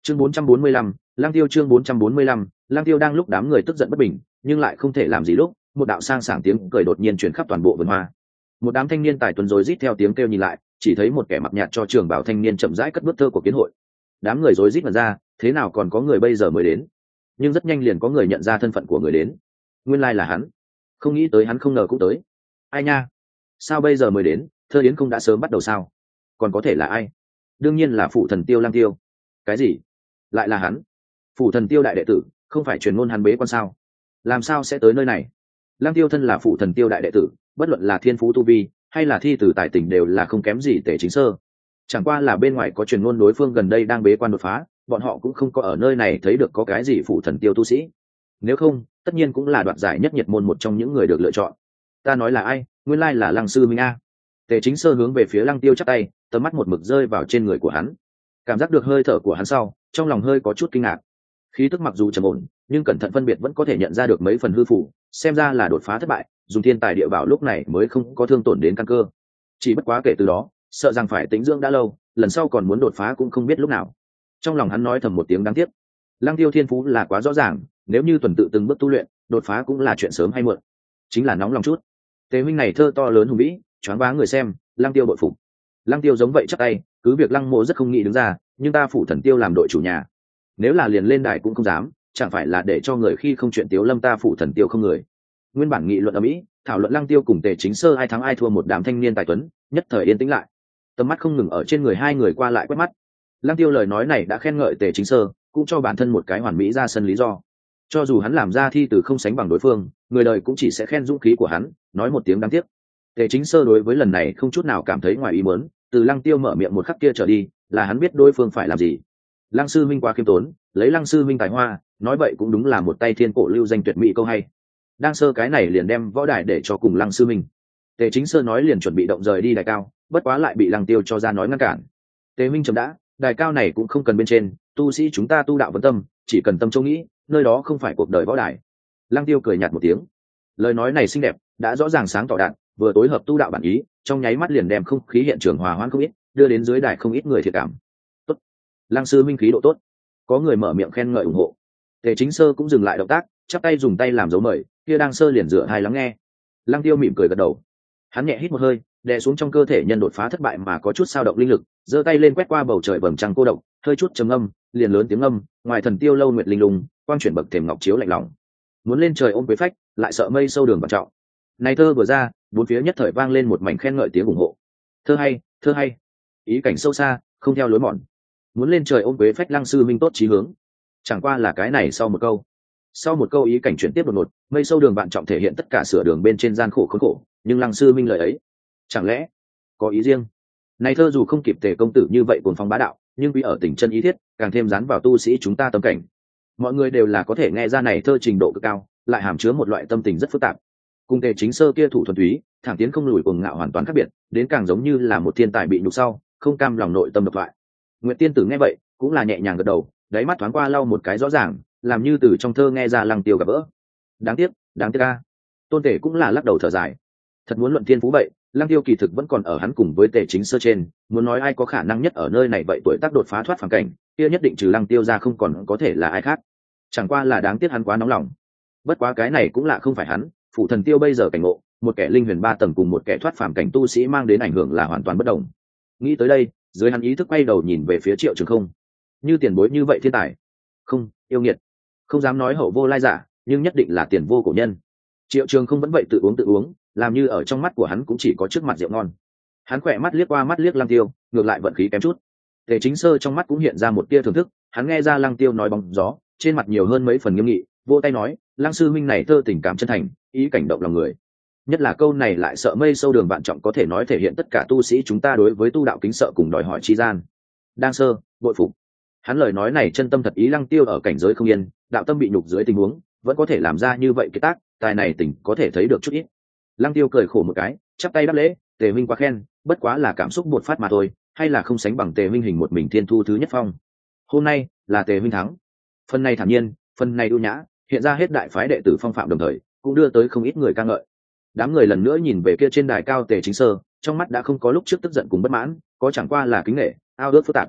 Chương 445, Lang Tiêu. Chương 445, Lang Tiêu. Đang lúc đám người tức giận bất bình nhưng lại không thể làm gì lúc, một đạo sang sảng tiếng cười đột nhiên truyền khắp toàn bộ vườn hoa. Một đám thanh niên tài tuấn rối rít theo tiếng kêu nhìn lại, chỉ thấy một kẻ mặc nhạt cho trường bảo thanh niên chậm rãi cất bước thơ của kiến hội. Đám người rối rít mà ra, thế nào còn có người bây giờ mới đến? Nhưng rất nhanh liền có người nhận ra thân phận của người đến. Nguyên lai là hắn. Không nghĩ tới hắn không ngờ cũng tới. Ai nha? Sao bây giờ mới đến? Thơ yến không đã sớm bắt đầu sao? Còn có thể là ai? Đương nhiên là Phủ Thần Tiêu Lang Tiêu. Cái gì? Lại là hắn? Phủ Thần Tiêu đại đệ tử, không phải truyền ngôn hắn bế quan sao? Làm sao sẽ tới nơi này? Lang Tiêu thân là Phủ Thần Tiêu đại đệ tử, bất luận là thiên phú tu vi hay là thi từ tài tình đều là không kém gì Tề Chính Sơ. Chẳng qua là bên ngoài có truyền ngôn đối phương gần đây đang bế quan đột phá, bọn họ cũng không có ở nơi này thấy được có cái gì Phủ Thần Tiêu tu sĩ. Nếu không, tất nhiên cũng là đoạt giải nhất nhiệt môn một trong những người được lựa chọn. Ta nói là ai? Nguyên lai là Lăng Sư Minh a. Tề Chính Sơ hướng về phía Lăng Tiêu chắp tay, tầm mắt một mực rơi vào trên người của hắn. Cảm giác được hơi thở của hắn sau, trong lòng hơi có chút kinh ngạc. Khí tức mặc dù trầm ổn, nhưng cẩn thận phân biệt vẫn có thể nhận ra được mấy phần hư phủ, xem ra là đột phá thất bại, dùng thiên tài địa bảo lúc này mới không có thương tổn đến căn cơ. Chỉ bất quá kể từ đó, sợ rằng phải tĩnh dưỡng đã lâu, lần sau còn muốn đột phá cũng không biết lúc nào. Trong lòng hắn nói thầm một tiếng đáng tiếc. Lăng Tiêu thiên phú là quá rõ ràng, nếu như tuần tự từng bước tu luyện, đột phá cũng là chuyện sớm hay muộn. Chính là nóng lòng chút. Tề huynh này thơ to lớn hùng vĩ, choáng váng người xem, Lăng Tiêu bội phục. Lăng Tiêu giống vậy chắp tay, cứ việc Lăng Mộ rất không nghĩ đứng ra, nhưng ta Phủ Thần Tiêu làm đội chủ nhà, nếu là liền lên đài cũng không dám, chẳng phải là để cho người khi không chuyện Tiếu Lâm ta Phủ Thần Tiêu không người. Nguyên bản nghị luận ở Mỹ, thảo luận Lăng Tiêu cùng Tề Chính Sơ ai thắng ai thua một đám thanh niên tài tuấn, nhất thời yên tĩnh lại. Tầm mắt không ngừng ở trên người hai người qua lại quét mắt. Lăng Tiêu lời nói này đã khen ngợi Tề Chính Sơ, cũng cho bản thân một cái hoàn mỹ ra sân lý do. Cho dù hắn làm ra thi từ không sánh bằng đối phương, người đời cũng chỉ sẽ khen dũng khí của hắn, nói một tiếng đáng tiếc. Tề Chính Sơ đối với lần này không chút nào cảm thấy ngoài ý muốn, từ Lăng Tiêu mở miệng một khắc kia trở đi, là hắn biết đối phương phải làm gì. Lăng sư minh quá khiêm tốn, lấy Lăng sư minh tài hoa, nói vậy cũng đúng là một tay thiên cổ lưu danh tuyệt mỹ câu hay. Đang sơ cái này liền đem võ đài để cho cùng Lăng sư minh. Tề Chính Sơ nói liền chuẩn bị động rời đi đài cao, bất quá lại bị Lăng Tiêu cho ra nói ngăn cản. Tề minh chấm đã, đài cao này cũng không cần bên trên, tu sĩ chúng ta tu đạo vấn tâm, chỉ cần tâm châu nghĩ, nơi đó không phải cuộc đời võ đài. Lăng Tiêu cười nhạt một tiếng, lời nói này xinh đẹp, đã rõ ràng sáng tỏ đạn, vừa tối hợp tu đạo bản ý, trong nháy mắt liền đem không khí hiện trường hòa hoãn không ít, đưa đến dưới đài không ít người thiệt cảm. Tốt, Lăng sư minh khí độ tốt. Có người mở miệng khen ngợi ủng hộ. Tề Chính Sơ cũng dừng lại động tác, chắp tay dùng tay làm dấu mời, kia đang sơ liền dựa hai lắng nghe. Lăng Tiêu mỉm cười gật đầu. Hắn nhẹ hít một hơi, đè xuống trong cơ thể nhân đột phá thất bại mà có chút sao động linh lực, giơ tay lên quét qua bầu trời vầng trăng cô độc, hơi chút trầm âm, liền lớn tiếng âm, ngoài Thần Tiêu lâu nguyệt linh lùng, quang chuyển bậc thềm ngọc chiếu lạnh lòng. Muốn lên trời ôm quế phách, lại sợ mây sâu đường vạn trọng. Này thơ vừa ra, bốn phía nhất thời vang lên một mảnh khen ngợi tiếng ủng hộ. Thơ hay, thơ hay. Ý cảnh sâu xa, không theo lối mòn. Muốn lên trời ôm quế phách Lăng sư minh tốt chí hướng. Chẳng qua là cái này sau một câu ý cảnh chuyển tiếp đột ngột, mây sâu đường vạn trọng thể hiện tất cả sửa đường bên trên gian khổ khốn khổ, nhưng Lăng sư minh lời ấy, chẳng lẽ có ý riêng? Này thơ dù không kịp Tề công tử như vậy cuồng phong bá đạo, nhưng vì ở tình chân ý thiết, càng thêm dán vào tu sĩ chúng ta tâm cảnh. Mọi người đều là có thể nghe ra này thơ trình độ cực cao, lại hàm chứa một loại tâm tình rất phức tạp. Cùng Tề Chính Sơ kia thủ thuần túy, thẳng tiến không lùi cuồng ngạo hoàn toàn khác biệt, đến càng giống như là một thiên tài bị nhục sau, không cam lòng nội tâm độc thoại. Nguyệt tiên tử nghe vậy, cũng là nhẹ nhàng gật đầu, đáy mắt thoáng qua lau một cái rõ ràng, làm như từ trong thơ nghe ra Lăng Tiêu gặp vỡ. Đáng tiếc a. Tôn Tể cũng là lắc đầu thở dài. Thật muốn luận thiên phú vậy, Lăng Tiêu kỳ thực vẫn còn ở hắn cùng với Tề Chính Sơ trên, muốn nói ai có khả năng nhất ở nơi này vậy tuổi tác đột phá thoát phàm cảnh, kia nhất định trừ Lăng Tiêu ra không còn có thể là ai khác. Chẳng qua là đáng tiếc hắn quá nóng lòng. Bất quá cái này cũng là không phải hắn, Phủ Thần Tiêu bây giờ cảnh ngộ, một kẻ linh huyền 3 tầng cùng một kẻ thoát phàm cảnh tu sĩ mang đến ảnh hưởng là hoàn toàn bất đồng. Nghĩ tới đây, dưới hắn ý thức quay đầu nhìn về phía Triệu Trường Không. Như tiền bối như vậy thiên tài, không, yêu nghiệt. Không dám nói hậu vô lai giả, nhưng nhất định là tiền vô cổ nhân. Triệu Trường Không vẫn vậy tự uống, làm như ở trong mắt của hắn cũng chỉ có trước mặt rượu ngon. Hắn khỏe mắt liếc qua mắt liếc Lăng Tiêu, ngược lại vận khí kém chút. Tề Chính Sơ trong mắt cũng hiện ra một tia thưởng thức, hắn nghe ra Lăng Tiêu nói bóng gió, trên mặt nhiều hơn mấy phần nghiêm nghị, vô tay nói, Lăng sư minh này thơ tình cảm chân thành, ý cảnh động lòng người. Nhất là câu này lại sợ mây sâu đường vạn trọng có thể nói thể hiện tất cả tu sĩ chúng ta đối với tu đạo kính sợ cùng đòi hỏi chi gian. Đang sơ, bội phục. Hắn lời nói này chân tâm thật ý. Lăng Tiêu ở cảnh giới không yên, đạo tâm bị nhục dưới tình huống, vẫn có thể làm ra như vậy cái tác, tài này tình có thể thấy được chút ít. Lăng Tiêu cười khổ một cái, chắp tay đáp lễ, Tề huynh quá khen, bất quá là cảm xúc bột phát mà thôi, hay là không sánh bằng Tề huynh hình một mình thiên thu thứ nhất phong. Hôm nay là Tề huynh thắng. Phần này thản nhiên, phần này ưu nhã, hiện ra hết đại phái đệ tử phong phạm đồng thời, cũng đưa tới không ít người ca ngợi. Đám người lần nữa nhìn về kia trên đài cao Tề Chính Sơ, trong mắt đã không có lúc trước tức giận cùng bất mãn, có chẳng qua là kính nể, ao ước phức tạp.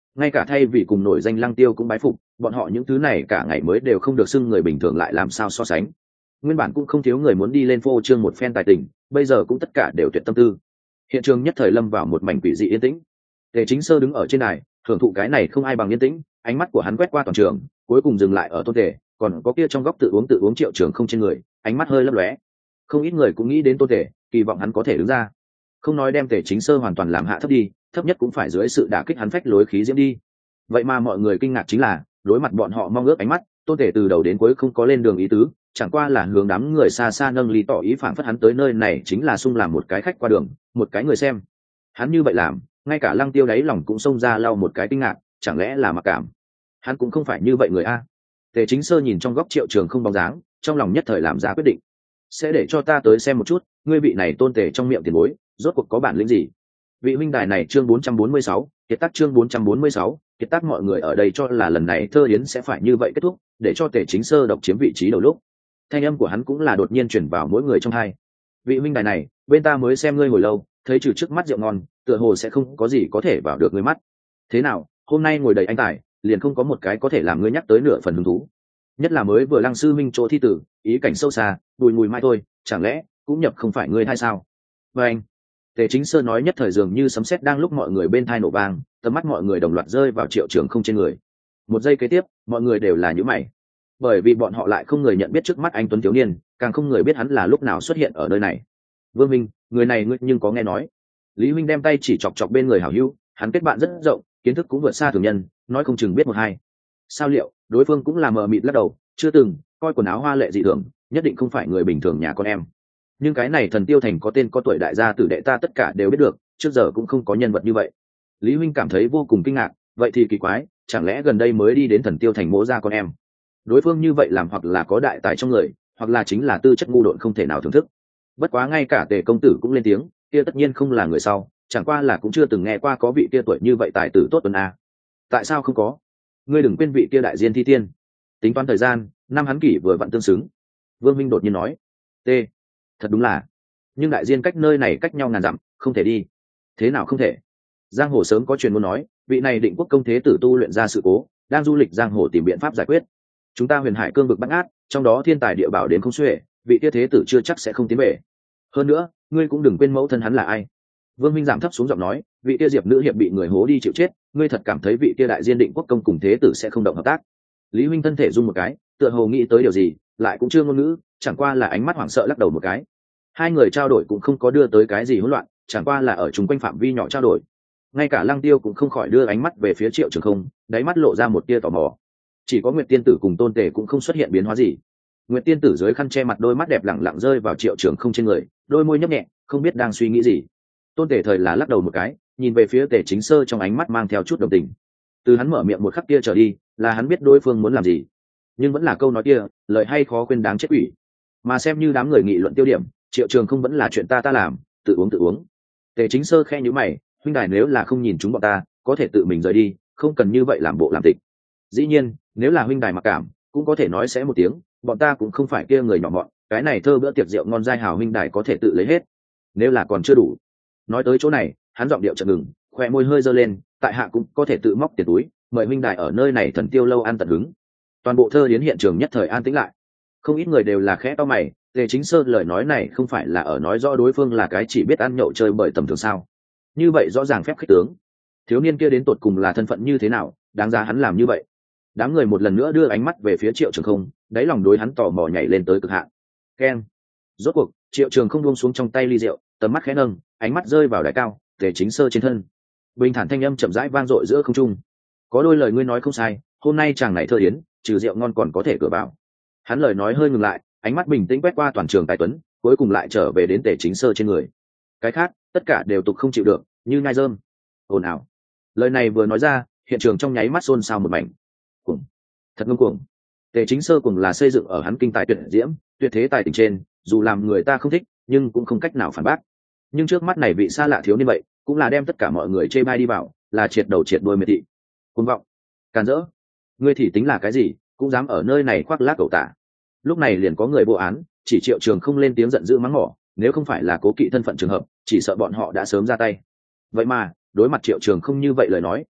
ngay cả thay vì cùng nổi danh Lăng Tiêu cũng bái phục, bọn họ những thứ này cả ngày mới đều không được xưng người bình thường lại làm sao so sánh. Nguyên bản cũng không thiếu người muốn đi lên phô trương một phen tài tình, bây giờ cũng tất cả đều tuyệt tâm tư. Hiện trường nhất thời lâm vào một mảnh quỷ dị yên tĩnh. Tề Chính Sơ đứng ở trên đài, hưởng thụ cái này không ai bằng yên tĩnh, ánh mắt của hắn quét qua toàn trường, cuối cùng dừng lại ở Tôn Tề, còn có kia trong góc tự uống Triệu Trường Không trên người, ánh mắt hơi lấp lóe. Không ít người cũng nghĩ đến Tôn Tề, kỳ vọng hắn có thể đứng ra. Không nói đem Tề Chính Sơ hoàn toàn làm hạ thấp đi, thấp nhất cũng phải dưới sự đả kích hắn phách lối khí diễm đi. Vậy mà mọi người kinh ngạc chính là, đối mặt bọn họ mong ước ánh mắt, Tôn Tề từ đầu đến cuối không có lên đường ý tứ, chẳng qua là hướng đám người xa xa nâng ly tỏ ý phảng phất hắn tới nơi này chính là sung làm một cái khách qua đường, một cái người xem. Hắn như vậy làm, ngay cả Lăng Tiêu đáy lòng cũng xông ra lau một cái kinh ngạc, chẳng lẽ là mặc cảm? Hắn cũng không phải như vậy người a. Tề Chính Sơ nhìn trong góc Triệu Trường Không bóng dáng, trong lòng nhất thời làm ra quyết định, sẽ để cho ta tới xem một chút, ngươi vị này Tôn Tề trong miệng tiền bối, rốt cuộc có bản lĩnh gì? Vị huynh đài này chương 446, kiệt tác chương 446, kiệt tác mọi người ở đây cho là lần này thơ yến sẽ phải như vậy kết thúc, để cho Tề Chính Sơ độc chiếm vị trí đầu lúc. Thanh âm của hắn cũng là đột nhiên truyền vào mỗi người trong hai. Vị huynh đài này, bên ta mới xem ngươi hồi lâu, thấy trừ trước mắt rượu ngon, tựa hồ sẽ không có gì có thể vào được ngươi mắt. Thế nào, hôm nay ngồi đầy anh tài, liền không có một cái có thể làm ngươi nhắc tới nửa phần hứng thú. Nhất là mới vừa Lăng sư minh chỗ thi tử, ý cảnh sâu xa, bùi mùi mai thôi, chẳng lẽ cũng nhập không phải ngươi hay sao? Và anh, Tề Chính Sơ nói nhất thời dường như sấm sét đang lúc mọi người bên thai nổ vang, tầm mắt mọi người đồng loạt rơi vào Triệu Trường Không trên người. Một giây kế tiếp, mọi người đều là nhíu mày, bởi vì bọn họ lại không người nhận biết trước mắt anh tuấn thiếu niên, càng không người biết hắn là lúc nào xuất hiện ở nơi này. Vương Minh, người này ngươi nhưng có nghe nói? Lý huynh đem tay chỉ chọc chọc bên người hảo hữu, hắn kết bạn rất rộng, kiến thức cũng vượt xa thường nhân, nói không chừng biết một hai. Sao liệu, đối phương cũng là mờ mịt lắc đầu, chưa từng coi quần áo hoa lệ dị thường, nhất định không phải người bình thường nhà con em. Nhưng cái này Thần Tiêu Thành có tên có tuổi đại gia tử đệ ta tất cả đều biết được, trước giờ cũng không có nhân vật như vậy. Lý huynh cảm thấy vô cùng kinh ngạc, vậy thì kỳ quái, chẳng lẽ gần đây mới đi đến Thần Tiêu Thành mỗ ra con em? Đối phương như vậy làm hoặc là có đại tài trong người, hoặc là chính là tư chất ngu độn không thể nào thưởng thức. Bất quá ngay cả Tề công tử cũng lên tiếng, kia tất nhiên không là người sau, chẳng qua là cũng chưa từng nghe qua có vị kia tuổi như vậy tài tử tốt tuần a. Tại sao không có? Ngươi đừng quên vị kia đại diên thi tiên, tính toán thời gian, năm hắn kỷ vừa vặn tương xứng. Vương Minh đột nhiên nói. T, thật đúng là, nhưng đại diên cách nơi này cách nhau ngàn dặm, không thể đi. Thế nào không thể? Giang hồ sớm có truyền muốn nói, vị này Định Quốc công thế tử tu luyện ra sự cố, đang du lịch giang hồ tìm biện pháp giải quyết. Chúng ta Huyền Hải cương vực bắt ngát, trong đó thiên tài địa bảo đến không xuể, vị kia thế tử chưa chắc sẽ không tiến về. Hơn nữa, ngươi cũng đừng quên mẫu thân hắn là ai. Vương Minh giảm thấp xuống giọng nói, vị kia Diệp nữ hiệp bị người hố đi chịu chết, ngươi thật cảm thấy vị kia đại diên Định Quốc công cùng thế tử sẽ không động hợp tác? Lý huynh thân thể run một cái, tựa hồ nghĩ tới điều gì, lại cũng chưa ngôn ngữ, chẳng qua là ánh mắt hoảng sợ lắc đầu một cái. Hai người trao đổi cũng không có đưa tới cái gì hỗn loạn, chẳng qua là ở chung quanh phạm vi nhỏ trao đổi. Ngay cả Lăng Tiêu cũng không khỏi đưa ánh mắt về phía Triệu Trường Không, đáy mắt lộ ra một tia tò mò. Chỉ có Nguyệt Tiên tử cùng Tôn Tề cũng không xuất hiện biến hóa gì. Nguyệt Tiên tử dưới khăn che mặt đôi mắt đẹp lẳng lặng rơi vào Triệu Trường Không trên người, đôi môi nhấp nhẹ, không biết đang suy nghĩ gì. Tôn Tề thời là lắc đầu một cái, nhìn về phía Tề Chính Sơ trong ánh mắt mang theo chút đồng tình. Từ hắn mở miệng một khắc kia trở đi, là hắn biết đối phương muốn làm gì, nhưng vẫn là câu nói kia, lời hay khó quên đáng chết quỷ. Mà xem như đám người nghị luận tiêu điểm, Triệu Trường Không vẫn là chuyện ta làm, tự uống. Tề Chính Sơ khe nhíu mày, huynh đài nếu là không nhìn chúng bọn ta, có thể tự mình rời đi, không cần như vậy làm bộ làm tịch. Dĩ nhiên, nếu là huynh đài mặc cảm, cũng có thể nói sẽ một tiếng, bọn ta cũng không phải kia người nhỏ mọn, cái này thơ bữa tiệc rượu ngon dai hào huynh đài có thể tự lấy hết. Nếu là còn chưa đủ. Nói tới chỗ này, hắn giọng điệu chợt ngừng, khóe môi hơi giơ lên, tại hạ cũng có thể tự móc tiền túi, mời huynh đài ở nơi này Thần Tiêu lâu ăn tận hứng. Toàn bộ thơ yến hiện trường nhất thời an tĩnh lại. Không ít người đều là khẽ cau mày, Tề Chính Sơ lời nói này không phải là ở nói rõ đối phương là cái chỉ biết ăn nhậu chơi bời tầm thường sao? Như vậy rõ ràng phép khích tướng. Thiếu niên kia đến tột cùng là thân phận như thế nào, đáng ra hắn làm như vậy? Đám người một lần nữa đưa ánh mắt về phía Triệu Trường Không, đáy lòng đối hắn tò mò nhảy lên tới cực hạn. Keng. Rốt cuộc, Triệu Trường Không buông xuống trong tay ly rượu, tầm mắt khẽ nâng, ánh mắt rơi vào đài cao, Tề Chính Sơ trên thân. Bình thản thanh âm chậm rãi vang dội giữa không trung. Có đôi lời ngươi nói không sai, hôm nay chàng này thơ yến, trừ rượu ngon còn có thể cửa vào. Hắn lời nói hơi ngừng lại, ánh mắt bình tĩnh quét qua toàn trường tài tuấn, cuối cùng lại trở về đến Tề Chính Sơ trên người. Cái khác, tất cả đều tục không chịu được, như nhai rơm. Ồn ào. Lời này vừa nói ra, hiện trường trong nháy mắt xôn xao một mảnh. Cuồng, thật ngông cuồng. Tề Chính Sơ cùng là xây dựng ở hắn kinh tài tuyệt diễm, tuyệt thế tài tình trên, dù làm người ta không thích, nhưng cũng không cách nào phản bác. Nhưng trước mắt này vị xa lạ thiếu niên vậy, cũng là đem tất cả mọi người chê bai đi vào, là triệt đầu triệt đuôi miệt thị. Cuồng vọng, càn rỡ. Ngươi thì tính là cái gì, cũng dám ở nơi này khoác lác cẩu tả. Lúc này liền có người vô án, chỉ Triệu Trường Không lên tiếng giận dữ mắng mỏ, nếu không phải là cố kỵ thân phận trường hợp, chỉ sợ bọn họ đã sớm ra tay. Vậy mà, đối mặt Triệu Trường Không như vậy lời nói,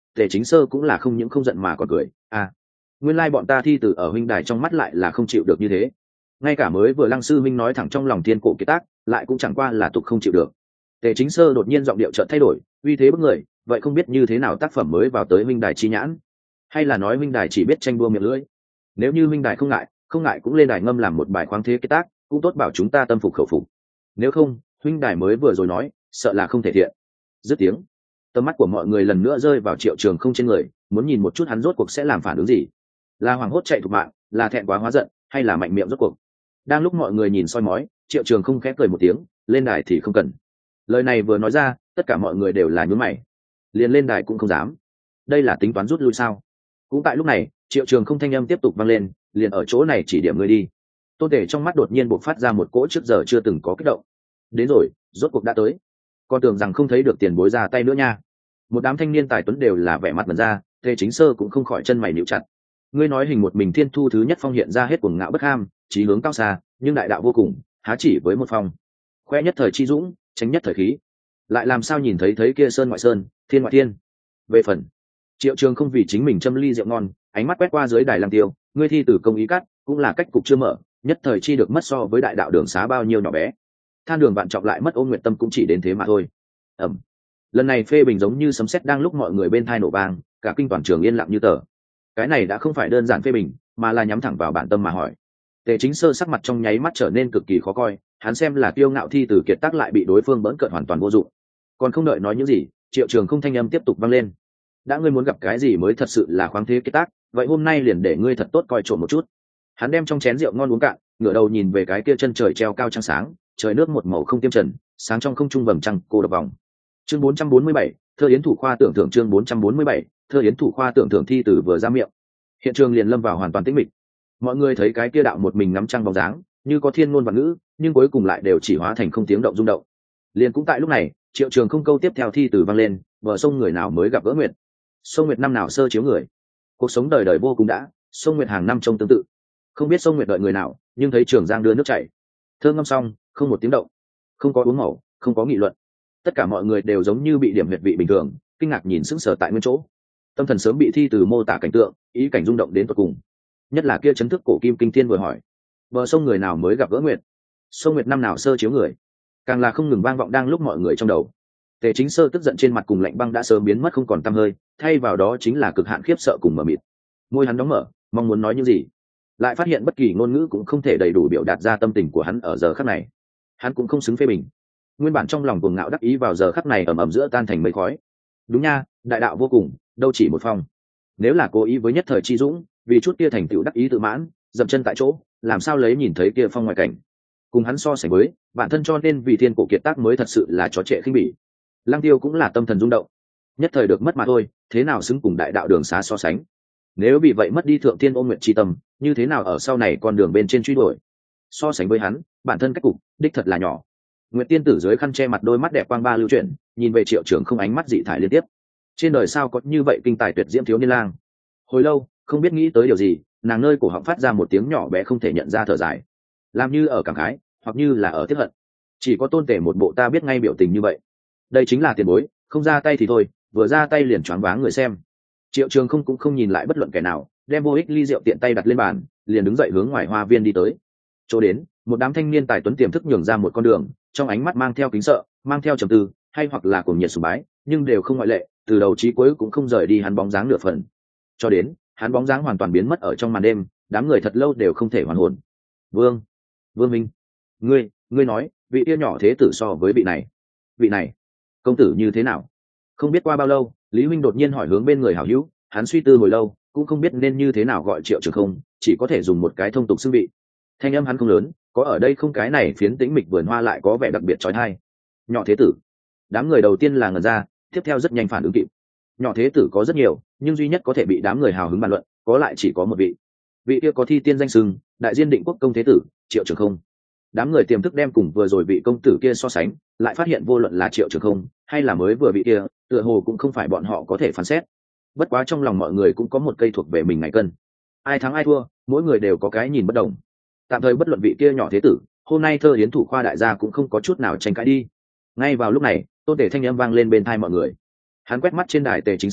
Tề Chính Sơ cũng là không những không giận mà còn cười. Nguyên lai bọn ta thi tử ở huynh đài trong mắt lại là không chịu được như thế. Ngay cả mới vừa Lăng sư minh nói thẳng trong lòng thiên cổ kiệt tác, lại cũng chẳng qua là tục không chịu được. Tề Chính Sơ đột nhiên giọng điệu chợt thay đổi, uy thế bức người, vậy không biết như thế nào tác phẩm mới vào tới huynh đài chi nhãn, hay là nói huynh đài chỉ biết tranh đua miệng lưỡi? Nếu như huynh đài không ngại cũng lên đài ngâm làm một bài khoáng thế kiệt tác, cũng tốt bảo chúng ta tâm phục khẩu phục. Nếu không, huynh đài mới vừa rồi nói, sợ là không thể thiện. Dứt tiếng, tầm mắt của mọi người lần nữa rơi vào Triệu Trường Không trên người, muốn nhìn một chút hắn rốt cuộc sẽ làm phản ứng gì, là hoảng hốt chạy thục mạng, là thẹn quá hóa giận, hay là mạnh miệng rốt cuộc. Đang lúc mọi người nhìn soi mói, Triệu Trường Không khẽ cười một tiếng, lên đài thì không cần. Lời này vừa nói ra, tất cả mọi người đều là nhướng mày, liền lên đài cũng không dám. Đây là tính toán rút lui sao? Cũng tại lúc này, Triệu Trường Không thanh âm tiếp tục vang lên, liền ở chỗ này chỉ điểm ngươi đi. Tôn Tể trong mắt đột nhiên bộc phát ra một cỗ trước giờ chưa từng có kích động. Đến rồi, rốt cuộc đã tới. Con tưởng rằng không thấy được tiền bối ra tay nữa nha. Một đám thanh niên tài tuấn đều là vẻ mặt mẩn ra, Tề Chính Sơ cũng không khỏi chân mày nhíu chặt. Ngươi nói hình một mình thiên thu thứ nhất phong hiện ra hết cuồng ngạo bất ham, chí hướng cao xa, nhưng đại đạo vô cùng, há chỉ với một phong. Khoe nhất thời chi dũng, tránh nhất thời khí. Lại làm sao nhìn thấy kia sơn ngoại sơn, thiên ngoại thiên. Về phần Triệu Trường Không vì chính mình châm ly rượu ngon, ánh mắt quét qua dưới đài Lăng Tiêu, ngươi thi tử công ý cắt, cũng là cách cục chưa mở, nhất thời chi được mất so với đại đạo đường xá bao nhiêu nhỏ bé. Than đường vạn trọng lại mất Ôn Nguyệt Tâm cũng chỉ đến thế mà thôi. Lần này phê bình giống như sấm sét đang lúc mọi người bên thai nổ vang, cả kinh toàn trường yên lặng như tờ. Cái này đã không phải đơn giản phê bình, mà là nhắm thẳng vào bản tâm mà hỏi. Tề Chính Sơ sắc mặt trong nháy mắt trở nên cực kỳ khó coi, hắn xem là kiêu ngạo thi tử kiệt tác lại bị đối phương bỡn cợt hoàn toàn vô dụng. Còn không đợi nói những gì, Triệu Trường Không thanh âm tiếp tục vang lên. Đã ngươi muốn gặp cái gì mới thật sự là khoáng thế kiệt tác, vậy hôm nay liền để ngươi thật tốt coi trộm một chút. Hắn đem trong chén rượu ngon uống cạn, ngửa đầu nhìn về cái kia chân trời treo cao trăng sáng, trời nước một màu không tiêm trần, sáng trong không trung vầng trăng cô độc vòng. Chương 447, thơ yến thủ khoa tưởng thưởng. Chương 447, thơ yến thủ khoa tưởng thưởng. Thi tử vừa ra miệng, hiện trường liền lâm vào hoàn toàn tĩnh mịch. Mọi người thấy cái kia đạo một mình ngắm trăng bóng dáng, như có thiên ngôn và ngữ, nhưng cuối cùng lại đều chỉ hóa thành không tiếng động rung động. Liền cũng tại lúc này, Triệu Trường Không câu tiếp theo thi tử vang lên, bờ sông người nào mới gặp gỡ nguyệt, sông nguyệt năm nào sơ chiếu người. Cuộc sống đời đời vô cùng đã, sông nguyệt hàng năm trông tương tự. Không biết sông nguyệt đợi người nào, nhưng thấy Trường Giang đưa nước chảy. Thơ ngâm xong, không một tiếng động, không có uống màu, không có nghị luận. Tất cả mọi người đều giống như bị điểm huyệt vị bình thường, kinh ngạc nhìn sững sờ tại nguyên chỗ. Tâm thần sớm bị thi từ mô tả cảnh tượng, ý cảnh rung động đến tột cùng. Nhất là kia chấn thức cổ kim kinh thiên vừa hỏi, bờ sông người nào mới gặp gỡ nguyệt, sông nguyệt năm nào sơ chiếu người, càng là không ngừng vang vọng đang lúc mọi người trong đầu. Tề Chính Sơ tức giận trên mặt cùng lạnh băng đã sớm biến mất không còn tăm hơi, thay vào đó chính là cực hạn khiếp sợ cùng mờ mịt. Môi hắn đóng mở, mong muốn nói những gì, lại phát hiện bất kỳ ngôn ngữ cũng không thể đầy đủ biểu đạt ra tâm tình của hắn ở giờ khắc này. Hắn cũng không xứng phê bình. Nguyên bản trong lòng cuồng ngạo đắc ý vào giờ khắc này ầm ầm giữa tan thành mây khói. Đúng nha, đại đạo vô cùng, đâu chỉ một phong. Nếu là cố ý với nhất thời chi dũng, vì chút kia thành tựu đắc ý tự mãn, dậm chân tại chỗ, làm sao lấy nhìn thấy kia phong ngoại cảnh. Cùng hắn so sánh với, bản thân cho nên vì thiên cổ kiệt tác mới thật sự là chó trệ khinh bỉ. Lăng Tiêu cũng là tâm thần rung động. Nhất thời được mất mà thôi, thế nào xứng cùng đại đạo đường xá so sánh. Nếu bị vậy mất đi thượng thiên ôn nguyện chi tâm, như thế nào ở sau này con đường bên trên truy đuổi. So sánh với hắn, bản thân cách cục đích thật là nhỏ. Nguyệt tiên tử dưới khăn che mặt đôi mắt đẹp quang ba lưu chuyển, nhìn về Triệu Trường Không ánh mắt dị thải liên tiếp. Trên đời sao có như vậy kinh tài tuyệt diễm thiếu niên lang. Hồi lâu, không biết nghĩ tới điều gì, nàng nơi cổ họng phát ra một tiếng nhỏ bé không thể nhận ra thở dài, làm như ở cảm khái, hoặc như là ở tiếc hận. Chỉ có Tôn Tể một bộ ta biết ngay biểu tình như vậy. Đây chính là tiền bối, không ra tay thì thôi, vừa ra tay liền choáng váng người xem. Triệu Trường Không cũng không nhìn lại bất luận kẻ nào, đem vô ích ly rượu tiện tay đặt lên bàn, liền đứng dậy hướng ngoài hoa viên đi tới. Chỗ đến, một đám thanh niên tài tuấn tiềm thức nhường ra một con đường, trong ánh mắt mang theo kính sợ, mang theo trầm tư, hay hoặc là cuồng nhiệt sùng bái, nhưng đều không ngoại lệ, từ đầu chí cuối cũng không rời đi hắn bóng dáng nửa phần. Cho đến, hắn bóng dáng hoàn toàn biến mất ở trong màn đêm, đám người thật lâu đều không thể hoàn hồn. Vương Minh, ngươi nói, vị kia nhỏ thế tử so với vị này, công tử như thế nào? Không biết qua bao lâu, Lý huynh đột nhiên hỏi hướng bên người hảo hữu, hắn suy tư hồi lâu, cũng không biết nên như thế nào gọi Triệu Trường Không, chỉ có thể dùng một cái thông tục xưng vị. Thanh âm hắn không lớn, có ở đây không cái này phiến tĩnh mịch vườn hoa lại có vẻ đặc biệt chói tai. Nhỏ thế tử. Đám người đầu tiên là ngẩn ra, tiếp theo rất nhanh phản ứng kịp. Nhỏ thế tử có rất nhiều, nhưng duy nhất có thể bị đám người hào hứng bàn luận, có lại chỉ có một vị. Vị kia có thi tiên danh xưng, đại diên định quốc công thế tử, Triệu Trường Không. Đám người tiềm thức đem cùng vừa rồi vị công tử kia so sánh, lại phát hiện vô luận là Triệu Trường Không hay là mới vừa vị kia, tựa hồ cũng không phải bọn họ có thể phán xét. Bất quá trong lòng mọi người cũng có một cây thuộc về mình ngày cân. Ai thắng ai thua, mỗi người đều có cái nhìn bất đồng. Tạm thời bất luận vị kia nhỏ thế tử, hôm nay thơ yến thủ khoa đại gia cũng không có chút nào tranh cãi đi. Ngay vào lúc này, Tôn Tể thanh âm vang lên bên tai mọi người. Hắn quét mắt trên đài Tề Chính Sơ,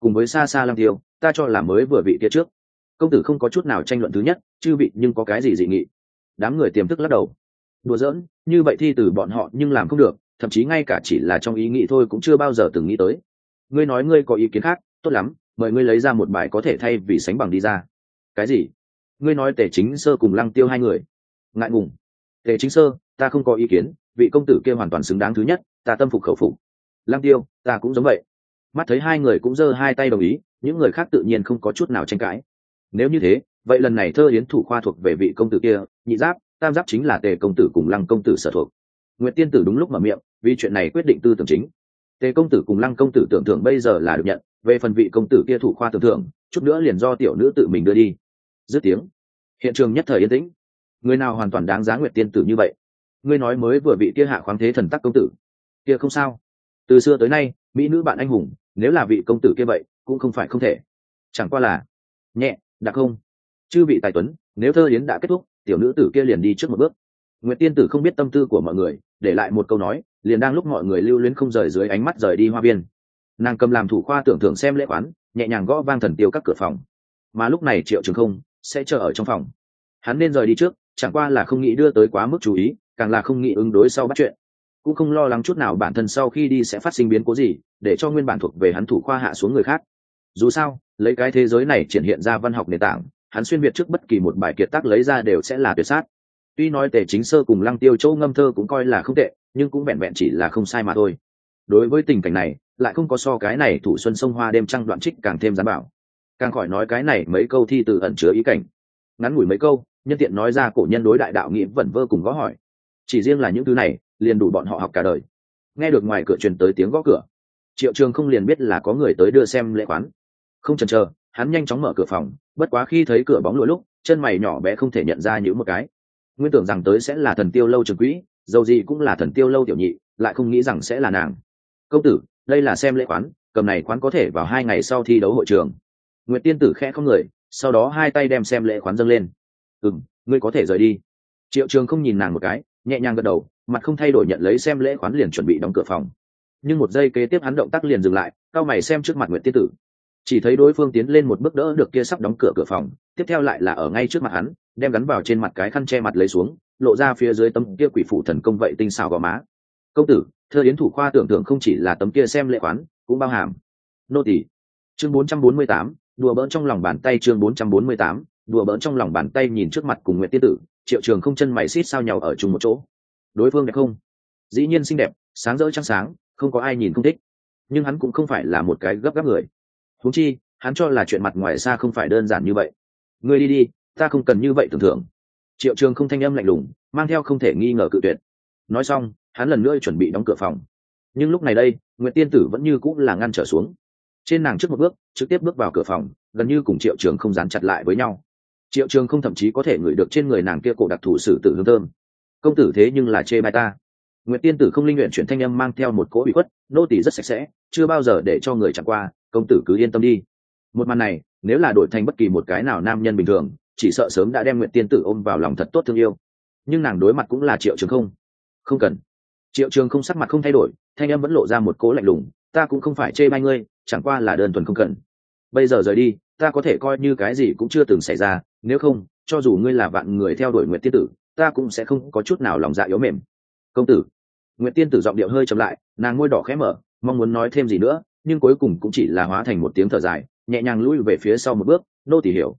cùng với xa xa Lăng Tiêu, ta cho là mới vừa vị kia trước. Công tử không có chút nào tranh luận thứ nhất, chư vị nhưng có cái gì dị nghị? Đám người tiềm thức lắc đầu. Đùa giỡn, như vậy thi từ bọn họ nhưng làm không được, thậm chí ngay cả chỉ là trong ý nghĩ thôi cũng chưa bao giờ từng nghĩ tới. Ngươi nói ngươi có ý kiến khác, tốt lắm, mời ngươi lấy ra một bài có thể thay vì sánh bằng đi ra. Cái gì? Ngươi nói Tề Chính Sơ cùng Lăng Tiêu hai người? Ngại ngùng. Tề Chính Sơ, ta không có ý kiến, vị công tử kia hoàn toàn xứng đáng thứ nhất, ta tâm phục khẩu phục. Lăng Tiêu, ta cũng giống vậy. Mắt thấy hai người cũng giơ hai tay đồng ý, những người khác tự nhiên không có chút nào tranh cãi. Nếu như thế, vậy lần này thơ yến thủ khoa thuộc về vị công tử kia, nhị giáp, tam giáp chính là Tề công tử cùng Lăng công tử sở thuộc. Nguyệt tiên tử đúng lúc mở miệng, vì chuyện này quyết định tư tưởng chính. Tề công tử cùng Lăng công tử tưởng thưởng bây giờ là được nhận, về phần vị công tử kia thủ khoa tưởng thưởng, chút nữa liền do tiểu nữ tự mình đưa đi. Dứt tiếng, hiện trường nhất thời yên tĩnh. Người nào hoàn toàn đáng giá Nguyệt tiên tử như vậy? Ngươi nói mới vừa vị kia hạ khoáng thế thần tắc công tử, kia không sao. Từ xưa tới nay, mỹ nữ bạn anh hùng, nếu là vị công tử kia vậy, cũng không phải không thể. Chẳng qua là nhẹ, đặc không. Chư vị tài tuấn, nếu thơ yến đã kết thúc, tiểu nữ tử kia liền đi trước một bước. Nguyệt tiên tử không biết tâm tư của mọi người, để lại một câu nói, liền đang lúc mọi người lưu luyến không rời dưới ánh mắt rời đi hoa viên. Nàng cầm làm thủ khoa tưởng thưởng xem lễ quán, nhẹ nhàng gõ vang thần tiêu các cửa phòng. Mà lúc này Triệu Trường Không sẽ chờ ở trong phòng. Hắn nên rời đi trước, chẳng qua là không nghĩ đưa tới quá mức chú ý, càng là không nghĩ ứng đối sau bắt chuyện, cũng không lo lắng chút nào bản thân sau khi đi sẽ phát sinh biến cố gì, để cho nguyên bản thuộc về hắn thủ khoa hạ xuống người khác. Dù sao, lấy cái thế giới này triển hiện ra văn học nền tảng, hắn xuyên việt trước bất kỳ một bài kiệt tác lấy ra đều sẽ là tuyệt sát. Tuy nói Tề Chính Sơ cùng Lăng Tiêu Châu ngâm thơ cũng coi là không tệ, nhưng cũng vẹn vẹn chỉ là không sai mà thôi. Đối với tình cảnh này, lại không có so cái này thủ xuân sông hoa đêm trăng đoạn trích càng thêm gián bảo. Càng khỏi nói cái này mấy câu thi từ ẩn chứa ý cảnh. Ngắn ngủi mấy câu, nhân tiện nói ra cổ nhân đối đại đạo nghĩa vẩn vơ cùng gõ hỏi. Chỉ riêng là những thứ này, liền đủ bọn họ học cả đời. Nghe được ngoài cửa truyền tới tiếng gõ cửa, Triệu Trường Không liền biết là có người tới đưa xem lễ quán. Không chần chờ, hắn nhanh chóng mở cửa phòng, bất quá khi thấy cửa bóng lùi lúc, chân mày nhỏ bé không thể nhận ra những một cái. Nguyên tưởng rằng tới sẽ là Thần Tiêu lâu Trường Quỹ, dầu gì cũng là Thần Tiêu lâu tiểu nhị, lại không nghĩ rằng sẽ là nàng. Công tử, đây là xem lễ quán, cầm này quán có thể vào 2 ngày sau thi đấu hội trường. Nguyệt tiên tử khẽ không người, sau đó hai tay đem xem lễ quán dâng lên. Ngươi có thể rời đi. Triệu Trường Không nhìn nàng một cái, nhẹ nhàng gật đầu, mặt không thay đổi nhận lấy xem lễ quán liền chuẩn bị đóng cửa phòng. Nhưng một giây kế tiếp hắn động tác liền dừng lại, cau mày xem trước mặt Nguyệt tiên tử. Chỉ thấy đối phương tiến lên một bước đỡ được kia sắp đóng cửa cửa phòng, tiếp theo lại là ở ngay trước mặt hắn, đem gắn vào trên mặt cái khăn che mặt lấy xuống, lộ ra phía dưới tấm kia quỷ phụ thần công vậy tinh xảo gò má. Công tử, thơ yến thủ khoa tưởng tượng không chỉ là tấm kia xem lễ quán, cũng bao hàm nô tỳ. Chương 448, đùa bỡn trong lòng bàn tay. Chương 448, đùa bỡn trong lòng bàn tay. Nhìn trước mặt cùng Nguyệt tiên tử, Triệu Trường Không chân mày xít sao nhàu ở chung một chỗ. Đối phương đẹp không? Dĩ nhiên xinh đẹp, sáng rỡ trăng sáng, không có ai nhìn không thích. Nhưng hắn cũng không phải là một cái gấp gáp người. Huống chi, hắn cho là chuyện mặt ngoài xa không phải đơn giản như vậy. Ngươi đi đi, ta không cần như vậy tưởng thưởng. Triệu Trường Không thanh âm lạnh lùng, mang theo không thể nghi ngờ cự tuyệt. Nói xong, hắn lần nữa chuẩn bị đóng cửa phòng. Nhưng lúc này đây, Nguyệt tiên tử vẫn như cũng là ngăn trở xuống. Trên nàng trước một bước, trực tiếp bước vào cửa phòng, gần như cùng Triệu Trường Không dán chặt lại với nhau. Triệu Trường Không thậm chí có thể ngửi được trên người nàng kia cổ đặc thù sử tử hương thơm. Công tử thế nhưng là chê bai ta. Nguyệt tiên tử không linh luyện chuyển thanh âm mang theo một cỗ bị khuất, nô tỳ rất sạch sẽ, chưa bao giờ để cho người chẳng qua, công tử cứ yên tâm đi. Một màn này, nếu là đổi thành bất kỳ một cái nào nam nhân bình thường, chỉ sợ sớm đã đem Nguyệt tiên tử ôm vào lòng thật tốt thương yêu. Nhưng nàng đối mặt cũng là Triệu Trường Không. Không cần. Triệu Trường Không sắc mặt không thay đổi, thanh âm vẫn lộ ra một cỗ lạnh lùng, ta cũng không phải chê bai ngươi, chẳng qua là đơn thuần không cần. Bây giờ rời đi, ta có thể coi như cái gì cũng chưa từng xảy ra, nếu không, cho dù ngươi là vạn người theo đuổi Nguyệt tiên tử, ta cũng sẽ không có chút nào lòng dạ yếu mềm. Công tử. Nguyệt tiên tử giọng điệu hơi chậm lại, nàng môi đỏ khẽ mở, mong muốn nói thêm gì nữa, nhưng cuối cùng cũng chỉ là hóa thành một tiếng thở dài, nhẹ nhàng lùi về phía sau một bước. Nô tỳ hiểu,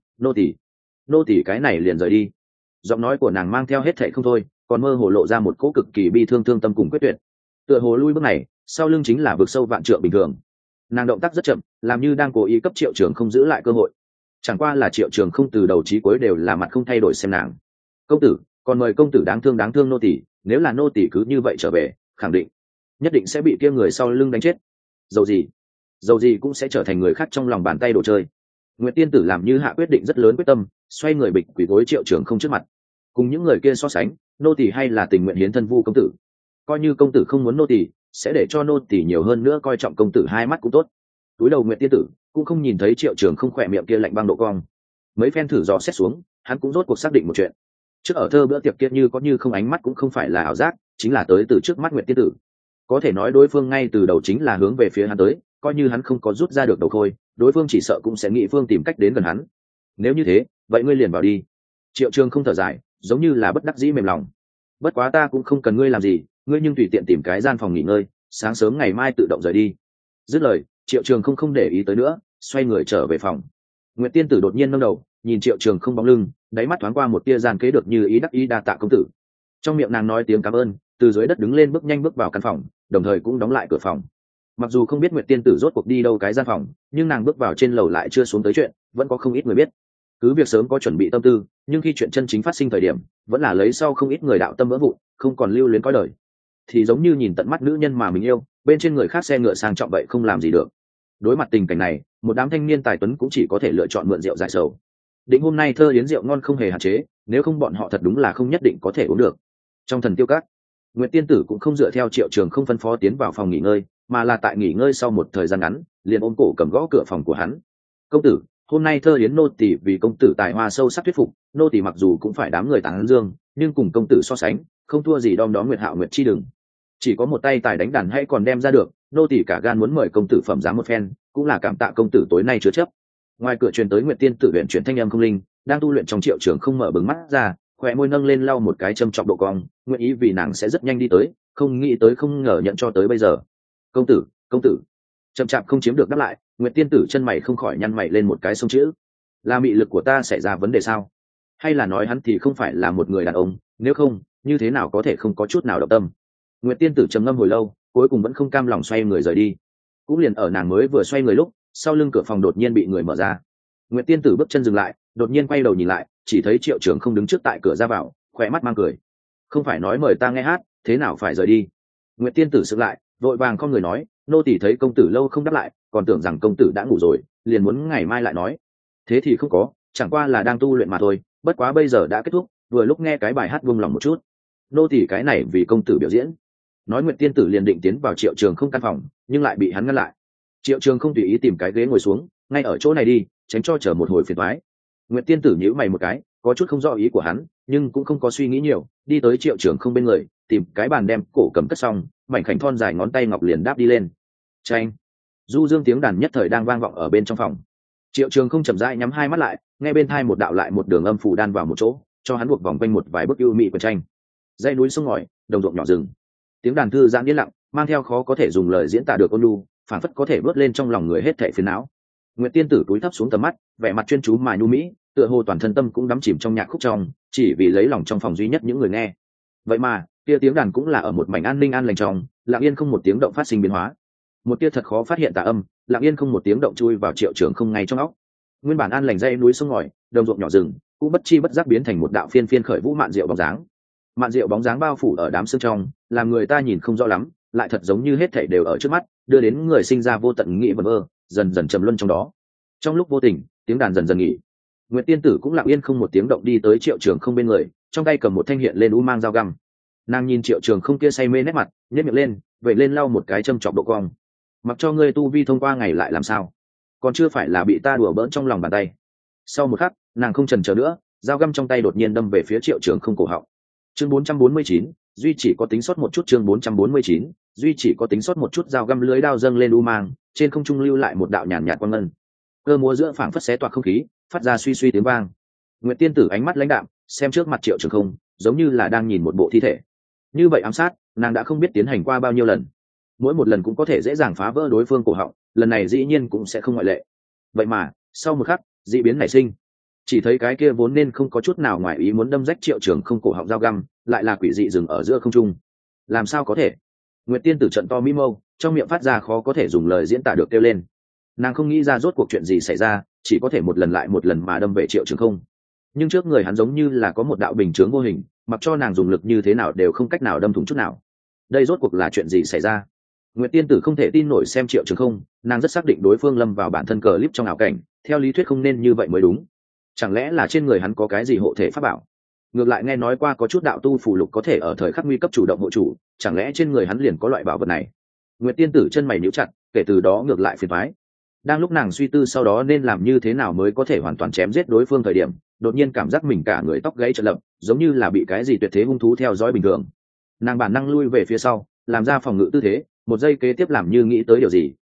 nô tỳ cái này liền rời đi. Giọng nói của nàng mang theo hết thảy không thôi, còn mơ hồ lộ ra một cỗ cực kỳ bi thương tâm cùng quyết tuyệt. Tựa hồ lui bước này, sau lưng chính là vực sâu vạn trượng bình thường. Nàng động tác rất chậm, làm như đang cố ý cấp Triệu Trường Không giữ lại cơ hội. Chẳng qua là Triệu Trường Không từ đầu chí cuối đều là mặt không thay đổi xem nàng. Công tử, còn mời công tử đáng thương nô tỳ, nếu là nô tỳ cứ như vậy trở về, khẳng định nhất định sẽ bị kia người sau lưng đánh chết. Dầu gì cũng sẽ trở thành người khác trong lòng bàn tay đồ chơi. Nguyệt tiên tử làm như hạ quyết định rất lớn quyết tâm, xoay người bịch quỳ gối Triệu Trường Không trước mặt. Cùng những người kia so sánh, nô tỳ hay là tình nguyện hiến thân vu công tử. Coi như công tử không muốn nô tỳ, sẽ để cho nô tỳ nhiều hơn nữa coi trọng công tử hai mắt cũng tốt. Túi đầu Nguyệt tiên tử cũng không nhìn thấy Triệu Trường Không khỏe miệng kia lạnh băng độ cong. Mấy phen thử dò xét xuống, hắn cũng rốt cuộc xác định một chuyện. Trước ở thơ bữa tiệc kia như có như không ánh mắt cũng không phải là ảo giác, chính là tới từ trước mắt Nguyệt tiên tử. Có thể nói đối phương ngay từ đầu chính là hướng về phía hắn tới, coi như hắn không có rút ra được đầu khôi, đối phương chỉ sợ cũng sẽ nghĩ phương tìm cách đến gần hắn. Nếu như thế, vậy ngươi liền vào đi. Triệu Trường không thở dài, giống như là bất đắc dĩ mềm lòng. Bất quá ta cũng không cần ngươi làm gì, ngươi nhưng tùy tiện tìm cái gian phòng nghỉ ngơi, sáng sớm ngày mai tự động rời đi. Dứt lời, Triệu Trường không để ý tới nữa, xoay người trở về phòng. Nguyệt Tiên Tử đột nhiên nâng đầu, nhìn Triệu Trường không bóng lưng, đáy mắt thoáng qua một tia gian kế được như ý đắc ý đa tạ công tử. Trong miệng nàng nói tiếng cảm ơn, từ dưới đất đứng lên bước nhanh bước vào căn phòng, đồng thời cũng đóng lại cửa phòng. Mặc dù không biết Nguyệt Tiên Tử rốt cuộc đi đâu cái gian phòng, nhưng nàng bước vào trên lầu lại chưa xuống tới chuyện, vẫn có không ít người biết. Cứ việc sớm có chuẩn bị tâm tư, nhưng khi chuyện chân chính phát sinh thời điểm, vẫn là lấy sau không ít người đạo tâm vỡ vụn, không còn lưu luyến cõi đời. Thì giống như nhìn tận mắt nữ nhân mà mình yêu, bên trên người khác xe ngựa sang trọng vậy không làm gì được. Đối mặt tình cảnh này, một đám thanh niên tài tuấn cũng chỉ có thể lựa chọn mượn rượu giải sầu. Định hôm nay thơ yến rượu ngon không hề hạn chế, nếu không bọn họ thật đúng là không nhất định có thể uống được. Trong Thần Tiêu Các, Nguyệt Tiên Tử cũng không dựa theo Triệu Trường không phân phó tiến vào phòng nghỉ ngơi, mà là tại nghỉ ngơi sau một thời gian ngắn, liền ôm cổ cầm gõ cửa phòng của hắn. Công tử, hôm nay thơ yến nô tỳ vì công tử tài hoa sâu sắc thuyết phục, nô tỳ mặc dù cũng phải đám người tán dương, nhưng cùng công tử so sánh, không thua gì đom đóm Nguyệt Hạo Nguyệt chi đừng. Chỉ có một tay tài đánh đàn hay còn đem ra được, nô tỳ cả gan muốn mời công tử phẩm giá một phen, cũng là cảm tạ công tử tối nay chứa chấp. Ngoài cửa truyền tới Nguyệt Tiên Tử luyện chuyển thanh âm không linh, đang tu luyện trong Triệu Trường không mở bừng mắt ra, khóe môi nâng lên lau một cái châm chọc độ cong, nguyện ý vì nàng sẽ rất nhanh đi tới, không nghĩ tới không ngờ nhận cho tới bây giờ. Công tử, công tử. Chậm chạp không chiếm được đáp lại, Nguyệt Tiên Tử chân mày không khỏi nhăn mày lên một cái sông chữ. Là mị lực của ta xảy ra vấn đề sao? Hay là nói hắn thì không phải là một người đàn ông, nếu không, như thế nào có thể không có chút nào động tâm? Nguyệt Tiên Tử trầm ngâm hồi lâu, cuối cùng vẫn không cam lòng xoay người rời đi. Cũng liền ở nàng mới vừa xoay người lúc, sau lưng cửa phòng đột nhiên bị người mở ra. Nguyệt Tiên Tử bước chân dừng lại, đột nhiên quay đầu nhìn lại, chỉ thấy Triệu Trường không đứng trước tại cửa ra vào, khỏe mắt mang cười. Không phải nói mời ta nghe hát, thế nào phải rời đi? Nguyệt Tiên Tử sững lại, vội vàng không người nói, nô tỳ thấy công tử lâu không đáp lại, còn tưởng rằng công tử đã ngủ rồi, liền muốn ngày mai lại nói. Thế thì không có, chẳng qua là đang tu luyện mà thôi, bất quá bây giờ đã kết thúc, vừa lúc nghe cái bài hát buông lòng một chút. Nô tỳ cái này vì công tử biểu diễn. Nói Nguyệt Tiên Tử liền định tiến vào Triệu Trường không căn phòng, nhưng lại bị hắn ngăn lại. Triệu Trường không tùy ý tìm cái ghế ngồi xuống, ngay ở chỗ này đi, tránh cho chờ một hồi phiền toái. Nguyệt Tiên Tử nhíu mày một cái, có chút không rõ ý của hắn, nhưng cũng không có suy nghĩ nhiều, đi tới Triệu Trường không bên người, tìm cái bàn đem cổ cầm cất xong, mảnh khảnh thon dài ngón tay ngọc liền đáp đi lên. Chanh. Du dương tiếng đàn nhất thời đang vang vọng ở bên trong phòng. Triệu Trường không chậm rãi nhắm hai mắt lại, nghe bên tai một đạo lại một đường âm phủ đan vào một chỗ, cho hắn buộc vòng quanh một vài bức ưu mỹ của tranh. Dãy núi sông ngòi, đồng ruộng nhỏ rừng. Tiếng đàn thư giãn yên lặng, mang theo khó có thể dùng lời diễn tả được ôn nhu, phảng phất có thể vớt lên trong lòng người hết thảy phiền não. Nguyệt Tiên Tử cúi thấp xuống tầm mắt, vẻ mặt chuyên chú mà nhu mỹ, tựa hồ toàn thân tâm cũng đắm chìm trong nhạc khúc trong, chỉ vì lấy lòng trong phòng duy nhất những người nghe. Vậy mà, kia tiếng đàn cũng là ở một mảnh an ninh an lành trong, lặng yên không một tiếng động phát sinh biến hóa. Một tia thật khó phát hiện tà âm, lặng yên không một tiếng động chui vào Triệu Trường không ngay trong óc. Nguyên bản an lành dãy núi sông ngòi, đồng ruộng nhỏ rừng, cũng bất chi bất giác biến thành một đạo phiên phiên khởi vũ mạn diệu bóng dáng. Mạn diệu bóng dáng bao phủ ở đám sương trong, làm người ta nhìn không rõ lắm, lại thật giống như hết thảy đều ở trước mắt, đưa đến người sinh ra vô tận nghĩ vẩn vơ, dần dần trầm luân trong đó. Trong lúc vô tình, tiếng đàn dần dần nghỉ. Nguyệt Tiên Tử cũng lặng yên không một tiếng động đi tới Triệu Trường không bên người, trong tay cầm một thanh hiện lên u mang dao găm. Nàng nhìn Triệu Trường không kia say mê nét mặt, nhếch miệng lên, vậy lên lau một cái châm chọc độ cong. Mặc cho ngươi tu vi thông qua ngày lại làm sao, còn chưa phải là bị ta đùa bỡn trong lòng bàn tay. Sau một khắc, nàng không chần chờ nữa, dao găm trong tay đột nhiên đâm về phía Triệu Trường không cổ họng. Chương 449, duy chỉ có tính sót một chút. Chương 449, duy chỉ có tính sót một chút. Dao găm lưới đao dâng lên u mang, trên không trung lưu lại một đạo nhàn nhạt quang ngân. Cơ múa giữa phảng phất xé toạc không khí, phát ra suy suy tiếng vang. Nguyệt Tiên Tử ánh mắt lãnh đạm, xem trước mặt Triệu Trường không, giống như là đang nhìn một bộ thi thể. Như vậy ám sát, nàng đã không biết tiến hành qua bao nhiêu lần, mỗi một lần cũng có thể dễ dàng phá vỡ đối phương cổ họng, lần này dĩ nhiên cũng sẽ không ngoại lệ. Vậy mà, sau một khắc, dị biến nảy sinh. Chỉ thấy cái kia vốn nên không có chút nào ngoài ý muốn đâm rách Triệu Trường không cổ họng dao găm, lại là quỷ dị dừng ở giữa không trung. Làm sao có thể? Nguyệt Tiên Tử trận to mỹ mâu, trong miệng phát ra khó có thể dùng lời diễn tả được kêu lên. Nàng không nghĩ ra rốt cuộc chuyện gì xảy ra, chỉ có thể một lần lại một lần mà đâm về Triệu Trường không. Nhưng trước người hắn giống như là có một đạo bình chướng vô hình, mặc cho nàng dùng lực như thế nào đều không cách nào đâm thủng chút nào. Đây rốt cuộc là chuyện gì xảy ra? Nguyệt Tiên Tử không thể tin nổi xem Triệu Trường không, nàng rất xác định đối phương lâm vào bản thân cờ clip trong ảo cảnh, theo lý thuyết không nên như vậy mới đúng. Chẳng lẽ là trên người hắn có cái gì hộ thể pháp bảo? Ngược lại nghe nói qua có chút đạo tu phù lục có thể ở thời khắc nguy cấp chủ động hộ chủ, chẳng lẽ trên người hắn liền có loại bảo vật này? Nguyệt Tiên Tử chân mày nhíu chặt, kể từ đó ngược lại phiền toái. Đang lúc nàng suy tư sau đó nên làm như thế nào mới có thể hoàn toàn chém giết đối phương thời điểm, đột nhiên cảm giác mình cả người tóc gáy chợt lập, giống như là bị cái gì tuyệt thế hung thú theo dõi bình thường. Nàng bản năng lui về phía sau, làm ra phòng ngự tư thế, một giây kế tiếp làm như nghĩ tới điều gì,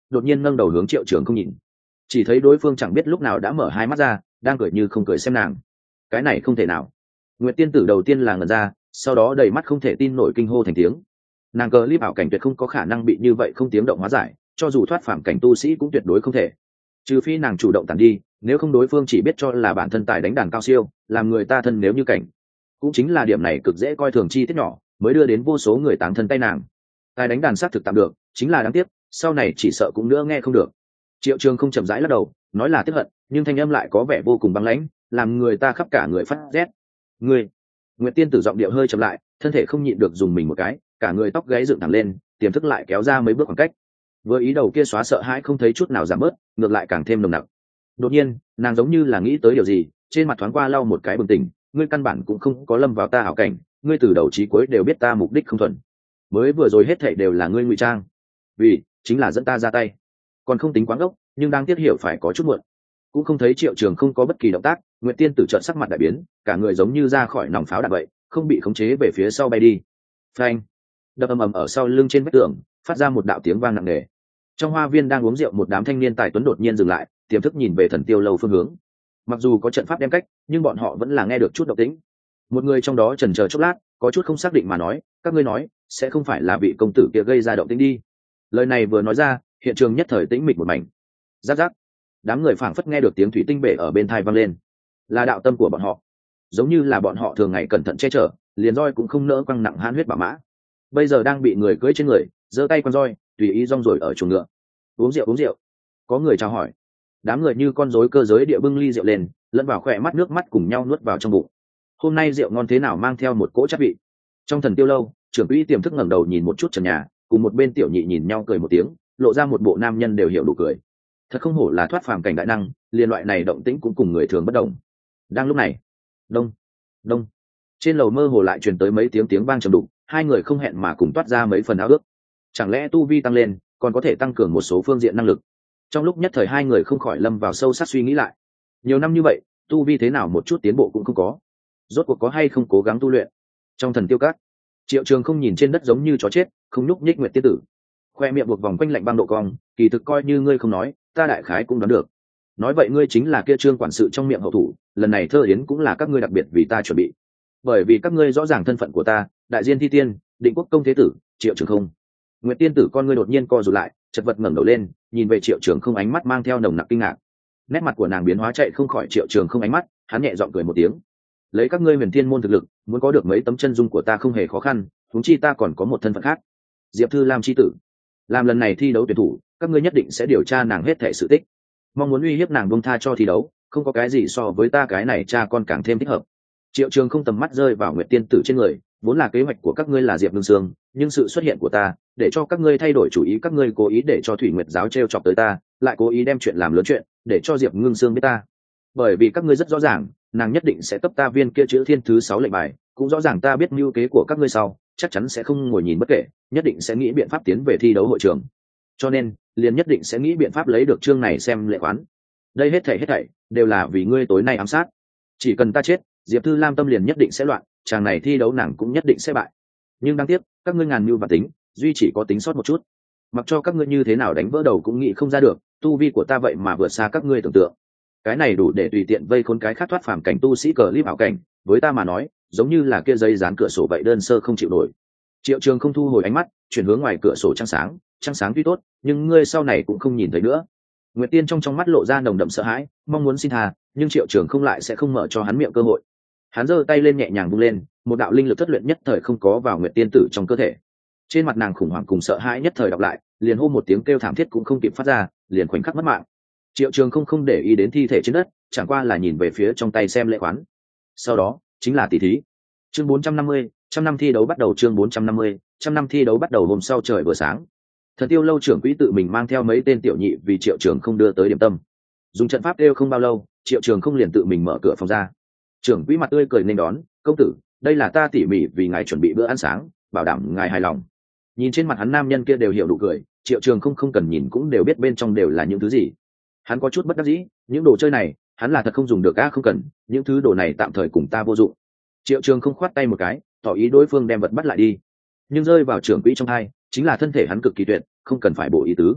đột nhiên nâng đầu hướng Triệu Trường không nhìn, chỉ thấy đối phương chẳng biết lúc nào đã mở hai mắt ra, đang cười như không cười xem nàng. Cái này không thể nào. Nguyệt tiên tử đầu tiên là ngẩn ra, sau đó đầy mắt không thể tin nổi kinh hô thành tiếng. Nàng cờ clip ảo cảnh tuyệt không có khả năng bị như vậy không tiếng động hóa giải, cho dù thoát phàm cảnh tu sĩ cũng tuyệt đối không thể, trừ phi nàng chủ động tản đi, nếu không đối phương chỉ biết cho là bản thân tài đánh đàn cao siêu, làm người ta thân nếu như cảnh. Cũng chính là điểm này cực dễ coi thường chi tiết nhỏ, mới đưa đến vô số người tán thân tay nàng. Tài đánh đàn xác thực tạm được, chính là đáng tiếc, sau này chỉ sợ cũng nữa nghe không được. Triệu Trường không chậm rãi lắc đầu, nói là tiếc hận, nhưng thanh âm lại có vẻ vô cùng băng lãnh, làm người ta khắp cả người phát rét. Ngươi, Nguyệt tiên tử giọng điệu hơi chậm lại, thân thể không nhịn được dùng mình một cái, cả người tóc gáy dựng thẳng lên, tiềm thức lại kéo ra mấy bước khoảng cách. Vừa ý đầu kia xóa sợ hãi không thấy chút nào giảm bớt, ngược lại càng thêm nồng nặc. Đột nhiên, nàng giống như là nghĩ tới điều gì, trên mặt thoáng qua lau một cái bừng tỉnh, ngươi căn bản cũng không có lâm vào ta ảo cảnh, ngươi từ đầu chí cuối đều biết ta mục đích không thuần, mới vừa rồi hết thảy đều là ngươi ngụy trang, vì chính là dẫn ta ra tay, còn không tính quáng ốc, nhưng đang tiết hiểu phải có chút muộn. Cũng không thấy Triệu Trường không có bất kỳ động tác, Nguyệt tiên tử trợn sắc mặt đại biến, cả người giống như ra khỏi nòng pháo đạn vậy, không bị khống chế về phía sau bay đi. Phanh, đập ầm ầm ở sau lưng trên vách tường, phát ra một đạo tiếng vang nặng nề. Trong hoa viên đang uống rượu một đám thanh niên tài tuấn đột nhiên dừng lại, tiềm thức nhìn về Thần Tiêu lâu phương hướng. Mặc dù có trận pháp đem cách, nhưng bọn họ vẫn là nghe được chút động tĩnh. Một người trong đó chần chờ chốc lát, có chút không xác định mà nói, các ngươi nói sẽ không phải là vị công tử kia gây ra động tĩnh đi. Lời này vừa nói ra, hiện trường nhất thời tĩnh mịch một mảnh. Rắc rắc, đám người phảng phất nghe được tiếng thủy tinh bể ở bên tai vang lên, là đạo tâm của bọn họ, giống như là bọn họ thường ngày cẩn thận che chở, liền roi cũng không nỡ quăng nặng hãn huyết bảo mã, bây giờ đang bị người cưỡi trên người, giơ tay quăng roi, tùy ý rong rồi ở chuồng ngựa. Uống rượu uống rượu. Có người chào hỏi. Đám người như con rối cơ giới địa bưng ly rượu lên, lẫn vào khỏe mắt nước mắt cùng nhau nuốt vào trong bụng. Hôm nay rượu ngon thế nào mang theo một cỗ chất vị. Trong Thần Tiêu lâu, trưởng quỹ tiềm thức ngẩng đầu nhìn một chút trần nhà, cùng một bên tiểu nhị nhìn nhau cười một tiếng, lộ ra một bộ nam nhân đều hiểu đủ cười. Thật không hổ là thoát phàm cảnh đại năng, liên loại này động tĩnh cũng cùng người thường bất động. Đang lúc này, đông đông, trên lầu mơ hồ lại truyền tới mấy tiếng vang trầm đục, hai người không hẹn mà cùng toát ra mấy phần áo ước. Chẳng lẽ tu vi tăng lên, còn có thể tăng cường một số phương diện năng lực? Trong lúc nhất thời hai người không khỏi lâm vào sâu sắc suy nghĩ lại. Nhiều năm như vậy, tu vi thế nào một chút tiến bộ cũng không có. Rốt cuộc có hay không cố gắng tu luyện? Trong Thần Tiêu các, Triệu Trường không nhìn trên đất giống như chó chết, không nhúc nhích Nguyệt tiên tử, khoe miệng buộc vòng quanh lạnh băng độ cong, kỳ thực coi như ngươi không nói, ta đại khái cũng đoán được. Nói vậy ngươi chính là kia Trương quản sự trong miệng hậu thủ, lần này thơ yến cũng là các ngươi đặc biệt vì ta chuẩn bị. Bởi vì các ngươi rõ ràng thân phận của ta, đại diên thi tiên, định quốc công thế tử, Triệu Trường không. Nguyệt tiên tử con ngươi đột nhiên co rụt lại, chật vật ngẩng đầu lên, nhìn về Triệu Trường không, ánh mắt mang theo nồng nặc kinh ngạc. Nét mặt của nàng biến hóa chạy không khỏi Triệu Trường không ánh mắt, hắn nhẹ giọng cười một tiếng. Lấy các ngươi Huyền Thiên môn thực lực, muốn có được mấy tấm chân dung của ta không hề khó khăn, huống chi ta còn có một thân phận khác, Diệp Thư Lam chi tử. Làm lần này thi đấu tuyển thủ, các ngươi nhất định sẽ điều tra nàng hết thảy sự tích, mong muốn uy hiếp nàng buông tha cho thi đấu, không có cái gì so với ta cái này cha con càng thêm thích hợp. Triệu Trường không tầm mắt rơi vào Nguyệt tiên tử trên người, vốn là kế hoạch của các ngươi là Diệp Ngưng Sương, nhưng sự xuất hiện của ta, để cho các ngươi thay đổi chủ ý, các ngươi cố ý để cho Thủy Nguyệt giáo trêu chọc tới ta, lại cố ý đem chuyện làm lớn chuyện, để cho Diệp Ngưng Sương biết ta. Bởi vì các ngươi rất rõ ràng, nàng nhất định sẽ cấp ta viên kia chữ thiên thứ 6 lệnh bài, cũng rõ ràng ta biết mưu kế của các ngươi sau, chắc chắn sẽ không ngồi nhìn bất kể, nhất định sẽ nghĩ biện pháp tiến về thi đấu hội trường. Cho nên, liền nhất định sẽ nghĩ biện pháp lấy được chương này xem lệ khoán. Đây hết thảy đều là vì ngươi tối nay ám sát. Chỉ cần ta chết, Diệp Thư Lam tâm liền nhất định sẽ loạn, chàng này thi đấu nàng cũng nhất định sẽ bại. Nhưng đáng tiếc, các ngươi ngàn mưu và tính, duy chỉ có tính sót một chút. Mặc cho các ngươi như thế nào đánh vỡ đầu cũng nghĩ không ra được, tu vi của ta vậy mà vượt xa các ngươi tưởng tượng. Cái này đủ để tùy tiện vây khốn cái khác thoát phàm cảnh tu sĩ cờ líp ảo cảnh, với ta mà nói, giống như là kia dây dán cửa sổ vậy đơn sơ không chịu nổi. Triệu Trường không thu hồi ánh mắt, chuyển hướng ngoài cửa sổ trăng sáng tuy tốt, nhưng ngươi sau này cũng không nhìn thấy nữa. Nguyệt Tiên trong mắt lộ ra nồng đậm sợ hãi, mong muốn xin tha, nhưng Triệu Trường không lại sẽ không mở cho hắn miệng cơ hội. Hắn giơ tay lên nhẹ nhàng vung lên, một đạo linh lực thất luyện nhất thời không có vào Nguyệt Tiên tử trong cơ thể. Trên mặt nàng khủng hoảng cùng sợ hãi nhất thời đọc lại, liền hô một tiếng kêu thảm thiết cũng không kịp phát ra, liền khoảnh khắc mất mạng. Triệu Trường không để ý đến thi thể trên đất, chẳng qua là nhìn về phía trong tay xem lễ khoán. Sau đó chính là tỷ thí. Chương 450, trăm năm thi đấu bắt đầu. Chương 450, trăm năm thi đấu bắt đầu. Hôm sau trời vừa sáng, Thần Tiêu lâu trưởng quỹ tự mình mang theo mấy tên tiểu nhị vì Triệu Trường không đưa tới điểm tâm. Dùng trận pháp đeo không bao lâu, Triệu Trường không liền tự mình mở cửa phòng ra. Trưởng quỹ mặt tươi cười nên đón, công tử, đây là ta tỉ mỉ vì ngài chuẩn bị bữa ăn sáng, bảo đảm ngài hài lòng. Nhìn trên mặt hắn nam nhân kia đều hiểu đủ cười, Triệu Trường không cần nhìn cũng đều biết bên trong đều là những thứ gì. Hắn có chút bất đắc dĩ, những đồ chơi này hắn là thật không dùng được, không cần, những thứ đồ này tạm thời cùng ta vô dụng. Triệu Trường không khoát tay một cái, tỏ ý đối phương đem vật bắt lại đi, nhưng rơi vào trưởng quỹ trong hai chính là thân thể hắn cực kỳ tuyệt, không cần phải bổ ý tứ.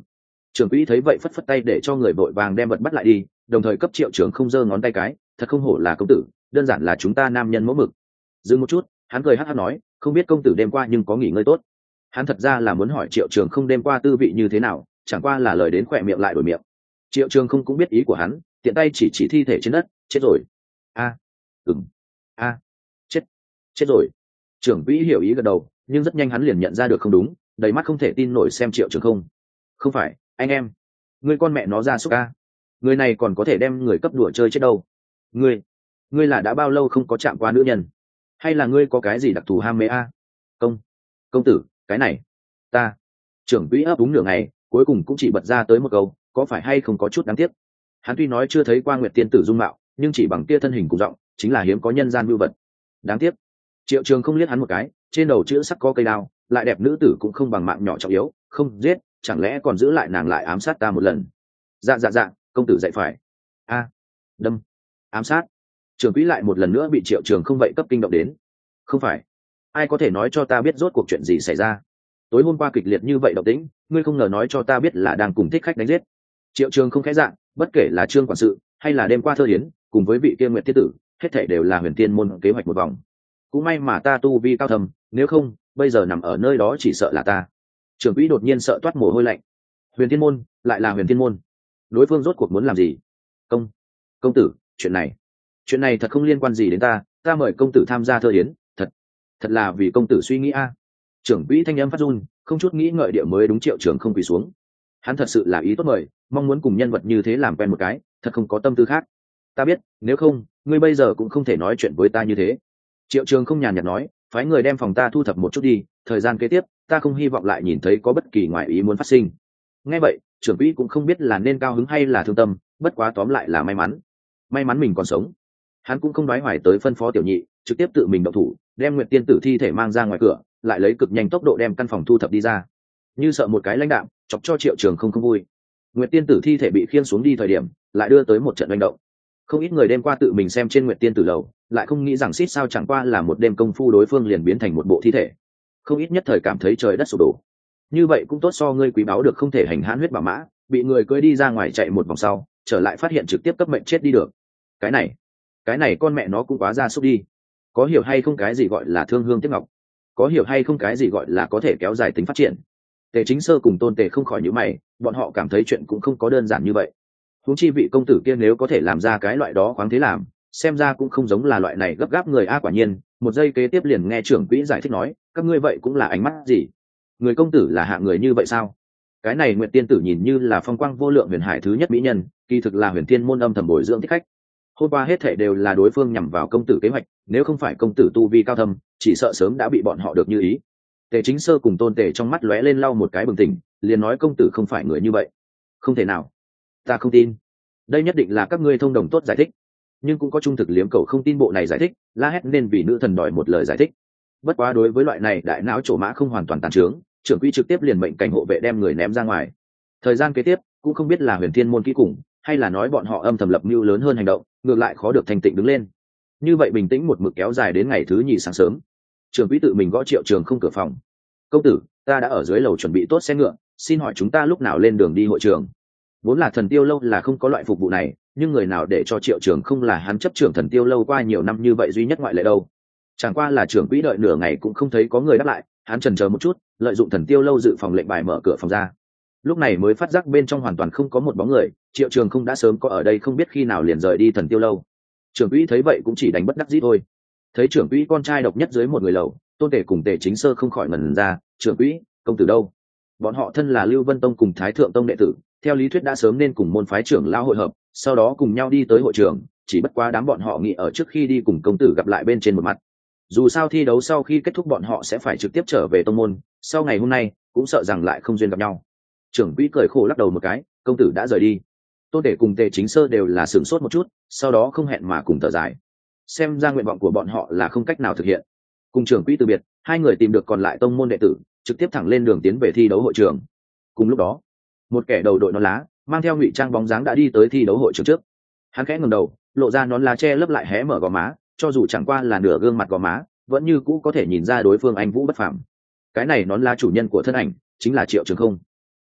Trưởng quỹ thấy vậy phất phất tay để cho người vội vàng đem vật bắt lại đi, đồng thời cấp Triệu Trường không giơ ngón tay cái, thật không hổ là công tử, đơn giản là chúng ta nam nhân mẫu mực. Dừng một chút, hắn cười hắc hắc nói, không biết công tử đêm qua nhưng có nghỉ ngơi tốt. Hắn thật ra là muốn hỏi Triệu Trường không đêm qua tư vị như thế nào, chẳng qua là lời đến khỏe miệng lại đổi miệng. Triệu Trường không cũng biết ý của hắn, tiện tay chỉ thi thể trên đất, chết rồi. A, chết, chết rồi. Trưởng quỹ hiểu ý gật đầu, nhưng rất nhanh hắn liền nhận ra được không đúng, đầy mắt không thể tin nổi xem Triệu Trường không. Không phải, anh em, ngươi con mẹ nó ra xúc a, người này còn có thể đem người cấp đùa chơi chết đâu. Ngươi là đã bao lâu không có chạm qua nữ nhân, hay là ngươi có cái gì đặc thù ham mê a? Công tử, cái này, ta. Trưởng quỹ ấp úng nửa ngày, cuối cùng cũng chỉ bật ra tới một câu, có phải hay không có chút đáng tiếc. Hắn tuy nói chưa thấy qua Nguyệt tiên tử dung mạo, nhưng chỉ bằng kia thân hình cùng giọng, chính là hiếm có nhân gian vưu vật. Đáng tiếc. Triệu Trường không liếc hắn một cái, trên đầu chữ sắc có cây đao, lại đẹp nữ tử cũng không bằng mạng nhỏ trọng yếu, không giết, chẳng lẽ còn giữ lại nàng lại ám sát ta một lần? Dạ, công tử dạy phải. Đâm, ám sát. Trưởng quỹ lại một lần nữa bị Triệu Trường không vậy cấp kinh động đến. Không phải, ai có thể nói cho ta biết rốt cuộc chuyện gì xảy ra? Tối hôm qua kịch liệt như vậy động tĩnh, ngươi không ngờ nói cho ta biết là đang cùng thích khách đánh giết. Triệu Trường không khẽ dạng, bất kể là Trương quản sự hay là đêm qua thơ hiến cùng với vị kia Nguyệt tiên tử, hết thảy đều là Huyền Tiên môn kế hoạch một vòng. Cũng may mà ta tu vi cao thầm, nếu không bây giờ nằm ở nơi đó chỉ sợ là ta. Trưởng quỹ đột nhiên sợ toát mồ hôi lạnh. Huyền Tiên môn, lại là Huyền Tiên môn, đối phương rốt cuộc muốn làm gì? Công tử, chuyện này thật không liên quan gì đến ta mời công tử tham gia thơ hiến, thật là vì công tử suy nghĩ a. Trưởng quỹ thanh âm phát run, không chút nghĩ ngợi địa mới đúng. Triệu Trường không quỳ xuống. Hắn thật sự là ý tốt mời, mong muốn cùng nhân vật như thế làm quen một cái, thật không có tâm tư khác. Ta biết, nếu không ngươi bây giờ cũng không thể nói chuyện với ta như thế. Triệu Trường không nhàn nhạt nói, phái người đem phòng ta thu thập một chút đi, thời gian kế tiếp ta không hy vọng lại nhìn thấy có bất kỳ ngoại ý muốn phát sinh. Nghe vậy, trưởng quỹ cũng không biết là nên cao hứng hay là thương tâm, bất quá tóm lại là may mắn mình còn sống. Hắn cũng không đoái hoài tới phân phó tiểu nhị, trực tiếp tự mình động thủ, đem Nguyệt tiên tử thi thể mang ra ngoài cửa, lại lấy cực nhanh tốc độ đem căn phòng thu thập đi ra. Như sợ một cái lãnh đạm, chọc cho Triệu Trường không vui. Nguyệt tiên tử thi thể bị khiêng xuống đi thời điểm, lại đưa tới một trận manh động. Không ít người đêm qua tự mình xem trên Nguyệt tiên tử lầu, lại không nghĩ rằng xít sao chẳng qua là một đêm công phu đối phương liền biến thành một bộ thi thể. Không ít nhất thời cảm thấy trời đất sụp đổ. Như vậy cũng tốt so ngươi quý báu được không thể hành hãn huyết bảo mã, bị người cưỡi đi ra ngoài chạy một vòng sau, trở lại phát hiện trực tiếp cấp mệnh chết đi được. Cái này con mẹ nó cũng quá ra súc đi. Có hiểu hay không cái gì gọi là thương hương tiếc ngọc? Có hiểu hay không cái gì gọi là có thể kéo dài tính phát triển? Tề Chính Sơ cùng Tôn Tề không khỏi nhíu mày, bọn họ cảm thấy chuyện cũng không có đơn giản như vậy. Huống chi vị công tử kia nếu có thể làm ra cái loại đó khoáng thế làm, xem ra cũng không giống là loại này gấp gáp người a. Quả nhiên, một giây kế tiếp liền nghe trưởng quỹ giải thích nói, các ngươi vậy cũng là ánh mắt gì? Người công tử là hạng người như vậy sao? Cái này Nguyệt tiên tử nhìn như là phong quang vô lượng huyền hải thứ nhất mỹ nhân, kỳ thực là Huyền Thiên môn âm thầm bồi dưỡng thích khách. Hôm qua hết thảy đều là đối phương nhằm vào công tử kế hoạch, nếu không phải công tử tu vi cao thâm, chỉ sợ sớm đã bị bọn họ được như ý. Tề Chính Sơ cùng Tôn Tề trong mắt lóe lên lau một cái bừng tỉnh, liền nói công tử không phải người như vậy. Không thể nào, ta không tin. Đây nhất định là các ngươi thông đồng tốt giải thích. Nhưng cũng có trung thực liếm cầu không tin bộ này giải thích, la hét nên vì nữ thần đòi một lời giải thích. Bất quá đối với loại này đại não trổ mã không hoàn toàn tàn trướng, trưởng quỹ trực tiếp liền mệnh cảnh hộ vệ đem người ném ra ngoài. Thời gian kế tiếp cũng không biết là Huyền Thiên môn kỹ cùng, hay là nói bọn họ âm thầm lập mưu lớn hơn hành động, ngược lại khó được thanh tịnh đứng lên. Như vậy bình tĩnh một mực kéo dài đến ngày thứ nhì sáng sớm. Trưởng quỹ tự mình gõ Triệu Trường không cửa phòng. Công tử, ta đã ở dưới lầu chuẩn bị tốt xe ngựa, xin hỏi chúng ta lúc nào lên đường đi hội trường? Vốn là Thần Tiêu lâu là không có loại phục vụ này, nhưng người nào để cho Triệu Trường không là hắn chấp trưởng Thần Tiêu lâu qua nhiều năm như vậy duy nhất ngoại lệ đâu. Chẳng qua là trưởng quỹ đợi nửa ngày cũng không thấy có người đáp lại, hắn chần chờ một chút, lợi dụng Thần Tiêu lâu dự phòng lệnh bài mở cửa phòng ra. Lúc này mới phát giác bên trong hoàn toàn không có một bóng người, Triệu Trường không đã sớm có ở đây không biết khi nào liền rời đi Thần Tiêu lâu. Trưởng quỹ thấy vậy cũng chỉ đánh bất đắc dĩ thôi. Thấy trưởng quỹ con trai độc nhất dưới một người lầu, Tôn Tề cùng Tề Chính Sơ không khỏi ngẩn ra, trưởng quỹ, công tử đâu? Bọn họ thân là Lưu Vân Tông cùng Thái Thượng Tông đệ tử, theo lý thuyết đã sớm nên cùng môn phái trưởng lao hội hợp, sau đó cùng nhau đi tới hội trường, chỉ bất quá đám bọn họ nghĩ ở trước khi đi cùng công tử gặp lại bên trên một mặt. Dù sao thi đấu sau khi kết thúc bọn họ sẽ phải trực tiếp trở về tông môn, sau ngày hôm nay cũng sợ rằng lại không duyên gặp nhau. Trưởng quỹ cười khổ lắc đầu một cái, công tử đã rời đi. Tôn Tề cùng Tề Chính Sơ đều là sửng sốt một chút, sau đó không hẹn mà cùng thở dài. Xem ra nguyện vọng của bọn họ là không cách nào thực hiện. Cùng trưởng quỹ từ biệt, hai người tìm được còn lại tông môn đệ tử, trực tiếp thẳng lên đường tiến về thi đấu hội trường. Cùng lúc đó, một kẻ đầu đội nón lá, mang theo ngụy trang bóng dáng đã đi tới thi đấu hội trường trước. Hắn khẽ ngẩng đầu, lộ ra nón lá che lấp lại hé mở gò má, cho dù chẳng qua là nửa gương mặt gò má, vẫn như cũ có thể nhìn ra đối phương anh vũ bất phàm. Cái này nón lá chủ nhân của thân ảnh chính là Triệu Trường không.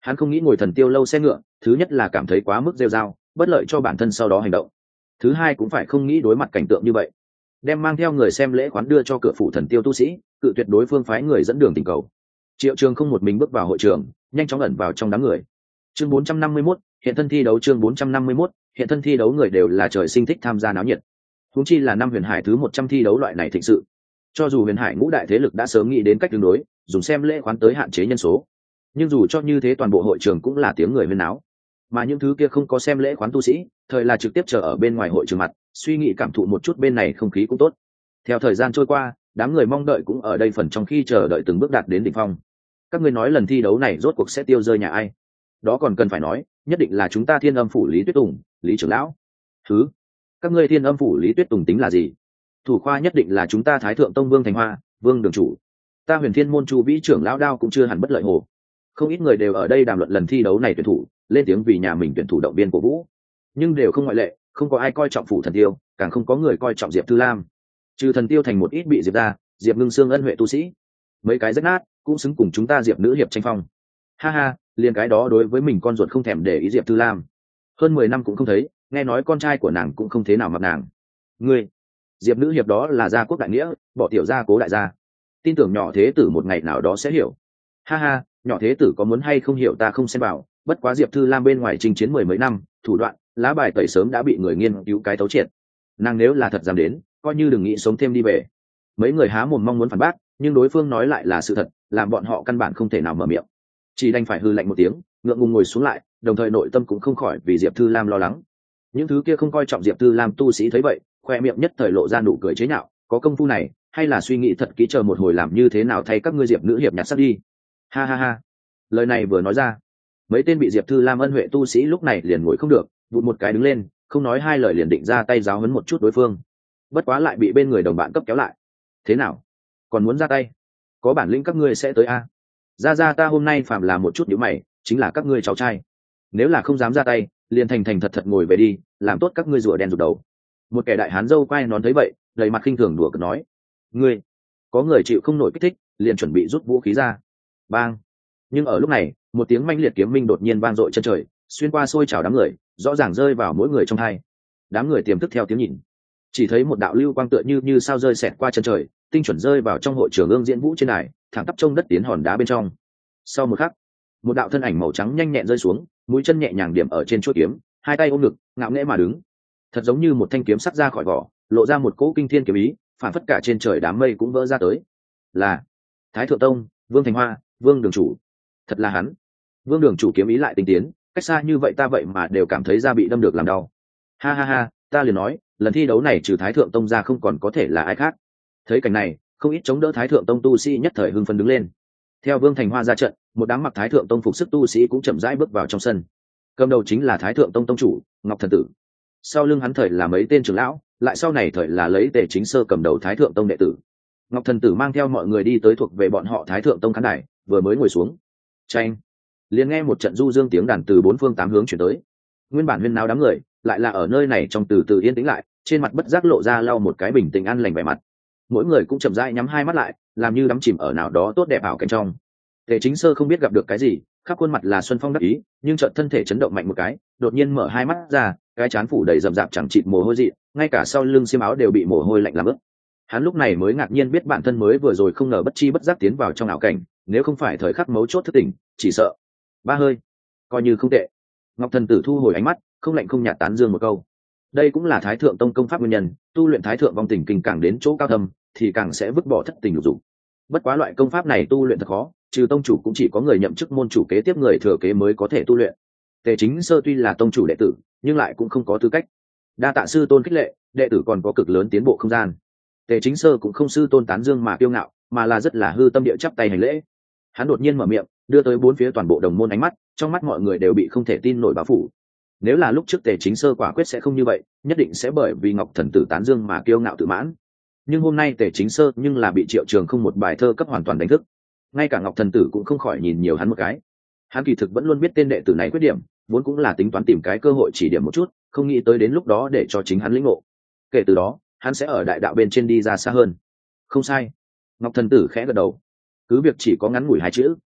Hắn không nghĩ ngồi thần tiêu lâu xe ngựa, thứ nhất là cảm thấy quá mức rêu rao, bất lợi cho bản thân sau đó hành động, thứ hai cũng phải không nghĩ đối mặt cảnh tượng như vậy, đem mang theo người xem lễ khoán đưa cho cửa phủ thần tiêu tu sĩ, cự tuyệt đối phương phái người dẫn đường tình cầu. Triệu Trường không một mình bước vào hội trường, nhanh chóng ẩn vào trong đám người. Chương 451, hiện thân thi đấu. Chương 451, hiện thân thi đấu. Người đều là trời sinh thích tham gia náo nhiệt, huống chi là năm Huyền Hải thứ 100 thi đấu loại này thịnh sự. Cho dù Huyền Hải ngũ đại thế lực đã sớm nghĩ đến cách tương đối, dùng xem lễ khoán tới hạn chế nhân số, nhưng dù cho như thế toàn bộ hội trường cũng là tiếng người huyên náo. Mà những thứ kia không có xem lễ khoán tu sĩ, thời là trực tiếp chờ ở bên ngoài hội trường mặt, suy nghĩ cảm thụ một chút bên này không khí cũng tốt. Theo thời gian trôi qua, đám người mong đợi cũng ở đây phần trong khi chờ đợi từng bước đạt đến đỉnh phong. Các ngươi nói lần thi đấu này rốt cuộc sẽ tiêu rơi nhà ai? Đó còn cần phải nói, nhất định là chúng ta Thiên Âm phủ Lý Tuyết Tùng, Lý trưởng lão. Thứ, các ngươi Thiên Âm phủ Lý Tuyết Tùng tính là gì? Thủ khoa nhất định là chúng ta Thái Thượng Tông Vương Thành Hoa, Vương đường chủ. Ta Huyền Thiên môn Chu Vĩ trưởng lão đao cũng chưa hẳn bất lợi hồ. Không ít người đều ở đây đàm luận lần thi đấu này tuyển thủ, lên tiếng vì nhà mình tuyển thủ động viên cổ vũ, nhưng đều không ngoại lệ, không có ai coi trọng phủ thần tiêu, càng không có người coi trọng Diệp Thư Lam. Trừ thần tiêu thành một ít bị diệp ra, Diệp Ngưng Sương ân huệ tu sĩ, mấy cái rách nát cũng xứng cùng chúng ta Diệp nữ hiệp tranh phong. Ha ha, liền cái đó đối với mình con ruột không thèm để ý Diệp Thư Lam, hơn 10 năm cũng không thấy, nghe nói con trai của nàng cũng không thế nào mặc nàng. Ngươi, Diệp nữ hiệp đó là gia quốc đại nghĩa, bỏ tiểu gia cố đại gia, tin tưởng nhỏ thế tử một ngày nào đó sẽ hiểu. Ha ha, nhỏ thế tử có muốn hay không hiểu ta không xem vào, bất quá Diệp Thư Lam bên ngoài chinh chiến 10 mấy năm, thủ đoạn, lá bài tẩy sớm đã bị người nghiên cứu cái thấu triệt. Nàng nếu là thật dám đến, coi như đừng nghĩ sống thêm đi về. Mấy người há mồm mong muốn phản bác, nhưng đối phương nói lại là sự thật, làm bọn họ căn bản không thể nào mở miệng, chỉ đành phải hư lạnh một tiếng, ngượng ngùng ngồi xuống lại, đồng thời nội tâm cũng không khỏi vì Diệp Thư Lam lo lắng. Những thứ kia không coi trọng Diệp Thư Lam tu sĩ thấy vậy, khoe miệng nhất thời lộ ra nụ cười chế nhạo, có công phu này, hay là suy nghĩ thật kỹ chờ một hồi làm như thế nào thay các ngươi Diệp nữ hiệp nhặt sắc đi. Ha ha ha. Lời này vừa nói ra, mấy tên bị Diệp Thư Lam ân huệ tu sĩ lúc này liền ngồi không được, vụt một cái đứng lên, không nói hai lời liền định ra tay giáo huấn một chút đối phương. Bất quá lại bị bên người đồng bạn cấp kéo lại. Thế nào, còn muốn ra tay? Có bản lĩnh các ngươi sẽ tới a? Ra ta hôm nay phạm làm một chút nhíu mày, chính là các ngươi cháu trai. Nếu là không dám ra tay, liền thành thành thật thật ngồi về đi, làm tốt các ngươi rùa đen rụt đầu. Một kẻ đại hán dâu quay nón thấy vậy, đầy mặt khinh thường đùa cợt nói: ngươi, có người chịu không nổi kích thích, liền chuẩn bị rút vũ khí ra. Bang! Nhưng ở lúc này, một tiếng manh liệt kiếm minh đột nhiên vang dội chân trời, xuyên qua xôi trào đám người, rõ ràng rơi vào mỗi người trong hai. Đám người tiềm thức theo tiếng nhìn, chỉ thấy một đạo lưu quang tựa như sao rơi xẹt qua chân trời, tinh chuẩn rơi vào trong hội trường ương diễn vũ trên đài, thẳng tắp trông đất tiến hòn đá bên trong. Sau một khắc, một đạo thân ảnh màu trắng nhanh nhẹn rơi xuống, mũi chân nhẹ nhàng điểm ở trên chuôi kiếm, hai tay ôm ngực, ngạo nghễ mà đứng, thật giống như một thanh kiếm sắc ra khỏi vỏ, lộ ra một cỗ kinh thiên kiếm ý, phản phất cả trên trời đám mây cũng vỡ ra tới. Là Thái Thượng Tông Vương Thành Hoa, Vương đường chủ. Thật là hắn. Vương đường chủ kiếm ý lại tinh tiến, cách xa như vậy ta vậy mà đều cảm thấy da bị đâm được làm đau. Ha ha ha, ta liền nói, lần thi đấu này trừ Thái Thượng Tông ra không còn có thể là ai khác. Thấy cảnh này, không ít chống đỡ Thái Thượng Tông tu sĩ nhất thời hưng phấn đứng lên. Theo Vương Thành Hoa ra trận, một đám mặc Thái Thượng Tông phục sức tu sĩ cũng chậm rãi bước vào trong sân. Cầm đầu chính là Thái Thượng Tông tông chủ Ngọc Thần Tử, sau lưng hắn thời là mấy tên trưởng lão, lại sau này thời là lấy Tề Chính Sơ cầm đầu Thái Thượng Tông đệ tử. Ngọc Thần Tử mang theo mọi người đi tới thuộc về bọn họ Thái Thượng Tông khán đài, vừa mới ngồi xuống, tranh liền nghe một trận du dương tiếng đàn từ bốn phương tám hướng chuyển tới. Nguyên bản huyên náo đám người lại là ở nơi này trong từ từ yên tĩnh lại, trên mặt bất giác lộ ra lau một cái bình tĩnh an lành vẻ mặt. Mỗi người cũng chậm rãi nhắm hai mắt lại, làm như đắm chìm ở nào đó tốt đẹp ảo cảnh trong. Tề Chính Sơ không biết gặp được cái gì, khắp khuôn mặt là xuân phong đắc ý, nhưng chợt thân thể chấn động mạnh một cái, đột nhiên mở hai mắt ra, cái trán phủ đầy rậm rạp chẳng chịt mồ hôi dị, ngay cả sau lưng xiêm áo đều bị mồ hôi lạnh làm ướt. Hắn lúc này mới ngạc nhiên biết bản thân mới vừa rồi không ngờ bất chi bất giác tiến vào trong ảo cảnh, nếu không phải thời khắc mấu chốt thức tỉnh, chỉ sợ ba hơi, coi như không tệ. Ngọc Thần Tử thu hồi ánh mắt, không lạnh không nhạt tán dương một câu. Đây cũng là Thái Thượng Tông công pháp nguyên nhân, tu luyện Thái Thượng vong tình kinh càng đến chỗ cao thâm, thì càng sẽ vứt bỏ thất tình lục dục. Bất quá loại công pháp này tu luyện thật khó, trừ tông chủ cũng chỉ có người nhậm chức môn chủ kế tiếp người thừa kế mới có thể tu luyện. Tề Chính Sơ tuy là tông chủ đệ tử, nhưng lại cũng không có tư cách. Đa tạ sư tôn khích lệ, đệ tử còn có cực lớn tiến bộ không gian. Tề Chính Sơ cũng không sư tôn tán dương mà kiêu ngạo, mà là rất là hư tâm địa chắp tay hành lễ. Hắn đột nhiên mở miệng, đưa tới bốn phía toàn bộ đồng môn ánh mắt, trong mắt mọi người đều bị không thể tin nổi bao phủ. Nếu là lúc trước Tề Chính Sơ quả quyết sẽ không như vậy, nhất định sẽ bởi vì Ngọc Thần Tử tán dương mà kiêu ngạo tự mãn. Nhưng hôm nay Tề Chính Sơ nhưng là bị Triệu Trường không một bài thơ cấp hoàn toàn đánh thức. Ngay cả Ngọc Thần Tử cũng không khỏi nhìn nhiều hắn một cái. Hắn kỳ thực vẫn luôn biết tên đệ tử này khuyết điểm, vốn cũng là tính toán tìm cái cơ hội chỉ điểm một chút, không nghĩ tới đến lúc đó để cho chính hắn lĩnh ngộ. Kể từ đó, hắn sẽ ở đại đạo bên trên đi ra xa hơn. Không sai. Ngọc Thần Tử khẽ gật đầu. Cứ việc chỉ có ngắn ngủi hai chữ,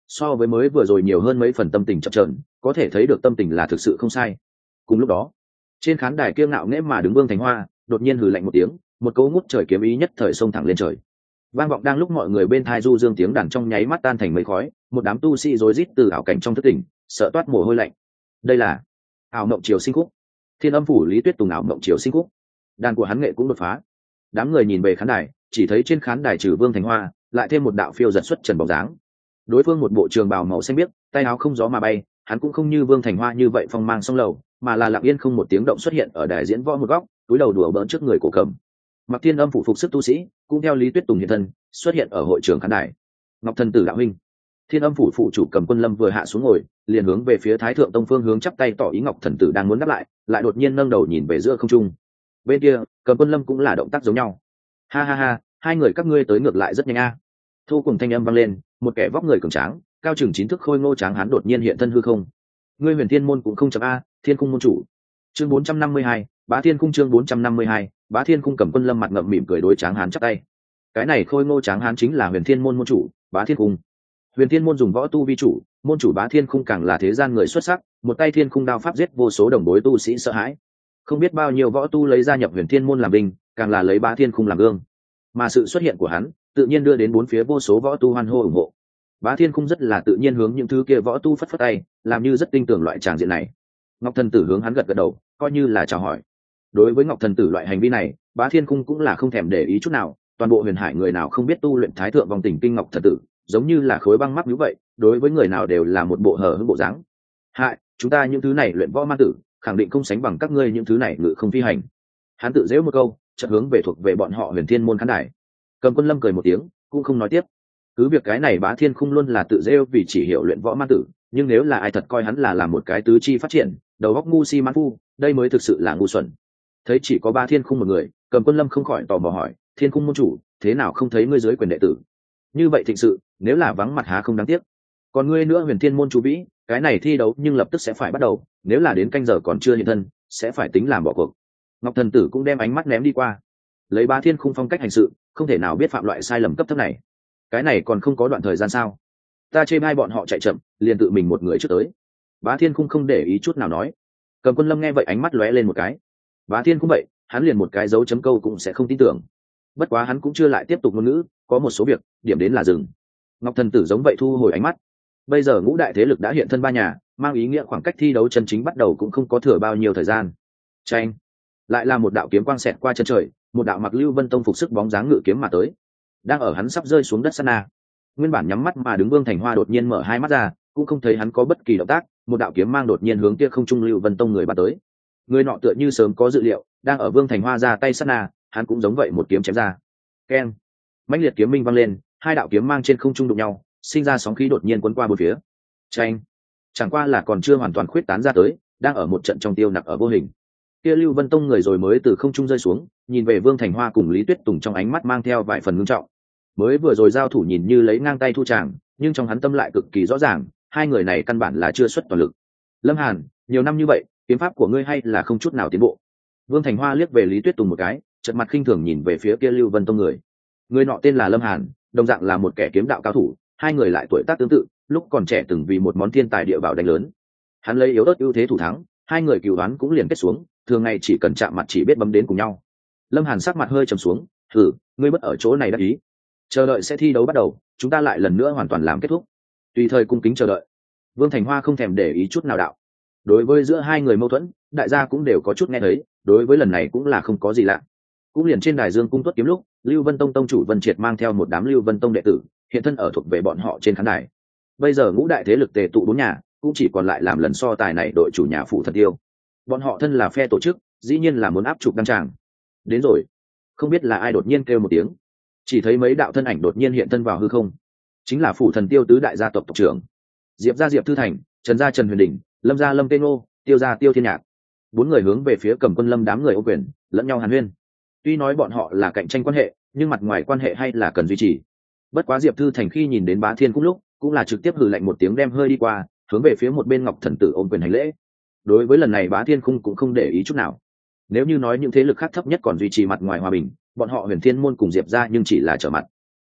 so với mới vừa rồi nhiều hơn mấy phần tâm tình chập chờn, có thể thấy được tâm tình là thực sự không sai. Cùng lúc đó, trên khán đài kiêu ngạo nghễ mà đứng Vương Thành Hoa đột nhiên hừ lạnh một tiếng, một cỗ ngút trời kiếm ý nhất thời xông thẳng lên trời, vang vọng đang lúc mọi người bên thai du dương tiếng đàn trong nháy mắt tan thành mây khói. Một đám tu sĩ rối rít từ ảo cảnh trong thất tỉnh, sợ toát mồ hôi lạnh. Đây là ảo mộng triều sinh khúc, Thiên Âm phủ Lý Tuyết Tùng ảo mộng triều sinh khúc. Đàn của hắn nghệ cũng đột phá. Đám người nhìn về khán đài, chỉ thấy trên khán đài trừ Vương Thành Hoa lại thêm một đạo phiêu giật xuất trần bóng dáng. Đối phương một bộ trường bào màu xanh biếc, tay áo không gió mà bay. Hắn cũng không như Vương Thành Hoa như vậy phong mang song lầu, mà là lặng yên không một tiếng động xuất hiện ở đài diễn võ một góc, túi đầu đùa bỡn trước người cổ cầm. Mặc Thiên Âm phủ phục sức tu sĩ cũng theo Lý Tuyết Tùng hiện thân xuất hiện ở hội trường khán đài. Ngọc thần tử đạo huynh. Thiên Âm phủ phụ chủ Cầm Quân Lâm vừa hạ xuống ngồi, liền hướng về phía Thái Thượng Tông phương hướng chắp tay tỏ ý Ngọc thần tử đang muốn đáp lại đột nhiên nâng đầu nhìn về giữa không trung. Bên kia, Cầm Quân Lâm cũng là động tác giống nhau. Ha ha ha, hai người các ngươi tới ngược lại rất nhanh a. Thu cùng thanh âm vang lên, một kẻ vóc người cường tráng, cao chừng 9 thước khôi ngô tráng hán đột nhiên hiện thân hư không. Ngươi Huyền Thiên môn cũng không chậm a, Thiên Cung môn chủ. Chương 452, Bá Thiên Cung chương 452, Bá Thiên Cung. Cầm Quân Lâm mặt ngậm mỉm cười đối tráng hán chắp tay. Cái này khôi ngô tráng hán chính là Huyền Thiên môn môn chủ, Bá Thiên Cung. Huyền Thiên môn dùng võ tu vi chủ, môn chủ Bá Thiên Cung càng là thế gian người xuất sắc, một tay thiên khung đao pháp giết vô số đồng bối tu sĩ sợ hãi. Không biết bao nhiêu võ tu lấy gia nhập Huyền Thiên môn làm binh, càng là lấy Bá Thiên Cung làm gương. Mà sự xuất hiện của hắn, tự nhiên đưa đến bốn phía vô số võ tu hoan hô ủng hộ. Bá Thiên Cung rất là tự nhiên hướng những thứ kia võ tu phất phất tay, làm như rất tin tưởng loại tràng diện này. Ngọc thần tử hướng hắn gật gật đầu, coi như là chào hỏi. Đối với Ngọc thần tử loại hành vi này, Bá Thiên Cung cũng là không thèm để ý chút nào. Toàn bộ Huyền Hải người nào không biết tu luyện Thái Thượng Vòng Tình Kinh Ngọc thần tử, giống như là khối băng mắc như vậy, đối với người nào đều là một bộ hở hững bộ dáng. Hại, chúng ta những thứ này luyện võ man tử, khẳng định không sánh bằng các ngươi những thứ này ngự không phi hành. Hắn tự giễu một câu, chợt hướng về thuộc về bọn họ Huyền Thiên môn khán đài. Cầm Quân Lâm cười một tiếng, cũng không nói tiếp. Cứ việc cái này Bá Thiên Cung luôn là tự giễu vì chỉ hiểu luyện võ man tử, nhưng nếu là ai thật coi hắn là một cái tứ chi phát triển, đầu óc ngu si mãn phu, đây mới thực sự là ngu xuẩn. Thấy chỉ có Bá Thiên Cung một người, Cầm Quân Lâm không khỏi tò mò hỏi, Thiên Cung môn chủ, thế nào không thấy ngươi dưới quyền đệ tử? Như vậy thịnh sự, nếu là vắng mặt há không đáng tiếc. Còn ngươi nữa Huyền Thiên môn chủ vĩ, cái này thi đấu nhưng lập tức sẽ phải bắt đầu, nếu là đến canh giờ còn chưa hiện thân, sẽ phải tính làm bỏ cuộc. Ngọc thần tử cũng đem ánh mắt ném đi qua. Lấy Bá Thiên Cung phong cách hành sự, không thể nào biết phạm loại sai lầm cấp thấp này. Cái này còn không có đoạn thời gian sao? Ta chê bai bọn họ chạy chậm, liền tự mình một người trước tới. Bá Thiên Cung không để ý chút nào nói. Cầm Quân Lâm nghe vậy ánh mắt lóe lên một cái. Bá Thiên Cung vậy, hắn liền một cái dấu chấm câu cũng sẽ không tin tưởng. Bất quá hắn cũng chưa lại tiếp tục ngôn ngữ, có một số việc, điểm đến là dừng. Ngọc thần tử giống vậy thu hồi ánh mắt. Bây giờ ngũ đại thế lực đã hiện thân ba nhà, mang ý nghĩa khoảng cách thi đấu chân chính bắt đầu cũng không có thừa bao nhiêu thời gian. Chanh, lại là một đạo kiếm quang xẹt qua chân trời, một đạo mặc Lưu Vân Tông phục sức bóng dáng ngự kiếm mà tới. Đang ở hắn sắp rơi xuống đất sát na, nguyên bản nhắm mắt mà đứng Vương Thành Hoa đột nhiên mở hai mắt ra, cũng không thấy hắn có bất kỳ động tác, một đạo kiếm mang đột nhiên hướng kia không trung Lưu Vân Tông người bắn tới. Người nọ tựa như sớm có dự liệu, đang ở Vương Thành Hoa ra tay sát na, hắn cũng giống vậy một kiếm chém ra. Keng, mãnh liệt kiếm minh vang lên, hai đạo kiếm mang trên không trung đụng nhau, sinh ra sóng khí đột nhiên cuốn qua bốn phía. Chanh, chẳng qua là còn chưa hoàn toàn khuyết tán ra tới, đang ở một trận trong tiêu nặc ở vô hình. Kia Lưu Vân Tông người rồi mới từ không trung rơi xuống, nhìn về Vương Thành Hoa cùng Lý Tuyết Tùng trong ánh mắt mang theo vài phần ngưng trọng. Mới vừa rồi giao thủ nhìn như lấy ngang tay thu tràng, nhưng trong hắn tâm lại cực kỳ rõ ràng, hai người này căn bản là chưa xuất toàn lực. Lâm Hàn, nhiều năm như vậy, kiếm pháp của ngươi hay là không chút nào tiến bộ. Vương Thành Hoa liếc về Lý Tuyết Tùng một cái, chợt mặt khinh thường nhìn về phía kia Lưu Vân Tông người. Người nọ tên là Lâm Hàn, đồng dạng là một kẻ kiếm đạo cao thủ, hai người lại tuổi tác tương tự, lúc còn trẻ từng vì một món thiên tài địa bảo đánh lớn. Hắn lấy yếu ớt ưu thế thủ thắng, hai người cừu đoán cũng liền kết xuống, thường ngày chỉ cần chạm mặt chỉ biết bấm đến cùng nhau. Lâm Hàn sắc mặt hơi trầm xuống, thử, ngươi bất ở chỗ này đắc ý, chờ đợi sẽ thi đấu bắt đầu, chúng ta lại lần nữa hoàn toàn làm kết thúc, tùy thời cung kính chờ đợi. Vương Thành Hoa không thèm để ý chút nào đạo. Đối với giữa hai người mâu thuẫn, đại gia cũng đều có chút nghe thấy, đối với lần này cũng là không có gì lạ. Cũng liền trên đài Dương cung tuất kiếm lúc, Lưu Vân Tông tông chủ Vân Triệt mang theo một đám Lưu Vân Tông đệ tử, hiện thân ở thuộc về bọn họ trên khán đài. Bây giờ ngũ đại thế lực tề tụ bốn nhà, cũng chỉ còn lại làm lần so tài này đội chủ nhà Phủ Thần Tiêu. Bọn họ thân là phe tổ chức, dĩ nhiên là muốn áp trục đăng tràng. Đến rồi. Không biết là ai đột nhiên kêu một tiếng, chỉ thấy mấy đạo thân ảnh đột nhiên hiện thân vào hư không. Chính là Phủ Thần Tiêu tứ đại gia tộc tộc trưởng. Diệp gia Diệp Thư Thành, Trần gia Trần Huyền Đình, Lâm gia Lâm Tê Ngô, Tiêu gia Tiêu Thiên Nhạc. Bốn người hướng về phía Cầm Quân Lâm đám người ô quyền, lẫn nhau hàn huyên. Tuy nói bọn họ là cạnh tranh quan hệ, nhưng mặt ngoài quan hệ hay là cần duy trì. Bất quá Diệp Thư Thành khi nhìn đến Bá Thiên Cung lúc, cũng là trực tiếp hừ lạnh một tiếng đem hơi đi qua, hướng về phía một bên Ngọc thần tử ôm quyền hành lễ. Đối với lần này Bá Thiên Cung cũng không để ý chút nào. Nếu như nói những thế lực khác thấp nhất còn duy trì mặt ngoài hòa bình, bọn họ Huyền Thiên môn cùng Diệp gia nhưng chỉ là trở mặt.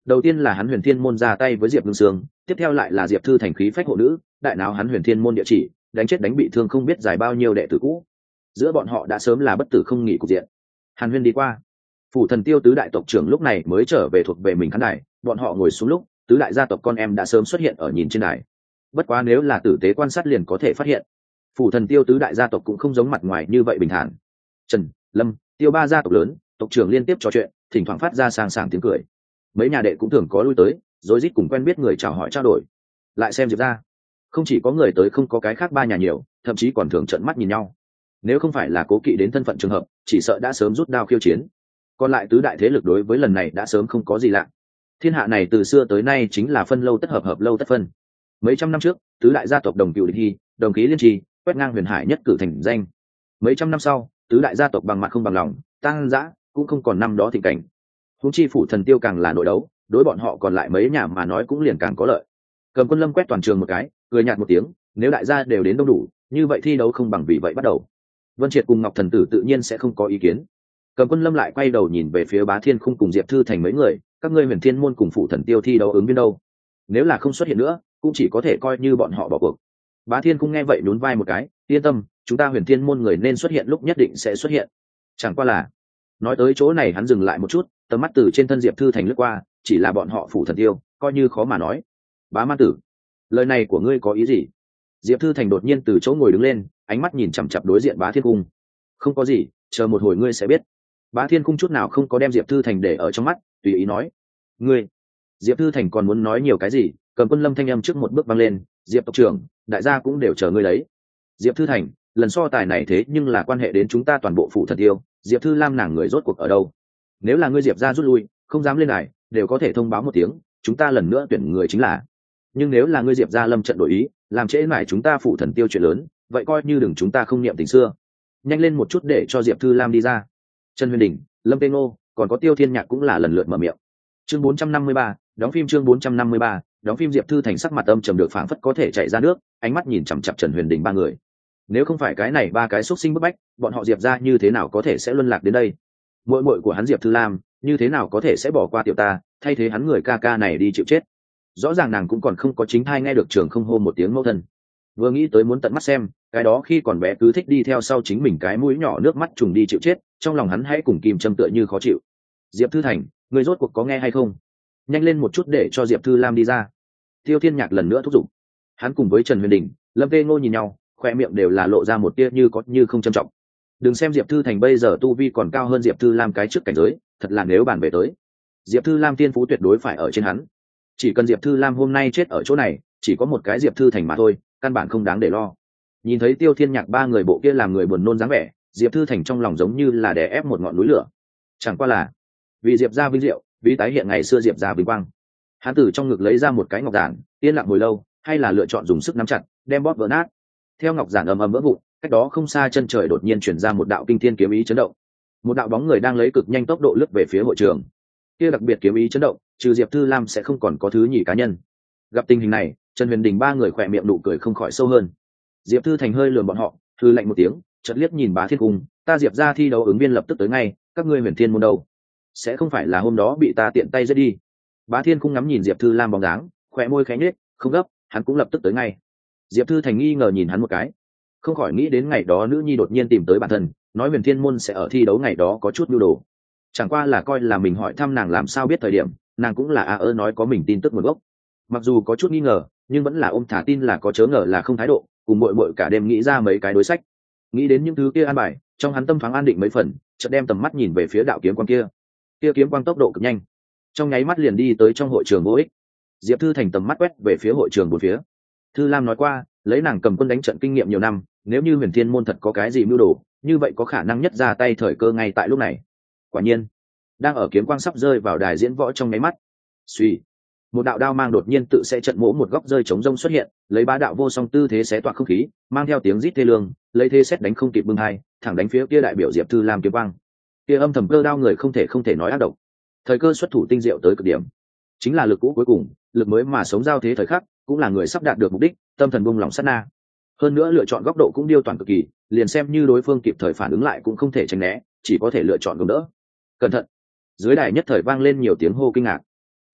Đầu tiên là hắn Huyền Thiên môn ra tay với Diệp Ngưng Sương, tiếp theo lại là Diệp Thư thành khí phách hộ nữ, đại náo hắn Huyền Thiên môn địa chỉ, đánh chết đánh bị thương không biết dài bao nhiêu đệ tử cũ. Giữa bọn họ đã sớm là bất tử không nghỉ cục diện. Hàn Huyên đi qua, Phủ Thần Tiêu tứ đại tộc trưởng lúc này mới trở về thuộc về mình khán đài, bọn họ ngồi xuống lúc, tứ đại gia tộc con em đã sớm xuất hiện ở nhìn trên đài. Bất quá nếu là tử tế quan sát liền có thể phát hiện, Phủ Thần Tiêu tứ đại gia tộc cũng không giống mặt ngoài như vậy bình thản. Trần, Lâm, Tiêu ba gia tộc lớn, tộc trưởng liên tiếp trò chuyện, thỉnh thoảng phát ra sang sảng tiếng cười. Mấy nhà đệ cũng thường có lui tới, rối rít cùng quen biết người chào hỏi trao đổi. Lại xem Diệp gia, không chỉ có người tới không có cái khác ba nhà nhiều, thậm chí còn thường trợn mắt nhìn nhau. Nếu không phải là cố kỵ đến thân phận trường hợp, chỉ sợ đã sớm rút đao khiêu chiến. Còn lại tứ đại thế lực đối với lần này đã sớm không có gì lạ. Thiên hạ này từ xưa tới nay chính là phân lâu tất hợp, hợp lâu tất phân. Mấy trăm năm trước, tứ đại gia tộc đồng cựu địch hy, đồng khí liên trì, quét ngang huyền hải nhất cử thành danh. Mấy trăm năm sau, tứ đại gia tộc bằng mặt không bằng lòng, tăng dã, cũng không còn năm đó thịnh cảnh. Huống chi Phủ Thần Tiêu càng là nội đấu, đối bọn họ còn lại mấy nhà mà nói cũng liền càng có lợi. Cầm Quân Lâm quét toàn trường một cái, cười nhạt một tiếng, nếu đại gia đều đến đông đủ, như vậy thi đấu không bằng vì vậy bắt đầu. Vân Triệt cùng Ngọc Thần Tử tự nhiên sẽ không có ý kiến. Cầm Quân Lâm lại quay đầu nhìn về phía Bá Thiên Khung cùng Diệp Thư thành mấy người, các ngươi Huyền Thiên môn cùng Phủ Thần Tiêu thi đấu ứng viên đâu? Nếu là không xuất hiện nữa, cũng chỉ có thể coi như bọn họ bỏ cuộc. Bá Thiên Khung nghe vậy nhún vai một cái, yên tâm, chúng ta Huyền Thiên môn người nên xuất hiện lúc nhất định sẽ xuất hiện. Chẳng qua là, nói tới chỗ này hắn dừng lại một chút, tầm mắt từ trên thân Diệp Thư thành lướt qua, chỉ là bọn họ Phủ Thần Tiêu, coi như khó mà nói. Bá Man Tử, lời này của ngươi có ý gì? Diệp Thư thành đột nhiên từ chỗ ngồi đứng lên, ánh mắt nhìn chằm chằm đối diện Bá Thiên Cung. Không có gì, chờ một hồi ngươi sẽ biết. Bá Thiên Cung chút nào không có đem Diệp Thư thành để ở trong mắt, tùy ý nói. Ngươi. Diệp Thư thành còn muốn nói nhiều cái gì, Cầm Quân Lâm thanh âm trước một bước vang lên, Diệp tộc trưởng, đại gia cũng đều chờ ngươi đấy. Diệp Thư thành, lần so tài này thế nhưng là quan hệ đến chúng ta toàn bộ Phủ Thần Tiêu, Diệp Thư Lam nàng người rốt cuộc ở đâu? Nếu là ngươi Diệp gia rút lui, không dám lên này, đều có thể thông báo một tiếng, chúng ta lần nữa tuyển người chính là. Nhưng nếu là ngươi Diệp gia lâm trận đổi ý, làm trễ mãi chúng ta Phủ Thần Tiêu chuyện lớn, vậy coi như đừng chúng ta không niệm tình xưa. Nhanh lên một chút để cho Diệp Thư Lam đi ra. Trần Huyền Đình, Lâm Tê Ngô, còn có Tiêu Thiên Nhạc cũng là lần lượt mở miệng. Chương 453, đóng phim chương 453, đóng phim. Diệp Thư thành sắc mặt âm trầm được phảng phất có thể chảy ra nước, ánh mắt nhìn chằm chằm Trần Huyền Đình ba người. Nếu không phải cái này ba cái xuất sinh bức bách, bọn họ Diệp gia như thế nào có thể sẽ luân lạc đến đây? Muội muội của hắn Diệp Thư Lam, như thế nào có thể sẽ bỏ qua tiểu ta, thay thế hắn người ca ca này đi chịu chết? Rõ ràng nàng cũng còn không có chính thai nghe được trường không hô một tiếng mẫu thân. Vừa nghĩ tới muốn tận mắt xem, cái đó khi còn bé cứ thích đi theo sau chính mình cái mũi nhỏ nước mắt trùng đi chịu chết, trong lòng hắn hãy cùng kim châm tựa như khó chịu. Diệp Thư thành, người rốt cuộc có nghe hay không? Nhanh lên một chút để cho Diệp Thư Lam đi ra. Tiêu Thiên Nhạc lần nữa thúc giục. Hắn cùng với Trần Huyền Đình, Lâm Tê Ngô nhìn nhau, khoe miệng đều là lộ ra một tia như có như không trầm trọng. Đừng xem Diệp Thư thành bây giờ tu vi còn cao hơn Diệp Thư Lam cái trước cảnh giới, thật là nếu bàn về tới, Diệp Thư Lam tiên phú tuyệt đối phải ở trên hắn. Chỉ cần Diệp Thư Lam hôm nay chết ở chỗ này, chỉ có một cái Diệp Thư thành mà thôi, căn bản không đáng để lo. Nhìn thấy Tiêu Thiên Nhạc ba người bộ kia làm người buồn nôn dáng vẻ, Diệp Thư thành trong lòng giống như là đè ép một ngọn núi lửa. Chẳng qua là vì Diệp gia vinh diệu, vì tái hiện ngày xưa Diệp gia vinh quang, hắn từ trong ngực lấy ra một cái ngọc giản, yên lặng hồi lâu, hay là lựa chọn dùng sức nắm chặt, đem bóp vỡ nát. Theo ngọc giản ầm ầm vỡ vụn, cách đó không xa chân trời đột nhiên chuyển ra một đạo kinh thiên kiếm ý chấn động. Một đạo bóng người đang lấy cực nhanh tốc độ lướt về phía hội trường. Kia đặc biệt kiếm ý chấn động, trừ Diệp Thư Lam sẽ không còn có thứ nhì cá nhân. Gặp tình hình này, Trần Huyền Đình ba người khỏe miệng nụ cười không khỏi sâu hơn. Diệp Thư thành hơi lườm bọn họ, hừ lạnh một tiếng, chợt liếc nhìn Bá Thiên Cung, ta Diệp gia thi đấu ứng viên lập tức tới ngay, các ngươi Huyền Thiên môn đâu? Sẽ không phải là hôm đó bị ta tiện tay giết đi? Bá Thiên Cung ngắm nhìn Diệp Thư Lam bóng dáng, khỏe môi khẽ nhếch, không gấp, hắn cũng lập tức tới ngay. Diệp Thư thành nghi ngờ nhìn hắn một cái, không khỏi nghĩ đến ngày đó nữ nhi đột nhiên tìm tới bản thân, nói Huyền Thiên môn sẽ ở thi đấu ngày đó có chút nhu đồ. Chẳng qua là coi là mình hỏi thăm nàng làm sao biết thời điểm, nàng cũng là nói có mình tin tức nguồn gốc. Mặc dù có chút nghi ngờ, nhưng vẫn là ôm thả tin là có chớ ngờ là không thái độ, cùng muội muội cả đêm nghĩ ra mấy cái đối sách. Nghĩ đến những thứ kia an bài, trong hắn tâm thoáng an định mấy phần, chợt đem tầm mắt nhìn về phía đạo kiếm quang kia. Kia kiếm quang tốc độ cực nhanh, trong nháy mắt liền đi tới trong hội trường vô ích. Diệp Thư thành tầm mắt quét về phía hội trường bốn phía. Thư Lam nói qua, lấy nàng cầm quân đánh trận kinh nghiệm nhiều năm, nếu như Huyền Thiên môn thật có cái gì mưu đồ, như vậy có khả năng nhất ra tay thời cơ ngay tại lúc này. Quả nhiên, đang ở kiếm quang sắp rơi vào đài diễn võ trong nháy mắt, suy, một đạo đao mang đột nhiên tự sẽ trận mỗ một góc rơi chống rông xuất hiện, lấy bá đạo vô song tư thế xé toạc không khí, mang theo tiếng rít thê lương, lấy thế xét đánh không kịp bưng hai, thẳng đánh phía kia đại biểu Diệp Thư Lam kiếm quang. Kia âm thầm cơ đao người không thể nói ác độc. Thời cơ xuất thủ tinh diệu tới cực điểm, chính là lực cũ cuối cùng, lực mới mà sống giao thế thời khắc, cũng là người sắp đạt được mục đích, tâm thần buông lỏng sát na. Hơn nữa lựa chọn góc độ cũng điêu toàn cực kỳ, liền xem như đối phương kịp thời phản ứng lại cũng không thể tránh né, chỉ có thể lựa chọn gồng đỡ. Cẩn thận! Dưới đài nhất thời vang lên nhiều tiếng hô kinh ngạc.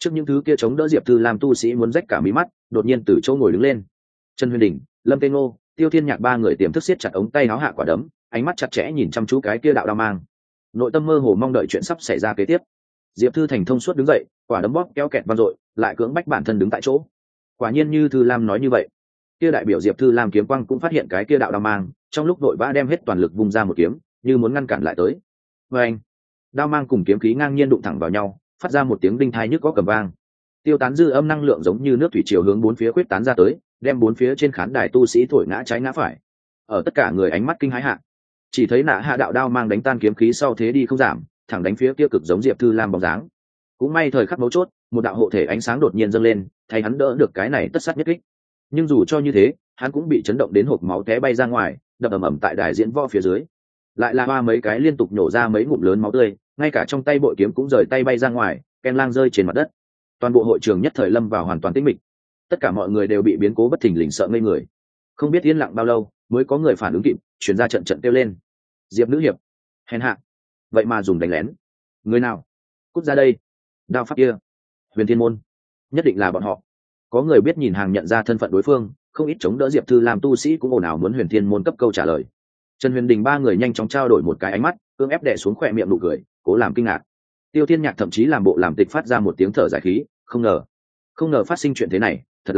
trước những thứ kia chống đỡ diệp thư lam tu sĩ muốn rách cả mí mắt, đột nhiên từ chỗ ngồi đứng lên. Trần Huyền Đình, Lâm Tê Ngô, Tiêu Thiên Nhạc ba người tiềm thức siết chặt ống tay áo hạ quả đấm, ánh mắt chặt chẽ nhìn chăm chú cái kia đạo đao mang, nội tâm mơ hồ mong đợi chuyện sắp xảy ra kế tiếp. Diệp Thư Thành thông suốt đứng dậy, quả đấm bóp kéo kẹt vang dội, lại cưỡng bách bản thân đứng tại chỗ. Quả nhiên như Thư Lam nói như vậy, kia đại biểu Diệp Thư Lam kiếm quang cũng phát hiện cái kia đạo đao mang, trong lúc vội vã đem hết toàn lực vung ra một kiếm, như muốn ngăn cản lại tới. Và anh, đao mang cùng kiếm khí ngang nhiên đụng thẳng vào nhau, phát ra một tiếng đinh tai nhức có cầm vang. Tiêu tán dư âm năng lượng giống như nước thủy triều hướng bốn phía quyết tán ra tới, đem bốn phía trên khán đài tu sĩ thổi ngã trái ngã phải. Ở tất cả người ánh mắt kinh hãi hạ, chỉ thấy nạ hạ đạo đao mang đánh tan kiếm khí sau thế đi không giảm, thẳng đánh phía kia cực giống Diệp Thư Lam bóng dáng. Cũng may thời khắc mấu chốt, một đạo hộ thể ánh sáng đột nhiên dâng lên, thay hắn đỡ được cái này tất sát nhất kích. Nhưng dù cho như thế, hắn cũng bị chấn động đến hộc máu té bay ra ngoài, đập ầm ầm tại đài diễn võ phía dưới. Lại là hoa mấy cái liên tục nổ ra mấy ngụm lớn máu tươi, ngay cả trong tay bội kiếm cũng rời tay bay ra ngoài, ken lang rơi trên mặt đất. Toàn bộ hội trường nhất thời lâm vào hoàn toàn tĩnh mịch. Tất cả mọi người đều bị biến cố bất thình lình sợ ngây người. Không biết yên lặng bao lâu, mới có người phản ứng kịp, truyền ra trận trận kêu lên. Diệp nữ hiệp, hèn hạ, vậy mà dùng đánh lén. Người nào? Cút ra đây. Đao pháp kia, Huyền Thiên môn, nhất định là bọn họ. Có người biết nhìn hàng nhận ra thân phận đối phương, không ít chống đỡ Diệp Thư làm tu sĩ cũng ồn ào muốn Huyền Thiên môn cấp câu trả lời. Trần Huyền Đình ba người nhanh chóng trao đổi một cái ánh mắt, cưỡng ép đè xuống khỏe miệng nụ cười, cố làm kinh ngạc. Tiêu Thiên Nhạc thậm chí làm bộ làm tịch phát ra một tiếng thở dài khí, không ngờ phát sinh chuyện thế này, thật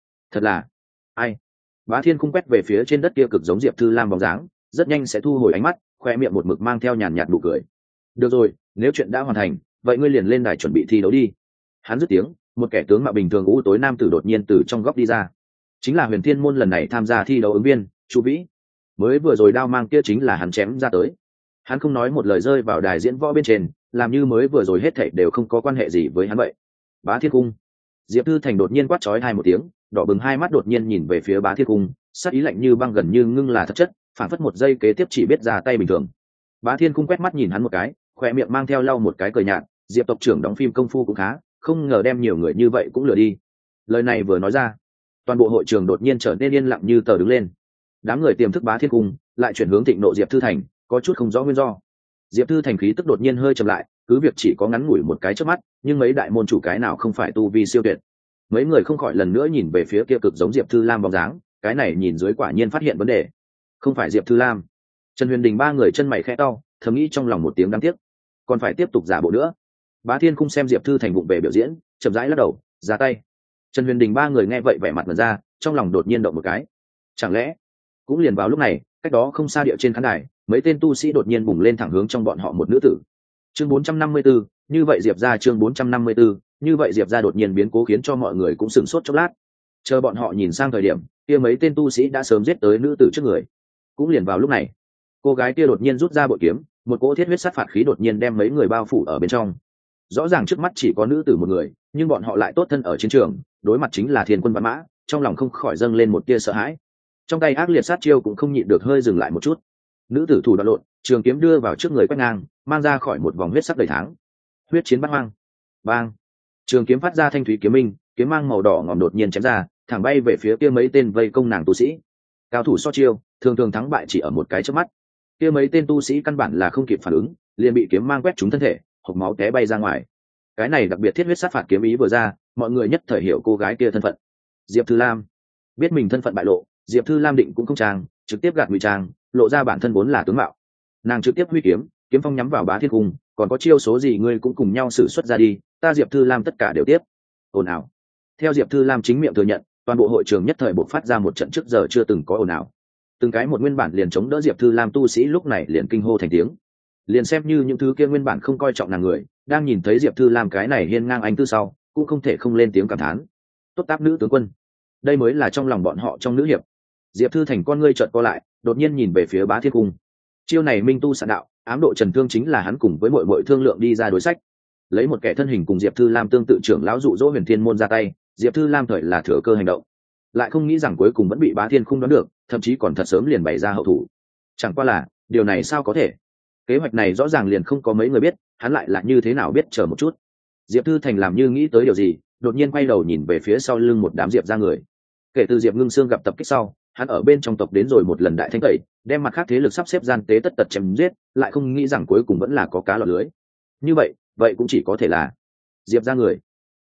là ai. Bá Thiên Cung quét về phía trên đất kia cực giống Diệp Thư Lam bóng dáng, rất nhanh sẽ thu hồi ánh mắt, khoe miệng một mực mang theo nhàn nhạt nụ cười. Được rồi, nếu chuyện đã hoàn thành, vậy ngươi liền lên đài chuẩn bị thi đấu đi. Hắn dứt tiếng, một kẻ tướng mạo bình thường u tối nam tử đột nhiên từ trong góc đi ra, chính là Huyền Thiên môn lần này tham gia thi đấu ứng viên Chu Vĩ. Mới vừa rồi đao mang kia chính là hắn chém ra tới. Hắn không nói một lời rơi vào đài diễn võ bên trên, làm như mới vừa rồi hết thảy đều không có quan hệ gì với hắn vậy. Bá Thiên Cung. Diệp Thư Thành đột nhiên quát chói hai một tiếng, đỏ bừng hai mắt đột nhiên nhìn về phía Bá Thiên Cung, sắc ý lạnh như băng gần như ngưng là thật chất, phản phất một giây kế tiếp chỉ biết ra tay bình thường. Bá Thiên Cung quét mắt nhìn hắn một cái, khoe miệng mang theo lau một cái cười nhạt, Diệp tộc trưởng đóng phim công phu cũng khá, không ngờ đem nhiều người như vậy cũng lừa đi. Lời này vừa nói ra, toàn bộ hội trường đột nhiên trở nên yên lặng như tờ đứng lên. Đám người tiềm thức Bá Thiên Cung lại chuyển hướng thịnh nộ Diệp Thư Thành, có chút không rõ nguyên do. Diệp Thư Thành khí tức đột nhiên hơi chậm lại, cứ việc chỉ có ngắn ngủi một cái chớp mắt, nhưng mấy đại môn chủ cái nào không phải tu vi siêu tuyệt. Mấy người không khỏi lần nữa nhìn về phía kia cực giống Diệp Thư Lam bóng dáng, cái này nhìn dưới quả nhiên phát hiện vấn đề. Không phải Diệp Thư Lam. Trần Huyền Đình ba người chân mày khẽ cau, thầm nghĩ trong lòng một tiếng đáng tiếc. Còn phải tiếp tục giả bộ nữa. Bá Thiên Cung xem Diệp Thư Thành vụng về biểu diễn, chậm rãi lắc đầu, ra tay. Trần Huyền Đình ba người nghe vậy vẻ mặt mở ra, trong lòng đột nhiên động một cái. Chẳng lẽ cũng liền vào lúc này, cách đó không xa địa trên khán đài, mấy tên tu sĩ đột nhiên bùng lên thẳng hướng trong bọn họ một nữ tử. Chương 454, như vậy Diệp gia chương 454, như vậy Diệp gia đột nhiên biến cố khiến cho mọi người cũng sửng sốt chốc lát. Chờ bọn họ nhìn sang thời điểm, kia mấy tên tu sĩ đã sớm giết tới nữ tử trước người. Cũng liền vào lúc này, cô gái kia đột nhiên rút ra bội kiếm, một cỗ thiết huyết sát phạt khí đột nhiên đem mấy người bao phủ ở bên trong. Rõ ràng trước mắt chỉ có nữ tử một người, nhưng bọn họ lại tốt thân ở chiến trường, đối mặt chính là thiên quân vạn mã, trong lòng không khỏi dâng lên một tia sợ hãi. Trong tay ác liệt sát chiêu cũng không nhịn được hơi dừng lại một chút. Nữ tử thủ đoạn lộn, trường kiếm đưa vào trước người quét ngang, mang ra khỏi một vòng huyết sắc đầy tháng. Huyết chiến bát hoang. Bang. Trường kiếm phát ra thanh thúy kiếm minh, kiếm mang màu đỏ ngòm đột nhiên chém ra, thẳng bay về phía kia mấy tên vây công nàng tu sĩ. Cao thủ so chiêu, thường thường thắng bại chỉ ở một cái chớp mắt. Kia mấy tên tu sĩ căn bản là không kịp phản ứng, liền bị kiếm mang quét trúng thân thể, hộc máu té bay ra ngoài. Cái này đặc biệt thiết huyết sát phạt kiếm ý vừa ra, mọi người nhất thời hiểu cô gái kia thân phận. Diệp Thư Lam. Biết mình thân phận bại lộ, Diệp Thư Lam định cũng không trang, trực tiếp gạt ngụy trang, lộ ra bản thân vốn là tướng mạo. Nàng trực tiếp huy kiếm, kiếm phong nhắm vào Bá Thiên Cung, còn có chiêu số gì ngươi cũng cùng nhau sử xuất ra đi, ta Diệp Thư Lam tất cả đều tiếp. Ồn ào. Theo Diệp Thư Lam chính miệng thừa nhận, toàn bộ hội trường nhất thời bộc phát ra một trận trước giờ chưa từng có ồn ào. Từng cái một nguyên bản liền chống đỡ Diệp Thư Lam tu sĩ lúc này liền kinh hô thành tiếng. Liền xem như những thứ kia nguyên bản không coi trọng nàng người, đang nhìn thấy Diệp Thư Lam cái này hiên ngang anh tư sau, cũng không thể không lên tiếng cảm thán. Tốt táp nữ tướng quân. Đây mới là trong lòng bọn họ trong nữ hiệp. Diệp Thư Thành con ngươi chợt co lại, đột nhiên nhìn về phía Bá Thiên Cung. Chiêu này minh tu sạn đạo, ám độ trần thương chính là hắn cùng với mọi thương lượng đi ra đối sách. Lấy một kẻ thân hình cùng Diệp Thư Lam tương tự trưởng lão dụ dỗ Huyền Thiên môn ra tay, Diệp Thư Lam thời là thừa cơ hành động. Lại không nghĩ rằng cuối cùng vẫn bị Bá Thiên Cung đoán được, thậm chí còn thật sớm liền bày ra hậu thủ. Chẳng qua là, điều này sao có thể? Kế hoạch này rõ ràng liền không có mấy người biết, hắn lại là như thế nào biết, chờ một chút. Diệp Thư Thành làm như nghĩ tới điều gì, đột nhiên quay đầu nhìn về phía sau lưng một đám Diệp ra người. Kể từ Diệp Ngưng Sương gặp tập kích sau, hắn ở bên trong tộc đến rồi một lần đại thanh tẩy, đem mặt khác thế lực sắp xếp gian tế tất tật chém giết, lại không nghĩ rằng cuối cùng vẫn là có cá lọt lưới. Như vậy cũng chỉ có thể là Diệp ra người.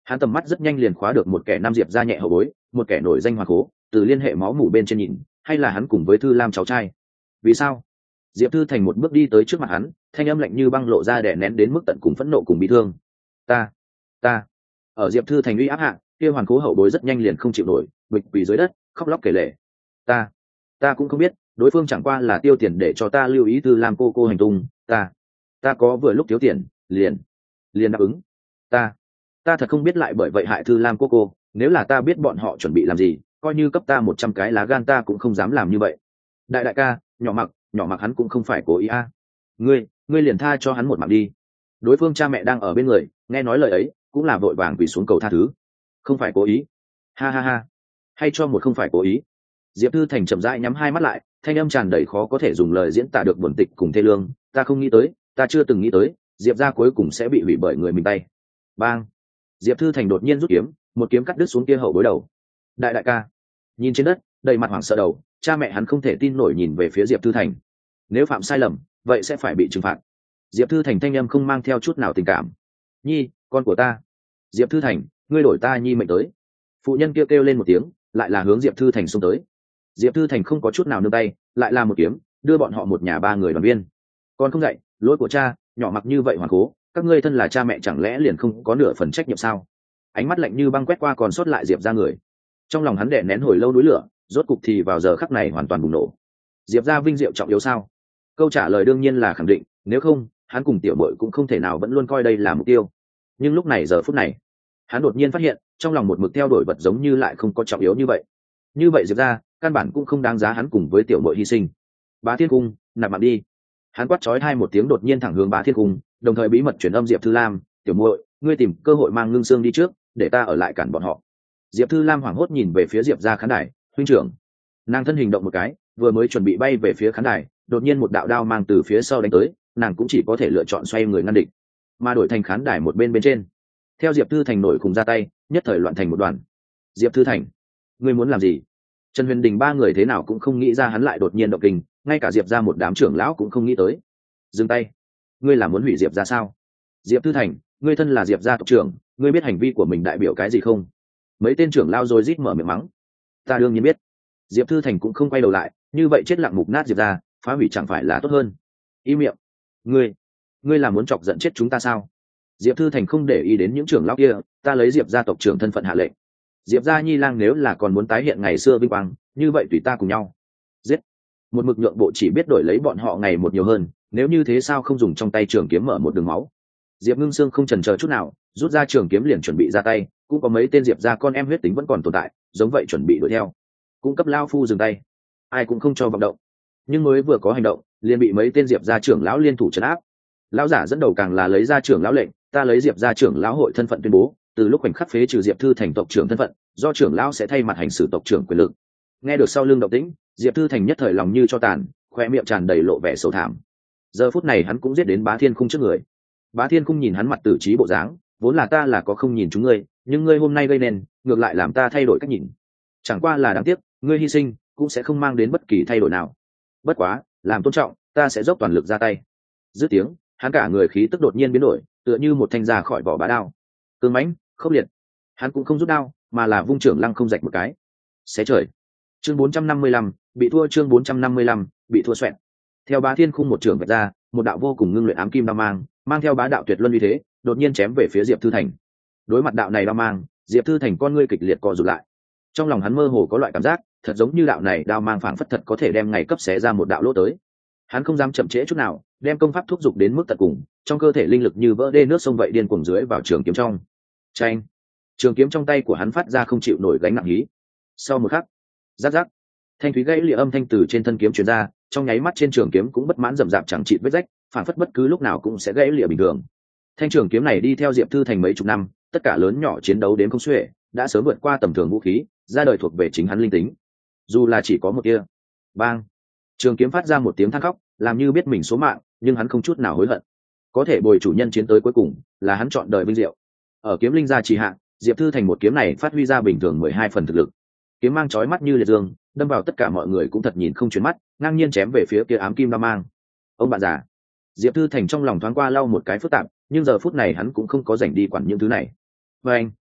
hắn tầm mắt rất nhanh liền khóa được một kẻ nam diệp ra nhẹ hậu bối, một kẻ nổi danh hoàng cố, từ liên hệ máu mủ bên trên nhìn, hay là hắn cùng với Thư Lam cháu trai. Vì sao? Diệp Thư Thành một bước đi tới trước mặt hắn, thanh âm lạnh như băng lộ ra đè nén đến mức tận cùng phẫn nộ cùng bị thương. Ta ở Diệp Thư Thành uy áp hạ, kia hoàn cố hậu bối rất nhanh liền không chịu nổi, bịch quỳ dưới đất khóc lóc kể lể. Ta cũng không biết, đối phương chẳng qua là tiêu tiền để cho ta lưu ý Thư Lam cô hành tung, ta có vừa lúc thiếu tiền, liền đáp ứng. Ta thật không biết lại bởi vậy hại Thư Lam cô, nếu là ta biết bọn họ chuẩn bị làm gì, coi như cấp ta 100 cái lá gan ta cũng không dám làm như vậy. Đại ca, nhỏ mặc hắn cũng không phải cố ý a. Ngươi liền tha cho hắn một mạng đi. Đối phương cha mẹ đang ở bên người, nghe nói lời ấy cũng là vội vàng quỳ xuống cầu tha thứ. Không phải cố ý. Ha, hay cho một không phải cố ý. Diệp Thư Thành chậm rãi nhắm hai mắt lại, thanh âm tràn đầy khó có thể dùng lời diễn tả được buồn tịch cùng thê lương. Ta không nghĩ tới, ta chưa từng nghĩ tới, Diệp gia cuối cùng sẽ bị hủy bởi người mình tay. Bang! Diệp Thư Thành đột nhiên rút kiếm, một kiếm cắt đứt xuống kia hậu bối đầu. Đại ca! Nhìn trên đất, đầy mặt hoảng sợ đầu, cha mẹ hắn không thể tin nổi nhìn về phía Diệp Thư Thành. Nếu phạm sai lầm, vậy sẽ phải bị trừng phạt. Diệp Thư Thành thanh âm không mang theo chút nào tình cảm. Nhi, con của ta. Diệp Thư Thành, ngươi đổi ta nhi mệnh tới. Phụ nhân kia kêu lên một tiếng, lại là hướng Diệp Thư Thành xông tới. Diệp Thư Thành không có chút nào nương tay, lại là một kiếm, đưa bọn họ một nhà ba người đoàn viên. Con không dạy, lỗi của cha, nhỏ mặc như vậy hoàn cố, các ngươi thân là cha mẹ chẳng lẽ liền không có nửa phần trách nhiệm sao? Ánh mắt lạnh như băng quét qua còn sót lại Diệp ra người. Trong lòng hắn đè nén hồi lâu núi lửa, rốt cục thì vào giờ khắc này hoàn toàn bùng nổ. Diệp ra vinh diệu trọng yếu sao? Câu trả lời đương nhiên là khẳng định, nếu không hắn cùng tiểu muội cũng không thể nào vẫn luôn coi đây là mục tiêu. Nhưng lúc này giờ phút này, hắn đột nhiên phát hiện trong lòng một mực theo đuổi vật giống như lại không có trọng yếu như vậy. Như vậy Diệp ra căn bản cũng không đáng giá hắn cùng với tiểu muội hy sinh. Bá Thiên Cung, nạp mạng đi. Hắn quát chói hai một tiếng đột nhiên thẳng hướng Bá Thiên Cung, đồng thời bí mật truyền âm Diệp Thư Lam, tiểu muội, ngươi tìm cơ hội mang Ngưng Xương đi trước, để ta ở lại cản bọn họ. Diệp Thư Lam hoảng hốt nhìn về phía Diệp ra khán đài, huynh trưởng. Nàng thân hình động một cái, vừa mới chuẩn bị bay về phía khán đài, đột nhiên một đạo đao mang từ phía sau đánh tới, nàng cũng chỉ có thể lựa chọn xoay người ngăn địch, mà đổi thành khán đài một bên trên. Theo Diệp Thư Thành nổi cùng ra tay, nhất thời loạn thành một đoàn. Diệp Thư Thành, ngươi muốn làm gì? Trần Huyền Đình ba người thế nào cũng không nghĩ ra hắn lại đột nhiên động kinh, ngay cả Diệp ra một đám trưởng lão cũng không nghĩ tới. Dừng tay, ngươi là muốn hủy Diệp ra sao? Diệp Thư Thành, ngươi thân là Diệp gia tộc trưởng, ngươi biết hành vi của mình đại biểu cái gì không? Mấy tên trưởng lao rồi rít mở miệng mắng. Ta đương nhiên biết. Diệp Thư Thành cũng không quay đầu lại, như vậy chết lặng mục nát Diệp ra, phá hủy chẳng phải là tốt hơn? Im miệng. Ngươi là muốn chọc giận chết chúng ta sao? Diệp Thư Thành không để ý đến những trưởng lão kia, ta lấy Diệp gia tộc trưởng thân phận hạ lệnh. Diệp gia nhi lang nếu là còn muốn tái hiện ngày xưa vinh quang, như vậy tùy ta cùng nhau giết. Một mực nhượng bộ chỉ biết đổi lấy bọn họ ngày một nhiều hơn, nếu như thế sao không dùng trong tay trường kiếm mở một đường máu? Diệp Ngưng Sương không chần chờ chút nào, rút ra trường kiếm liền chuẩn bị ra tay, cũng có mấy tên Diệp gia con em huyết tính vẫn còn tồn tại, giống vậy chuẩn bị đuổi theo. Cũng cấp lao phu dừng tay, ai cũng không cho vọng động. Nhưng mới vừa có hành động, liền bị mấy tên Diệp gia trưởng lão liên thủ trấn áp. Lão giả dẫn đầu càng là lấy ra trưởng lão lệnh, ta lấy Diệp gia trưởng lão hội thân phận tuyên bố, từ lúc khoảnh khắc phế trừ Diệp Thư Thành tộc trưởng thân phận, do trưởng lão sẽ thay mặt hành xử tộc trưởng quyền lực. Nghe được sau lưng động tĩnh, Diệp Thư Thành nhất thời lòng như cho tàn, khoe miệng tràn đầy lộ vẻ sầu thảm. Giờ phút này hắn cũng giết đến Bá Thiên Khung trước người. Bá Thiên Khung nhìn hắn mặt tử trí bộ dáng, vốn là ta là có không nhìn chúng ngươi, nhưng ngươi hôm nay gây nên, ngược lại làm ta thay đổi cách nhìn. Chẳng qua là đáng tiếc, ngươi hy sinh cũng sẽ không mang đến bất kỳ thay đổi nào. Bất quá, làm tôn trọng, ta sẽ dốc toàn lực ra tay. Dứt tiếng, hắn cả người khí tức đột nhiên biến đổi, tựa như một thanh ra khỏi vỏ bá đao. Cương mãnh, khốc liệt. Hắn cũng không rút đao, mà là vung trưởng lăng không rạch một cái. Xé trời. Chương 455, bị thua chương 455, bị thua xoẹt. Theo Bá Thiên Khung một trưởng vạch ra, một đạo vô cùng ngưng luyện ám kim đao mang theo bá đạo tuyệt luân uy thế, đột nhiên chém về phía Diệp Thư Thành. Đối mặt đạo này đao mang, Diệp Thư Thành con ngươi kịch liệt co rụt lại. Trong lòng hắn mơ hồ có loại cảm giác, thật giống như đạo này đao mang phảng phất thật có thể đem ngày cấp xé ra một đạo lỗ tới. Hắn không dám chậm trễ chút nào, đem công pháp thúc giục đến mức tận cùng, trong cơ thể linh lực như vỡ đê nước sông vậy điên cuồng dưới vào trường kiếm trong. Chanh! Trường kiếm trong tay của hắn phát ra không chịu nổi gánh nặng hí. Sau một khắc, rắc rắc, thanh thúy gãy lìa âm thanh từ trên thân kiếm truyền ra, trong nháy mắt trên trường kiếm cũng bất mãn rậm rạp chẳng chịt vết rách, phảng phất bất cứ lúc nào cũng sẽ gãy lìa bình thường. Thanh trường kiếm này đi theo Diệp Thư Thành mấy chục năm, tất cả lớn nhỏ chiến đấu đến không xuể, đã sớm vượt qua tầm thường vũ khí, ra đời thuộc về chính hắn linh tính. Dù là chỉ có một tia. Bang! Trường kiếm phát ra một tiếng than khóc, làm như biết mình số mạng, nhưng hắn không chút nào hối hận. Có thể bồi chủ nhân chiến tới cuối cùng, là hắn chọn đời vinh diệu. Ở kiếm linh gia trì hạ, Diệp Thư Thành một kiếm này phát huy ra bình thường 12 phần thực lực. Kiếm mang chói mắt như liệt dương, đâm vào tất cả mọi người cũng thật nhìn không chuyển mắt, ngang nhiên chém về phía kia ám kim đao mang. Ông bạn già. Diệp Thư Thành trong lòng thoáng qua lau một cái phức tạp, nhưng giờ phút này hắn cũng không có rảnh đi quản những thứ này. Và anh,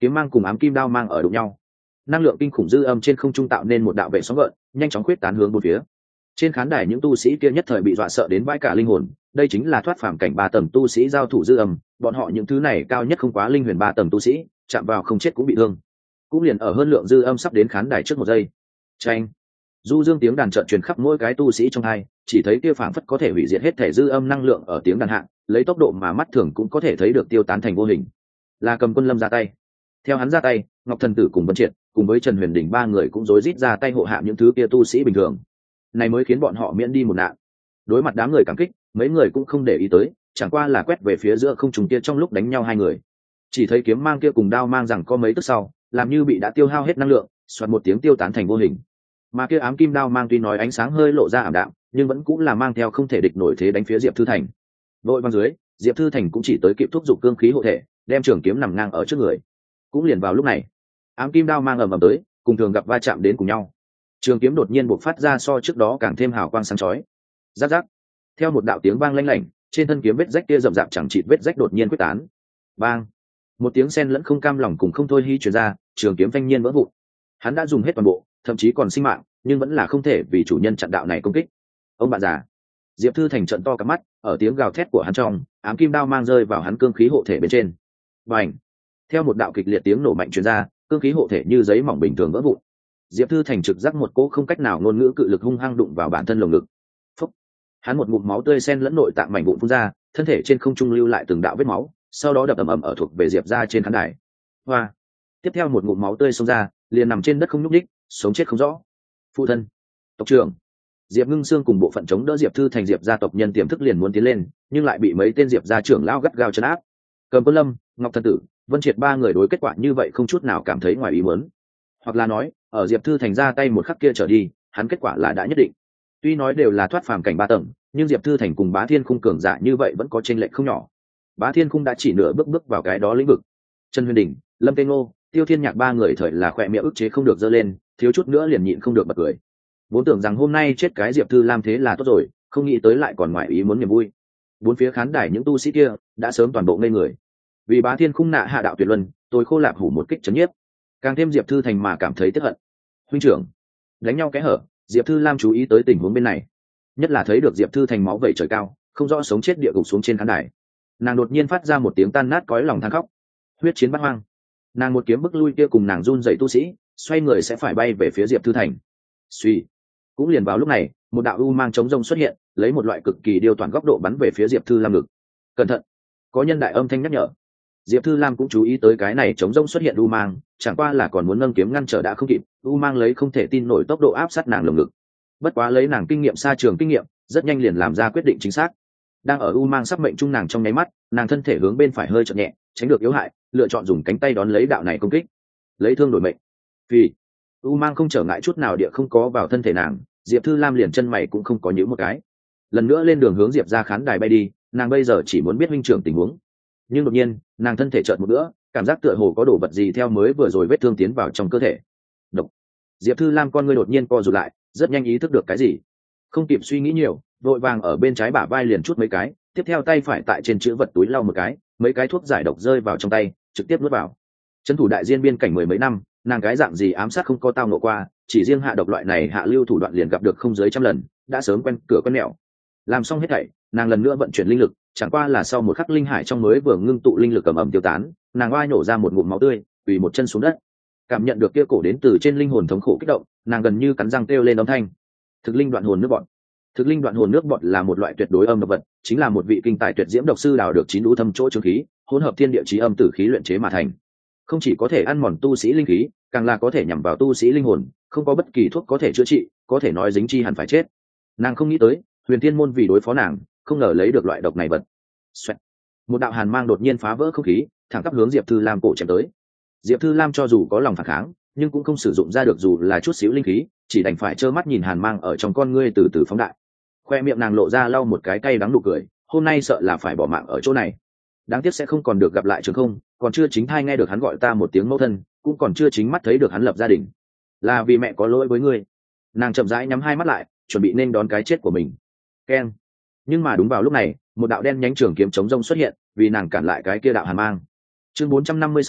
kiếm mang cùng ám kim đao mang ở đụng nhau, năng lượng kinh khủng dư âm trên không trung tạo nên một đạo vệ sóng gợn nhanh chóng khuyết tán hướng bốn phía. Trên khán đài những tu sĩ kia nhất thời bị dọa sợ đến vãi cả linh hồn, đây chính là thoát phàm cảnh 3 tầng tu sĩ giao thủ dư âm, bọn họ những thứ này cao nhất không quá linh huyền 3 tầng tu sĩ, chạm vào không chết cũng bị thương. Cũng liền ở hơn lượng dư âm sắp đến khán đài trước một giây. Chanh. Du dương tiếng đàn chợt truyền khắp mỗi cái tu sĩ trong hai, chỉ thấy kia phảng phất có thể hủy diệt hết thể dư âm năng lượng ở tiếng đàn hạ, lấy tốc độ mà mắt thường cũng có thể thấy được tiêu tán thành vô hình. Là Cầm Quân Lâm ra tay. Theo hắn ra tay, Ngọc Thần Tử cùng Vân Triệt, cùng với Trần Huyền Đình ba người cũng rối rít ra tay hộ hạ những thứ kia tu sĩ bình thường. Này mới khiến bọn họ miễn đi một nạn. Đối mặt đám người cảm kích, mấy người cũng không để ý tới, chẳng qua là quét về phía giữa không trung kia trong lúc đánh nhau hai người. Chỉ thấy kiếm mang kia cùng đao mang rằng có mấy tức sau, làm như bị đã tiêu hao hết năng lượng, xoạt một tiếng tiêu tán thành vô hình. Mà kia ám kim đao mang tuy nói ánh sáng hơi lộ ra ảm đạm, nhưng vẫn cũng là mang theo không thể địch nổi thế đánh phía Diệp Thư Thành. Vội vàng dưới, Diệp Thư Thành cũng chỉ tới kịp thúc giục cương khí hộ thể, đem trường kiếm nằm ngang ở trước người. Cũng liền vào lúc này, ám kim đao mang ầm ầm tới, cùng thường gặp va chạm đến cùng nhau. Trường kiếm đột nhiên bộc phát ra so trước đó càng thêm hào quang sáng chói. Rắc rắc. Theo một đạo tiếng vang lanh lảnh, trên thân kiếm vết rách kia rậm rạp chẳng chịt vết rách đột nhiên quyết tán. Bang. Một tiếng sen lẫn không cam lòng cùng không thôi hí truyền ra, trường kiếm phanh nhiên vỡ vụn. Hắn đã dùng hết toàn bộ, thậm chí còn sinh mạng, nhưng vẫn là không thể vì chủ nhân chặn đạo này công kích. Ông bạn già. Diệp Thư Thành trợn to cả mắt, ở tiếng gào thét của hắn trong, ám kim đao mang rơi vào hắn cương khí hộ thể bên trên. Bành. Theo một đạo kịch liệt tiếng nổ mạnh truyền ra, cương khí hộ thể như giấy mỏng bình thường vỡ vụn. Diệp Thư Thành trực giác một cỗ không cách nào ngôn ngữ cự lực hung hăng đụng vào bản thân lồng ngực. Phúc. Hắn một ngụm máu tươi xen lẫn nội tạng mảnh vụn phun ra, thân thể trên không trung lưu lại từng đạo vết máu, sau đó đập ầm ầm ở thuộc về Diệp ra trên khán đài. Hoa. Tiếp theo một ngụm máu tươi xông ra, liền nằm trên đất không nhúc nhích, sống chết không rõ. Phụ thân, tộc trưởng. Diệp Ngưng Sương cùng bộ phận chống đỡ Diệp Thư Thành Diệp gia tộc nhân tiềm thức liền muốn tiến lên, nhưng lại bị mấy tên Diệp gia trưởng lão gắt gao trấn áp. Cầm Quân Lâm, Ngọc Thần Tử, Vân Triệt ba người đối kết quả như vậy không chút nào cảm thấy ngoài ý muốn. Hoặc là nói, ở Diệp Thư Thành ra tay một khắc kia trở đi, hắn kết quả là đã nhất định. Tuy nói đều là thoát phàm cảnh 3 tầng, nhưng Diệp Thư Thành cùng Bá Thiên Khung cường giả như vậy vẫn có chênh lệch không nhỏ. Bá Thiên Khung đã chỉ nửa bước vào cái đó lĩnh vực. Trần Huyền Đình, Lâm Tê Ngô, Tiêu Thiên Nhạc ba người thời là khỏe miệng ức chế không được giơ lên, thiếu chút nữa liền nhịn không được bật cười. Vốn tưởng rằng hôm nay chết cái Diệp Thư Lam thế là tốt rồi, không nghĩ tới lại còn ngoài ý muốn niềm vui. Bốn phía khán đài những tu sĩ kia đã sớm toàn bộ ngây người. Vì Bá Thiên Khung nạ hạ đạo tuyệt luân, tôi khô lạp hủ một kích chấn nhiếp, càng thêm Diệp Thư Thành mà cảm thấy tức hận. Huynh trưởng, đánh nhau kẽ hở, Diệp Thư Lam chú ý tới tình huống bên này, nhất là thấy được Diệp Thư Thành máu vẩy trời cao, không rõ sống chết địa gục xuống trên khán đài. Nàng đột nhiên phát ra một tiếng tan nát cõi lòng than khóc. Huyết chiến bát hoang. Nàng một kiếm bức lui kia cùng nàng run dậy tu sĩ, xoay người sẽ phải bay về phía Diệp Thư Thành. Suy. Cũng liền vào lúc này, một đạo u mang chống rông xuất hiện, lấy một loại cực kỳ điêu toàn góc độ bắn về phía Diệp Thư Lam ngực. Cẩn thận! Có nhân đại âm thanh nhắc nhở. Diệp Thư Lam cũng chú ý tới cái này chống rông xuất hiện u mang, chẳng qua là còn muốn nâng kiếm ngăn trở đã không kịp, u mang lấy không thể tin nổi tốc độ áp sát nàng lồng ngực. Bất quá lấy nàng kinh nghiệm xa trường kinh nghiệm, rất nhanh liền làm ra quyết định chính xác. Đang ở u mang sắp mệnh trung nàng trong nháy mắt, nàng thân thể hướng bên phải hơi chậm nhẹ, tránh được yếu hại, lựa chọn dùng cánh tay đón lấy đạo này công kích, lấy thương đổi mệnh. Vì u mang không trở ngại chút nào địa không có vào thân thể nàng, Diệp Thư Lam liền chân mày cũng không có nhíu một cái, lần nữa lên đường hướng Diệp ra khán đài bay đi. Nàng bây giờ chỉ muốn biết huynh trưởng tình huống, nhưng đột nhiên nàng thân thể chợt một bữa, cảm giác tựa hồ có đồ vật gì theo mới vừa rồi vết thương tiến vào trong cơ thể. Độc. Diệp Thư Lam con ngươi đột nhiên co rụt lại, rất nhanh ý thức được cái gì, không kịp suy nghĩ nhiều, vội vàng ở bên trái bả vai liền chút mấy cái, tiếp theo tay phải tại trên chữ vật túi lau một cái, mấy cái thuốc giải độc rơi vào trong tay, trực tiếp nuốt vào. Trấn thủ đại diên biên cảnh mười mấy năm, nàng cái dạng gì ám sát không có tao ngộ qua, chỉ riêng hạ độc loại này hạ lưu thủ đoạn liền gặp được không dưới trăm lần, đã sớm quen cửa quen mẹo. Làm xong hết thảy, nàng lần nữa vận chuyển linh lực, chẳng qua là sau một khắc linh hải trong mới vừa ngưng tụ linh lực ầm ầm tiêu tán, nàng oai nổ ra một ngụm máu tươi, quỳ một chân xuống đất. Cảm nhận được kia cổ đến từ trên linh hồn thống khổ kích động, nàng gần như cắn răng kêu lên âm thanh. Thực linh đoạn hồn nước bọt. Thực linh đoạn hồn nước bọt là một loại tuyệt đối âm độc vật, chính là một vị kinh tài tuyệt diễm độc sư đào được 9 lũ thâm chỗ chứng khí, hỗn hợp thiên địa chí âm tử khí luyện chế mà thành. Không chỉ có thể ăn mòn tu sĩ linh khí, càng là có thể nhằm vào tu sĩ linh hồn, không có bất kỳ thuốc có thể chữa trị, có thể nói dính chi hẳn phải chết. Nàng không nghĩ tới, Huyền Thiên môn vì đối phó nàng, không ngờ lấy được loại độc này vật. Xoẹt. Một đạo hàn mang đột nhiên phá vỡ không khí, thẳng tắp hướng Diệp Thư Lam cổ chém tới. Diệp Thư Lam cho dù có lòng phản kháng, nhưng cũng không sử dụng ra được dù là chút xíu linh khí, chỉ đành phải trơ mắt nhìn hàn mang ở trong con ngươi từ từ phóng đại. Khoe miệng nàng lộ ra lau một cái cay đắng nụ cười, hôm nay sợ là phải bỏ mạng ở chỗ này. Đáng tiếc sẽ không còn được gặp lại Trường Không, còn chưa chính thai nghe được hắn gọi ta một tiếng mẫu thân, cũng còn chưa chính mắt thấy được hắn lập gia đình. Là vì mẹ có lỗi với ngươi. Nàng chậm rãi nhắm hai mắt lại, chuẩn bị nên đón cái chết của mình. Keng. Nhưng mà đúng vào lúc này, một đạo đen nhánh trường kiếm chống rông xuất hiện, vì nàng cản lại cái kia đạo hàn mang. Chương 456,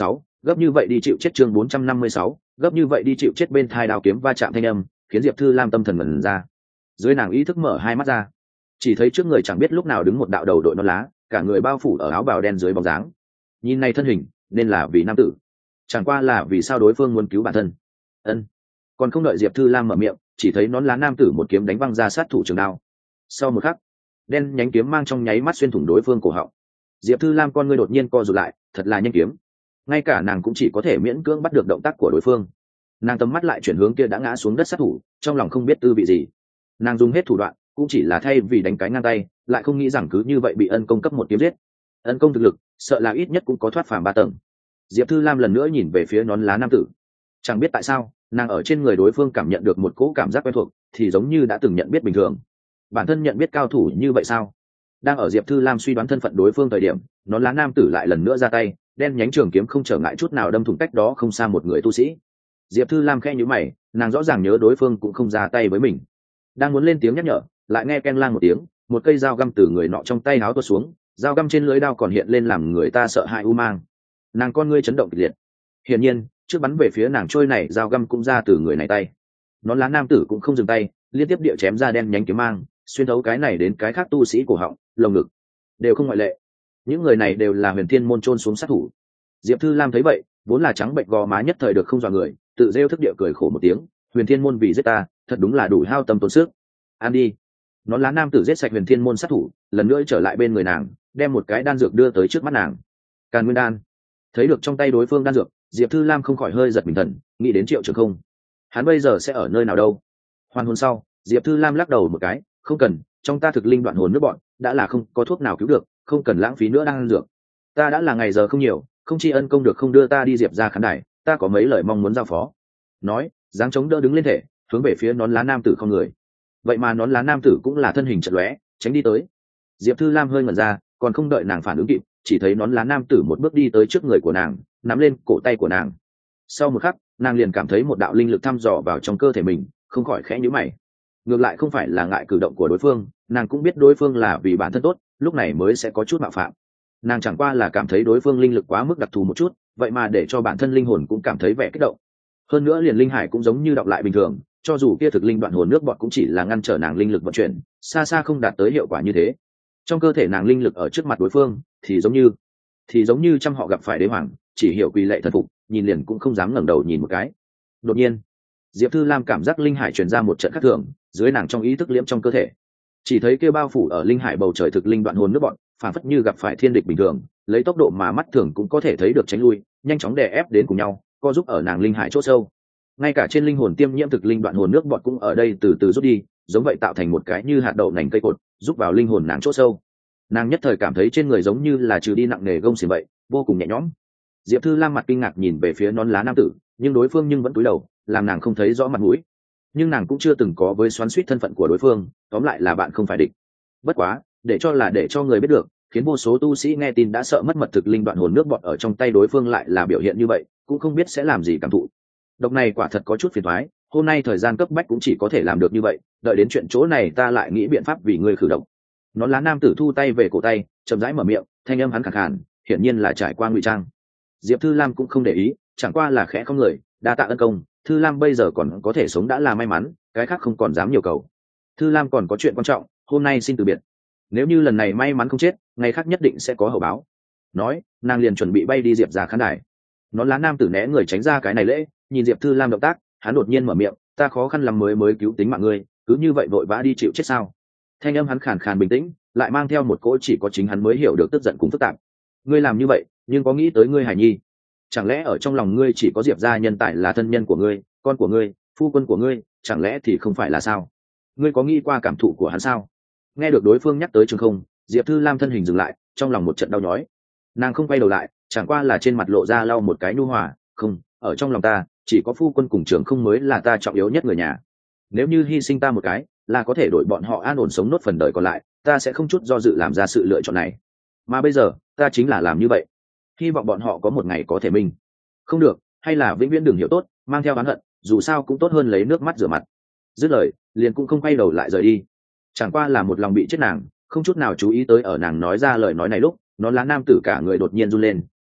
gấp như vậy đi chịu chết. Chương 456, gấp như vậy đi chịu chết. Bên thai đao kiếm va chạm thanh âm khiến Diệp Thư Lam tâm thần ngẩn ra. Dưới nàng ý thức mở hai mắt ra, chỉ thấy trước người chẳng biết lúc nào đứng một đạo đầu đội nón lá, cả người bao phủ ở áo bào đen dưới bóng dáng. Nhìn này thân hình nên là vì nam tử, chẳng qua là vì sao đối phương muốn cứu bản thân. Còn không đợi Diệp Thư Lam mở miệng, chỉ thấy nón lá nam tử một kiếm đánh văng ra sát thủ trường đao. Sau một khắc, đen nhánh kiếm mang trong nháy mắt xuyên thủng đối phương cổ họng. Diệp Thư Lam con ngươi đột nhiên co rụt lại, thật là nhanh kiếm, ngay cả nàng cũng chỉ có thể miễn cưỡng bắt được động tác của đối phương. Nàng tầm mắt lại chuyển hướng kia đã ngã xuống đất sát thủ, trong lòng không biết tư vị gì. Nàng dùng hết thủ đoạn cũng chỉ là thay vì đánh cái ngang tay, lại không nghĩ rằng cứ như vậy bị ân công cấp một kiếm giết. Ân công thực lực sợ là ít nhất cũng có thoát phàm 3 tầng. Diệp Thư Lam lần nữa nhìn về phía nón lá nam tử, chẳng biết tại sao nàng ở trên người đối phương cảm nhận được một cỗ cảm giác quen thuộc, thì giống như đã từng nhận biết bình thường. Bản thân nhận biết cao thủ như vậy sao? Đang ở Diệp Thư Lam suy đoán thân phận đối phương thời điểm, nón lá nam tử lại lần nữa ra tay, đen nhánh trường kiếm không trở ngại chút nào đâm thủng cách đó không xa một người tu sĩ. Diệp Thư Lam khẽ nhíu mày, nàng rõ ràng nhớ đối phương cũng không ra tay với mình. Đang muốn lên tiếng nhắc nhở, lại nghe keng lang một tiếng, một cây dao găm từ người nọ trong tay háo tuột xuống, dao găm trên lưỡi đao còn hiện lên làm người ta sợ hãi u mang. Nàng con ngươi chấn động kịch liệt. Hiển nhiên, trước bắn về phía nàng trôi này dao găm cũng ra từ người này tay. Nón lá nam tử cũng không dừng tay, liên tiếp địa chém ra đen nhánh kiếm mang, xuyên thấu cái này đến cái khác tu sĩ cổ họng, lồng ngực, đều không ngoại lệ. Những người này đều là Huyền Thiên môn chôn xuống sát thủ. Diệp Thư Lam thấy vậy, vốn là trắng bệnh gò má nhất thời được không dọa người, tự rêu thức địa cười khổ một tiếng. Huyền Thiên môn vì giết ta, thật đúng là đủ hao tâm tốn sức. Ăn đi. Nón lá nam tử giết sạch Huyền Thiên môn sát thủ, lần nữa trở lại bên người nàng, đem một cái đan dược đưa tới trước mắt nàng. Càn Nguyên đan. Thấy được trong tay đối phương đan dược, Diệp Thư Lam không khỏi hơi giật mình thần, nghĩ đến Triệu Trường Không. Hắn bây giờ sẽ ở nơi nào đâu? Hoàn hồn sau, Diệp Thư Lam lắc đầu một cái, không cần, trong ta thực linh đoạn hồn nước bọn, đã là không có thuốc nào cứu được, không cần lãng phí nữa đan dược. Ta đã là ngày giờ không nhiều, không tri ân công được không đưa ta đi Diệp ra khán đài, ta có mấy lời mong muốn giao phó. Nói, dáng chống đỡ đứng lên thể, hướng về phía nón lá nam tử không người. Vậy mà nón lá nam tử cũng là thân hình chật lóe, tránh đi tới. Diệp Thư Lam hơi ngẩn ra, còn không đợi nàng phản ứng kịp, chỉ thấy nón lá nam tử một bước đi tới trước người của nàng, nắm lên cổ tay của nàng. Sau một khắc, nàng liền cảm thấy một đạo linh lực thăm dò vào trong cơ thể mình, không khỏi khẽ nhíu mày. Ngược lại không phải là ngại cử động của đối phương, nàng cũng biết đối phương là vì bản thân tốt, lúc này mới sẽ có chút mạo phạm. Nàng chẳng qua là cảm thấy đối phương linh lực quá mức đặc thù một chút, vậy mà để cho bản thân linh hồn cũng cảm thấy vẻ kích động. Hơn nữa liền linh hải cũng giống như đọc lại bình thường, cho dù kia thực linh đoạn hồn nước bọt cũng chỉ là ngăn trở nàng linh lực vận chuyển, xa xa không đạt tới hiệu quả như thế. Trong cơ thể nàng linh lực ở trước mặt đối phương thì giống như trăm họ gặp phải đế hoàng, chỉ hiểu quỳ lệ thần phục, nhìn liền cũng không dám ngẩng đầu nhìn một cái. Đột nhiên, Diệp Thư Lam cảm giác linh hải truyền ra một trận khác thường, dưới nàng trong ý thức liễm trong cơ thể, chỉ thấy kia bao phủ ở linh hải bầu trời thực linh đoạn hồn nước bọn, phản phất như gặp phải thiên địch bình thường, lấy tốc độ mà mắt thường cũng có thể thấy được tránh lui, nhanh chóng đè ép đến cùng nhau, co giúp ở nàng linh hải chỗ sâu. Ngay cả trên linh hồn tiêm nhiễm thực linh đoạn hồn nước bọn cũng ở đây từ từ rút đi, giống vậy tạo thành một cái như hạt đậu nành cây cột, giúp vào linh hồn nàng chỗ sâu. Nàng nhất thời cảm thấy trên người giống như là trừ đi nặng nề gông xiềng vậy, vô cùng nhẹ nhõm. Diệp Thư Lam mặt kinh ngạc nhìn về phía nón lá nam tử, nhưng đối phương nhưng vẫn cúi đầu, làm nàng không thấy rõ mặt mũi. Nhưng nàng cũng chưa từng có với xoắn xuýt thân phận của đối phương, tóm lại là bạn không phải địch. Bất quá, để cho người biết được, khiến vô số tu sĩ nghe tin đã sợ mất mật thực linh đoạn hồn nước bọt ở trong tay đối phương lại là biểu hiện như vậy, cũng không biết sẽ làm gì cảm thụ. Độc này quả thật có chút phiền toái, hôm nay thời gian cấp bách cũng chỉ có thể làm được như vậy, đợi đến chuyện chỗ này ta lại nghĩ biện pháp vì ngươi khử độc. Nón lá nam tử thu tay về cổ tay, chậm rãi mở miệng, thanh âm hắn khàn khàn, hiển nhiên là trải qua ngụy trang. Diệp Thư Lam cũng không để ý, chẳng qua là khẽ không người, đa tạ ân công, Thư Lam bây giờ còn có thể sống đã là may mắn, cái khác không còn dám nhiều cầu. Thư Lam còn có chuyện quan trọng, hôm nay xin từ biệt. Nếu như lần này may mắn không chết, ngày khác nhất định sẽ có hậu báo. Nói, nàng liền chuẩn bị bay đi Diệp ra khán đài. Nón lá nam tử né người tránh ra cái này lễ, nhìn Diệp Thư Lam động tác, hắn đột nhiên mở miệng, ta khó khăn lắm mới cứu tính mạng ngươi, cứ như vậy vội vã đi chịu chết sao? Thanh âm hắn khàn khàn bình tĩnh, lại mang theo một cỗ chỉ có chính hắn mới hiểu được tức giận cùng phức tạp. Ngươi làm như vậy, nhưng có nghĩ tới ngươi Hải Nhi? Chẳng lẽ ở trong lòng ngươi chỉ có Diệp gia nhân tài là thân nhân của ngươi, con của ngươi, phu quân của ngươi, chẳng lẽ thì không phải là sao? Ngươi có nghĩ qua cảm thụ của hắn sao? Nghe được đối phương nhắc tới Trường Không, Diệp Thư Lam thân hình dừng lại, trong lòng một trận đau nhói. Nàng không quay đầu lại, chẳng qua là trên mặt lộ ra lau một cái nhu hòa, không, ở trong lòng ta, chỉ có phu quân cùng Trường Không mới là ta trọng yếu nhất người nhà. Nếu như hy sinh ta một cái, là có thể đổi bọn họ an ổn sống nốt phần đời còn lại, ta sẽ không chút do dự làm ra sự lựa chọn này. Mà bây giờ, ta chính là làm như vậy. Hy vọng bọn họ có một ngày có thể minh. Không được, hay là vĩnh viễn đừng hiểu tốt, mang theo oán hận, dù sao cũng tốt hơn lấy nước mắt rửa mặt. Dứt lời, liền cũng không quay đầu lại rời đi. Chẳng qua là một lòng bị chết nàng, không chút nào chú ý tới ở nàng nói ra lời nói này lúc, nón lá nam tử cả người đột nhiên run lên,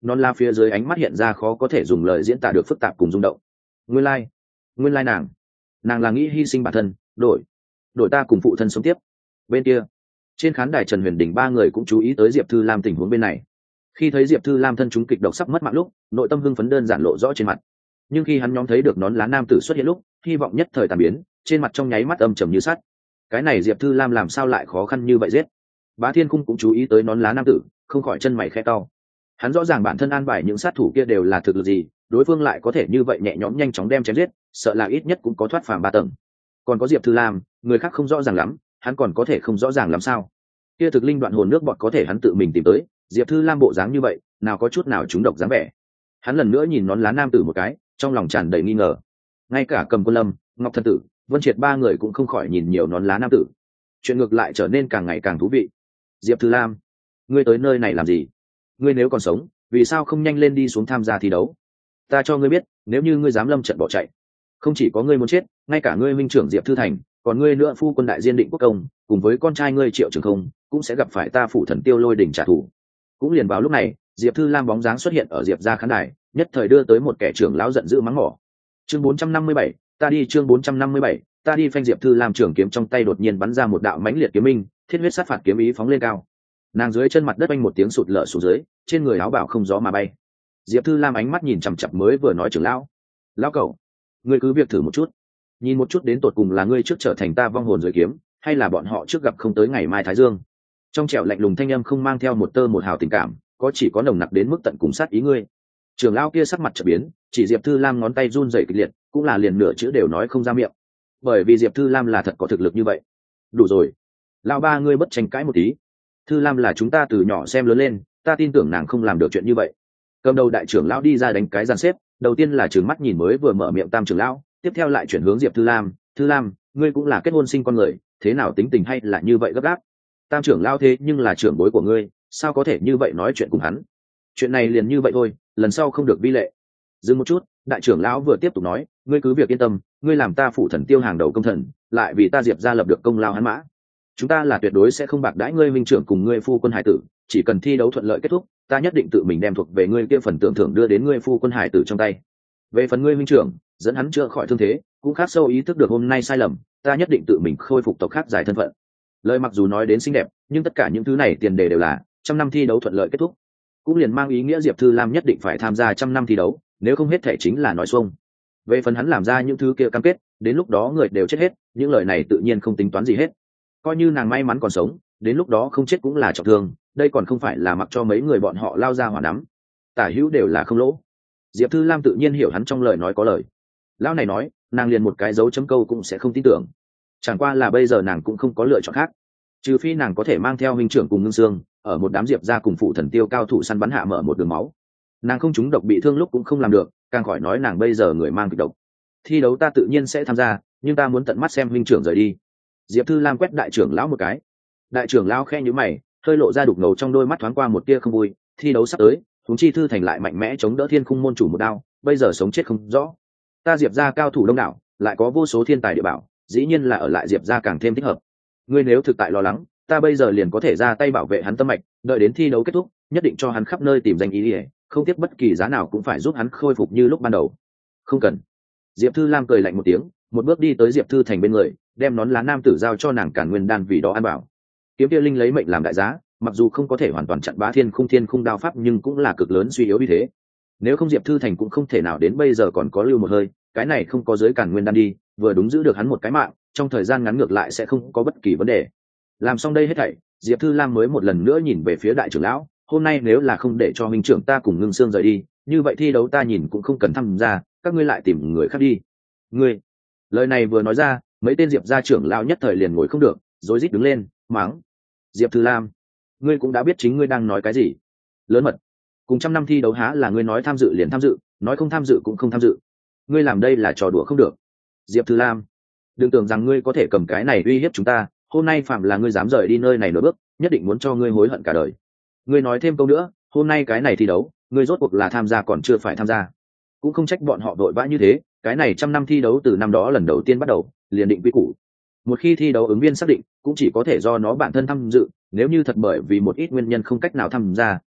non la phía dưới ánh mắt hiện ra khó có thể dùng lời diễn tả được phức tạp cùng rung động. Nguyên lai nàng là nghĩ hy sinh bản thân, đổi ta cùng phụ thân sống tiếp. Bên kia trên khán đài Trần Huyền Đình ba người cũng chú ý tới Diệp Thư Lam tình huống bên này. Khi thấy Diệp Thư Lam thân chúng kịch độc sắp mất mạng lúc, nội tâm hưng phấn đơn giản lộ rõ trên mặt. Nhưng khi hắn nhóm thấy được nón lá nam tử xuất hiện lúc, hy vọng nhất thời tàn biến, trên mặt trong nháy mắt âm trầm như sắt. Cái này Diệp Thư Lam làm sao lại khó khăn như vậy giết? Bá Thiên Khung cũng chú ý tới nón lá nam tử, không khỏi chân mày khẽ cau. Hắn rõ ràng bản thân an bài những sát thủ kia đều là thực lực gì, đối phương lại có thể như vậy nhẹ nhõm nhanh chóng đem chém giết, sợ là ít nhất cũng có thoát phàm 3 tầng. Còn có Diệp Thư Lam, người khác không rõ ràng lắm, hắn còn có thể không rõ ràng làm sao? Kia thực linh đoạn hồn nước bọt có thể hắn tự mình tìm tới, Diệp Thư Lam bộ dáng như vậy, nào có chút nào trúng độc dáng vẻ. Hắn lần nữa nhìn nón lá nam tử một cái, trong lòng tràn đầy nghi ngờ. Ngay cả Cầm Quân Lâm, Ngọc Thần Tử, Vân Triệt ba người cũng không khỏi nhìn nhiều nón lá nam tử. Chuyện ngược lại trở nên càng ngày càng thú vị. Diệp Thư Lam, ngươi tới nơi này làm gì? Ngươi nếu còn sống, vì sao không nhanh lên đi xuống tham gia thi đấu? Ta cho ngươi biết, nếu như ngươi dám lâm trận bỏ chạy, không chỉ có ngươi muốn chết, ngay cả ngươi minh trưởng Diệp Thư Thành, còn ngươi nữa phu quân đại diên Định Quốc Công, cùng với con trai ngươi Triệu Trường Không, cũng sẽ gặp phải ta phủ thần Tiêu Lôi đỉnh trả thù. Cũng liền vào lúc này, Diệp Thư Lam bóng dáng xuất hiện ở Diệp gia khán đài, nhất thời đưa tới một kẻ trưởng lão giận dữ mắng mỏ. Chương 457, ta đi. Chương 457, ta đi. Phanh Diệp Thư Lam trường kiếm trong tay đột nhiên bắn ra một đạo mãnh liệt kiếm minh, thiết huyết sát phạt kiếm ý phóng lên cao. Nàng dưới chân mặt đất oanh một tiếng sụt lở xuống dưới, trên người áo bào không gió mà bay. Diệp Thư Lam ánh mắt nhìn chằm chằm mới vừa nói trưởng lão. Lão cẩu, ngươi cứ việc thử một chút, nhìn một chút đến tột cùng là ngươi trước trở thành ta vong hồn dưới kiếm, hay là bọn họ trước gặp không tới ngày mai thái dương. Trong trẻo lạnh lùng thanh âm không mang theo một tơ một hào tình cảm, có chỉ có nồng nặc đến mức tận cùng sát ý ngươi. Trưởng lão kia sắc mặt chợt biến, chỉ Diệp Thư Lam ngón tay run rẩy kịch liệt, cũng là liền nửa chữ đều nói không ra miệng. Bởi vì Diệp Thư Lam là thật có thực lực như vậy. Đủ rồi, lão ba ngươi bất tranh cãi một tí. Thư Lam là chúng ta từ nhỏ xem lớn lên, ta tin tưởng nàng không làm được chuyện như vậy. Cầm đầu đại trưởng lão đi ra đánh cái dàn xếp, đầu tiên là trừng mắt nhìn mới vừa mở miệng tam trưởng lão, tiếp theo lại chuyển hướng Diệp Thư Lam. Thư Lam, ngươi cũng là kết hôn sinh con người, thế nào tính tình hay là như vậy gấp gáp? Tam trưởng lão thế nhưng là trưởng bối của ngươi, sao có thể như vậy nói chuyện cùng hắn? Chuyện này liền như vậy thôi, lần sau không được vi lệ. Dừng một chút, đại trưởng lão vừa tiếp tục nói, ngươi cứ việc yên tâm, ngươi làm ta phủ thần Tiêu hàng đầu công thần, lại vì ta Diệp gia lập được công lao hắn mã. Chúng ta là tuyệt đối sẽ không bạc đãi ngươi minh trưởng cùng ngươi phu quân hải tử, chỉ cần thi đấu thuận lợi kết thúc, ta nhất định tự mình đem thuộc về ngươi kia phần tưởng thưởng đưa đến ngươi phu quân hải tử trong tay. Về phần ngươi minh trưởng, dẫn hắn chữa khỏi thương thế, cũng khắc sâu ý thức được hôm nay sai lầm, ta nhất định tự mình khôi phục tộc khác giải thân phận. Lời mặc dù nói đến xinh đẹp, nhưng tất cả những thứ này tiền đề đều là 100 năm thi đấu thuận lợi kết thúc, cũng liền mang ý nghĩa Diệp Thư Lam nhất định phải tham gia 100 năm thi đấu, nếu không hết thể chính là nói xuông. Về phần hắn làm ra những thứ kia cam kết, đến lúc đó người đều chết hết, những lời này tự nhiên không tính toán gì hết. Coi như nàng may mắn còn sống, đến lúc đó không chết cũng là trọng thương, đây còn không phải là mặc cho mấy người bọn họ lao ra hỏa nắm. Tả hữu đều là không lỗ. Diệp Thư Lam tự nhiên hiểu hắn trong lời nói có lời. Lão này nói, nàng liền một cái dấu chấm câu cũng sẽ không tin tưởng. Chẳng qua là bây giờ nàng cũng không có lựa chọn khác, trừ phi nàng có thể mang theo huynh trưởng cùng Ngưng Sương, ở một đám Diệp gia cùng phụ thần Tiêu cao thủ săn bắn hạ mở một đường máu. Nàng không trúng độc bị thương lúc cũng không làm được, càng khỏi nói nàng bây giờ người mang kịch độc. Thi đấu ta tự nhiên sẽ tham gia, nhưng ta muốn tận mắt xem huynh trưởng rời đi. Diệp Thư Lam quét đại trưởng lão một cái. Đại trưởng lão khẽ nhíu mày, hơi lộ ra đục ngầu trong đôi mắt thoáng qua một tia không vui. Thi đấu sắp tới, huống chi Thư Thành lại mạnh mẽ chống đỡ Thiên Khung môn chủ một đao, bây giờ sống chết không rõ. Ta Diệp gia cao thủ đông đảo, lại có vô số thiên tài địa bảo, dĩ nhiên là ở lại Diệp gia càng thêm thích hợp. Ngươi nếu thực tại lo lắng, ta bây giờ liền có thể ra tay bảo vệ hắn tâm mạch, đợi đến thi đấu kết thúc, nhất định cho hắn khắp nơi tìm danh ý, không tiếc bất kỳ giá nào cũng phải giúp hắn khôi phục như lúc ban đầu. Không cần. Diệp Thư Lam cười lạnh một tiếng, một bước đi tới Diệp Thư Thành bên người, đem nón lá nam tử giao cho nàng Càn Nguyên đan vì đó an bảo. Kiếm kia linh lấy mệnh làm đại giá, mặc dù không có thể hoàn toàn chặn Bá Thiên Khung đao pháp nhưng cũng là cực lớn suy yếu như thế. Nếu không Diệp Thư Thành cũng không thể nào đến bây giờ còn có lưu một hơi, cái này không có giới Càn Nguyên đan đi, vừa đúng giữ được hắn một cái mạng, trong thời gian ngắn ngược lại sẽ không có bất kỳ vấn đề. Làm xong đây hết thảy, Diệp Thư Lam mới một lần nữa nhìn về phía đại trưởng lão, hôm nay nếu là không để cho huynh trưởng ta cùng Ngưng Sương rời đi, như vậy thi đấu ta nhìn cũng không cần tham gia, các ngươi lại tìm người khác đi. Ngươi. Lời này vừa nói ra, mấy tên Diệp gia trưởng lão nhất thời liền ngồi không được, rối rít đứng lên, mắng. Diệp Thư Lam, ngươi cũng đã biết chính ngươi đang nói cái gì. Lớn mật. Cùng 100 năm thi đấu há là ngươi nói tham dự liền tham dự, nói không tham dự cũng không tham dự. Ngươi làm đây là trò đùa không được. Diệp Thư Lam, đừng tưởng rằng ngươi có thể cầm cái này uy hiếp chúng ta, hôm nay phạm là ngươi dám rời đi nơi này nửa bước, nhất định muốn cho ngươi hối hận cả đời. Ngươi nói thêm câu nữa, hôm nay cái này thi đấu, ngươi rốt cuộc là tham gia còn chưa phải tham gia. Cũng không trách bọn họ vội vã như thế, cái này 100 năm thi đấu từ năm đó lần đầu tiên bắt đầu, liền định quy củ. Một khi thi đấu ứng viên xác định, cũng chỉ có thể do nó bản thân tham dự, nếu như thật bởi vì một ít nguyên nhân không cách nào tham gia,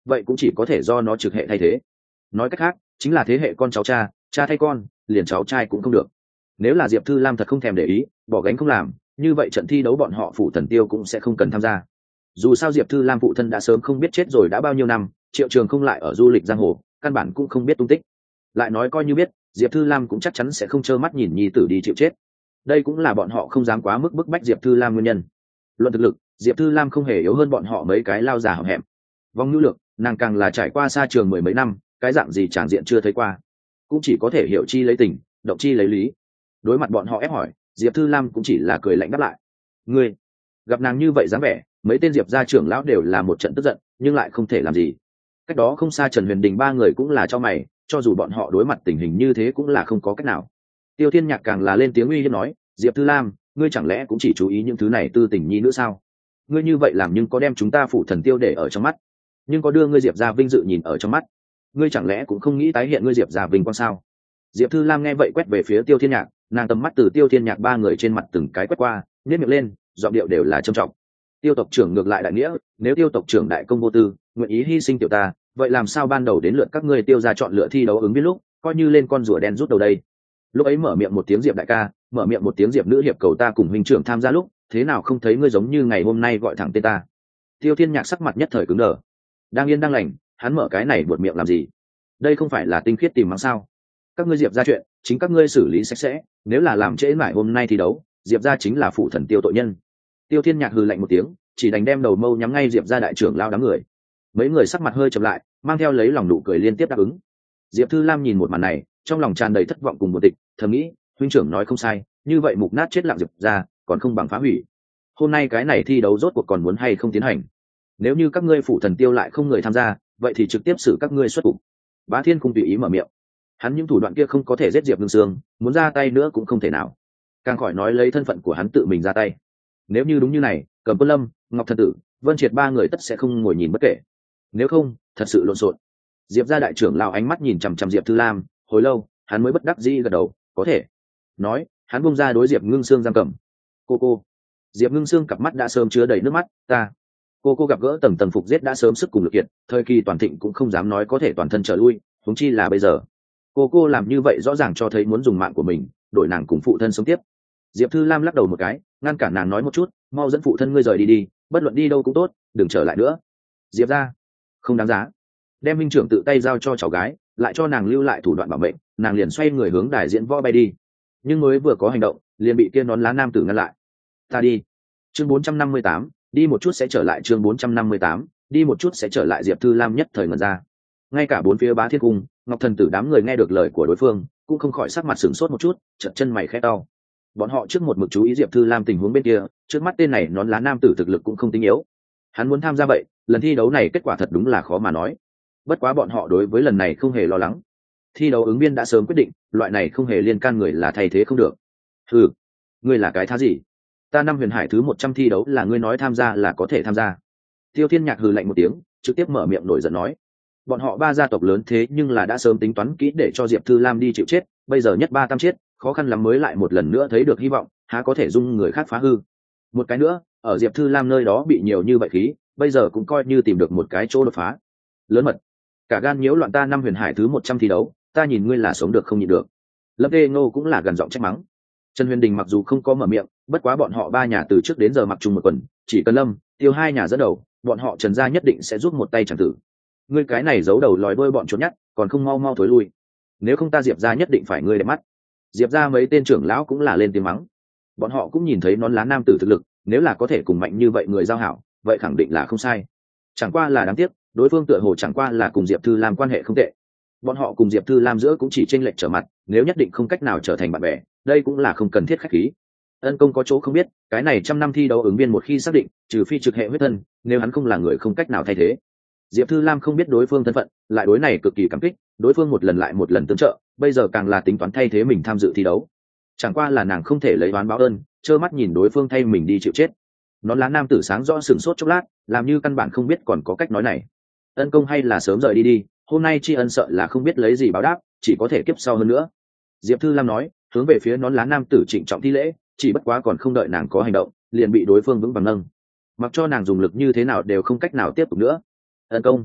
vậy cũng chỉ có thể do nó trực hệ thay thế. Nói cách khác chính là thế hệ con cháu cha, cha thay con, liền cháu trai cũng không được. Nếu là Diệp Thư Lam thật không thèm để ý, bỏ gánh không làm, như vậy trận thi đấu bọn họ Phủ Thần Tiêu cũng sẽ không cần tham gia. Dù sao Diệp Thư Lam phụ thân đã sớm không biết chết rồi đã bao nhiêu năm, Triệu Trường không lại ở du lịch giang hồ, căn bản cũng không biết tung tích. Lại nói coi như biết, Diệp Thư Lam cũng chắc chắn sẽ không trơ mắt nhìn nhi tử đi chịu chết. Đây cũng là bọn họ không dám quá mức bức bách Diệp Thư Lam nguyên nhân. Luận thực lực, Diệp Thư Lam không hề yếu hơn bọn họ mấy cái lao già hậm hẹm. Vong nhu lược, nàng càng là trải qua xa trường mười mấy năm, cái dạng gì tràng diện chưa thấy qua, cũng chỉ có thể hiểu chi lấy tình, động chi lấy lý. Đối mặt bọn họ ép hỏi, Diệp Thư Lam cũng chỉ là cười lạnh đáp lại. Ngươi gặp nàng như vậy dáng vẻ, mấy tên Diệp gia trưởng lão đều là một trận tức giận, nhưng lại không thể làm gì. Cách đó không xa Trần Huyền Đình ba người cũng là cho mày, cho dù bọn họ đối mặt tình hình như thế cũng là không có cách nào. Tiêu Thiên Nhạc càng là lên tiếng uy hiếp nói, Diệp Thư Lam, ngươi chẳng lẽ cũng chỉ chú ý những thứ này tư tình nhi nữa sao? Ngươi như vậy làm nhưng có đem chúng ta Phủ Thần Tiêu để ở trong mắt, nhưng có đưa ngươi Diệp gia vinh dự nhìn ở trong mắt, ngươi chẳng lẽ cũng không nghĩ tái hiện ngươi Diệp gia vinh quang sao? Diệp Thư Lam nghe vậy quét về phía Tiêu Thiên Nhạc, nàng tầm mắt từ Tiêu Thiên Nhạc ba người trên mặt từng cái quét qua, nhếch miệng lên, giọng điệu đều là trầm trọng. Tiêu tộc trưởng ngược lại đại nghĩa, nếu Tiêu tộc trưởng đại công vô tư, nguyện ý hy sinh tiểu ta, vậy làm sao ban đầu đến lượt các ngươi Tiêu gia chọn lựa thi đấu ứng viên lúc, coi như lên con rùa đen rút đầu đây. Lúc ấy mở miệng một tiếng Diệp đại ca, mở miệng một tiếng Diệp nữ hiệp cầu ta cùng huynh trưởng tham gia lúc, thế nào không thấy ngươi giống như ngày hôm nay gọi thẳng tên ta. Tiêu Thiên Nhạc sắc mặt nhất thời cứng đờ. Đang yên đang lành, hắn mở cái này buột miệng làm gì? Đây không phải là tinh khiết tìm mắng sao? Các ngươi Diệp ra chuyện, chính các ngươi xử lý sạch sẽ, nếu là làm trễ mãi hôm nay thi đấu, Diệp ra chính là Phủ Thần Tiêu tội nhân. Tiêu Thiên Nhạc hừ lạnh một tiếng, chỉ đành đem đầu mâu nhắm ngay Diệp ra đại trưởng lao đám người. Mấy người sắc mặt hơi chậm lại, mang theo lấy lòng nụ cười liên tiếp đáp ứng. Diệp Thư Lam nhìn một màn này, trong lòng tràn đầy thất vọng cùng buồn tịch, thầm nghĩ, huynh trưởng nói không sai, như vậy mục nát chết lặng Diệp ra, còn không bằng phá hủy. Hôm nay cái này thi đấu rốt cuộc còn muốn hay không tiến hành? Nếu như các ngươi Phủ Thần Tiêu lại không người tham gia, vậy thì trực tiếp xử các ngươi xuất cục. Bá Thiên không tùy ý mở miệng. Hắn những thủ đoạn kia không có thể giết Diệp Ngưng Sương, muốn ra tay nữa cũng không thể nào. Càng khỏi nói lấy thân phận của hắn tự mình ra tay. Nếu như đúng như này, Cầm Quân Lâm, Ngọc Thần Tử, Vân Triệt ba người tất sẽ không ngồi nhìn bất kể. Nếu không, thật sự lộn xộn. Diệp gia đại trưởng lão ánh mắt nhìn chằm chằm Diệp Thư Lam, hồi lâu, hắn mới bất đắc dĩ gật đầu, có thể. Nói, hắn buông ra đối Diệp Ngưng Sương giam cầm. Cô. Diệp Ngưng Sương cặp mắt đã sớm chứa đầy nước mắt, ta. Cô gặp gỡ tầng phục giết đã sớm sức cùng lực kiệt, thời kỳ toàn thịnh cũng không dám nói có thể toàn thân trở lui, huống chi là bây giờ. Cô làm như vậy rõ ràng cho thấy muốn dùng mạng của mình đổi nàng cùng phụ thân sống tiếp. Diệp Thư Lam lắc đầu một cái, ngăn cản nàng nói một chút, mau dẫn phụ thân ngươi rời đi, bất luận đi đâu cũng tốt, đừng trở lại nữa. Diệp ra, không đáng giá. Đem minh trưởng tự tay giao cho cháu gái, lại cho nàng lưu lại thủ đoạn bảo mệnh, nàng liền xoay người hướng đài diễn võ bay đi. Nhưng mới vừa có hành động, liền bị kia nón lá nam tử ngăn lại. Ta đi. Chương 458, đi một chút sẽ trở lại. Chương 458, đi một chút sẽ trở lại. Diệp Thư Lam nhất thời ngẩn ra. Ngay cả bốn phía Bá Thiên Cung, Ngọc Thần Tử đám người nghe được lời của đối phương, cũng không khỏi sắc mặt sửng sốt một chút, chợt chân mày khẽ cau. Bọn họ trước một mực chú ý Diệp Thư Lam tình huống bên kia, trước mắt tên này nón lá nam tử thực lực cũng không tinh yếu. Hắn muốn tham gia vậy, lần thi đấu này kết quả thật đúng là khó mà nói. Bất quá bọn họ đối với lần này không hề lo lắng. Thi đấu ứng viên đã sớm quyết định, loại này không hề liên can người là thay thế không được. Hừ, ngươi là cái thá gì? Ta năm huyền hải thứ 100 thi đấu là ngươi nói tham gia là có thể tham gia. Tiêu Thiên Nhạc hừ lạnh một tiếng, trực tiếp mở miệng nổi giận nói. Bọn họ ba gia tộc lớn thế nhưng là đã sớm tính toán kỹ để cho Diệp Thư Lam đi chịu chết, bây giờ nhất ba tam chết, khó khăn lắm mới lại một lần nữa thấy được hy vọng, há có thể dung người khác phá hư. Một cái nữa, ở Diệp Thư Lam nơi đó bị nhiều như vậy khí, bây giờ cũng coi như tìm được một cái chỗ đột phá. Lớn mật, cả gan nhiễu loạn ta năm huyền hải thứ 100 thi đấu, ta nhìn ngươi là sống được không nhịn được. Lâm Tê Ngô cũng là gần giọng trách mắng. Trần Huyền Đình mặc dù không có mở miệng, bất quá bọn họ ba nhà từ trước đến giờ mặc chung một quần, chỉ cần Lâm, Tiêu hai nhà dẫn đầu, bọn họ Trần gia nhất định sẽ giúp một tay chẳng tử. Ngươi cái này giấu đầu lòi đuôi bọn trốn nhát, còn không mau mau thối lui. Nếu không ta Diệp gia nhất định phải ngươi để mắt. Diệp gia mấy tên trưởng lão cũng là lên tiếng mắng. Bọn họ cũng nhìn thấy nón lá nam tử thực lực, nếu là có thể cùng mạnh như vậy người giao hảo, vậy khẳng định là không sai. Chẳng qua là đáng tiếc, đối phương tựa hồ chẳng qua là cùng Diệp Thư Lam quan hệ không tệ. Bọn họ cùng Diệp Thư Lam giữa cũng chỉ chênh lệch trở mặt, nếu nhất định không cách nào trở thành bạn bè, đây cũng là không cần thiết khách khí. Ân Công có chỗ không biết, cái này trăm năm thi đấu ứng viên một khi xác định, trừ phi trực hệ huyết thân, nếu hắn không là người không cách nào thay thế. Diệp Thư Lam không biết đối phương thân phận, lại đối này cực kỳ cảm kích, đối phương một lần lại một lần tương trợ, bây giờ càng là tính toán thay thế mình tham dự thi đấu. Chẳng qua là nàng không thể lấy oán báo ơn, trơ mắt nhìn đối phương thay mình đi chịu chết. Nón lá nam tử sáng rõ sửng sốt chốc lát, làm như căn bản không biết còn có cách nói này. Ân Công hay là sớm rời đi đi, hôm nay tri ân sợ là không biết lấy gì báo đáp, chỉ có thể kiếp sau hơn nữa. Diệp Thư Lam nói, hướng về phía nón lá nam tử trịnh trọng thi lễ, chỉ bất quá còn không đợi nàng có hành động, liền bị đối phương vững vàng nâng. Mặc cho nàng dùng lực như thế nào đều không cách nào tiếp tục nữa. Ân Công,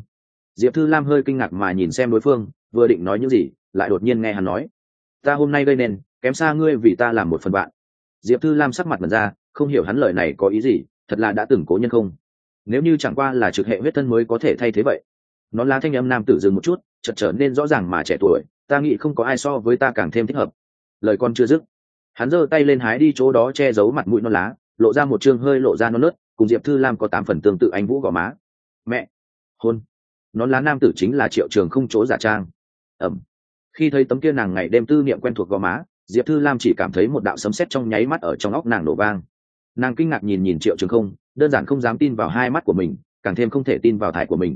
Diệp Thư Lam hơi kinh ngạc mà nhìn xem đối phương, vừa định nói những gì lại đột nhiên nghe hắn nói: ta hôm nay gây nên kém xa ngươi vì ta làm một phần bạn. Diệp Thư Lam sắc mặt mẩn ra, không hiểu hắn lời này có ý gì, thật là đã từng cố nhân không? Nếu như chẳng qua là trực hệ huyết thân mới có thể thay thế vậy. Nó lá thanh âm nam tử dừng một chút, chợt trở nên rõ ràng mà trẻ tuổi, ta nghĩ không có ai so với ta càng thêm thích hợp. Lời con chưa dứt, hắn giơ tay lên hái đi chỗ đó che giấu mặt mũi non lá, lộ ra một trương hơi lộ ra non nớt, cùng Diệp Thư Lam có 8 phần tương tự anh vũ gò má. Mẹ, hôn. Nón lá nam tử chính là Triệu Trường không chỗ giả trang. Ẩm. Khi thấy tấm kia nàng ngày đêm tư niệm quen thuộc gò má, Diệp Thư Lam chỉ cảm thấy một đạo sấm sét trong nháy mắt ở trong óc nàng nổ vang. Nàng kinh ngạc nhìn nhìn Triệu Trường không, đơn giản không dám tin vào hai mắt của mình, càng thêm không thể tin vào thải của mình.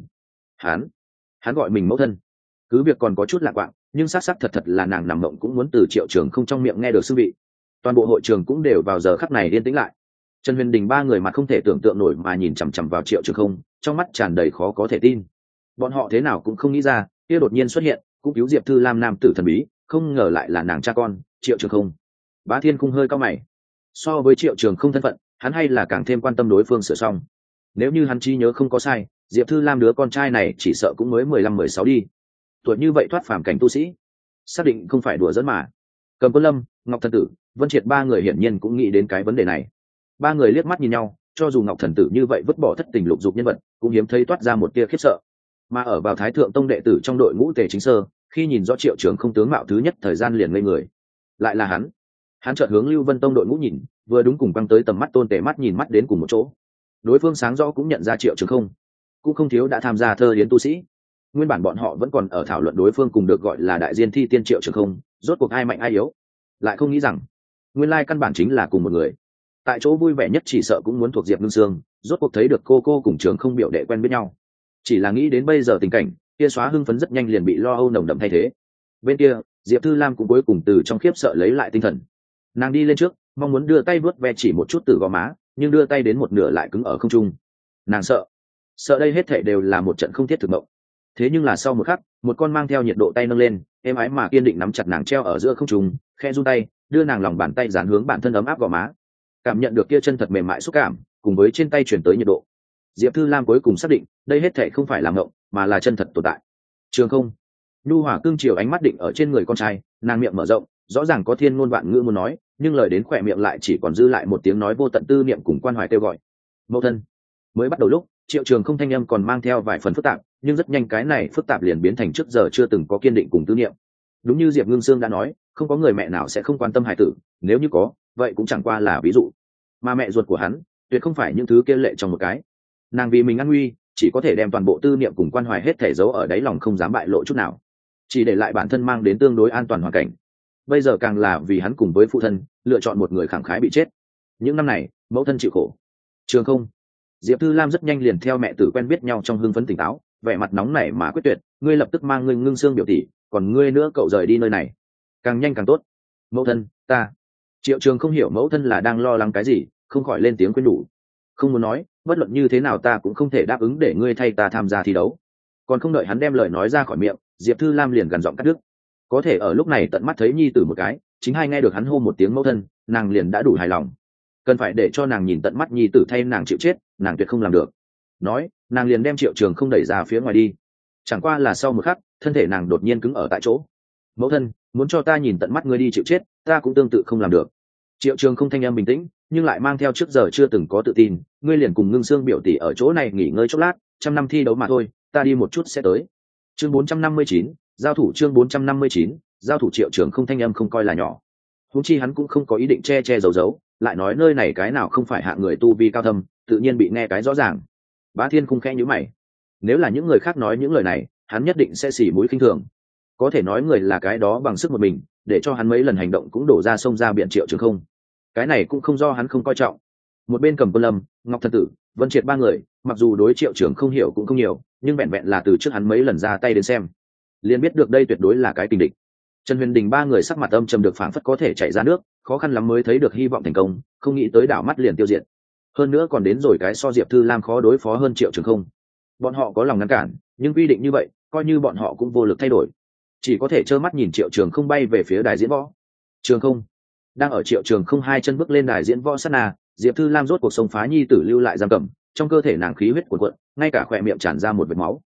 Hắn gọi mình mẫu thân. Cứ việc còn có chút lạ quạng, nhưng xác thật thật là nàng nằm mộng cũng muốn từ Triệu Trường không trong miệng nghe được sư vị. Toàn bộ hội trường cũng đều vào giờ khắc này yên tĩnh lại. Trần Huyền Đình ba người mặt không thể tưởng tượng nổi mà nhìn chằm chằm vào Triệu Trường không, trong mắt tràn đầy khó có thể tin. Bọn họ thế nào cũng không nghĩ ra, kia đột nhiên xuất hiện, cũng cứu Diệp Thư Lam nam tử thần bí, không ngờ lại là nàng cha con, Triệu Trường không. Bá Thiên Cung hơi cao mày. So với Triệu Trường không thân phận, hắn hay là càng thêm quan tâm đối phương sửa xong. Nếu như hắn trí nhớ không có sai, Diệp Thư Lam đứa con trai này chỉ sợ cũng mới 15-16 đi. Tuổi như vậy thoát phàm cảnh tu sĩ, xác định không phải đùa giỡn mà. Cầm Quân Lâm, Ngọc Thần Tử, Vân Triệt ba người hiển nhiên cũng nghĩ đến cái vấn đề này. Ba người liếc mắt nhìn nhau, cho dù Ngọc Thần Tử như vậy vứt bỏ thất tình lục dục nhân vật, cũng hiếm thấy toát ra một tia khiếp sợ. Mà ở vào Thái Thượng Tông đệ tử trong đội ngũ Tề Chính Sơ, khi nhìn rõ Triệu Trường không tướng mạo thứ nhất thời gian liền ngây người. Lại là hắn chợt hướng Lưu Vân Tông đội ngũ nhìn, vừa đúng cùng quăng tới tầm mắt Tôn Tề mắt nhìn mắt đến cùng một chỗ. Đối phương sáng rõ cũng nhận ra Triệu Trường không, cũng không thiếu đã tham gia thơ yến tu sĩ. Nguyên bản bọn họ vẫn còn ở thảo luận đối phương cùng được gọi là đại diên thi tiên Triệu Trường không, rốt cuộc ai mạnh ai yếu, lại không nghĩ rằng nguyên lai căn bản chính là cùng một người. Tại chỗ vui vẻ nhất chỉ sợ cũng muốn thuộc Diệp Ngưng Sương, rốt cuộc thấy được cô cùng Trường không biểu đệ quen biết nhau. Chỉ là nghĩ đến bây giờ tình cảnh, kia xóa hưng phấn rất nhanh liền bị lo âu nồng đậm thay thế. Bên kia, Diệp Thư Lam cũng cuối cùng từ trong khiếp sợ lấy lại tinh thần. Nàng đi lên trước, mong muốn đưa tay vuốt ve chỉ một chút từ gò má, nhưng đưa tay đến một nửa lại cứng ở không trung. Nàng sợ đây hết thảy đều là một trận không thiết thực mộng. Thế nhưng là sau một khắc, một con mang theo nhiệt độ tay nâng lên, êm ái mà kiên định nắm chặt nàng treo ở giữa không trung, khẽ run tay, đưa nàng lòng bàn tay dán hướng bản thân ấm áp gò má. Cảm nhận được kia chân thật mềm mại xúc cảm, cùng với trên tay truyền tới nhiệt độ, Diệp Thư Lam cuối cùng xác định, đây hết thảy không phải là mộng, mà là chân thật tồn tại. Trường không. Nhu hòa cương chiều ánh mắt định ở trên người con trai, nàng miệng mở rộng, rõ ràng có thiên ngôn vạn ngữ muốn nói, nhưng lời đến khỏe miệng lại chỉ còn dư lại một tiếng nói vô tận tư niệm cùng quan hoài kêu gọi. Mẫu thân. Mới bắt đầu lúc, Triệu Trường không thanh âm còn mang theo vài phần phức tạp, nhưng rất nhanh cái này phức tạp liền biến thành trước giờ chưa từng có kiên định cùng tư niệm. Đúng như Diệp Ngưng Sương đã nói, không có người mẹ nào sẽ không quan tâm hài tử, nếu như có, vậy cũng chẳng qua là ví dụ. Mà mẹ ruột của hắn, tuyệt không phải những thứ kia lệ trong một cái. Nàng vì mình an nguy, chỉ có thể đem toàn bộ tư niệm cùng quan hoài hết thể giấu ở đáy lòng không dám bại lộ chút nào, chỉ để lại bản thân mang đến tương đối an toàn hoàn cảnh. Bây giờ càng là vì hắn cùng với phụ thân lựa chọn một người khẳng khái bị chết. Những năm này mẫu thân chịu khổ. Trường không. Diệp Thư Lam rất nhanh liền theo mẹ tử quen biết nhau trong hưng phấn tỉnh táo, vẻ mặt nóng nảy mà quyết tuyệt, ngươi lập tức mang Ngưng Sương biểu tỷ, còn ngươi nữa cậu rời đi nơi này, càng nhanh càng tốt. Mẫu thân, ta. Triệu Trường không hiểu mẫu thân là đang lo lắng cái gì, không khỏi lên tiếng khuyên nhủ. Không muốn nói, bất luận như thế nào ta cũng không thể đáp ứng để ngươi thay ta tham gia thi đấu. Còn không đợi hắn đem lời nói ra khỏi miệng, Diệp Thư Lam liền gằn giọng cắt đứt. Có thể ở lúc này tận mắt thấy nhi tử một cái, chính hay nghe được hắn hô một tiếng mẫu thân, nàng liền đã đủ hài lòng. Cần phải để cho nàng nhìn tận mắt nhi tử thay nàng chịu chết, nàng tuyệt không làm được. Nói, nàng liền đem Triệu Trường không đẩy ra phía ngoài đi. Chẳng qua là sau một khắc, thân thể nàng đột nhiên cứng ở tại chỗ. Mẫu thân, muốn cho ta nhìn tận mắt ngươi đi chịu chết, ta cũng tương tự không làm được. Triệu Trường không thanh em bình tĩnh, nhưng lại mang theo trước giờ chưa từng có tự tin, ngươi liền cùng Ngưng Sương biểu tỷ ở chỗ này nghỉ ngơi chốc lát, 100 năm thi đấu mà thôi, ta đi một chút sẽ tới. Chương 459, giao thủ. Chương 459, giao thủ. Triệu Trường không thanh âm không coi là nhỏ. Huống chi hắn cũng không có ý định che che giấu giấu, lại nói nơi này cái nào không phải hạng người tu vi cao thâm, tự nhiên bị nghe cái rõ ràng. Bá Thiên Cung khẽ nhíu mày. Nếu là những người khác nói những lời này, hắn nhất định sẽ xỉ mũi khinh thường. Có thể nói người là cái đó bằng sức một mình, để cho hắn mấy lần hành động cũng đổ ra sông ra biển Triệu Trường không. Cái này cũng không do hắn không coi trọng. Một bên Cầm Quân Lâm, Ngọc Thần Tử, Vân Triệt ba người, mặc dù đối Triệu Trường không hiểu cũng không nhiều, nhưng vẹn vẹn là từ trước hắn mấy lần ra tay đến xem, liền biết được đây tuyệt đối là cái tình địch. Trần Huyền Đình ba người sắc mặt âm trầm được phảng phất có thể chảy ra nước, khó khăn lắm mới thấy được hy vọng thành công, không nghĩ tới đảo mắt liền tiêu diệt. Hơn nữa còn đến rồi cái so Diệp Thư Lam khó đối phó hơn Triệu Trường không. Bọn họ có lòng ngăn cản, nhưng quy định như vậy, coi như bọn họ cũng vô lực thay đổi, chỉ có thể trơ mắt nhìn Triệu Trường không bay về phía đài diễn võ. Trường không đang ở Triệu Trường không hai chân bước lên đài diễn võ sát na, Diệp Thư Lam rốt cuộc sông phá nhi tử lưu lại giam cầm, trong cơ thể nàng khí huyết cuồn cuộn, ngay cả khỏe miệng tràn ra một vệt máu.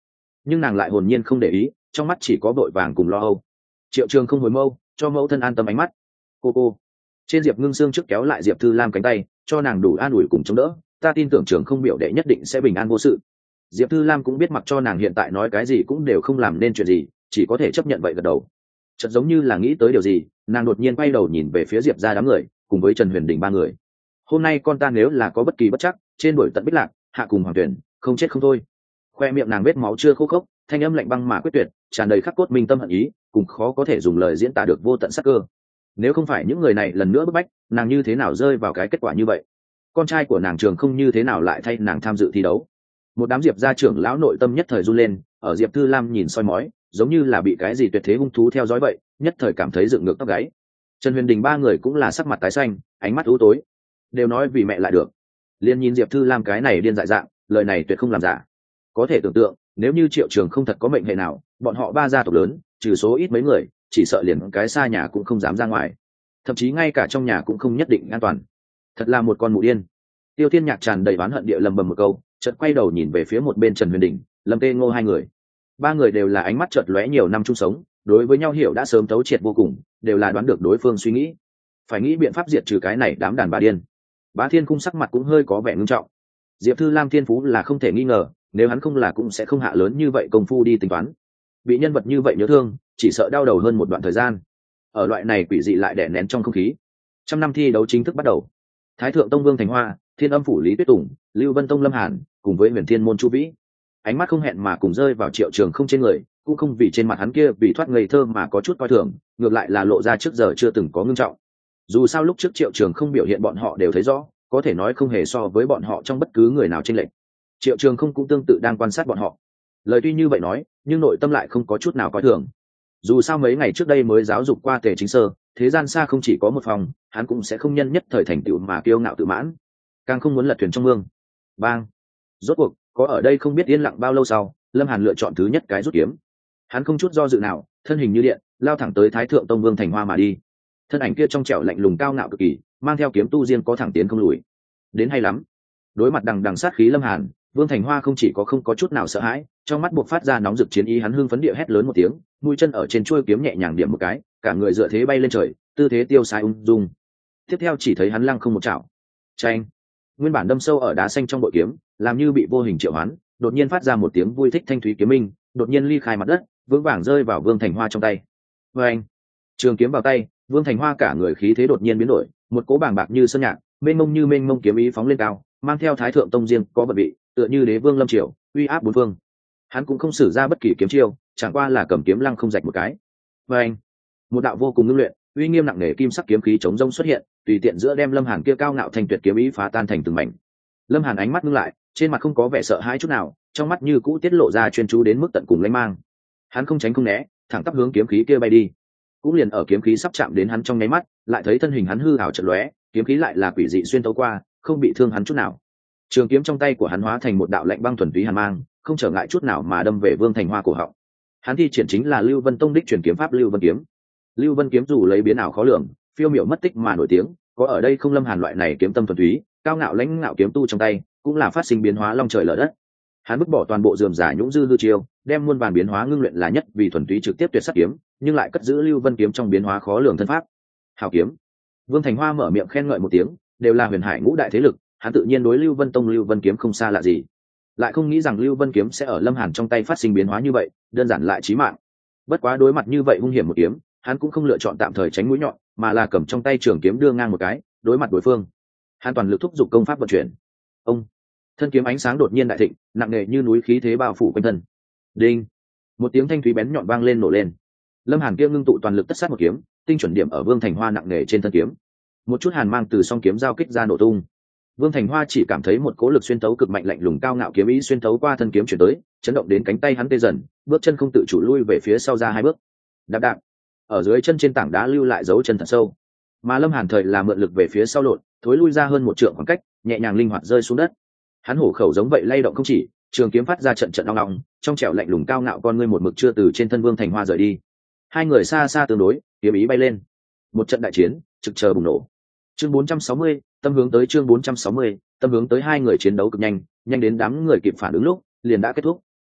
nhưng nàng lại hồn nhiên không để ý, trong mắt chỉ có vội vàng cùng lo âu. Triệu Trường không hồi mâu, cho mẫu thân an tâm ánh mắt. Cô trên Diệp Ngưng Sương trước kéo lại Diệp Thư Lam cánh tay, cho nàng đủ an ủi cùng chống đỡ. Ta tin tưởng Trường không biểu đệ nhất định sẽ bình an vô sự. Diệp Thư Lam cũng biết mặc cho nàng hiện tại nói cái gì cũng đều không làm nên chuyện gì, chỉ có thể chấp nhận vậy gật đầu. Chợt giống như là nghĩ tới điều gì, nàng đột nhiên quay đầu nhìn về phía Diệp gia đám người, cùng với Trần Huyền Đình ba người. Hôm nay con ta nếu là có bất kỳ bất chắc, trên đuổi tận Bích Lạc, hạ cùng Hoàng Tuyển, không chết không thôi. Khoe miệng nàng vết máu chưa khô khốc, thanh âm lạnh băng mà quyết tuyệt, tràn đầy khắc cốt minh tâm hận ý, cùng khó có thể dùng lời diễn tả được vô tận sắc cơ. Nếu không phải những người này lần nữa bức bách, nàng như thế nào rơi vào cái kết quả như vậy? Con trai của nàng Trường không như thế nào lại thay nàng tham dự thi đấu? Một đám Diệp gia trưởng lão nội tâm nhất thời run lên, ở Diệp Thư Lam nhìn soi mói, giống như là bị cái gì tuyệt thế hung thú theo dõi vậy, nhất thời cảm thấy dựng ngược tóc gáy. Trần Huyền Đình ba người cũng là sắc mặt tái xanh, ánh mắt u tối, đều nói vì mẹ lại được. Liên nhìn Diệp Thư Lam cái này điên dại dạng, lời này tuyệt không làm giả. Có thể tưởng tượng, nếu như Triệu Trường không thật có mệnh hệ nào, bọn họ ba gia tộc lớn, trừ số ít mấy người, chỉ sợ liền cái xa nhà cũng không dám ra ngoài, thậm chí ngay cả trong nhà cũng không nhất định an toàn. Thật là một con mụ điên. Tiêu Thiên Nhạc tràn đầy oán hận địa lầm bầm một câu, chợt quay đầu nhìn về phía một bên Trần Huyền Đình, Lâm Tê Ngô hai người. Ba người đều là ánh mắt chợt lóe nhiều năm chung sống, đối với nhau hiểu đã sớm thấu triệt vô cùng, đều là đoán được đối phương suy nghĩ, phải nghĩ biện pháp diệt trừ cái này đám đàn bà điên. Bá Thiên Cung sắc mặt cũng hơi có vẻ ngưng trọng. Diệp Thư Lam thiên phú là không thể nghi ngờ, nếu hắn không là cũng sẽ không hạ lớn như vậy công phu đi tính toán. Bị nhân vật như vậy nhớ thương, chỉ sợ đau đầu hơn một đoạn thời gian. Ở loại này quỷ dị lại đè nén trong không khí. Trăm năm thi đấu chính thức bắt đầu. Thái Thượng Tông Vương Thành Hoa, Thiên Âm phủ Lý Tuyết Tùng, Lưu Vân Tông Lâm Hàn, cùng với Huyền Thiên môn Chu Vĩ, ánh mắt không hẹn mà cùng rơi vào Triệu Trường không trên người, cũng không vì trên mặt hắn kia vì thoát ngây thơ mà có chút coi thường, ngược lại là lộ ra trước giờ chưa từng có ngưng trọng. Dù sao lúc trước Triệu Trường không biểu hiện bọn họ đều thấy rõ, có thể nói không hề so với bọn họ trong bất cứ người nào chênh lệch. Triệu Trường không cũng tương tự đang quan sát bọn họ. Lời tuy như vậy nói, nhưng nội tâm lại không có chút nào coi thường. Dù sao mấy ngày trước đây mới giáo dục qua Tề Chính Sơ, thế gian xa không chỉ có một phòng, hắn cũng sẽ không nhân nhất thời thành tựu mà kiêu ngạo tự mãn, càng không muốn lật thuyền trong mương. Bang! Rốt cuộc, có ở đây không biết yên lặng bao lâu sau, Lâm Hàn lựa chọn thứ nhất cái rút kiếm. Hắn không chút do dự nào, thân hình như điện, lao thẳng tới Thái Thượng Tông Vương Thành Hoa mà đi. Thân ảnh kia trong trẻo lạnh lùng cao ngạo cực kỳ, mang theo kiếm tu riêng có thẳng tiến không lùi. Đến hay lắm. Đối mặt đằng sát khí Lâm Hàn, Vương Thành Hoa không chỉ có không có chút nào sợ hãi, trong mắt buộc phát ra nóng rực chiến ý, hắn hưng phấn địa hét lớn một tiếng, mũi chân ở trên chuôi kiếm nhẹ nhàng điểm một cái, cả người dựa thế bay lên trời, tư thế tiêu sái ung dung. Tiếp theo chỉ thấy hắn lăng không một chảo. Chanh! Nguyên bản đâm sâu ở đá xanh trong bội kiếm, làm như bị vô hình triệu hoán, đột nhiên phát ra một tiếng vui thích thanh thúy kiếm minh, đột nhiên ly khai mặt đất, vững vàng rơi vào Vương Thành Hoa trong tay. Oeng! Trường kiếm vào tay, Vương Thành Hoa cả người khí thế đột nhiên biến đổi, một cỗ bàng bạc như sơn nhạc, mênh mông kiếm ý phóng lên cao, mang theo Thái Thượng Tông riêng có vận vị, tựa như đế vương lâm triều, uy áp bốn phương. Hắn cũng không sử ra bất kỳ kiếm chiêu, chẳng qua là cầm kiếm lăng không rạch một cái. Oeng! Một đạo vô cùng ngưng luyện, uy nghiêm nặng nề kim sắc kiếm khí chống rông xuất hiện, tùy tiện giữa đem Lâm Hàn kia cao ngạo thành tuyệt kiếm ý phá tan thành từng mảnh. Lâm Hàn ánh mắt ngưng lại, trên mặt không có vẻ sợ hãi chút nào, trong mắt như cũ tiết lộ ra chuyên chú đến mức tận cùng lãnh mang. Hắn không tránh không né, thẳng tắp hướng kiếm khí kia bay đi. Cũng liền ở kiếm khí sắp chạm đến hắn trong nháy mắt, lại thấy thân hình hắn hư ảo chợt lóe, kiếm khí lại là quỷ dị xuyên tấu qua, không bị thương hắn chút nào. Trường kiếm trong tay của hắn hóa thành một đạo lạnh băng thuần túy hàn mang, không trở ngại chút nào mà đâm về Vương Thành Hoa cổ họng. Hắn thi triển chính là Lưu Vân Tông đích truyền kiếm pháp Lưu Vân kiếm. Lưu Vân kiếm dù lấy biến ảo khó lường, phiêu miểu mất tích mà nổi tiếng, có ở đây không Lâm Hàn loại này kiếm tâm thuần túy, cao ngạo lãnh ngạo kiếm tu trong tay, cũng là phát sinh biến hóa long trời lở đất. Hắn vứt bỏ toàn bộ rườm rà nhũng dư hư chiêu, đem muôn vàn biến hóa ngưng luyện là nhất vì thuần túy trực tiếp tuyệt sắc kiếm, nhưng lại cất giữ Lưu Vân kiếm trong biến hóa khó lường thân pháp. Hào kiếm. Vương Thành Hoa mở miệng khen ngợi một tiếng, đều là huyền hải ngũ đại thế lực, hắn tự nhiên đối Lưu Vân Tông Lưu Vân kiếm không xa lạ gì. Lại không nghĩ rằng Lưu Vân kiếm sẽ ở Lâm Hàn trong tay phát sinh biến hóa như vậy, đơn giản lại chí mạng. Bất quá đối mặt như vậy hung hiểm một kiếm, hắn cũng không lựa chọn tạm thời tránh mũi nhọn, mà là cầm trong tay trường kiếm đưa ngang một cái, đối mặt đối phương. Hắn toàn lực thúc giục công pháp vận chuyển. Ông, thân kiếm ánh sáng đột nhiên đại thịnh, nặng nề như núi khí thế bao phủ quanh thân. Đinh, một tiếng thanh thúy bén nhọn vang lên nổ lên. Lâm Hàn kia ngưng tụ toàn lực tất sát một kiếm, tinh chuẩn điểm ở Vương Thành Hoa nặng nề trên thân kiếm. Một chút hàn mang từ song kiếm giao kích ra nổ tung. Vương Thành Hoa chỉ cảm thấy một cỗ lực xuyên tấu cực mạnh lạnh lùng cao ngạo kiếm ý xuyên tấu qua thân kiếm chuyển tới, chấn động đến cánh tay hắn tê dần, bước chân không tự chủ lui về phía sau ra hai bước. Đạp đạp, ở dưới chân trên tảng đá lưu lại dấu chân thật sâu. Mà Lâm Hàn thời là mượn lực về phía sau lộn, thối lui ra hơn một trượng khoảng cách, nhẹ nhàng linh hoạt rơi xuống đất. Hắn hổ khẩu giống vậy lay động không chỉ, trường kiếm phát ra trận trận ong ong, trong trẻo lạnh lùng cao ngạo con ngươi một mực chưa từ trên thân Vương Thành Hoa rời đi. Hai người xa xa tương đối, kiếm ý bay lên. Một trận đại chiến trực chờ bùng nổ. Chương 460, tâm hướng tới chương 460, tâm hướng tới hai người chiến đấu cực nhanh, nhanh đến đám người kịp phản ứng lúc liền đã kết thúc.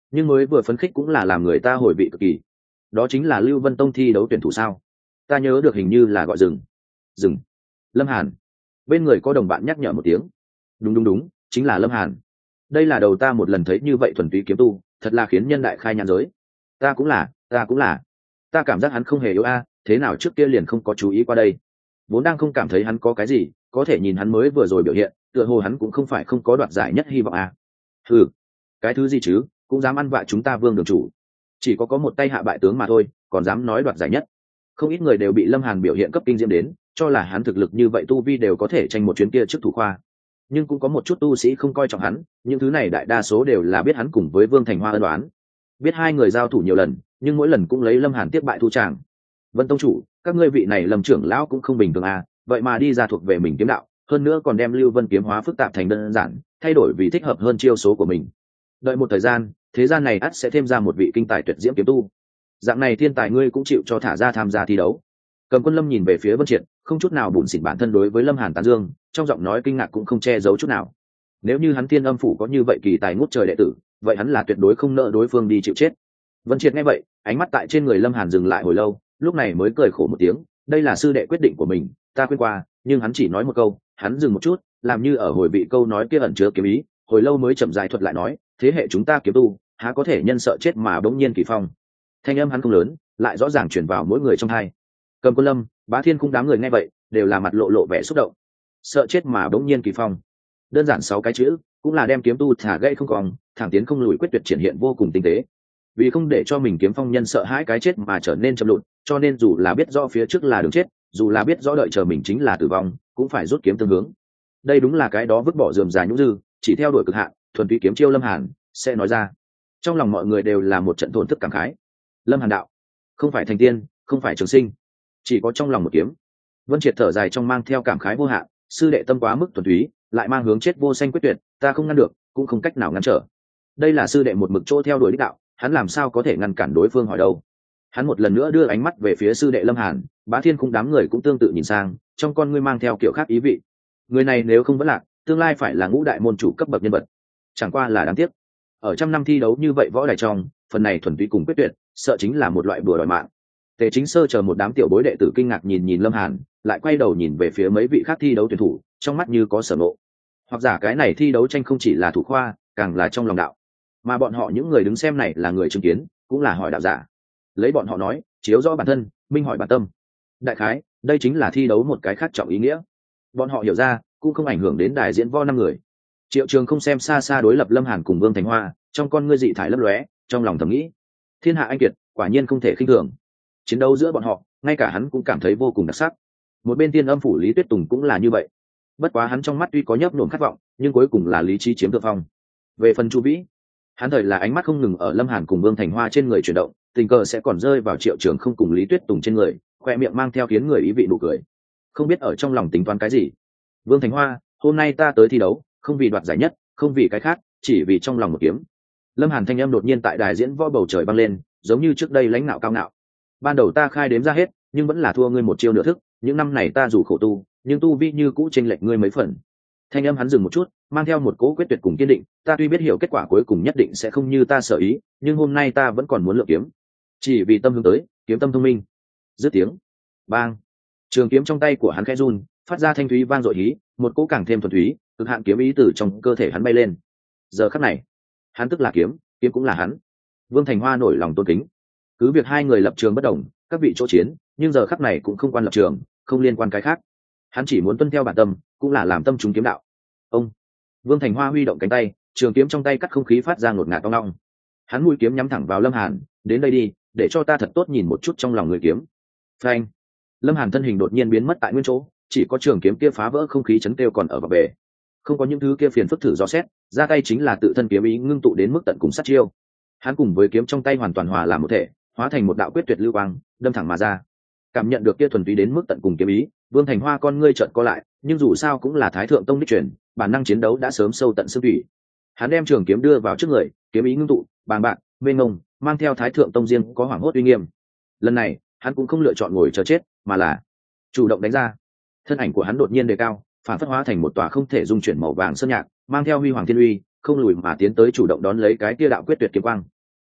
nhưng mới vừa phấn khích cũng là làm người ta hồi vị cực kỳ. Đó chính là Lưu Vân Tông thi đấu tuyển thủ sao? Ta nhớ được hình như là gọi Dừng. Lâm Hàn. Bên người có đồng bạn nhắc nhở một tiếng. Đúng, chính là Lâm Hàn. Đây là đầu ta một lần thấy như vậy thuần túy kiếm tu, thật là khiến nhân đại khai nhãn giới. Ta cũng là. Ta cảm giác hắn không hề yếu a, thế nào trước kia liền không có chú ý qua đây. Vốn đang không cảm thấy hắn có cái gì, có thể nhìn hắn mới vừa rồi biểu hiện, tựa hồ hắn cũng không phải không có đoạt giải nhất hy vọng a. Ừ, cái thứ gì chứ, cũng dám ăn vạ chúng ta Vương đường chủ. Chỉ có một tay hạ bại tướng mà thôi, còn dám nói đoạt giải nhất. Không ít người đều bị Lâm Hàn biểu hiện cấp kinh diễm đến, cho là hắn thực lực như vậy tu vi đều có thể tranh một chuyến kia trước thủ khoa. Nhưng cũng có một chút tu sĩ không coi trọng hắn, những thứ này đại đa số đều là biết hắn cùng với Vương Thành Hoa ân đoán, biết hai người giao thủ nhiều lần, nhưng mỗi lần cũng lấy Lâm Hàn tiếp bại thu tràng. Vân tông chủ, các ngươi vị này Lâm trưởng lão cũng không bình thường à, vậy mà đi ra thuộc về mình kiếm đạo, hơn nữa còn đem Lưu Vân kiếm hóa phức tạp thành đơn giản, thay đổi vì thích hợp hơn chiêu số của mình. Đợi một thời gian, thế gian này ắt sẽ thêm ra một vị kinh tài tuyệt diễm kiếm tu. Dạng này thiên tài ngươi cũng chịu cho thả ra tham gia thi đấu? Cầm Quân Lâm nhìn về phía Vân Triệt, không chút nào bủn xỉn bản thân đối với Lâm Hàn tán dương, trong giọng nói kinh ngạc cũng không che giấu chút nào. Nếu như hắn Thiên Âm phủ có như vậy kỳ tài ngút trời đệ tử, vậy hắn là tuyệt đối không nợ đối phương đi chịu chết. Vân Triệt nghe vậy, ánh mắt tại trên người Lâm Hàn dừng lại hồi lâu, lúc này mới cười khổ một tiếng, đây là sư đệ quyết định của mình, ta khuyên qua, nhưng hắn chỉ nói một câu, hắn dừng một chút, làm như ở hồi vị câu nói kia ẩn chứa kiếm ý, hồi lâu mới chậm rãi thuật lại nói, thế hệ chúng ta kiếm tu, há có thể nhân sợ chết mà bỗng nhiên kỳ phong. Thanh âm hắn không lớn, lại rõ ràng truyền vào mỗi người trong hai. Cầm Quân Lâm, Bá Thiên Cung đám người nghe vậy, đều là mặt lộ lộ vẻ xúc động. Sợ chết mà bỗng nhiên kỳ phong. Đơn giản 6 cái chữ, cũng là đem kiếm tu thả gãy không còn, thẳng tiến không lùi quyết tuyệt triển hiện vô cùng tinh tế. Vì không để cho mình kiếm phong nhân sợ hãi cái chết mà trở nên chậm lụt, cho nên dù là biết rõ phía trước là đường chết, dù là biết rõ đợi chờ mình chính là tử vong, cũng phải rút kiếm tương hướng. Đây đúng là cái đó vứt bỏ rườm rà nhũ dư, chỉ theo đuổi cực hạn, thuần túy kiếm chiêu Lâm Hàn sẽ nói ra. Trong lòng mọi người đều là một trận thổn thức cảm khái. Lâm Hàn đạo, không phải thành tiên, không phải trường sinh, chỉ có trong lòng một kiếm. Vân Triệt thở dài trong mang theo cảm khái vô hạn, sư đệ tâm quá mức thuần túy, lại mang hướng chết vô sanh quyết tuyệt, ta không ngăn được, cũng không cách nào ngăn trở. Đây là sư đệ một mực chỗ theo đuổi đích đạo, hắn làm sao có thể ngăn cản đối phương hỏi đâu. Hắn một lần nữa đưa ánh mắt về phía sư đệ Lâm Hàn, Bá Thiên Cung đám người cũng tương tự nhìn sang, trong con ngươi mang theo kiểu khác ý vị. Người này nếu không vẫn lạc, tương lai phải là ngũ đại môn chủ cấp bậc nhân vật. Chẳng qua là đáng tiếc, ở trăm năm thi đấu như vậy võ đài trong, phần này thuần túy cùng quyết tuyệt, sợ chính là một loại bùa đòi mạng. Tề Chính Sơ chờ một đám tiểu bối đệ tử kinh ngạc nhìn Lâm Hàn, lại quay đầu nhìn về phía mấy vị khác thi đấu tuyển thủ, trong mắt như có sở ngộ. Hoặc giả cái này thi đấu tranh không chỉ là thủ khoa, càng là trong lòng đạo, mà bọn họ những người đứng xem này là người chứng kiến, cũng là hỏi đạo giả. Lấy bọn họ nói, chiếu rõ bản thân, minh hỏi bản tâm. Đại khái, đây chính là thi đấu một cái khác trọng ý nghĩa. Bọn họ hiểu ra, cũng không ảnh hưởng đến đài diễn võ 5 người. Triệu Trường không xem xa xa đối lập Lâm Hàn cùng Vương Thành Hoa, trong con ngươi dị thải lấp lóe, trong lòng thầm nghĩ, thiên hạ anh kiệt, quả nhiên không thể khinh thường. Chiến đấu giữa bọn họ, ngay cả hắn cũng cảm thấy vô cùng đặc sắc. Một bên Tiên Âm phủ Lý Tuyết Tùng cũng là như vậy. Bất quá hắn trong mắt tuy có nhấp nhổm khát vọng, nhưng cuối cùng là lý trí chiếm thượng phong. Về phần Chu Vĩ, hắn thời là ánh mắt không ngừng ở Lâm Hàn cùng Vương Thành Hoa trên người chuyển động, tình cờ sẽ còn rơi vào Triệu Trường không cùng Lý Tuyết Tùng trên người, khoe miệng mang theo khiến người ý vị nụ cười. Không biết ở trong lòng tính toán cái gì. Vương Thành Hoa, hôm nay ta tới thi đấu, không vì đoạt giải nhất, không vì cái khác, chỉ vì trong lòng một kiếm. Lâm Hàn thanh âm đột nhiên tại đài diễn võ bầu trời vang lên, giống như trước đây lãnh nạo cao ngạo. Ban đầu ta khai đếm ra hết, nhưng vẫn là thua ngươi một chiêu nửa thức, những năm này ta dù khổ tu, nhưng tu vi như cũ chênh lệch ngươi mấy phần. Thanh âm hắn dừng một chút, mang theo một cỗ quyết tuyệt cùng kiên định, ta tuy biết hiểu kết quả cuối cùng nhất định sẽ không như ta sở ý, nhưng hôm nay ta vẫn còn muốn lựa kiếm, chỉ vì tâm hướng tới, kiếm tâm thông minh. Dứt tiếng, bang, trường kiếm trong tay của hắn khẽ run, phát ra thanh thúy vang dội hí, một cỗ càng thêm thuần túy, cực hạn kiếm ý từ trong cơ thể hắn bay lên. Giờ khắc này, hắn tức là kiếm, kiếm cũng là hắn. Vương Thành Hoa nổi lòng tôn kính. Cứ việc hai người lập trường bất đồng, các vị chỗ chiến, nhưng giờ khắc này cũng không quan lập trường, không liên quan cái khác. Hắn chỉ muốn tuân theo bản tâm, cũng là làm tâm chúng kiếm đạo. Ông Vương Thành Hoa huy động cánh tay, trường kiếm trong tay cắt không khí phát ra ngột ngạt ong ong. Hắn mũi kiếm nhắm thẳng vào Lâm Hàn, đến đây đi, để cho ta thật tốt nhìn một chút trong lòng người kiếm. Phanh! Lâm Hàn thân hình đột nhiên biến mất tại nguyên chỗ, chỉ có trường kiếm kia phá vỡ không khí chấn kêu còn ở vào bề. Không có những thứ kia phiền phức thử dò xét, ra tay chính là tự thân kiếm ý ngưng tụ đến mức tận cùng sát chiêu. Hắn cùng với kiếm trong tay hoàn toàn hòa làm một thể, hóa thành một đạo quyết tuyệt lưu quang, đâm thẳng mà ra. Cảm nhận được kia thuần túy đến mức tận cùng kiếm ý, Vương Thành Hoa con ngươi trợn co lại, nhưng dù sao cũng là Thái Thượng Tông đích truyền, bản năng chiến đấu đã sớm sâu tận xương thủy. Hắn đem trường kiếm đưa vào trước người, kiếm ý ngưng tụ, bàng bạc, mênh mông, mang theo Thái Thượng Tông riêng có hoảng hốt uy nghiêm. Lần này, hắn cũng không lựa chọn ngồi chờ chết, mà là chủ động đánh ra. Thân ảnh của hắn đột nhiên đề cao, phản phất hóa thành một tòa không thể dung chuyển màu vàng sơn nhạc, mang theo huy hoàng thiên uy, không lùi mà tiến tới chủ động đón lấy cái kia đạo quyết tuyệt kiếm quang.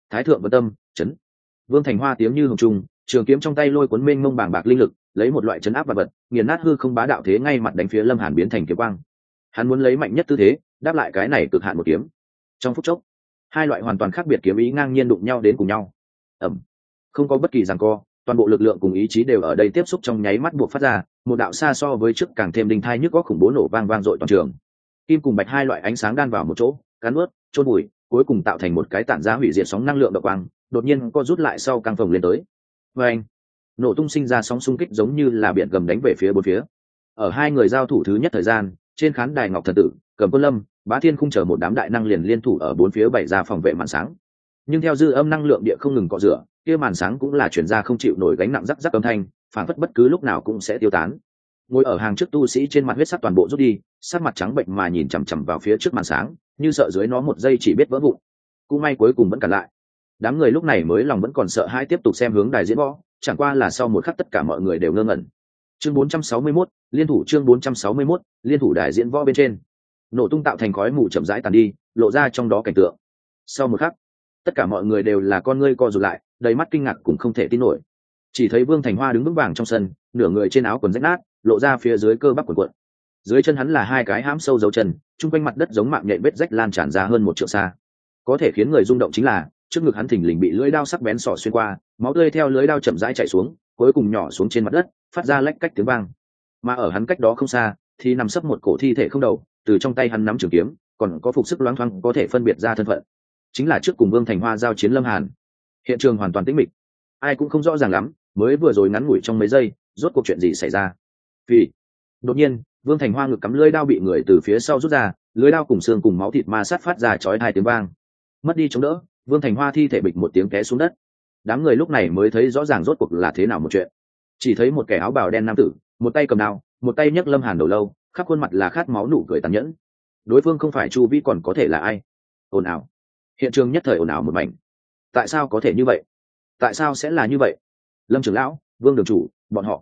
Thái thượng vân tâm chấn. Vương Thành Hoa tiếng như hồng trung, trường kiếm trong tay lôi cuốn mênh mông bàng bạc linh lực, lấy một loại chấn áp vật vật, nghiền nát hư không bá đạo thế ngay mặt đánh phía Lâm Hàn biến thành kiếm quang. Hắn muốn lấy mạnh nhất tư thế đáp lại cái này cực hạn một kiếm. Trong phút chốc, hai loại hoàn toàn khác biệt kiếm ý ngang nhiên đụng nhau đến cùng nhau. Ầm. Không có bất kỳ giằng co, toàn bộ lực lượng cùng ý chí đều ở đây tiếp xúc trong nháy mắt buộc phát ra, một đạo xa so với trước càng thêm đinh thai nhức góc khủng bố nổ vang vang dội toàn trường. Kim cùng bạch hai loại ánh sáng đan vào một chỗ, cắn nuốt, chôn bụi, cuối cùng tạo thành một cái tản ra hủy diệt sóng năng lượng độc quang, đột nhiên co rút lại sau căng phồng lên tới. Và anh, nổ tung sinh ra sóng xung kích giống như là biển gầm đánh về phía bốn phía. Ở hai người giao thủ thứ nhất thời gian, trên khán đài Ngọc Thần Tử, Cầm Quân Lâm, Bá Thiên Khung chờ một đám đại năng liền liên thủ ở bốn phía bày ra phòng vệ màn sáng. Nhưng theo dư âm năng lượng địa không ngừng cọ rửa, kia màn sáng cũng là chuyển ra không chịu nổi gánh nặng rắc rắc âm thanh, phản phất bất cứ lúc nào cũng sẽ tiêu tán. Ngồi ở hàng trước tu sĩ trên mặt huyết sắc toàn bộ rút đi, sắc mặt trắng bệnh mà nhìn chằm chằm vào phía trước màn sáng, như sợ dưới nó một giây chỉ biết vỡ vụn. Cũng may cuối cùng vẫn cản lại. Đám người lúc này mới lòng vẫn còn sợ hãi tiếp tục xem hướng đài diễn võ, chẳng qua là sau một khắc tất cả mọi người đều ngơ ngẩn. Chương 461, liên thủ chương 461, liên thủ đài diễn võ bên trên. Nổ tung tạo thành khói mù chậm rãi tàn đi, lộ ra trong đó cảnh tượng. Sau một khắc, tất cả mọi người đều là con ngươi co rụt lại, đầy mắt kinh ngạc cũng không thể tin nổi. Chỉ thấy Vương Thành Hoa đứng vững vàng trong sân, nửa người trên áo quần rách nát, lộ ra phía dưới cơ bắp quần quật. Dưới chân hắn là hai cái hãm sâu dấu chân, chung quanh mặt đất giống mạng nhện vết rách lan tràn ra hơn 1 trượng xa. Có thể khiến người rung động chính là, trước ngực hắn thình lình bị lưỡi đao sắc bén xỏ xuyên qua, máu tươi theo lưỡi đao chậm rãi chảy xuống, cuối cùng nhỏ xuống trên mặt đất, phát ra lách cách tiếng vang. Mà ở hắn cách đó không xa, thì nằm sấp một cổ thi thể không đầu, từ trong tay hắn nắm trường kiếm, còn có phục sức loáng thoáng có thể phân biệt ra thân phận. Chính là trước cùng Vương Thành Hoa giao chiến Lâm Hàn. Hiện trường hoàn toàn tĩnh mịch, ai cũng không rõ ràng lắm, mới vừa rồi ngắn ngủi trong mấy giây, rốt cuộc chuyện gì xảy ra. Vì đột nhiên, Vương Thành Hoa ngực cắm lưỡi đao bị người từ phía sau rút ra, lưỡi đao cùng xương cùng máu thịt ma sát phát ra chói tai tiếng vang. Mất đi chống đỡ, Vương Thành Hoa thi thể bịch một tiếng té xuống đất. Đám người lúc này mới thấy rõ ràng rốt cuộc là thế nào một chuyện. Chỉ thấy một kẻ áo bào đen nam tử, một tay cầm đao, một tay nhấc Lâm Hàn đầu lâu, khắp khuôn mặt là khát máu nụ cười tàn nhẫn. Đối phương không phải Chu Vĩ còn có thể là ai? Ồn ào. Hiện trường nhất thời ồn ào một mảnh. Tại sao có thể như vậy? Tại sao sẽ là như vậy? Lâm trưởng lão, Vương đường chủ,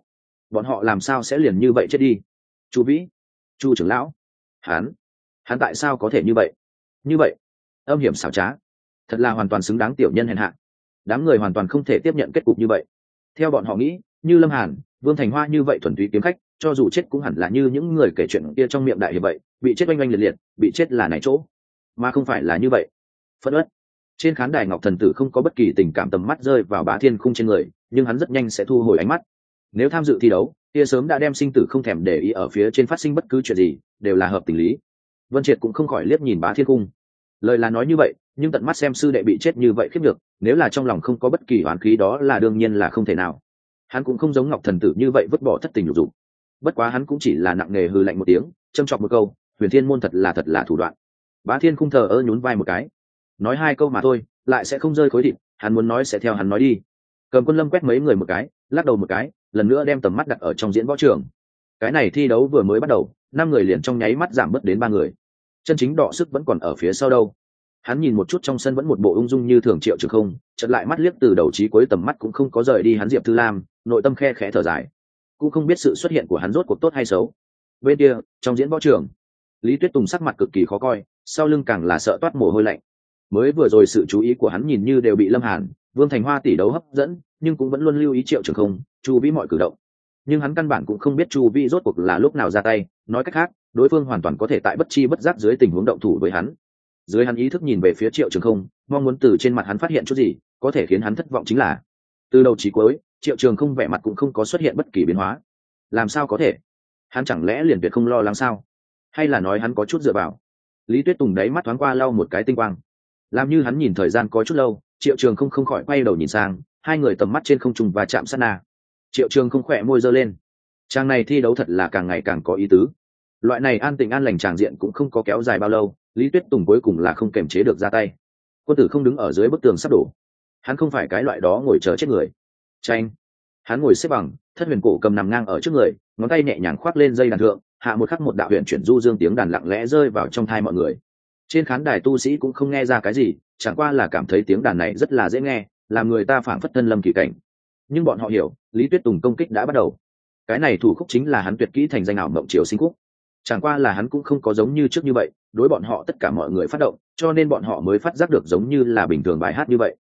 bọn họ làm sao sẽ liền như vậy chết đi? Chu Vĩ, Chu trưởng lão, hắn tại sao có thể như vậy? Như vậy, âm hiểm xảo trá, thật là hoàn toàn xứng đáng tiểu nhân hèn hạ. Đám người hoàn toàn không thể tiếp nhận kết cục như vậy. Theo bọn họ nghĩ, như Lâm Hàn, Vương Thành Hoa như vậy thuần túy kiếm khách, cho dù chết cũng hẳn là như những người kể chuyện kia trong miệng đại hiệp vậy, bị chết oanh oanh liệt liệt, bị chết là này chỗ, mà không phải là như vậy. Phẫn uất. Trên khán đài Ngọc Thần Tử không có bất kỳ tình cảm, tầm mắt rơi vào Bá Thiên Khung trên người, nhưng hắn rất nhanh sẽ thu hồi ánh mắt. Nếu tham dự thi đấu, kia sớm đã đem sinh tử không thèm để ý, ở phía trên phát sinh bất cứ chuyện gì đều là hợp tình lý. Vân Triệt cũng không khỏi liếc nhìn Bá Thiên Khung. Lời là nói như vậy, nhưng tận mắt xem sư đệ bị chết như vậy khiếp được, nếu là trong lòng không có bất kỳ oán khí đó là đương nhiên là không thể nào. Hắn cũng không giống Ngọc Thần Tử như vậy vứt bỏ thất tình lục dục. Bất quá hắn cũng chỉ là nặng nề hừ lạnh một tiếng, châm chọc một câu, Huyền Thiên môn thật là thủ đoạn. Bá Thiên Khung thờ ơ nhún vai một cái, nói 2 câu mà thôi, lại sẽ không rơi khối thịt, hắn muốn nói sẽ theo hắn nói đi. Cầm Quân Lâm quét mấy người một cái, lắc đầu một cái, lần nữa đem tầm mắt đặt ở trong diễn võ trường. Cái này thi đấu vừa mới bắt đầu, 5 người liền trong nháy mắt giảm bớt đến 3 người. Chân chính đọ sức vẫn còn ở phía sau đâu. Hắn nhìn một chút trong sân vẫn một bộ ung dung như thường Triệu Trường Không, chợt lại mắt liếc từ đầu chí cuối, tầm mắt cũng không có rời đi hắn Diệp Thư Lam, nội tâm khe khẽ thở dài. Cũng không biết sự xuất hiện của hắn rốt cuộc tốt hay xấu. Bên kia, trong diễn võ trường, Lý Tuyết Tùng sắc mặt cực kỳ khó coi, sau lưng càng là sợ toát mồ hôi lạnh. Mới vừa rồi sự chú ý của hắn nhìn như đều bị Lâm Hàn, Vương Thành Hoa tỷ đấu hấp dẫn, nhưng cũng vẫn luôn lưu ý Triệu Trường Không, Chu Vĩ mọi cử động. Nhưng hắn căn bản cũng không biết Chu Vĩ rốt cuộc là lúc nào ra tay, nói cách khác, đối phương hoàn toàn có thể tại bất chi bất giác dưới tình huống động thủ với hắn. Dưới hắn ý thức nhìn về phía Triệu Trường Không, mong muốn từ trên mặt hắn phát hiện chút gì, có thể khiến hắn thất vọng chính là, từ đầu chí cuối, Triệu Trường Không vẻ mặt cũng không có xuất hiện bất kỳ biến hóa. Làm sao có thể? Hắn chẳng lẽ liền tuyệt không lo lắng sao? Hay là nói hắn có chút dựa vào? Lý Tuyết Tùng đáy mắt thoáng qua lau một cái tinh quang. Làm như hắn nhìn thời gian có chút lâu, Triệu Trường không khỏi quay đầu nhìn sang, hai người tầm mắt trên không trung và chạm sát na. Triệu Trường không khỏe môi giơ lên. Trang này thi đấu thật là càng ngày càng có ý tứ. Loại này an tình an lành tràng diện cũng không có kéo dài bao lâu, Lý Tuyết Tùng cuối cùng là không kềm chế được ra tay. Quân tử không đứng ở dưới bức tường sắp đổ, hắn không phải cái loại đó ngồi chờ chết người. Tranh. Hắn ngồi xếp bằng, thất huyền cổ cầm nằm ngang ở trước người, ngón tay nhẹ nhàng khoác lên dây đàn thượng, hạ một khắc một đạo huyền chuyển du dương tiếng đàn lặng lẽ rơi vào trong tai mọi người. Trên khán đài tu sĩ cũng không nghe ra cái gì, chẳng qua là cảm thấy tiếng đàn này rất là dễ nghe, làm người ta phảng phất thân lâm kỳ cảnh. Nhưng bọn họ hiểu, Lý Tuyết Tùng công kích đã bắt đầu. Cái này thủ khúc chính là hắn tuyệt kỹ thành danh ảo mộng triều sinh khúc. Chẳng qua là hắn cũng không có giống như trước như vậy, đối bọn họ tất cả mọi người phát động, cho nên bọn họ mới phát giác được giống như là bình thường bài hát như vậy.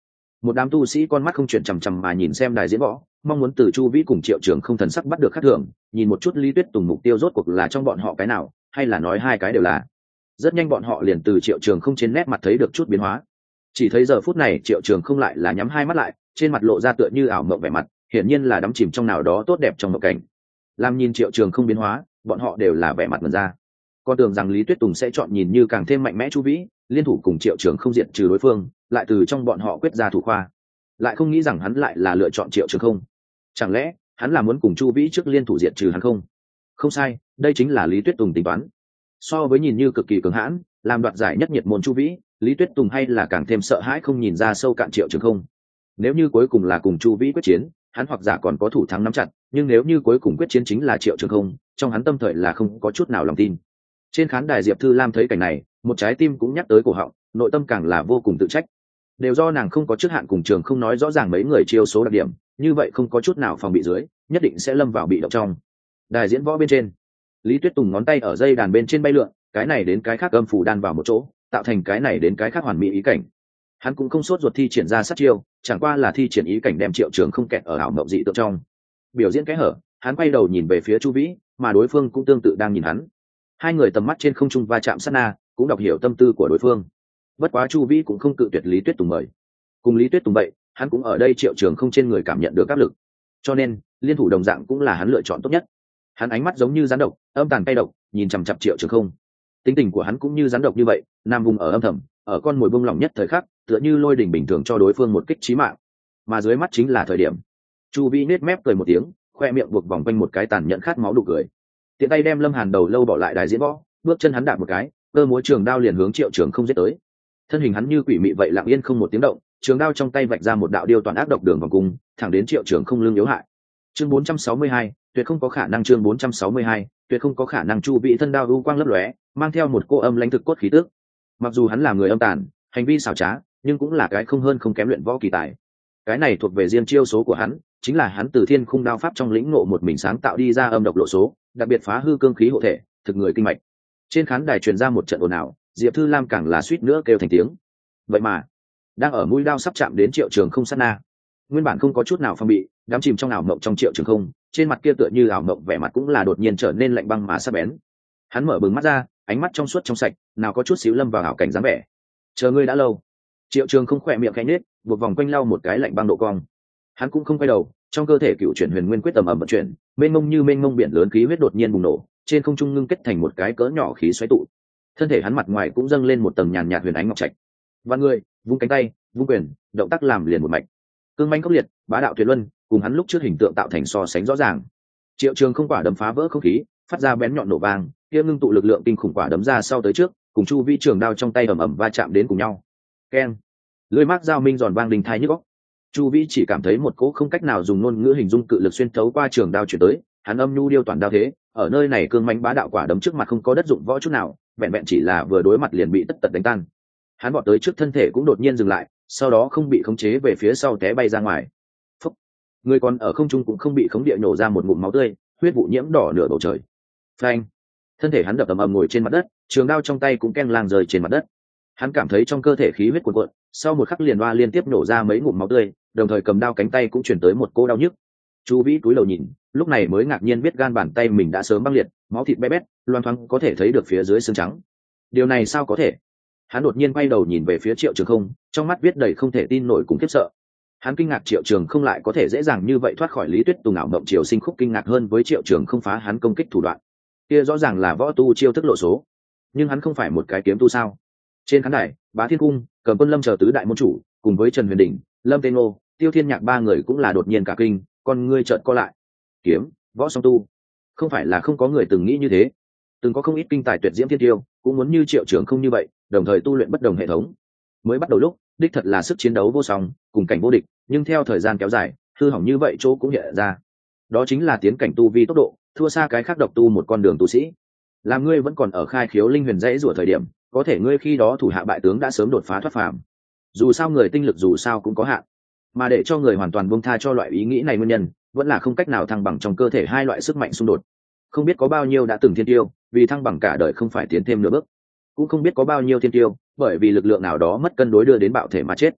Một đám tu sĩ con mắt không chuyển chằm chằm mà nhìn xem đài diễn võ, mong muốn từ Chu Vĩ cùng Triệu Trường không thần sắc bắt được khác thường, nhìn một chút Lý Tuyết Tùng mục tiêu rốt cuộc là trong bọn họ cái nào, hay là nói hai cái đều là. Rất nhanh bọn họ liền từ Triệu Trường không trên nét mặt thấy được chút biến hóa. Chỉ thấy giờ phút này Triệu Trường không lại là nhắm hai mắt lại, trên mặt lộ ra tựa như ảo mộng vẻ mặt, hiển nhiên là đắm chìm trong nào đó tốt đẹp trong mộng cảnh. Làm nhìn Triệu Trường không biến hóa, bọn họ đều là vẻ mặt mẩn ra. Con tưởng rằng Lý Tuyết Tùng sẽ chọn nhìn như càng thêm mạnh mẽ Chu Vĩ, liên thủ cùng Triệu Trường không diệt trừ đối phương, lại từ trong bọn họ quyết ra thủ khoa. Lại không nghĩ rằng hắn lại là lựa chọn Triệu Trường không. Chẳng lẽ hắn là muốn cùng Chu Vĩ trước liên thủ diệt trừ hắn không? Không sai, đây chính là Lý Tuyết Tùng tính toán. So với nhìn như cực kỳ cường hãn, làm đoạt giải nhất nhiệt môn Chu Vĩ, Lý Tuyết Tùng hay là càng thêm sợ hãi không nhìn ra sâu cạn Triệu Trường không. Nếu như cuối cùng là cùng Chu Vĩ quyết chiến, hắn hoặc giả còn có thủ thắng nắm chặt, nhưng nếu như cuối cùng quyết chiến chính là Triệu Trường không, trong hắn tâm thời là không có chút nào lòng tin. Trên khán đài Diệp Thư Lam thấy cảnh này, một trái tim cũng nhắc tới cổ họng, nội tâm càng là vô cùng tự trách. Đều do nàng không có trước hạn cùng Trường không nói rõ ràng mấy người chiêu số đặc điểm, như vậy không có chút nào phòng bị dưới, nhất định sẽ lâm vào bị động trong. Đài diễn võ bên trên, Lý Tuyết Tùng ngón tay ở dây đàn bên trên bay lượn, cái này đến cái khác âm phủ đan vào một chỗ, tạo thành cái này đến cái khác hoàn mỹ ý cảnh. Hắn cũng không sốt ruột thi triển ra sát chiêu, chẳng qua là thi triển ý cảnh đem Triệu Trường không kẹt ở ảo mộng dị tượng trong. Biểu diễn cái hở, hắn quay đầu nhìn về phía Chu Vĩ, mà đối phương cũng tương tự đang nhìn hắn. Hai người tầm mắt trên không trung va chạm sát na, cũng đọc hiểu tâm tư của đối phương. Bất quá Chu Vĩ cũng không cự tuyệt Lý Tuyết Tùng mời. Cùng Lý Tuyết Tùng vậy, hắn cũng ở đây Triệu Trường không trên người cảm nhận được áp lực. Cho nên, liên thủ đồng dạng cũng là hắn lựa chọn tốt nhất. Hắn ánh mắt giống như rắn độc, âm tàn cay độc, nhìn chằm chằm Triệu Trường không. Tính tình của hắn cũng như rắn độc như vậy, nam vùng ở âm thầm, ở con mồi bông lỏng nhất thời khắc, tựa như lôi đỉnh bình thường cho đối phương một kích chí mạng. Mà dưới mắt chính là thời điểm. Chu Vĩ nết mép cười một tiếng, khoe miệng buộc vòng quanh một cái tàn nhẫn khát máu đủ cười. Tiện tay đem Lâm Hàn đầu lâu bỏ lại đài diễn võ, bước chân hắn đạp một cái, cơ múa trường đao liền hướng Triệu Trường không giết tới. Thân hình hắn như quỷ mị vậy lặng yên không một tiếng động, trường đao trong tay vạch ra một đạo điêu toàn ác độc đường vòng cung, thẳng đến Triệu Trường không lưng yếu hại. Chương 462, tuyệt không có khả năng. Chương 462, tuyệt không có khả năng. Chu Vĩ thân đao u quang lấp lóe, mang theo một cô âm lãnh thực cốt khí tức. Mặc dù hắn là người âm tàn, hành vi xảo trá, nhưng cũng là cái không hơn không kém luyện võ kỳ tài. Cái này thuộc về riêng chiêu số của hắn, chính là hắn từ Thiên Khung đao pháp trong lĩnh ngộ một mình sáng tạo đi ra âm độc lộ số, đặc biệt phá hư cương khí hộ thể, thực người kinh mạch. Trên khán đài truyền ra một trận ồn ào, Diệp Thư Lam càng là suýt nữa kêu thành tiếng. Vậy mà, đang ở mũi đao sắp chạm đến Triệu Trường không sát na, nguyên bản không có chút nào phòng bị, đắm chìm trong ảo mộng trong Triệu Trường không, trên mặt kia tựa như ảo mộng vẻ mặt cũng là đột nhiên trở nên lạnh băng mà sắc bén. Hắn mở bừng mắt ra, ánh mắt trong suốt trong sạch, nào có chút xíu lâm vào ảo cảnh dáng vẻ. Chờ ngươi đã lâu. Triệu Trường không khỏe miệng khẽ nhếch, buộc vòng quanh lau một cái lạnh băng độ cong. Hắn cũng không quay đầu, trong cơ thể cựu chuyển huyền nguyên quyết tầm ầm vận chuyển, mênh mông như mênh mông biển lớn khí huyết đột nhiên bùng nổ, trên không trung ngưng kết thành một cái cỡ nhỏ khí xoáy tụ. Thân thể hắn mặt ngoài cũng dâng lên một tầng nhàn nhạt huyền ánh ngọc trạch. Vạn người, vung cánh tay, vung quyền, động tác làm liền một mạch. Cương manh khốc liệt, bá đạo tuyệt luân, cùng hắn lúc trước hình tượng tạo thành so sánh rõ ràng. Triệu Trường không quả đấm phá vỡ không khí, phát ra bén nhọn nổ vang, kia ngưng tụ lực lượng kinh khủng quả đấm ra sau tới trước, cùng Chu Vĩ trường đao trong tay ầm ầm va chạm đến cùng nhau. Keng, lưỡi mác dao minh giòn vang đình thai nhức óc. Chu Vĩ chỉ cảm thấy một cỗ không cách nào dùng ngôn ngữ hình dung cự lực xuyên thấu qua trường đao chuyển tới, hắn âm nhu điêu toàn đao thế, ở nơi này cương mãnh bá đạo quả đấm trước mặt không có đất dụng võ chút nào, vẹn vẹn chỉ là vừa đối mặt liền bị tất tật đánh tan. Hắn vọt tới trước thân thể cũng đột nhiên dừng lại, sau đó không bị khống chế về phía sau té bay ra ngoài. Phúc. Người còn ở không trung cũng không bị khống địa nổ ra một ngụm máu tươi, huyết vụ nhiễm đỏ nửa bầu trời. Phanh. Thân thể hắn đập ầm ầm ngồi trên mặt đất, trường đao trong tay cũng keng lang rơi trên mặt đất. Hắn cảm thấy trong cơ thể khí huyết cuồn cuộn, sau một khắc liền oa liên tiếp nổ ra mấy ngụm máu tươi, đồng thời cầm đao cánh tay cũng chuyển tới một cô đau nhức. Chu Vĩ cúi đầu nhìn, lúc này mới ngạc nhiên biết gan bàn tay mình đã sớm băng liệt, máu thịt bé bét, loang thoáng có thể thấy được phía dưới xương trắng. Điều này sao có thể? Hắn đột nhiên quay đầu nhìn về phía Triệu Trường không, trong mắt viết đầy không thể tin nổi cùng khiếp sợ. Hắn kinh ngạc Triệu Trường không lại có thể dễ dàng như vậy thoát khỏi Lý Tuyết Tùng ảo mộng triều sinh khúc, kinh ngạc hơn với Triệu Trường không phá hắn công kích thủ đoạn. Kia rõ ràng là võ tu chiêu thức lộ số, nhưng hắn không phải một cái kiếm tu sao? Trên khán đài, Bá Thiên Cung, Cầm Quân Lâm chờ tứ đại môn chủ, cùng với Trần Huyền Đình, Lâm Tê Ngô, Tiêu Thiên Nhạc ba người cũng là đột nhiên cả kinh, con ngươi trợn co lại. Kiếm, võ song tu, không phải là không có người từng nghĩ như thế. Từng có không ít kinh tài tuyệt diễm thiên tiêu, cũng muốn như Triệu Trường không như vậy, đồng thời tu luyện bất đồng hệ thống. Mới bắt đầu lúc, đích thật là sức chiến đấu vô song, cùng cảnh vô địch, nhưng theo thời gian kéo dài, hư hỏng như vậy chỗ cũng hiện ra. Đó chính là tiến cảnh tu vi tốc độ, thua xa cái khác độc tu một con đường tu sĩ. Làm ngươi vẫn còn ở khai khiếu linh huyền dãy rủa thời điểm, có thể ngươi khi đó thủ hạ bại tướng đã sớm đột phá thoát phàm. Dù sao người tinh lực dù sao cũng có hạn, mà để cho người hoàn toàn buông tha cho loại ý nghĩ này nguyên nhân, vẫn là không cách nào thăng bằng trong cơ thể hai loại sức mạnh xung đột. Không biết có bao nhiêu đã từng thiên tiêu, vì thăng bằng cả đời không phải tiến thêm nửa bước. Cũng không biết có bao nhiêu thiên tiêu, bởi vì lực lượng nào đó mất cân đối đưa đến bạo thể mà chết.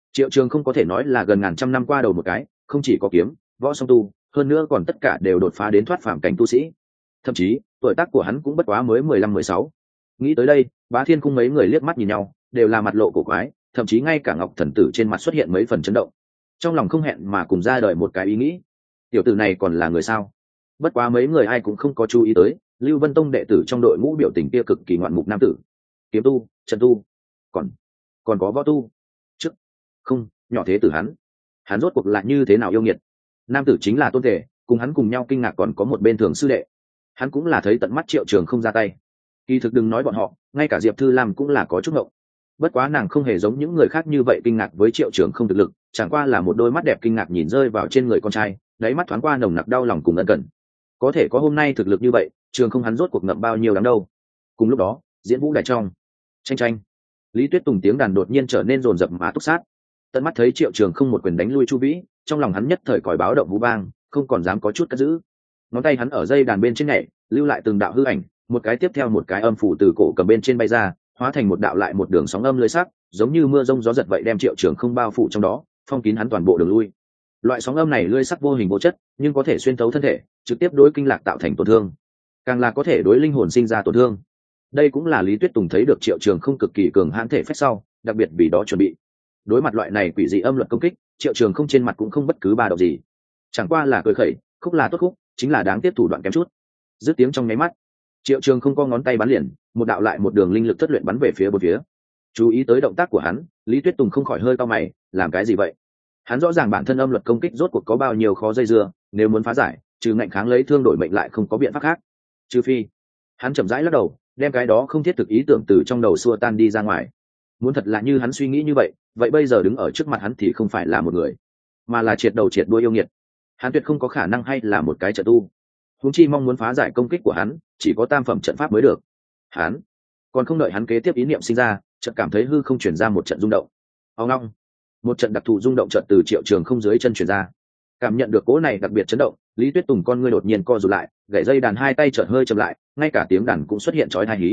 Triệu Trường không có thể nói là gần ngàn trăm năm qua đầu một cái, không chỉ có kiếm võ song tu, hơn nữa còn tất cả đều đột phá đến thoát phàm cảnh tu sĩ. Thậm chí tuổi tác của hắn cũng bất quá mới 15-16. Nghĩ tới đây, Bá Thiên Cung mấy người liếc mắt nhìn nhau, đều là mặt lộ cổ quái, thậm chí ngay cả Ngọc Thần Tử trên mặt xuất hiện mấy phần chấn động. Trong lòng không hẹn mà cùng ra đời một cái ý nghĩ, tiểu tử này còn là người sao? Bất quá mấy người ai cũng không có chú ý tới, Lưu Vân Tông đệ tử trong đội ngũ biểu tình kia cực kỳ ngoạn mục nam tử, kiếm tu, trận tu, còn có võ tu. Trước không, nhỏ thế tử hắn rốt cuộc lại như thế nào yêu nghiệt. Nam tử chính là Tôn Thể, cùng hắn cùng nhau kinh ngạc còn có một bên thường sư đệ. Hắn cũng là thấy tận mắt Triệu Trường không ra tay. Kỳ thực đừng nói bọn họ, ngay cả Diệp Thư Lam cũng là có chút ngộng. Bất quá nàng không hề giống những người khác như vậy kinh ngạc với Triệu Trường không thực lực, chẳng qua là một đôi mắt đẹp kinh ngạc nhìn rơi vào trên người con trai, đáy mắt thoáng qua nồng nặc đau lòng cùng ân cần. Có thể có hôm nay thực lực như vậy, Trường không hắn rốt cuộc ngậm bao nhiêu đáng đâu. Cùng lúc đó, diễn vũ đài trong tranh Lý Tuyết Tùng tiếng đàn đột nhiên trở nên rồn rập mà túc sát. Tận mắt thấy Triệu Trường không một quyền đánh lui Chu Vĩ, trong lòng hắn nhất thời còi báo động vũ vang, không còn dám có chút cất giữ. Ngón tay hắn ở dây đàn bên trên nhảy, lưu lại từng đạo hư ảnh, một cái tiếp theo một cái âm phủ từ cổ cầm bên trên bay ra, hóa thành một đạo lại một đường sóng âm lưới sắc, giống như mưa rông gió giật vậy đem Triệu Trường không bao phủ trong đó, phong kín hắn toàn bộ đường lui. Loại sóng âm này lưới sắc vô hình vô chất, nhưng có thể xuyên thấu thân thể, trực tiếp đối kinh lạc tạo thành tổn thương, càng là có thể đối linh hồn sinh ra tổn thương. Đây cũng là Lý Tuyết Tùng thấy được Triệu Trường không cực kỳ cường hãn thể phách sau, đặc biệt vì đó chuẩn bị. Đối mặt loại này quỷ dị âm luật công kích, Triệu Trường không trên mặt cũng không bất cứ ba động gì, chẳng qua là cười khẩy, khúc là tốt khúc, chính là đáng tiếc thủ đoạn kém chút. Dứt tiếng trong nháy mắt, Triệu Trường không có ngón tay bắn liền, một đạo lại một đường linh lực thất luyện bắn về phía bốn phía. Chú ý tới động tác của hắn, Lý Tuyết Tùng không khỏi hơi cau mày, làm cái gì vậy? Hắn rõ ràng bản thân âm luật công kích rốt cuộc có bao nhiêu khó dây dưa, nếu muốn phá giải, trừ ngạnh kháng lấy thương đổi mệnh lại không có biện pháp khác. Trừ phi, hắn chậm rãi lắc đầu, đem cái đó không thiết thực ý tưởng từ trong đầu xua tan đi ra ngoài. Muốn thật là như hắn suy nghĩ như vậy bây giờ đứng ở trước mặt hắn thì không phải là một người, mà là triệt đầu triệt đuôi yêu nghiệt. Hắn tuyệt không có khả năng hay là một cái trợ tu. Huống chi mong muốn phá giải công kích của hắn, chỉ có tam phẩm trận pháp mới được. Hắn còn không đợi hắn kế tiếp ý niệm sinh ra, chợt cảm thấy hư không chuyển ra một trận rung động. Ông long, một trận đặc thù rung động chợt từ Triệu Trường không dưới chân chuyển ra. Cảm nhận được cỗ này đặc biệt chấn động, Lý Tuyết Tùng con ngươi đột nhiên co rụt lại, gãy dây đàn hai tay chợt hơi chậm lại, ngay cả tiếng đàn cũng xuất hiện chói tai hí.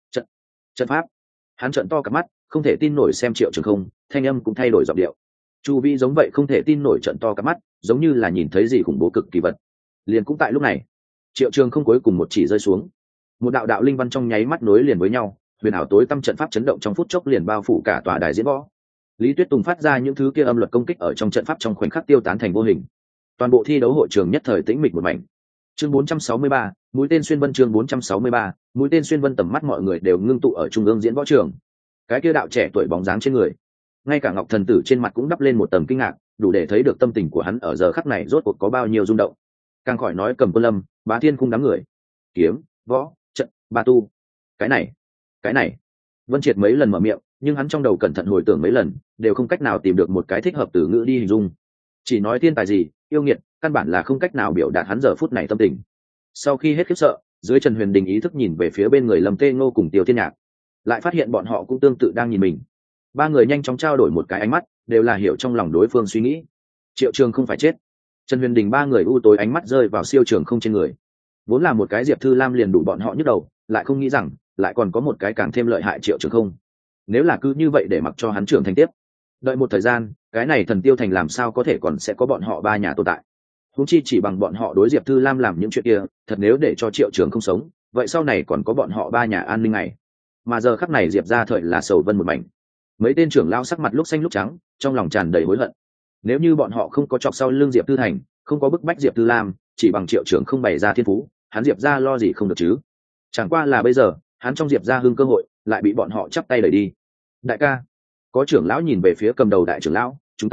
Trận pháp. Hắn trợn to cả mắt, không thể tin nổi xem Triệu Trường không, thanh âm cũng thay đổi giọng điệu. Chu Vi giống vậy không thể tin nổi trợn to cả mắt, giống như là nhìn thấy gì khủng bố cực kỳ vật. Liền cũng tại lúc này, Triệu Trường không cuối cùng một chỉ rơi xuống. Một đạo đạo linh văn trong nháy mắt nối liền với nhau, huyền ảo tối tâm trận pháp chấn động trong phút chốc liền bao phủ cả tòa đài diễn võ. Lý Tuyết Tùng phát ra những thứ kia âm luật công kích ở trong trận pháp trong khoảnh khắc tiêu tán thành vô hình. Toàn bộ thi đấu hội trường nhất thời tĩnh mịch một mảnh. Chương 463, mũi tên xuyên vân. Chương 463, mũi tên xuyên vân. Tầm mắt mọi người đều ngưng tụ ở trung ương diễn võ trường. Cái kia đạo trẻ tuổi bóng dáng trên người, ngay cả Ngọc Thần Tử trên mặt cũng đắp lên một tầng kinh ngạc, đủ để thấy được tâm tình của hắn ở giờ khắc này rốt cuộc có bao nhiêu rung động. Càng khỏi nói Cầm Quân Lâm, Bá Thiên Cung đám người, kiếm, võ, trận, ba tu. Cái này. Vân Triệt mấy lần mở miệng, nhưng hắn trong đầu cẩn thận hồi tưởng mấy lần, đều không cách nào tìm được một cái thích hợp từ ngữ đi hình dung. Chỉ nói thiên tài gì, yêu nghiệt, căn bản là không cách nào biểu đạt hắn giờ phút này tâm tình. Sau khi hết khiếp sợ, dưới Trần Huyền Đình ý thức nhìn về phía bên người Lâm Tê Ngô cùng Tiêu Thiên Nhạc, lại phát hiện bọn họ cũng tương tự đang nhìn mình. Ba người nhanh chóng trao đổi một cái ánh mắt, đều là hiểu trong lòng đối phương suy nghĩ. Triệu Trường không phải chết. Trần Huyền Đình ba người u tối ánh mắt rơi vào Siêu Trường không trên người. Vốn là một cái Diệp Thư Lam liền đủ bọn họ nhức đầu, lại không nghĩ rằng lại còn có một cái càng thêm lợi hại Triệu Trường không. Nếu là cứ như vậy để mặc cho hắn trưởng thành tiếp, đợi một thời gian, cái này Thần Tiêu Thành làm sao có thể còn sẽ có bọn họ ba nhà tồn tại. Huống chi chỉ bằng bọn họ đối Diệp Thư Lam làm những chuyện kia, thật nếu để cho Triệu Trường không sống, vậy sau này còn có bọn họ ba nhà an ninh này. Mà giờ khắc này Diệp ra thời là sầu vân một mảnh. Mấy tên trưởng lao sắc mặt lúc xanh lúc trắng, trong lòng tràn đầy hối hận. Nếu như bọn họ không có chọc sau lưng Diệp Thư Thành, không có bức bách Diệp Thư Lam, chỉ bằng Triệu Trường không bày ra thiên phú, hắn Diệp ra lo gì không được chứ. Chẳng qua là bây giờ, hắn trong Diệp ra hưng cơ hội, lại bị bọn họ chắp tay đẩy đi. Đại ca, có trưởng lão nhìn về phía cầm đầu đại trưởng lão, chúng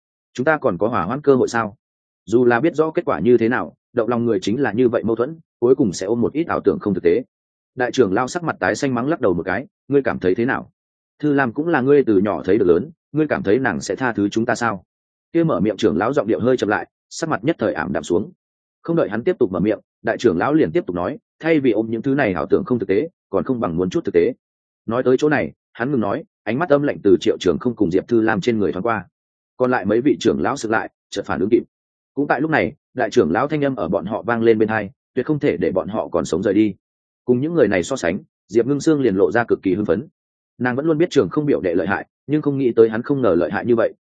ta còn có hỏa hoãn cơ hội sao? Dù là biết rõ kết quả như thế nào, động lòng người chính là như vậy mâu thuẫn, cuối cùng sẽ ôm một ít ảo tưởng không thực tế. Đại trưởng lão sắc mặt tái xanh mắng lắc đầu một cái, ngươi cảm thấy thế nào? Thư Lam cũng là ngươi từ nhỏ thấy được lớn, ngươi cảm thấy nàng sẽ tha thứ chúng ta sao? Kia mở miệng trưởng lão giọng điệu hơi chậm lại, sắc mặt nhất thời ảm đạm xuống. Không đợi hắn tiếp tục mở miệng, đại trưởng lão liền tiếp tục nói, thay vì ôm những thứ này ảo tưởng không thực tế, còn không bằng muốn chút thực tế. Nói tới chỗ này, hắn ngừng nói, ánh mắt âm lạnh từ Triệu Trường không cùng Diệp Thư Lam trên người thoáng qua. Còn lại mấy vị trưởng lão sực lại, chợt phản ứng kịp. Cũng tại lúc này, đại trưởng lão thanh âm ở bọn họ vang lên bên tai, tuyệt không thể để bọn họ còn sống rời đi. Cùng những người này so sánh, Diệp Ngưng Sương liền lộ ra cực kỳ hưng phấn. Nàng vẫn luôn biết Trường không biểu đệ lợi hại, nhưng không nghĩ tới hắn không ngờ lợi hại như vậy,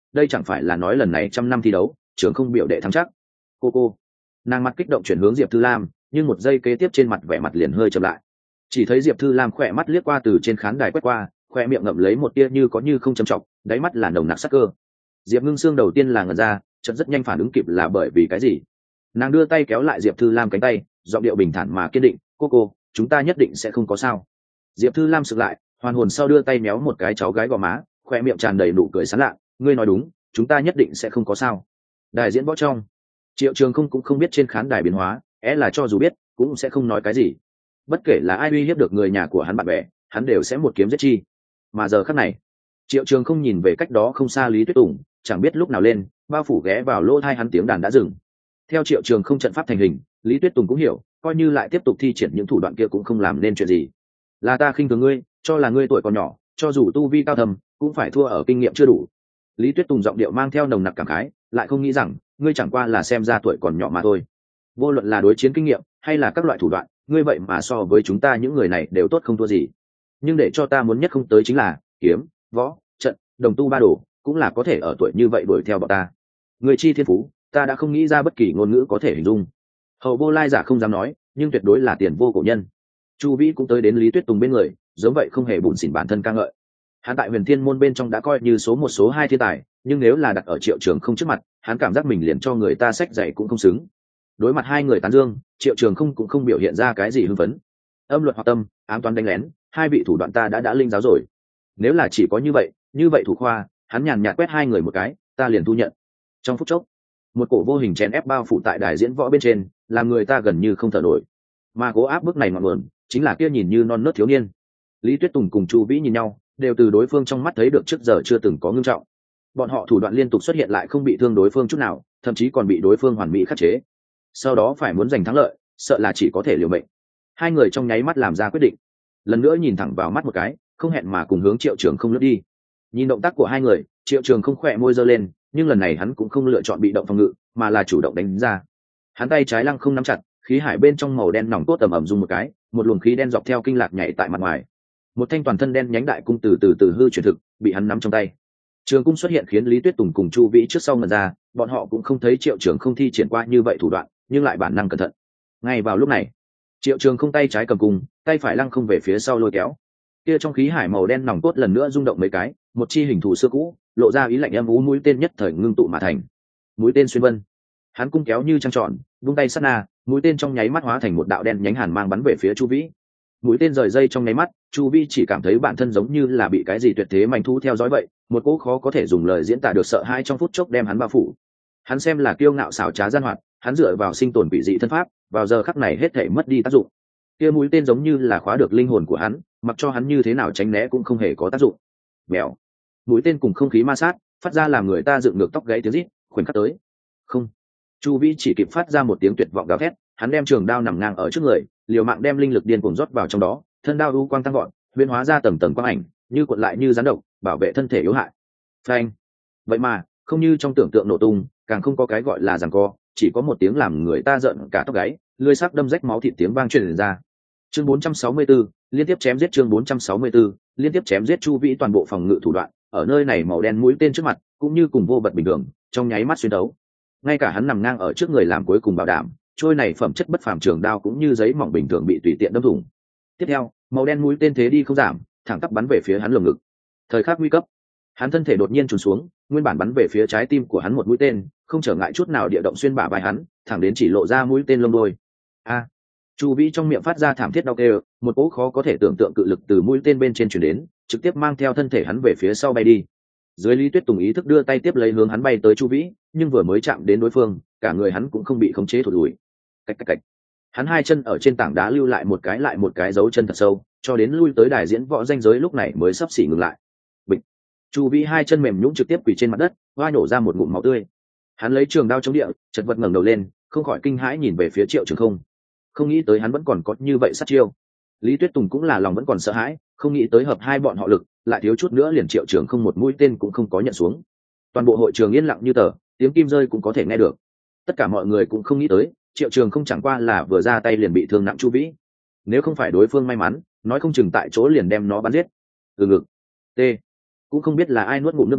đây chẳng phải là nói lần này 100 năm thi đấu trường không biểu đệ thắng chắc. Cô nàng mặt kích động chuyển hướng Diệp Thư Lam, nhưng một giây kế tiếp trên mặt vẻ mặt liền hơi chậm lại. Chỉ thấy Diệp Thư Lam khỏe mắt liếc qua từ trên khán đài quét qua, khoe miệng ngậm lấy một tia như có như không châm trọng, đáy mắt là nồng nặc sắc cơ. Diệp Ngưng Sương đầu tiên là ngẩn ra, chợt rất nhanh phản ứng kịp là bởi vì cái gì. Nàng đưa tay kéo lại Diệp Thư Lam cánh tay, giọng điệu bình thản mà kiên định, cô, chúng ta nhất định sẽ không có sao. Diệp Thư Lam sực lại, hoàn hồn sau đưa tay méo một cái cháu gái gò má, khoe miệng tràn đầy nụ cười sán lạ, ngươi nói đúng, chúng ta nhất định sẽ không có sao. Đài diễn võ trong, Triệu Trường không cũng không biết trên khán đài biến hóa, là cho dù biết cũng sẽ không nói cái gì. Bất kể là ai uy hiếp được người nhà của hắn bạn bè, hắn đều sẽ một kiếm giết chi. Mà giờ khắc này, Triệu Trường không nhìn về cách đó không xa Lý Tuyết Tùng, chẳng biết lúc nào lên, bao phủ ghé vào lỗ tai hắn tiếng đàn đã dừng. Theo Triệu Trường không trận pháp thành hình, Lý Tuyết Tùng cũng hiểu, coi như lại tiếp tục thi triển những thủ đoạn kia cũng không làm nên chuyện gì. Là ta khinh thường ngươi, cho là ngươi tuổi còn nhỏ, cho dù tu vi cao thầm, cũng phải thua ở kinh nghiệm chưa đủ. Lý Tuyết Tùng giọng điệu mang theo nồng nặc cảm khái, lại không nghĩ rằng ngươi chẳng qua là xem ra tuổi còn nhỏ mà thôi. Vô luận là đối chiến kinh nghiệm hay là các loại thủ đoạn, ngươi vậy mà so với chúng ta những người này đều tốt không thua gì. Nhưng để cho ta muốn nhất không tới chính là kiếm, võ, trận, đồng tu ba đồ, cũng là có thể ở tuổi như vậy đuổi theo bọn ta. Người chi thiên phú, ta đã không nghĩ ra bất kỳ ngôn ngữ có thể hình dung. Hầu Vô Lai giả không dám nói, nhưng tuyệt đối là tiền vô cổ nhân. Chu Vĩ cũng tới đến Lý Tuyết Tùng bên người, giống vậy không hề bủn xỉn bản thân ca ngợi. Hắn tại Huyền Thiên môn bên trong đã coi như số một số hai thiên tài, nhưng nếu là đặt ở Triệu Trường không trước mặt, hắn cảm giác mình liền cho người ta sách dạy cũng không xứng. Đối mặt hai người tán dương, Triệu Trường không cũng không biểu hiện ra cái gì hưng phấn. Âm luật hoặc tâm, ám toán đánh lén, hai vị thủ đoạn ta đã linh giáo rồi. Nếu là chỉ có như vậy thủ khoa, hắn nhàn nhạt quét hai người một cái, ta liền thu nhận. Trong phút chốc, một cổ vô hình chèn ép bao phủ tại đài diễn võ bên trên, làm người ta gần như không thở nổi. Mà cố áp bức này ngọn nguồn, chính là kia nhìn như non nớt thiếu niên. Lý Tuyết Tùng cùng Chu Vĩ nhìn nhau, đều từ đối phương trong mắt thấy được trước giờ chưa từng có ngưng trọng. Bọn họ thủ đoạn liên tục xuất hiện lại không bị thương đối phương chút nào, thậm chí còn bị đối phương hoàn mỹ khắc chế. Sau đó phải muốn giành thắng lợi, sợ là chỉ có thể liều mệnh. Hai người trong nháy mắt làm ra quyết định, lần nữa nhìn thẳng vào mắt một cái, không hẹn mà cùng hướng Triệu Trường không lướt đi. Nhìn động tác của hai người, Triệu Trường không khỏe môi giơ lên, nhưng lần này hắn cũng không lựa chọn bị động phòng ngự, mà là chủ động đánh ra. Hắn tay trái lăng không nắm chặt, khí hải bên trong màu đen nòng cốt ầm ầm rung một cái, một luồng khí đen dọc theo kinh lạc nhảy tại mặt ngoài. Một thanh toàn thân đen nhánh đại cung từ hư chuyển thực, bị hắn nắm trong tay. Trường cung xuất hiện khiến Lý Tuyết Tùng cùng Chu Vĩ trước sau ngẩn ra, bọn họ cũng không thấy Triệu Trường không thi triển qua như vậy thủ đoạn, nhưng lại bản năng cẩn thận. Ngay vào lúc này, Triệu Trường không tay trái cầm cung, tay phải lăng không về phía sau lôi kéo. Kia trong khí hải màu đen nòng cốt lần nữa rung động mấy cái, một chi hình thù xưa cũ, lộ ra ý lạnh âm u mũi tên nhất thời ngưng tụ mà thành. Mũi tên xuyên vân. Hắn cung kéo như trăng tròn, vung tay sát na, mũi tên trong nháy mắt hóa thành một đạo đen nhánh hàn mang bắn về phía Chu Vĩ. Mũi tên rời dây trong nháy mắt, Chu Vi chỉ cảm thấy bản thân giống như là bị cái gì tuyệt thế manh thú theo dõi vậy, một cỗ khó có thể dùng lời diễn tả được sợ hãi trong phút chốc đem hắn bao phủ. Hắn xem là kiêu ngạo xảo trá gian hoạt, hắn dựa vào sinh tồn quỷ dị thân pháp, vào giờ khắc này hết thảy mất đi tác dụng. Kia mũi tên giống như là khóa được linh hồn của hắn, mặc cho hắn như thế nào tránh né cũng không hề có tác dụng. Mèo. Mũi tên cùng không khí ma sát, phát ra làm người ta dựng ngược tóc gáy tiếng rít, khoảnh khắc tới. Không. Chu Vi chỉ kịp phát ra một tiếng tuyệt vọng gào thét, hắn đem trường đao nằm ngang ở trước người, liều mạng đem linh lực điên cuồng rót vào trong đó, thân đao u quang tăng gọn, biến hóa ra tầng tầng quang ảnh, như cuộn lại như rắn độc, bảo vệ thân thể yếu hại. Phanh. Vậy mà, không như trong tưởng tượng nổ tung, càng không có cái gọi là giằng co, chỉ có một tiếng làm người ta giận cả tóc gáy, lưỡi sắc đâm rách máu thịt tiếng vang truyền ra. Chương 464, liên tiếp chém giết chương 464, liên tiếp chém giết Chu Vĩ toàn bộ phòng ngự thủ đoạn, ở nơi này màu đen mũi tên trước mặt, cũng như cùng vô vật bình thường, trong nháy mắt xuyên đấu. Ngay cả hắn nằm ngang ở trước người làm cuối cùng bảo đảm, trôi này phẩm chất bất phàm trường đao cũng như giấy mỏng bình thường bị tùy tiện đâm thủng. Tiếp theo, màu đen mũi tên thế đi không giảm, thẳng tắp bắn về phía hắn lồng ngực. Thời khắc nguy cấp, hắn thân thể đột nhiên trùn xuống, nguyên bản bắn về phía trái tim của hắn một mũi tên, không trở ngại chút nào địa động xuyên bả vai hắn, thẳng đến chỉ lộ ra mũi tên lông đôi. A! Chu Vĩ trong miệng phát ra thảm thiết đau kêu, một cỗ khó có thể tưởng tượng cự lực từ mũi tên bên trên truyền đến, trực tiếp mang theo thân thể hắn về phía sau bay đi. Dưới Lý Tuyết Tùng ý thức đưa tay tiếp lấy hướng hắn bay tới Chu Vĩ, nhưng vừa mới chạm đến đối phương, cả người hắn cũng không bị khống chế thụt lùi. Cạch cạch cạch. Hắn hai chân ở trên tảng đá lưu lại một cái dấu chân thật sâu, cho đến lui tới đài diễn võ danh giới lúc này mới sắp xỉ ngừng lại. Bịch. Chu Vĩ hai chân mềm nhũn trực tiếp quỳ trên mặt đất, hoa nổ ra một ngụm máu tươi. Hắn lấy trường đao chống địa, chật vật ngẩng đầu lên, không khỏi kinh hãi nhìn về phía Triệu Trường không. Không nghĩ tới hắn vẫn còn có như vậy sát chiêu. Lý Tuyết Tùng cũng là lòng vẫn còn sợ hãi, không nghĩ tới hợp hai bọn họ lực, lại thiếu chút nữa liền Triệu Trường không một mũi tên cũng không có nhận xuống. Toàn bộ hội trường yên lặng như tờ, tiếng kim rơi cũng có thể nghe được. Tất cả mọi người cũng không nghĩ tới, Triệu Trường không chẳng qua là vừa ra tay liền bị thương nặng Chu Vĩ. Nếu không phải đối phương may mắn, nói không chừng tại chỗ liền đem nó bắn giết. Từ ngực. T. Cũng không biết là ai nuốt ngụm nước miếng,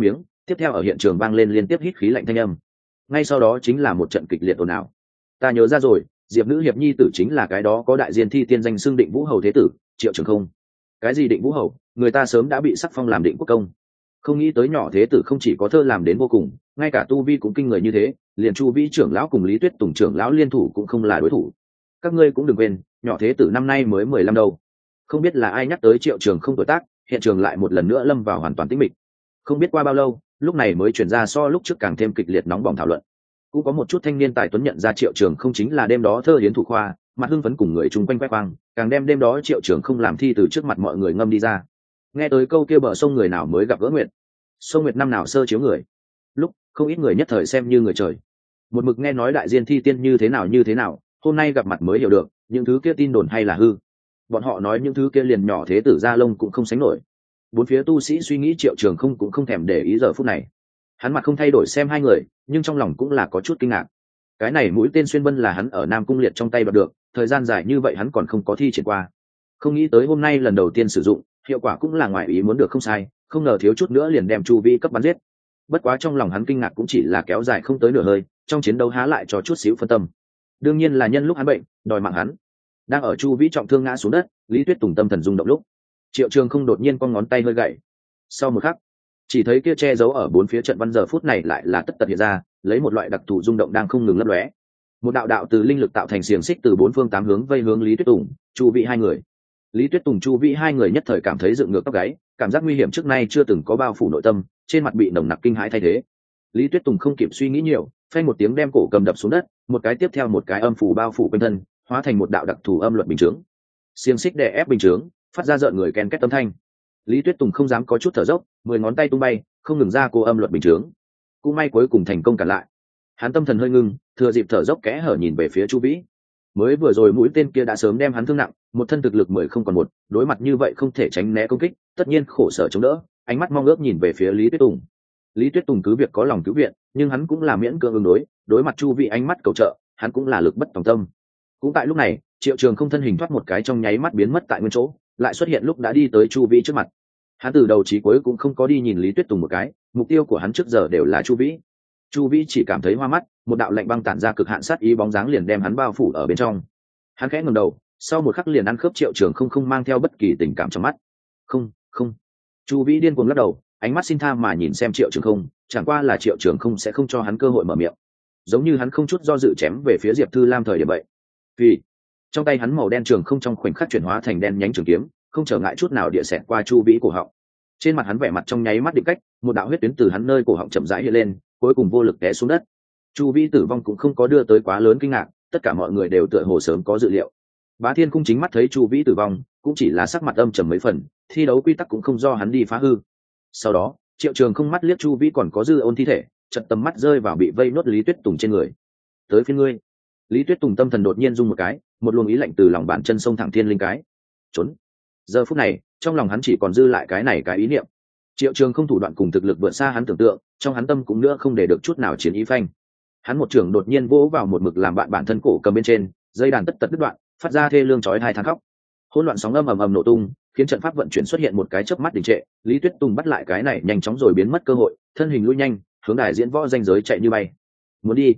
tiếp theo ở hiện trường vang lên liên tiếp hít khí lạnh thanh âm. Ngay sau đó chính là một trận kịch liệt ồn ào. Ta nhớ ra rồi, Diệp nữ hiệp nhi tử chính là cái đó có đại diên thi tiên danh xưng Định Vũ hầu thế tử, Triệu Trường Không. Cái gì Định Vũ hầu, người ta sớm đã bị sắc phong làm Định Quốc công. Không nghĩ tới nhỏ thế tử không chỉ có thơ làm đến vô cùng, ngay cả tu vi cũng kinh người như thế, liền Chu Vĩ trưởng lão cùng Lý Tuyết Tùng trưởng lão liên thủ cũng không là đối thủ. Các ngươi cũng đừng quên, nhỏ thế tử năm nay mới 15 đâu. Không biết là ai nhắc tới Triệu Trường Không tuổi tác, hiện trường lại một lần nữa lâm vào hoàn toàn tĩnh mịch. Không biết qua bao lâu, lúc này mới chuyển ra so lúc trước càng thêm kịch liệt nóng bỏng thảo luận. Cũng có một chút thanh niên tài tuấn nhận ra Triệu Trường Không chính là đêm đó thơ hiến thủ khoa, mặt hưng phấn cùng người chung quanh quét quang, càng đem đêm đó Triệu Trường Không làm thi từ trước mặt mọi người ngâm đi ra. Nghe tới câu kia bờ sông người nào mới gặp gỡ nguyệt, sông nguyệt năm nào sơ chiếu người. Lúc không ít người nhất thời xem như người trời. Một mực nghe nói đại diên thi tiên như thế nào, hôm nay gặp mặt mới hiểu được, những thứ kia tin đồn hay là hư. Bọn họ nói những thứ kia liền nhỏ thế tử gia lông cũng không sánh nổi. Bốn phía tu sĩ suy nghĩ Triệu Trường Không cũng không thèm để ý giờ phút này. Hắn mặt không thay đổi xem hai người, nhưng trong lòng cũng là có chút kinh ngạc. Cái này mũi tên xuyên vân là hắn ở Nam Cung Liệt trong tay đoạt được, thời gian dài như vậy hắn còn không có thi triển qua. Không nghĩ tới hôm nay lần đầu tiên sử dụng, hiệu quả cũng là ngoài ý muốn được không sai, không ngờ thiếu chút nữa liền đem Chu Vĩ cấp bắn giết. Bất quá trong lòng hắn kinh ngạc cũng chỉ là kéo dài không tới nửa hơi, trong chiến đấu há lại cho chút xíu phân tâm. Đương nhiên là nhân lúc hắn bệnh, đòi mạng hắn. Đang ở Chu Vĩ trọng thương ngã xuống đất, Lý Tuyết Tùng tâm thần rung động lúc, Triệu Trường Không đột nhiên con ngón tay hơi gãy. Sau một khắc, chỉ thấy kia che giấu ở bốn phía trận văn giờ phút này lại là tất tật hiện ra, lấy một loại đặc thù rung động đang không ngừng lấp lóe. Một đạo đạo từ linh lực tạo thành xiềng xích từ bốn phương tám hướng vây hướng Lý Tuyết Tùng, Chu Vĩ hai người. Lý Tuyết Tùng, Chu Vĩ hai người nhất thời cảm thấy dựng ngược tóc gáy, cảm giác nguy hiểm trước nay chưa từng có bao phủ nội tâm, trên mặt bị nồng nặc kinh hãi thay thế. Lý Tuyết Tùng không kịp suy nghĩ nhiều, phanh một tiếng đem cổ cầm đập xuống đất, một cái tiếp theo một cái âm phủ bao phủ quanh thân, hóa thành một đạo đặc thù âm luật bình chướng. Xiềng xích đè ép bình chướng, phát ra rợn người ken két âm thanh. Lý Tuyết Tùng không dám có chút thở dốc, 10 ngón tay tung bay, không ngừng ra cô âm luật bình chướng. Cũng may cuối cùng thành công cản lại. Hắn tâm thần hơi ngưng, thừa dịp thở dốc kẽ hở nhìn về phía Chu Vĩ. Mới vừa rồi mũi tên kia đã sớm đem hắn thương nặng, một thân thực lực 10 không còn một, đối mặt như vậy không thể tránh né công kích, tất nhiên khổ sở chống đỡ, ánh mắt mong ước nhìn về phía Lý Tuyết Tùng. Lý Tuyết Tùng cứ việc có lòng cứu viện, nhưng hắn cũng là miễn cưỡng ứng đối mặt Chu Vĩ ánh mắt cầu trợ, hắn cũng là lực bất tòng tâm. Cũng tại lúc này, Triệu Trường Không thân hình thoát một cái trong nháy mắt biến mất tại nguyên chỗ, lại xuất hiện lúc đã đi tới Chu Vĩ trước mặt. Hắn từ đầu chí cuối cũng không có đi nhìn Lý Tuyết Tùng một cái, mục tiêu của hắn trước giờ đều là Chu Vĩ. Chu Vĩ chỉ cảm thấy hoa mắt, một đạo lạnh băng tản ra cực hạn sát ý bóng dáng liền đem hắn bao phủ ở bên trong. Hắn khẽ ngẩng đầu, sau một khắc liền ăn khớp Triệu Trường Không mang theo bất kỳ tình cảm trong mắt. Không. Chu Vĩ điên cuồng lắc đầu, ánh mắt xin tha mà nhìn xem Triệu Trường Không, chẳng qua là Triệu Trường Không sẽ không cho hắn cơ hội mở miệng. Giống như hắn không chút do dự chém về phía Diệp Thư Lam thời điểm vậy. Vì trong tay hắn màu đen trường không trong khoảnh khắc chuyển hóa thành đen nhánh trường kiếm, không trở ngại chút nào địa xẹt qua Chu Vĩ cổ họng. Trên mặt hắn vẻ mặt trong nháy mắt định cách, một đạo huyết tuyến từ hắn nơi cổ họng chậm rãi hiện lên, cuối cùng vô lực té xuống đất. Chu Vĩ tử vong cũng không có đưa tới quá lớn kinh ngạc, tất cả mọi người đều tựa hồ sớm có dự liệu. Bá Thiên Cung chính mắt thấy Chu Vĩ tử vong, cũng chỉ là sắc mặt âm trầm mấy phần, thi đấu quy tắc cũng không do hắn đi phá hư. Sau đó, Triệu Trường Không mắt liếc Chu Vĩ còn có dư ôn thi thể, chợt tầm mắt rơi vào bị vây nốt Lý Tuyết Tùng trên người. Tới phiên ngươi. Lý Tuyết Tùng tâm thần đột nhiên rung một cái, một luồng ý lạnh từ lòng bàn chân sông thẳng thiên linh cái. Trốn. Giờ phút này, trong lòng hắn chỉ còn dư lại cái ý niệm. Triệu Trường Không thủ đoạn cùng thực lực vượt xa hắn tưởng tượng, trong hắn tâm cũng nữa không để được chút nào chiến ý phanh. Hắn một trường đột nhiên vỗ vào một mực làm bạn bản thân cổ cầm bên trên, dây đàn tất tật đứt đoạn, phát ra thê lương chói tai than khóc. Hỗn loạn sóng âm ầm ầm nổ tung, khiến trận pháp vận chuyển xuất hiện một cái chớp mắt đình trệ. Lý Tuyết Tùng bắt lại cái này nhanh chóng rồi biến mất cơ hội, thân hình lui nhanh, hướng đài diễn võ danh giới chạy như bay. Muốn đi.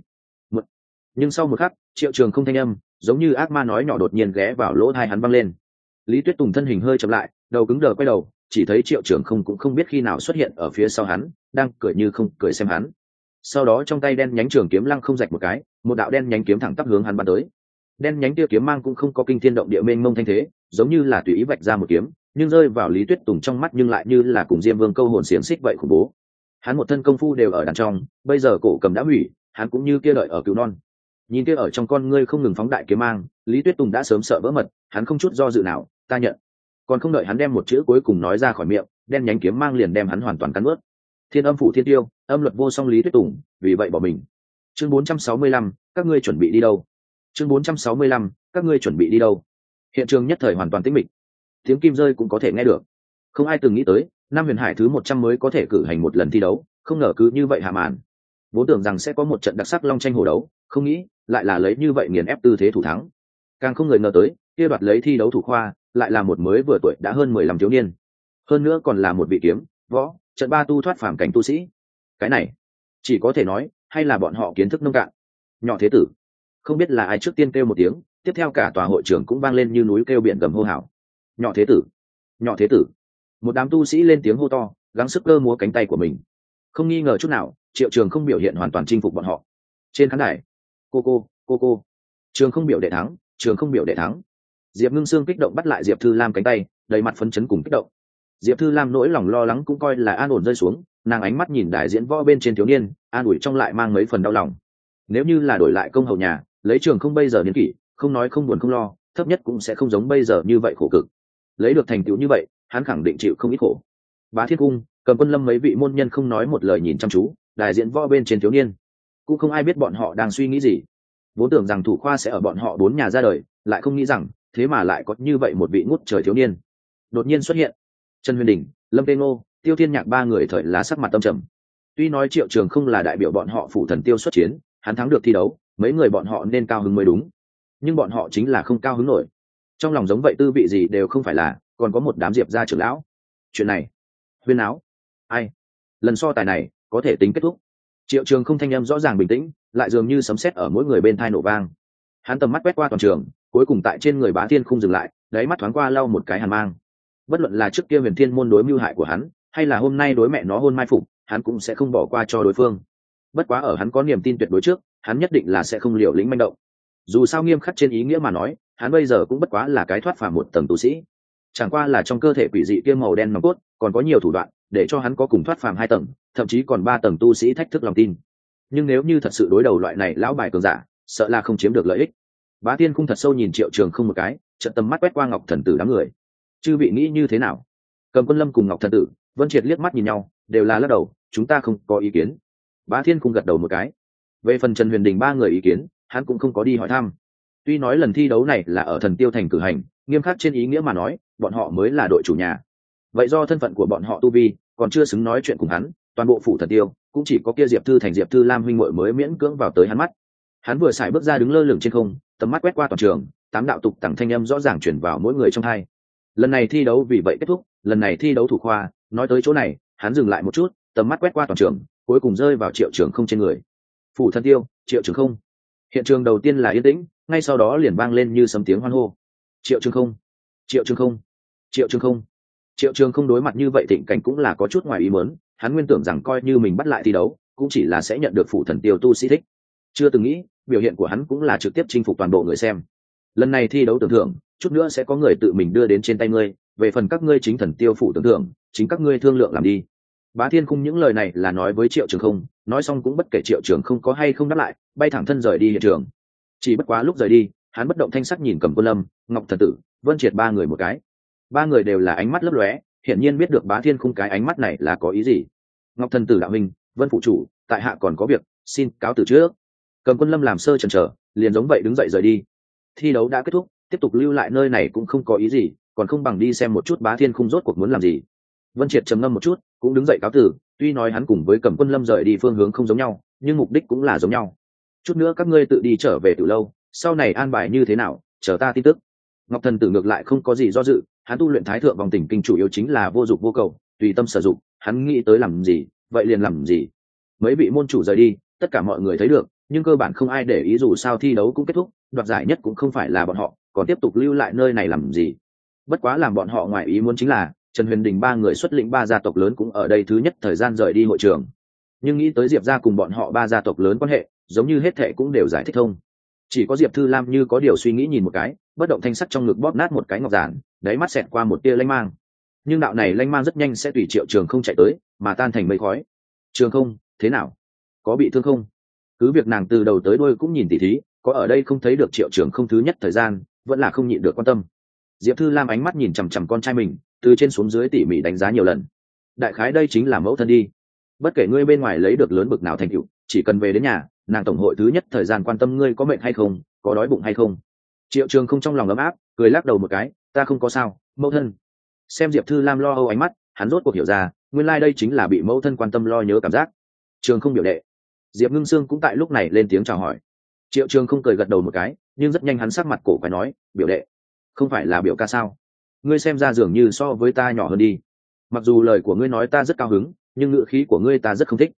Nhưng sau một khắc, Triệu Trường Không thanh âm giống như ác ma nói nhỏ đột nhiên ghé vào lỗ tai hắn vang lên. Lý Tuyết Tùng thân hình hơi chậm lại, đầu cứng đờ quay đầu, chỉ thấy Triệu Trường Không cũng không biết khi nào xuất hiện ở phía sau hắn, đang cười như không cười xem hắn. Sau đó trong tay đen nhánh trường kiếm lăng không rạch một cái, một đạo đen nhánh kiếm thẳng tắp hướng hắn bắn tới. Đen nhánh tia kiếm mang cũng không có kinh thiên động địa mênh mông thanh thế, giống như là tùy ý vạch ra một kiếm, nhưng rơi vào Lý Tuyết Tùng trong mắt nhưng lại như là cùng Diêm Vương câu hồn xiềng xích vậy khủng bố. Hắn một thân công phu đều ở đằng trong, bây giờ cổ cầm đã hủy, hắn cũng như kia đợi ở cứu non. Nhìn kia ở trong con ngươi không ngừng phóng đại kiếm mang, Lý Tuyết Tùng đã sớm sợ vỡ mật, hắn không chút do dự nào, ta nhận. Còn không đợi hắn đem một chữ cuối cùng nói ra khỏi miệng, đen nhánh kiếm mang liền đem hắn hoàn toàn cắn nuốt. Thiên âm phủ thiên tiêu, âm luật vô song Lý Tuyết Tùng, vì vậy bỏ mình. Chương 465, các ngươi chuẩn bị đi đâu? Chương 465, các ngươi chuẩn bị đi đâu? Hiện trường nhất thời hoàn toàn tĩnh mịch. Tiếng kim rơi cũng có thể nghe được. Không ai từng nghĩ tới, năm huyền hải thứ 100 mới có thể cử hành một lần thi đấu, không ngờ cứ như vậy hạ màn. Vốn tưởng rằng sẽ có một trận đặc sắc long tranh hổ đấu, không nghĩ lại là lấy như vậy nghiền ép tư thế thủ thắng. Càng không người ngờ tới, kia đoạt lấy thi đấu thủ khoa, lại là một mới vừa tuổi đã hơn 15 thiếu niên. Hơn nữa còn là một vị kiếm, võ, trận ba tu thoát phàm cảnh tu sĩ. cái này chỉ có thể nói hay là bọn họ kiến thức nông cạn. Nhỏ thế tử, không biết là ai trước tiên kêu một tiếng, tiếp theo cả tòa hội trường cũng vang lên như núi kêu biển gầm hô hào. Nhỏ thế tử, nhỏ thế tử. Một đám tu sĩ lên tiếng hô to, gắng sức cơ múa cánh tay của mình. Không nghi ngờ chút nào, Triệu Trường không biểu hiện hoàn toàn chinh phục bọn họ. Trên khán đài, cô, Trường không biểu đệ thắng, Trường không biểu đệ thắng. Diệp Ngưng Sương kích động bắt lại Diệp Thư Lam cánh tay, đầy mặt phấn chấn cùng kích động. Diệp Thư Lam nỗi lòng lo lắng cũng coi là an ổn rơi xuống, nàng ánh mắt nhìn đại diễn võ bên trên thiếu niên, an ủi trong lại mang mấy phần đau lòng. Nếu như là đổi lại công hầu nhà, lấy Trường không bây giờ niên kỷ, không nói không buồn không lo, thấp nhất cũng sẽ không giống bây giờ như vậy khổ cực. Lấy được thành tựu như vậy, hắn khẳng định chịu không ít khổ. Bá Thiên Cung, Cầm Quân Lâm mấy vị môn nhân không nói một lời nhìn chăm chú, đại diễn võ bên trên thiếu niên, cũng không ai biết bọn họ đang suy nghĩ gì. Vốn tưởng rằng thủ khoa sẽ ở bọn họ 4 nhà ra đời, lại không nghĩ rằng thế mà lại có như vậy một vị ngút trời thiếu niên đột nhiên xuất hiện. Trần Huyền Đình, Lâm Tê Ngô, Tiêu Thiên Nhạc ba người thời là sắc mặt tâm trầm. Tuy nói Triệu Trường không là đại biểu bọn họ phủ thần tiêu xuất chiến, hắn thắng được thi đấu, mấy người bọn họ nên cao hứng mới đúng, nhưng bọn họ chính là không cao hứng nổi. Trong lòng giống vậy tư vị gì đều không phải là, còn có một đám Diệp gia trưởng lão. Chuyện này huyên áo ai, lần so tài này có thể tính kết thúc. Triệu Trường không thanh âm rõ ràng bình tĩnh, lại dường như sấm sét ở mỗi người bên tai nổ vang. Hắn tầm mắt quét qua toàn trường, cuối cùng tại trên người Bá Thiên Khung dừng lại, đáy mắt thoáng qua lau một cái hàn mang. Bất luận là trước kia Huyền Thiên môn đối mưu hại của hắn, hay là hôm nay đối mẹ nó hôn mai phục, hắn cũng sẽ không bỏ qua cho đối phương. Bất quá ở hắn có niềm tin tuyệt đối trước, hắn nhất định là sẽ không liều lĩnh manh động. Dù sao nghiêm khắc trên ý nghĩa mà nói, hắn bây giờ cũng bất quá là cái thoát phàm một tầng tu sĩ. Chẳng qua là trong cơ thể quỷ dị kia màu đen nòng cốt, còn có nhiều thủ đoạn để cho hắn có cùng thoát phàm 2 tầng, thậm chí còn 3 tầng tu sĩ thách thức lòng tin. Nhưng nếu như thật sự đối đầu loại này lão bài cường giả, sợ là không chiếm được lợi ích. Bá Tiên Cung thật sâu nhìn Triệu Trường không một cái, trận tầm mắt quét qua Ngọc Thần Tử đám người. Chư vị nghĩ như thế nào? Cầm Quân Lâm cùng Ngọc Thần Tử, Vân Triệt liếc mắt nhìn nhau, đều là lắc đầu, chúng ta không có ý kiến. Bá Thiên Cung gật đầu một cái. Về phần Trần Huyền Đình ba người ý kiến, hắn cũng không có đi hỏi thăm. Tuy nói lần thi đấu này là ở Thần Tiêu Thành cử hành, nghiêm khắc trên ý nghĩa mà nói, bọn họ mới là đội chủ nhà. Vậy do thân phận của bọn họ tu vi, còn chưa xứng nói chuyện cùng hắn, toàn bộ phủ Thần Tiêu cũng chỉ có kia Diệp Thư Thành Diệp Thư Lam huynh muội mới miễn cưỡng vào tới hắn mắt. Hắn vừa xài bước ra đứng lơ lửng trên không, tầm mắt quét qua toàn trường, 8 đạo tục tằng thanh âm rõ ràng truyền vào mỗi người trong tai. Lần này thi đấu vì vậy kết thúc, lần này thi đấu thủ khoa, nói tới chỗ này, hắn dừng lại một chút, tầm mắt quét qua toàn trường, cuối cùng rơi vào Triệu Trường không trên người. Phủ Thần Tiêu, Triệu Trường không. Hiện trường đầu tiên là yên tĩnh, ngay sau đó liền vang lên như sấm tiếng hoan hô. Triệu Trường không, Triệu Trường không, Triệu Trường không. Triệu Trường không đối mặt như vậy thịnh cảnh cũng là có chút ngoài ý muốn, hắn nguyên tưởng rằng coi như mình bắt lại thi đấu, cũng chỉ là sẽ nhận được Phủ Thần Tiêu tu sĩ thích. Chưa từng nghĩ, biểu hiện của hắn cũng là trực tiếp chinh phục toàn bộ người xem. Lần này thi đấu tưởng thưởng, chút nữa sẽ có người tự mình đưa đến trên tay ngươi, về phần các ngươi chính Thần Tiêu phủ tưởng thưởng, chính các ngươi thương lượng làm đi. Bá Thiên Khung những lời này là nói với Triệu Trường không, nói xong cũng bất kể Triệu Trường không có hay không đáp lại, bay thẳng thân rời đi hiện trường. Chỉ bất quá lúc rời đi, hắn bất động thanh sắc nhìn Cầm Quân Lâm, Ngọc Thần Tử, Vân Triệt ba người một cái. Ba người đều là ánh mắt lấp lóe, hiển nhiên biết được Bá Thiên Khung cái ánh mắt này là có ý gì. Ngọc Thần Tử đạo huynh, Vân phụ chủ, tại hạ còn có việc, xin cáo từ trước. Cầm Quân Lâm làm sơ chần chờ, liền giống vậy đứng dậy rời đi. Thi đấu đã kết thúc, tiếp tục lưu lại nơi này cũng không có ý gì, còn không bằng đi xem một chút Bá Thiên Khung rốt cuộc muốn làm gì. Vân Triệt trầm ngâm một chút, cũng đứng dậy cáo từ. Tuy nói hắn cùng với Cầm Quân Lâm rời đi phương hướng không giống nhau, nhưng mục đích cũng là giống nhau. Chút nữa các ngươi tự đi trở về từ lâu, sau này an bài như thế nào, chờ ta tin tức. Ngọc Thần Tử ngược lại không có gì do dự, hắn tu luyện Thái Thượng Vòng Tình Kinh chủ yếu chính là vô dụng vô cầu, tùy tâm sử dụng, hắn nghĩ tới làm gì, vậy liền làm gì. Mấy vị môn chủ rời đi, tất cả mọi người thấy được, nhưng cơ bản không ai để ý, dù sao thi đấu cũng kết thúc, đoạt giải nhất cũng không phải là bọn họ, còn tiếp tục lưu lại nơi này làm gì. Bất quá làm bọn họ ngoài ý muốn chính là Trần Huyền Đình ba người xuất lĩnh 3 gia tộc lớn cũng ở đây thứ nhất thời gian rời đi hội trường. Nhưng nghĩ tới Diệp gia cùng bọn họ 3 gia tộc lớn quan hệ, giống như hết thệ cũng đều giải thích thông. Chỉ có Diệp Thư Lam như có điều suy nghĩ nhìn một cái, bất động thanh sắc trong ngực bóp nát một cái ngọc giản, đáy mắt xẹt qua một tia lanh mang. Nhưng đạo này lanh mang rất nhanh sẽ tùy Triệu Trường không chạy tới, mà tan thành mây khói. Trường không, thế nào? Có bị thương không? Cứ việc nàng từ đầu tới đuôi cũng nhìn tỉ thí, có ở đây không thấy được Triệu Trường không thứ nhất thời gian, vẫn là không nhịn được quan tâm. Diệp Thư Lam ánh mắt nhìn chằm chằm con trai mình, từ trên xuống dưới tỉ mỉ đánh giá nhiều lần. Đại khái đây chính là mẫu thân đi. Bất kể ngươi bên ngoài lấy được lớn bực nào thành tựu, chỉ cần về đến nhà, nàng tổng hội thứ nhất thời gian quan tâm ngươi có mệt hay không, có đói bụng hay không. Triệu Trường không trong lòng ấm áp, cười lắc đầu một cái, ta không có sao, mẫu thân. Xem Diệp Thư Lam lo âu ánh mắt, hắn rốt cuộc hiểu ra, nguyên lai đây chính là bị mẫu thân quan tâm lo nhớ cảm giác. Trường không biểu đệ. Diệp Ngưng Sương cũng tại lúc này lên tiếng chào hỏi. Triệu Trường không cười gật đầu một cái, nhưng rất nhanh hắn sắc mặt cổ quái nói, biểu đệ, không phải là biểu ca sao? Ngươi xem ra dường như so với ta nhỏ hơn đi. Mặc dù lời của ngươi nói ta rất cao hứng, nhưng ngữ khí của ngươi ta rất không thích.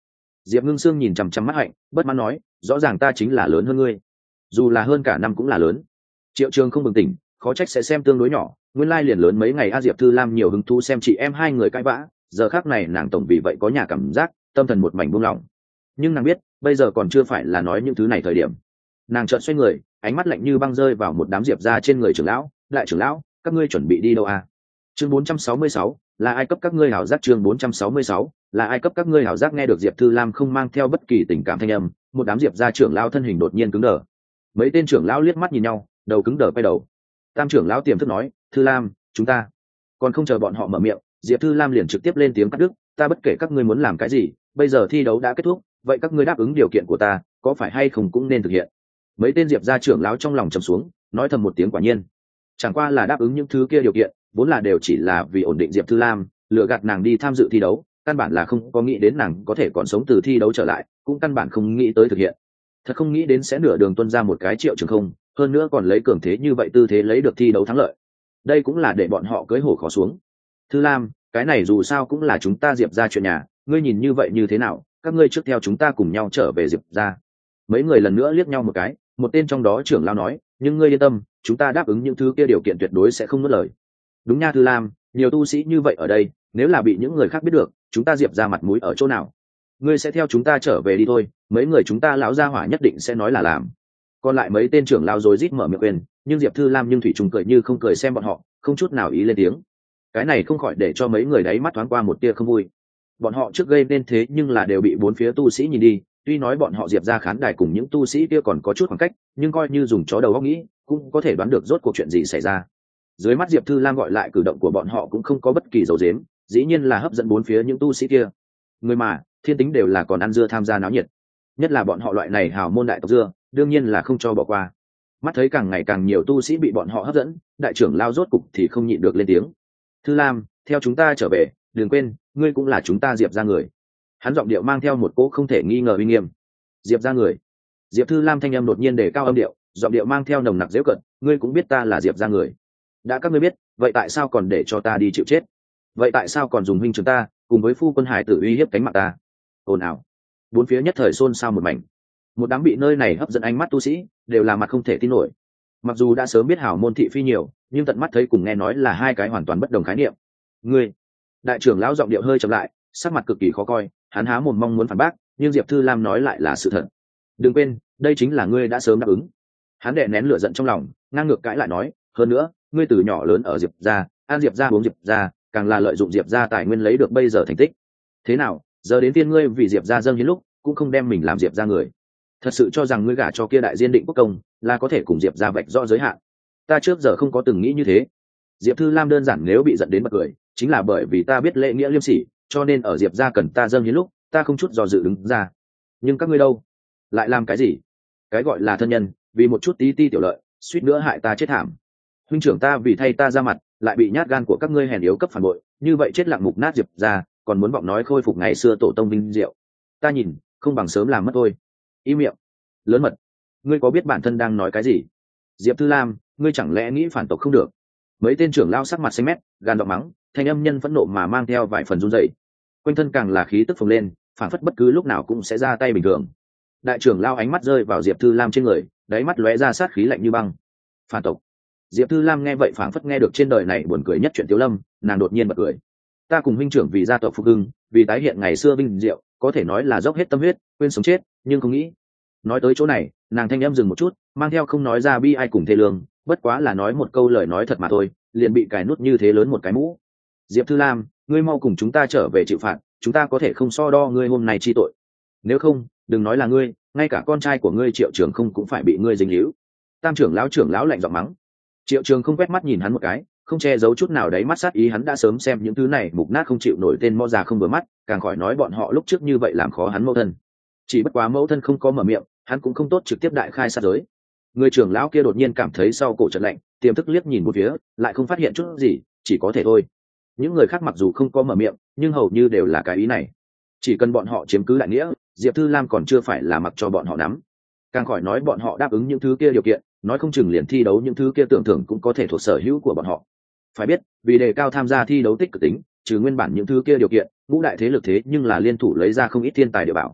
Diệp Ngưng Sương nhìn chằm chằm mắt Hạnh, bất mãn nói, rõ ràng ta chính là lớn hơn ngươi, dù là hơn cả năm cũng là lớn. Triệu Trường không bừng tỉnh, khó trách sẽ xem tương đối nhỏ, nguyên lai liền lớn mấy ngày. A Diệp Thư Lam nhiều hứng thú xem chị em hai người cãi vã, giờ khác này nàng tổng vì vậy có nhà cảm giác tâm thần một mảnh buông lỏng. Nhưng nàng biết bây giờ còn chưa phải là nói những thứ này thời điểm. Nàng chợt xoay người, ánh mắt lạnh như băng rơi vào một đám Diệp ra trên người trưởng lão. Đại trưởng lão, các ngươi chuẩn bị đi đâu à? Chương 466, là ai cấp các ngươi hảo giác? Chương 466, là ai cấp các ngươi hảo giác? Nghe được Diệp Thư Lam không mang theo bất kỳ tình cảm thanh âm, một đám Diệp ra trưởng lão thân hình đột nhiên cứng đờ. Mấy tên trưởng lão liếc mắt nhìn nhau, đầu cứng đờ quay đầu. Tam trưởng lão tiềm thức nói, Thư Lam, chúng ta. Còn không chờ bọn họ mở miệng, Diệp Thư Lam liền trực tiếp lên tiếng cắt đứt, ta bất kể các ngươi muốn làm cái gì, bây giờ thi đấu đã kết thúc, vậy các ngươi đáp ứng điều kiện của ta, có phải hay không cũng nên thực hiện. Mấy tên Diệp gia trưởng lão trong lòng trầm xuống, nói thầm một tiếng quả nhiên. Chẳng qua là đáp ứng những thứ kia điều kiện, vốn là đều chỉ là vì ổn định Diệp Thư Lam, lừa gạt nàng đi tham dự thi đấu, căn bản là không có nghĩ đến nàng có thể còn sống từ thi đấu trở lại, cũng căn bản không nghĩ tới thực hiện. Thật không nghĩ đến sẽ nửa đường tuân ra một cái Triệu Trường không, hơn nữa còn lấy cường thế như vậy tư thế lấy được thi đấu thắng lợi. Đây cũng là để bọn họ cưỡi hổ khó xuống. Thư Lam, cái này dù sao cũng là chúng ta Diệp ra chuyện nhà, ngươi nhìn như vậy như thế nào? Các ngươi trước theo chúng ta cùng nhau trở về Diệp ra. Mấy người lần nữa liếc nhau một cái, một tên trong đó trưởng lão nói, nhưng ngươi yên tâm, chúng ta đáp ứng những thứ kia điều kiện tuyệt đối sẽ không nuốt lời. Đúng nha Thư Lam, nhiều tu sĩ như vậy ở đây, nếu là bị những người khác biết được, chúng ta Diệp ra mặt mũi ở chỗ nào? Ngươi sẽ theo chúng ta trở về đi thôi, mấy người chúng ta lão gia hỏa nhất định sẽ nói là làm. Còn lại mấy tên trưởng lão rối rít mở miệng quên, nhưng Diệp Thư Lam nhưng thủy trùng cười như không cười xem bọn họ, không chút nào ý lên tiếng. Cái này không khỏi để cho mấy người đáy mắt thoáng qua một tia không vui. Bọn họ trước gây nên thế nhưng là đều bị bốn phía tu sĩ nhìn đi, tuy nói bọn họ Diệp ra khán đài cùng những tu sĩ kia còn có chút khoảng cách, nhưng coi như dùng chó đầu óc nghĩ, cũng có thể đoán được rốt cuộc chuyện gì xảy ra. Dưới mắt Diệp Thư Lam gọi lại cử động của bọn họ cũng không có bất kỳ dấu dếm, dĩ nhiên là hấp dẫn bốn phía những tu sĩ kia. Người mà, thiên tính đều là còn ăn dưa tham gia náo nhiệt. Nhất là bọn họ loại này hào môn đại tộc dưa, đương nhiên là không cho bỏ qua. Mắt thấy càng ngày càng nhiều tu sĩ bị bọn họ hấp dẫn, đại trưởng lao rốt cục thì không nhịn được lên tiếng. Thư Lam, theo chúng ta trở về, đừng quên, ngươi cũng là chúng ta Diệp ra người. Hắn giọng điệu mang theo một cỗ không thể nghi ngờ uy nghiêm. Diệp ra người. Diệp Thư Lam thanh âm đột nhiên để cao âm điệu, giọng điệu mang theo nồng nặc dễu cận, ngươi cũng biết ta là Diệp ra người. Đã các ngươi biết, vậy tại sao còn để cho ta đi chịu chết? Vậy tại sao còn dùng huynh trưởng ta cùng với phu quân hải tử uy hiếp cánh mạng ta? Ồn ào. Bốn phía nhất thời xôn xao một mảnh. Một đám bị nơi này hấp dẫn ánh mắt tu sĩ, đều là mặt không thể tin nổi. Mặc dù đã sớm biết hảo môn thị phi nhiều, nhưng tận mắt thấy cùng nghe nói là hai cái hoàn toàn bất đồng khái niệm. Ngươi, đại trưởng lão giọng điệu hơi chậm lại, sắc mặt cực kỳ khó coi, hắn há mồm mong muốn phản bác, nhưng Diệp Thư Lam nói lại là sự thật. Đừng quên, đây chính là ngươi đã sớm đáp ứng. Hắn đè nén lửa giận trong lòng, ngang ngược cãi lại nói, hơn nữa, ngươi từ nhỏ lớn ở Diệp gia, ăn Diệp gia uống Diệp gia, càng là lợi dụng Diệp gia tài nguyên lấy được bây giờ thành tích. Thế nào, giờ đến phiên ngươi vì Diệp gia dâng hiến lúc, cũng không đem mình làm Diệp gia người. Thật sự cho rằng ngươi gả cho kia đại diên định quốc công là có thể cùng Diệp gia vạch rõ giới hạn? Ta trước giờ không có từng nghĩ như thế. Diệp Thư Lam đơn giản nếu bị giận đến bật cười, chính là bởi vì ta biết lễ nghĩa liêm sỉ, cho nên ở Diệp gia cần ta dâng hiến lúc, ta không chút do dự đứng ra. Nhưng các ngươi đâu? Lại làm cái gì? Cái gọi là thân nhân, vì một chút tí ti tiểu lợi, suýt nữa hại ta chết thảm. Huynh trưởng ta vì thay ta ra mặt, lại bị nhát gan của các ngươi hèn yếu cấp phản bội, như vậy chết lặng mục nát Diệp gia, còn muốn vọng nói khôi phục ngày xưa tổ tông vinh diệu. Ta nhìn, không bằng sớm làm mất thôi. Im miệng. Lớn mật. Ngươi có biết bản thân đang nói cái gì? Diệp Thư Lam, ngươi chẳng lẽ nghĩ phản tộc không được? Mấy tên trưởng lao sắc mặt xanh mét, gan giọng mắng, thanh âm nhân phẫn nộ mà mang theo vài phần run rẩy. Quanh thân càng là khí tức phồng lên, phản phất bất cứ lúc nào cũng sẽ ra tay bình thường. Đại trưởng lao ánh mắt rơi vào Diệp Thư Lam trên người, đáy mắt lóe ra sát khí lạnh như băng. Phản tộc. Diệp Thư Lam nghe vậy phảng phất nghe được trên đời này buồn cười nhất chuyện Tiếu Lâm, nàng đột nhiên bật cười. Ta cùng huynh trưởng vì gia tộc phục hưng, vì tái hiện ngày xưa vinh diệu, có thể nói là dốc hết tâm huyết, quên sống chết, nhưng không nghĩ. Nói tới chỗ này, nàng thanh âm dừng một chút, mang theo không nói ra bi ai cùng thê lương, bất quá là nói một câu lời nói thật mà thôi, liền bị cài nút như thế lớn một cái mũ. Diệp Thư Lam, ngươi mau cùng chúng ta trở về chịu phạt, chúng ta có thể không so đo ngươi hôm nay chi tội. Nếu không, đừng nói là ngươi, ngay cả con trai của ngươi Triệu Trường không cũng phải bị ngươi dính líu. Tam trưởng lão lạnh giọng mắng. Triệu Trường không quét mắt nhìn hắn một cái, không che giấu chút nào đấy mắt sát ý, hắn đã sớm xem những thứ này mục nát không chịu nổi tên mo già không vừa mắt, càng khỏi nói bọn họ lúc trước như vậy làm khó hắn mẫu thân. Chỉ bất quá mẫu thân không có mở miệng, hắn cũng không tốt trực tiếp đại khai sát giới. Người trưởng lão kia đột nhiên cảm thấy sau cổ chợt lạnh, tiềm thức liếc nhìn một phía, lại không phát hiện chút gì, chỉ có thể thôi. Những người khác mặc dù không có mở miệng, nhưng hầu như đều là cái ý này. Chỉ cần bọn họ chiếm cứ đại nghĩa, Diệp Thư Lam còn chưa phải là mặc cho bọn họ nắm. Càng khỏi nói bọn họ đáp ứng những thứ kia điều kiện, nói không chừng liền thi đấu những thứ kia tưởng thưởng cũng có thể thuộc sở hữu của bọn họ. Phải biết, vì đề cao tham gia thi đấu tích cực tính, trừ nguyên bản những thứ kia điều kiện, ngũ đại thế lực thế nhưng là liên thủ lấy ra không ít thiên tài địa bảo.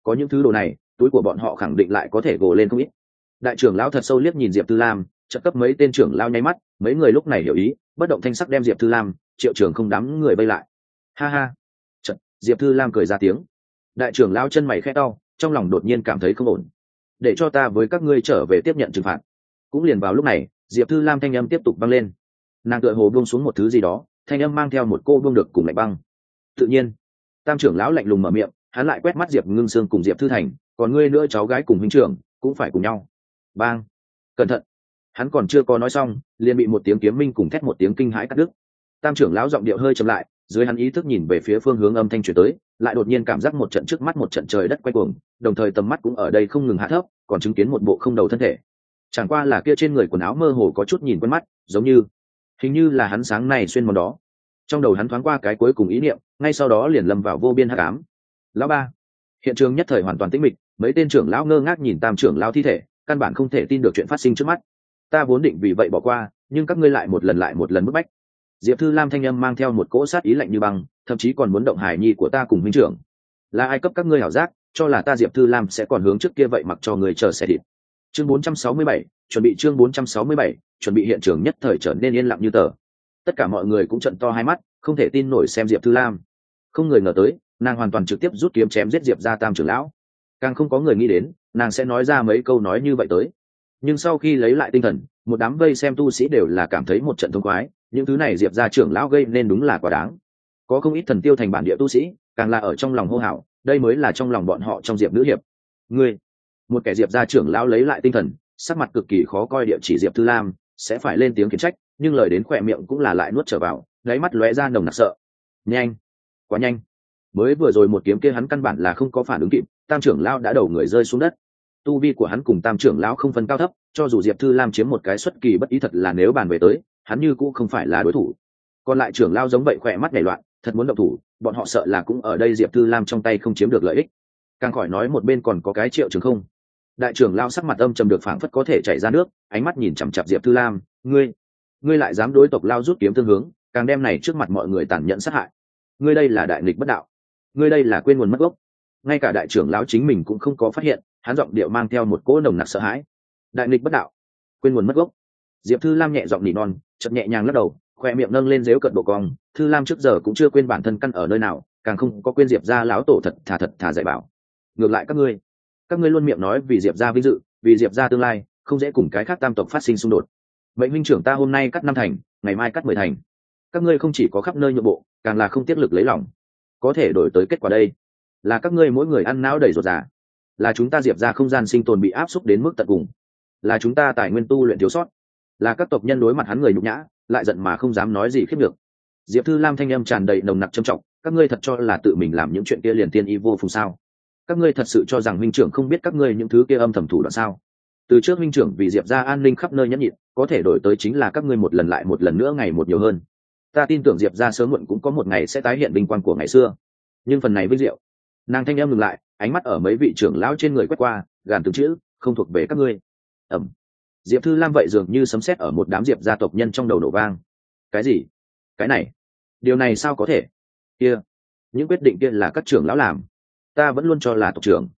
có những thứ đồ này túi của bọn họ khẳng định lại có thể gồ lên không ít. Đại trưởng lão thật sâu liếc nhìn Diệp Thư Lam, chợt cấp mấy tên trưởng lão nháy mắt, mấy người lúc này hiểu ý, bất động thanh sắc đem Diệp Thư Lam, Triệu Trường không đám người vây lại. Ha ha. Chợt Diệp Thư Lam cười ra tiếng. Đại trưởng lão chân mày khẽ cau, trong lòng đột nhiên cảm thấy không ổn. Để cho ta với các ngươi trở về tiếp nhận trừng phạt. Cũng liền vào lúc này, Diệp Thư Lam thanh âm tiếp tục vang lên. Nàng tựa hồ buông xuống một thứ gì đó, thanh âm mang theo một cô buông được cùng lạnh băng. Tự nhiên, Tam trưởng lão lạnh lùng mở miệng, hắn lại quét mắt Diệp Ngưng Sương cùng Diệp Thư Thành, còn ngươi nữa cháu gái cùng huynh trưởng cũng phải cùng nhau. Bang! Cẩn thận! Hắn còn chưa có nói xong, liền bị một tiếng kiếm minh cùng thét một tiếng kinh hãi cắt đứt. Tam trưởng lão giọng điệu hơi trầm lại, dưới hắn ý thức nhìn về phía phương hướng âm thanh truyền tới, lại đột nhiên cảm giác một trận trước mắt một trận trời đất quay cuồng, đồng thời tầm mắt cũng ở đây không ngừng hạ thấp, còn chứng kiến một bộ không đầu thân thể. Chẳng qua là kia trên người quần áo mơ hồ có chút nhìn quen mắt, giống như, hình như là hắn sáng nay xuyên món đó. Trong đầu hắn thoáng qua cái cuối cùng ý niệm, ngay sau đó liền lâm vào vô biên hắc ám. Lão ba! Hiện trường nhất thời hoàn toàn tĩnh mịch, mấy tên trưởng lão ngơ ngác nhìn Tam trưởng lão thi thể, căn bản không thể tin được chuyện phát sinh trước mắt. Ta vốn định vì vậy bỏ qua, nhưng các ngươi lại một lần bức bách. Diệp Thư Lam thanh âm mang theo một cỗ sát ý lạnh như băng, thậm chí còn muốn động hài nhi của ta cùng huynh trưởng. Là ai cấp các ngươi hảo giác, cho là ta Diệp Thư Lam sẽ còn hướng trước kia vậy mặc cho người chờ xe thịt. Chương 467, chuẩn bị chương 467, chuẩn bị hiện trường nhất thời trở nên yên lặng như tờ. Tất cả mọi người cũng trợn to hai mắt, không thể tin nổi xem Diệp Thư Lam. Không người ngờ tới, nàng hoàn toàn trực tiếp rút kiếm chém giết Diệp gia Tam trưởng lão. Càng không có người nghĩ đến, nàng sẽ nói ra mấy câu nói như vậy tới. Nhưng sau khi lấy lại tinh thần, một đám vây xem tu sĩ đều là cảm thấy một trận thông khoái, những thứ này Diệp gia trưởng lão gây nên đúng là quá đáng. Có không ít thần tiêu thành bản địa tu sĩ, càng là ở trong lòng hô hào, đây mới là trong lòng bọn họ trong Diệp nữ hiệp. Ngươi, một kẻ Diệp gia trưởng lão lấy lại tinh thần, sắc mặt cực kỳ khó coi địa chỉ Diệp Thư Lam, sẽ phải lên tiếng khiển trách, nhưng lời đến khỏe miệng cũng là lại nuốt trở vào, đáy mắt lóe ra nồng nặc sợ. Nhanh, quá nhanh. Mới vừa rồi một kiếm kia hắn căn bản là không có phản ứng kịp, Tam trưởng lão đã đầu người rơi xuống đất. Tu vi của hắn cùng Tam trưởng lão không phân cao thấp, cho dù Diệp Thư Lam chiếm một cái xuất kỳ bất ý thật là nếu bàn về tới, hắn như cũng không phải là đối thủ. Còn lại trưởng lão giống vậy khỏe mắt nảy loạn, thật muốn động thủ, bọn họ sợ là cũng ở đây Diệp Thư Lam trong tay không chiếm được lợi ích. Càng khỏi nói một bên còn có cái Triệu Trường không. Đại trưởng lão sắc mặt âm trầm được phảng phất có thể chảy ra nước, ánh mắt nhìn chằm chằm Diệp Thư Lam, ngươi lại dám đối tộc lao rút kiếm tương hướng, càng đem này trước mặt mọi người tàn nhẫn sát hại. Ngươi đây là đại nghịch bất đạo, ngươi đây là quên nguồn mất gốc. Ngay cả đại trưởng lão chính mình cũng không có phát hiện, hắn giọng điệu mang theo một cỗ nồng nặc sợ hãi. Đại nghịch bất đạo, quên nguồn mất gốc. Diệp Thư Lam nhẹ giọng nỉ non, chợt nhẹ nhàng lắc đầu, khoe miệng nâng lên dếu cận độ cong. Thư Lam trước giờ cũng chưa quên bản thân căn ở nơi nào, càng không có quên Diệp gia lão tổ thật thà dạy bảo. Ngược lại các ngươi luôn miệng nói vì Diệp gia vinh dự, vì Diệp gia tương lai, không dễ cùng cái khác tam tộc phát sinh xung đột. Mệnh huynh trưởng ta hôm nay cắt 5 thành, ngày mai cắt 10 thành. Các ngươi không chỉ có khắp nơi nhượng bộ, càng là không tiếc lực lấy lòng. Có thể đổi tới kết quả đây, là các ngươi mỗi người ăn não đầy ruột già, là chúng ta Diệp gia không gian sinh tồn bị áp xúc đến mức tận cùng, là chúng ta tài nguyên tu luyện thiếu sót, là các tộc nhân đối mặt hắn người nhục nhã, lại giận mà không dám nói gì khiếp được. Diệp Thư Lam thanh âm tràn đầy nồng nặc trầm trọng, các ngươi thật cho là tự mình làm những chuyện kia liền tiên y vô phùng sao? Các ngươi thật sự cho rằng huynh trưởng không biết các ngươi những thứ kia âm thầm thủ đoạn sao? Từ trước huynh trưởng vì Diệp gia an ninh khắp nơi nhẫn nhịn, có thể đổi tới chính là các ngươi một lần lại một lần nữa ngày một nhiều hơn. Ta tin tưởng Diệp gia sớm muộn cũng có một ngày sẽ tái hiện vinh quang của ngày xưa, nhưng phần này vinh diệu. Nàng thanh âm ngừng lại, ánh mắt ở mấy vị trưởng lão trên người quét qua, gàn từng chữ, không thuộc về các ngươi. Ẩm. Diệp Thư Lam vậy dường như sấm sét ở một đám Diệp gia tộc nhân trong đầu nổ vang. Cái gì? Cái này? Điều này sao có thể? Kia, những quyết định kia là các trưởng lão làm. Ta vẫn luôn cho là tộc trưởng.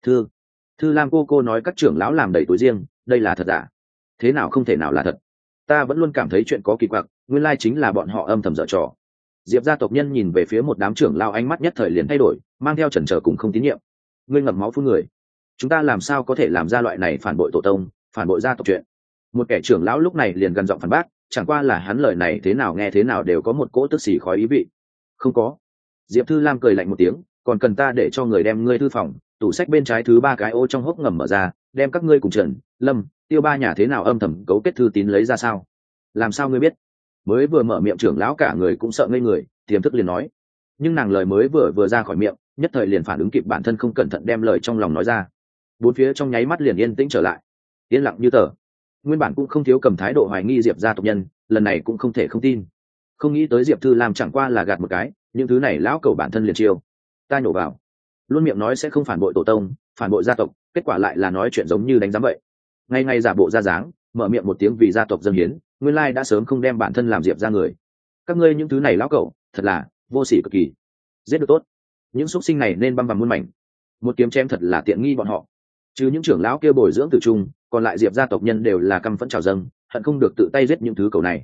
Thư Lam cô nói các trưởng lão làm đầy túi riêng, đây là thật giả? Thế nào không thể nào là thật? Ta vẫn luôn cảm thấy chuyện có kỳ quặc, nguyên lai chính là bọn họ âm thầm dở trò. Diệp gia tộc nhân nhìn về phía một đám trưởng lão, ánh mắt nhất thời liền thay đổi, mang theo chần chờ cùng không tín nhiệm. Ngươi ngậm máu phun người, chúng ta làm sao có thể làm ra loại này phản bội tổ tông, phản bội gia tộc chuyện? Một kẻ trưởng lão lúc này liền gần giọng phản bác, chẳng qua là hắn lời này thế nào nghe thế nào đều có một cỗ tức xì khói ý vị. Không có. Diệp Thư Lam cười lạnh một tiếng, còn cần ta để cho người đem ngươi thư phòng, tủ sách bên trái thứ 3 cái ô trong hốc ngầm mở ra, đem các ngươi cùng Trần, Lâm, Tiêu ba nhà thế nào âm thầm cấu kết thư tín lấy ra sao? Làm sao ngươi biết? Mới vừa mở miệng trưởng lão cả người cũng sợ ngây người, tiềm thức liền nói. Nhưng nàng lời mới vừa ra khỏi miệng, nhất thời liền phản ứng kịp bản thân không cẩn thận đem lời trong lòng nói ra. Bốn phía trong nháy mắt liền yên tĩnh trở lại, yên lặng như tờ. Nguyên bản cũng không thiếu cầm thái độ hoài nghi Diệp gia tộc nhân, lần này cũng không thể không tin. Không nghĩ tới Diệp Thư Lam chẳng qua là gạt một cái, những thứ này lão cầu bản thân liền chiêu. Ta nhổ vào, luôn miệng nói sẽ không phản bội tổ tông, phản bội gia tộc, kết quả lại là nói chuyện giống như đánh giám vậy. Ngay ngay giả bộ ra dáng, mở miệng một tiếng vì gia tộc dâng hiến, nguyên lai đã sớm không đem bản thân làm Diệp gia người. Các ngươi những thứ này lão cẩu, thật là vô sỉ cực kỳ. Giết được tốt, những xuất sinh này nên băm vằm muôn mảnh. một kiếm chém thật là tiện nghi bọn họ. Chứ những trưởng lão kia bồi dưỡng từ trung, còn lại Diệp gia tộc nhân đều là căm phẫn trào dâng, hận không được tự tay giết những thứ cầu này.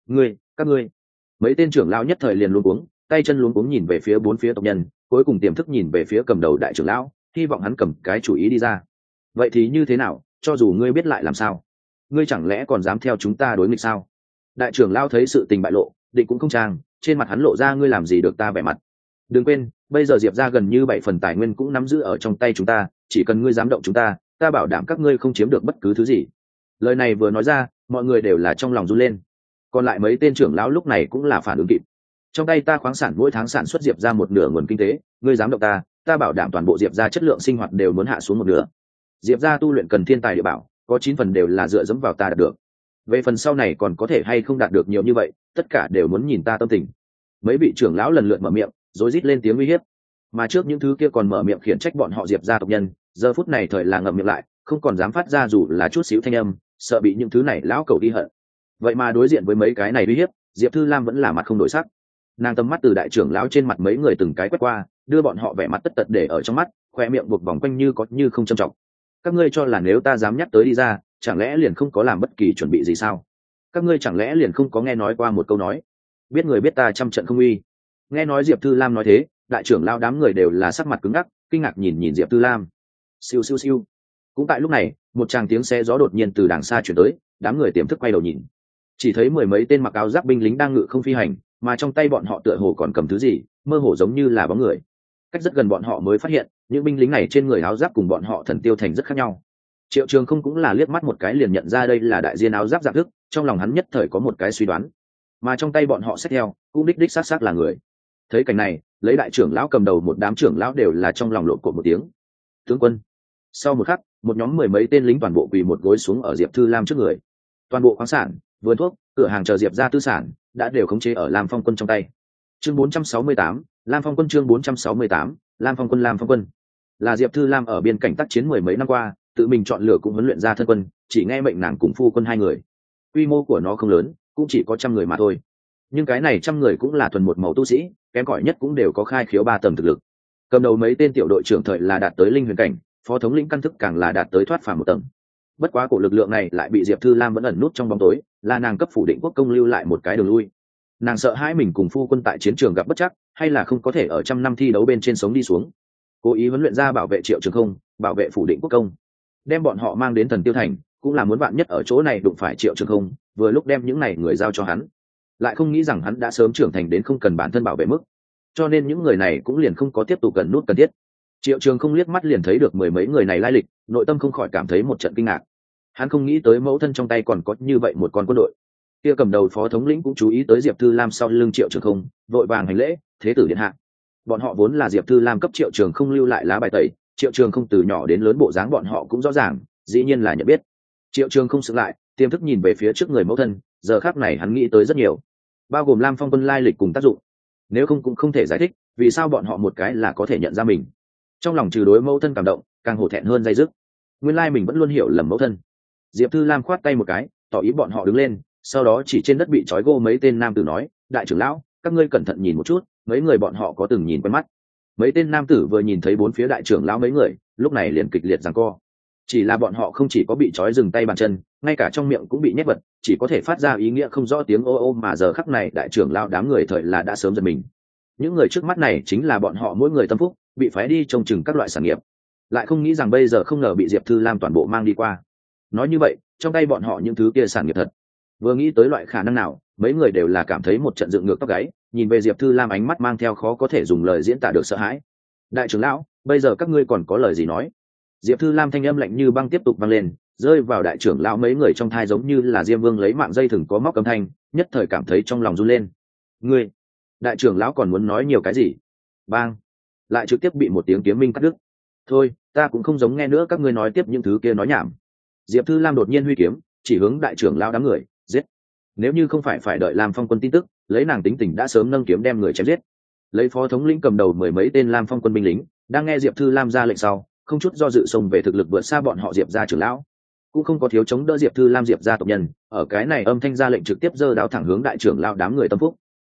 Các ngươi. Mấy tên trưởng lão nhất thời liền luống cuống, tay chân luống cuống nhìn về phía bốn phía tộc nhân, cuối cùng tiềm thức nhìn về phía cầm đầu đại trưởng lão, hy vọng hắn cầm cái chủ ý đi ra. Vậy thì như thế nào, cho dù ngươi biết lại làm sao? Ngươi chẳng lẽ còn dám theo chúng ta đối nghịch sao? Đại trưởng lão thấy sự tình bại lộ, định cũng không trang, trên mặt hắn lộ ra ngươi làm gì được ta vẻ mặt. Đừng quên, bây giờ Diệp gia gần như 7 phần tài nguyên cũng nắm giữ ở trong tay chúng ta, chỉ cần ngươi dám động chúng ta, ta bảo đảm các ngươi không chiếm được bất cứ thứ gì. Lời này vừa nói ra, mọi người đều là trong lòng run lên. Còn lại mấy tên trưởng lão lúc này cũng là phản ứng kịp. Trong tay ta khoáng sản mỗi tháng sản xuất Diệp ra một nửa nguồn kinh tế, ngươi dám động ta bảo đảm toàn bộ Diệp ra chất lượng sinh hoạt đều muốn hạ xuống một nửa. Diệp ra tu luyện cần thiên tài địa bảo, có 9 phần đều là dựa dẫm vào ta đạt được. Về phần sau này còn có thể hay không đạt được nhiều như vậy, tất cả đều muốn nhìn ta tâm tình. Mấy vị trưởng lão lần lượt mở miệng, rối rít lên tiếng uy hiếp. Mà trước những thứ kia còn mở miệng khiển trách bọn họ Diệp ra tộc nhân, giờ phút này thời là ngậm miệng lại, không còn dám phát ra dù là chút xíu thanh âm, sợ bị những thứ này lão cẩu đi hận. Vậy mà đối diện với mấy cái này uy hiếp, Diệp Thư Lam vẫn là mặt không đổi sắc. Nàng tầm mắt từ đại trưởng lão trên mặt mấy người từng cái quét qua, đưa bọn họ vẻ mặt tất tật để ở trong mắt, khoe miệng buộc vòng quanh như có như không trầm trọng. Các ngươi cho là nếu ta dám nhắc tới đi ra, chẳng lẽ liền không có làm bất kỳ chuẩn bị gì sao? Các ngươi chẳng lẽ liền không có nghe nói qua một câu nói, biết người biết ta trăm trận không uy? Nghe nói Diệp Thư Lam nói thế, đại trưởng lão đám người đều là sắc mặt cứng ngắc, kinh ngạc nhìn Diệp Thư Lam. Siêu siêu siêu. Cũng tại lúc này, một tràng tiếng xe gió đột nhiên từ đằng xa chuyển tới, đám người tiềm thức quay đầu nhìn, chỉ thấy 10 mấy tên mặc áo giáp binh lính đang ngự không phi hành, mà trong tay bọn họ tựa hồ còn cầm thứ gì, mơ hồ giống như là bóng người. Cách rất gần bọn họ mới phát hiện, những binh lính này trên người áo giáp cùng bọn họ Thần Tiêu Thành rất khác nhau. Triệu Trường không cũng là liếc mắt một cái liền nhận ra đây là đại diên áo giáp dạng thức, trong lòng hắn nhất thời có một cái suy đoán. Mà trong tay bọn họ xách theo, cũng đích xác là người. Thấy cảnh này, lấy đại trưởng lão cầm đầu một đám trưởng lão đều là trong lòng lộn cộn một tiếng. Tướng quân. Sau một khắc, một nhóm 10 mấy tên lính toàn bộ quỳ một gối xuống ở Diệp Thư Lam trước người. Toàn bộ khoáng sản, vườn thuốc, cửa hàng chờ Diệp ra tư sản đã đều khống chế ở Lam Phong Quân trong tay. Chương 468, Lam Phong Quân. Chương 468, Lam Phong Quân. Lam Phong Quân là Diệp Thư Lam ở biên cảnh tác chiến 10 mấy năm qua, tự mình chọn lựa cũng huấn luyện ra thân quân, chỉ nghe mệnh nàng cùng phu quân 2 người. Quy mô của nó không lớn, cũng chỉ có 100 người mà thôi. Nhưng cái này 100 người cũng là thuần một màu tu sĩ, kém cỏi nhất cũng đều có khai khiếu 3 tầng thực lực. Cầm đầu mấy tên tiểu đội trưởng thời là đạt tới linh huyền cảnh, phó thống lĩnh căn thức càng là đạt tới thoát phàm 1 tầng. Bất quá cổ lực lượng này lại bị Diệp Thư Lam vẫn ẩn nút trong bóng tối, là nàng cấp phủ định quốc công lưu lại một cái đường lui. Nàng sợ hãi mình cùng phu quân tại chiến trường gặp bất trắc, hay là không có thể ở 100 năm thi đấu bên trên sống đi xuống, cố ý huấn luyện ra bảo vệ Triệu Trường không, bảo vệ phủ định quốc công, đem bọn họ mang đến Thần Tiêu Thành, cũng là muốn bạn nhất ở chỗ này đụng phải Triệu Trường không, vừa lúc đem những này người giao cho hắn. Lại không nghĩ rằng hắn đã sớm trưởng thành đến không cần bản thân bảo vệ mức, cho nên những người này cũng liền không có tiếp tục gần nút cần thiết. Triệu Trường không liếc mắt liền thấy được 10 mấy người này lai lịch, nội tâm không khỏi cảm thấy một trận kinh ngạc. Hắn không nghĩ tới mẫu thân trong tay còn có như vậy một con quân đội. Kia cầm đầu phó thống lĩnh cũng chú ý tới Diệp Thư Lam sau lưng Triệu Trường không, vội vàng hành lễ, thế tử điện hạ. Bọn họ vốn là Diệp Thư Lam cấp Triệu Trường không lưu lại lá bài tẩy, Triệu Trường không từ nhỏ đến lớn bộ dáng bọn họ cũng rõ ràng, dĩ nhiên là nhận biết. Triệu Trường không sững lại, tiềm thức nhìn về phía trước người mẫu thân, giờ khắc này hắn nghĩ tới rất nhiều, bao gồm Lam Phong Quân lai lịch cùng tác dụng. Nếu không cũng không thể giải thích vì sao bọn họ một cái là có thể nhận ra mình. Trong lòng trừ đối mẫu thân cảm động, càng hổ thẹn hơn dây dứt. Nguyên lai mình vẫn luôn hiểu lầm mẫu thân. Diệp Thư Lam khoát tay một cái, tỏ ý bọn họ đứng lên, sau đó chỉ trên đất bị trói gô mấy tên nam tử nói, đại trưởng lão, các ngươi cẩn thận nhìn một chút, mấy người bọn họ có từng nhìn quen mắt. Mấy tên nam tử vừa nhìn thấy bốn phía đại trưởng lão mấy người, lúc này liền kịch liệt giằng co. Chỉ là bọn họ không chỉ có bị trói dừng tay bàn chân, ngay cả trong miệng cũng bị nhét vật, chỉ có thể phát ra ý nghĩa không rõ tiếng ô ô, mà giờ khắc này đại trưởng lão đám người thời là đã sớm giật mình. Những người trước mắt này chính là bọn họ mỗi người tâm phúc, bị phái đi trông chừng các loại sản nghiệp, lại không nghĩ rằng bây giờ không ngờ bị Diệp Thư Lam toàn bộ mang đi qua. Nói như vậy, trong tay bọn họ những thứ kia sản nghiệp thật. Vừa nghĩ tới loại khả năng nào, mấy người đều là cảm thấy một trận dựng ngược tóc gáy, nhìn về Diệp Thư Lam ánh mắt mang theo khó có thể dùng lời diễn tả được sợ hãi. Đại trưởng lão, bây giờ các ngươi còn có lời gì nói? Diệp Thư Lam thanh âm lạnh như băng tiếp tục vang lên, rơi vào đại trưởng lão mấy người trong thai giống như là Diêm Vương lấy mạng dây thừng có móc âm thanh, nhất thời cảm thấy trong lòng run lên. Ngươi, đại trưởng lão còn muốn nói nhiều cái gì? Bang! Lại trực tiếp bị một tiếng kiếm minh cắt đứt. Thôi, ta cũng không giống nghe nữa các ngươi nói tiếp những thứ kia nói nhảm. Diệp Thư Lam đột nhiên huy kiếm, chỉ hướng đại trưởng lão đám người, giết. Nếu như không phải đợi Lam Phong Quân tin tức, lấy nàng tính tình đã sớm nâng kiếm đem người chém giết. Lấy phó thống lĩnh cầm đầu 10 mấy tên Lam Phong Quân binh lính, đang nghe Diệp Thư Lam ra lệnh sau, không chút do dự xông về thực lực vượt xa bọn họ Diệp gia trưởng lão, cũng không có thiếu chống đỡ Diệp Thư Lam Diệp gia tộc nhân, ở cái này âm thanh ra lệnh trực tiếp giơ đao thẳng hướng đại trưởng lão đám người tâm phúc.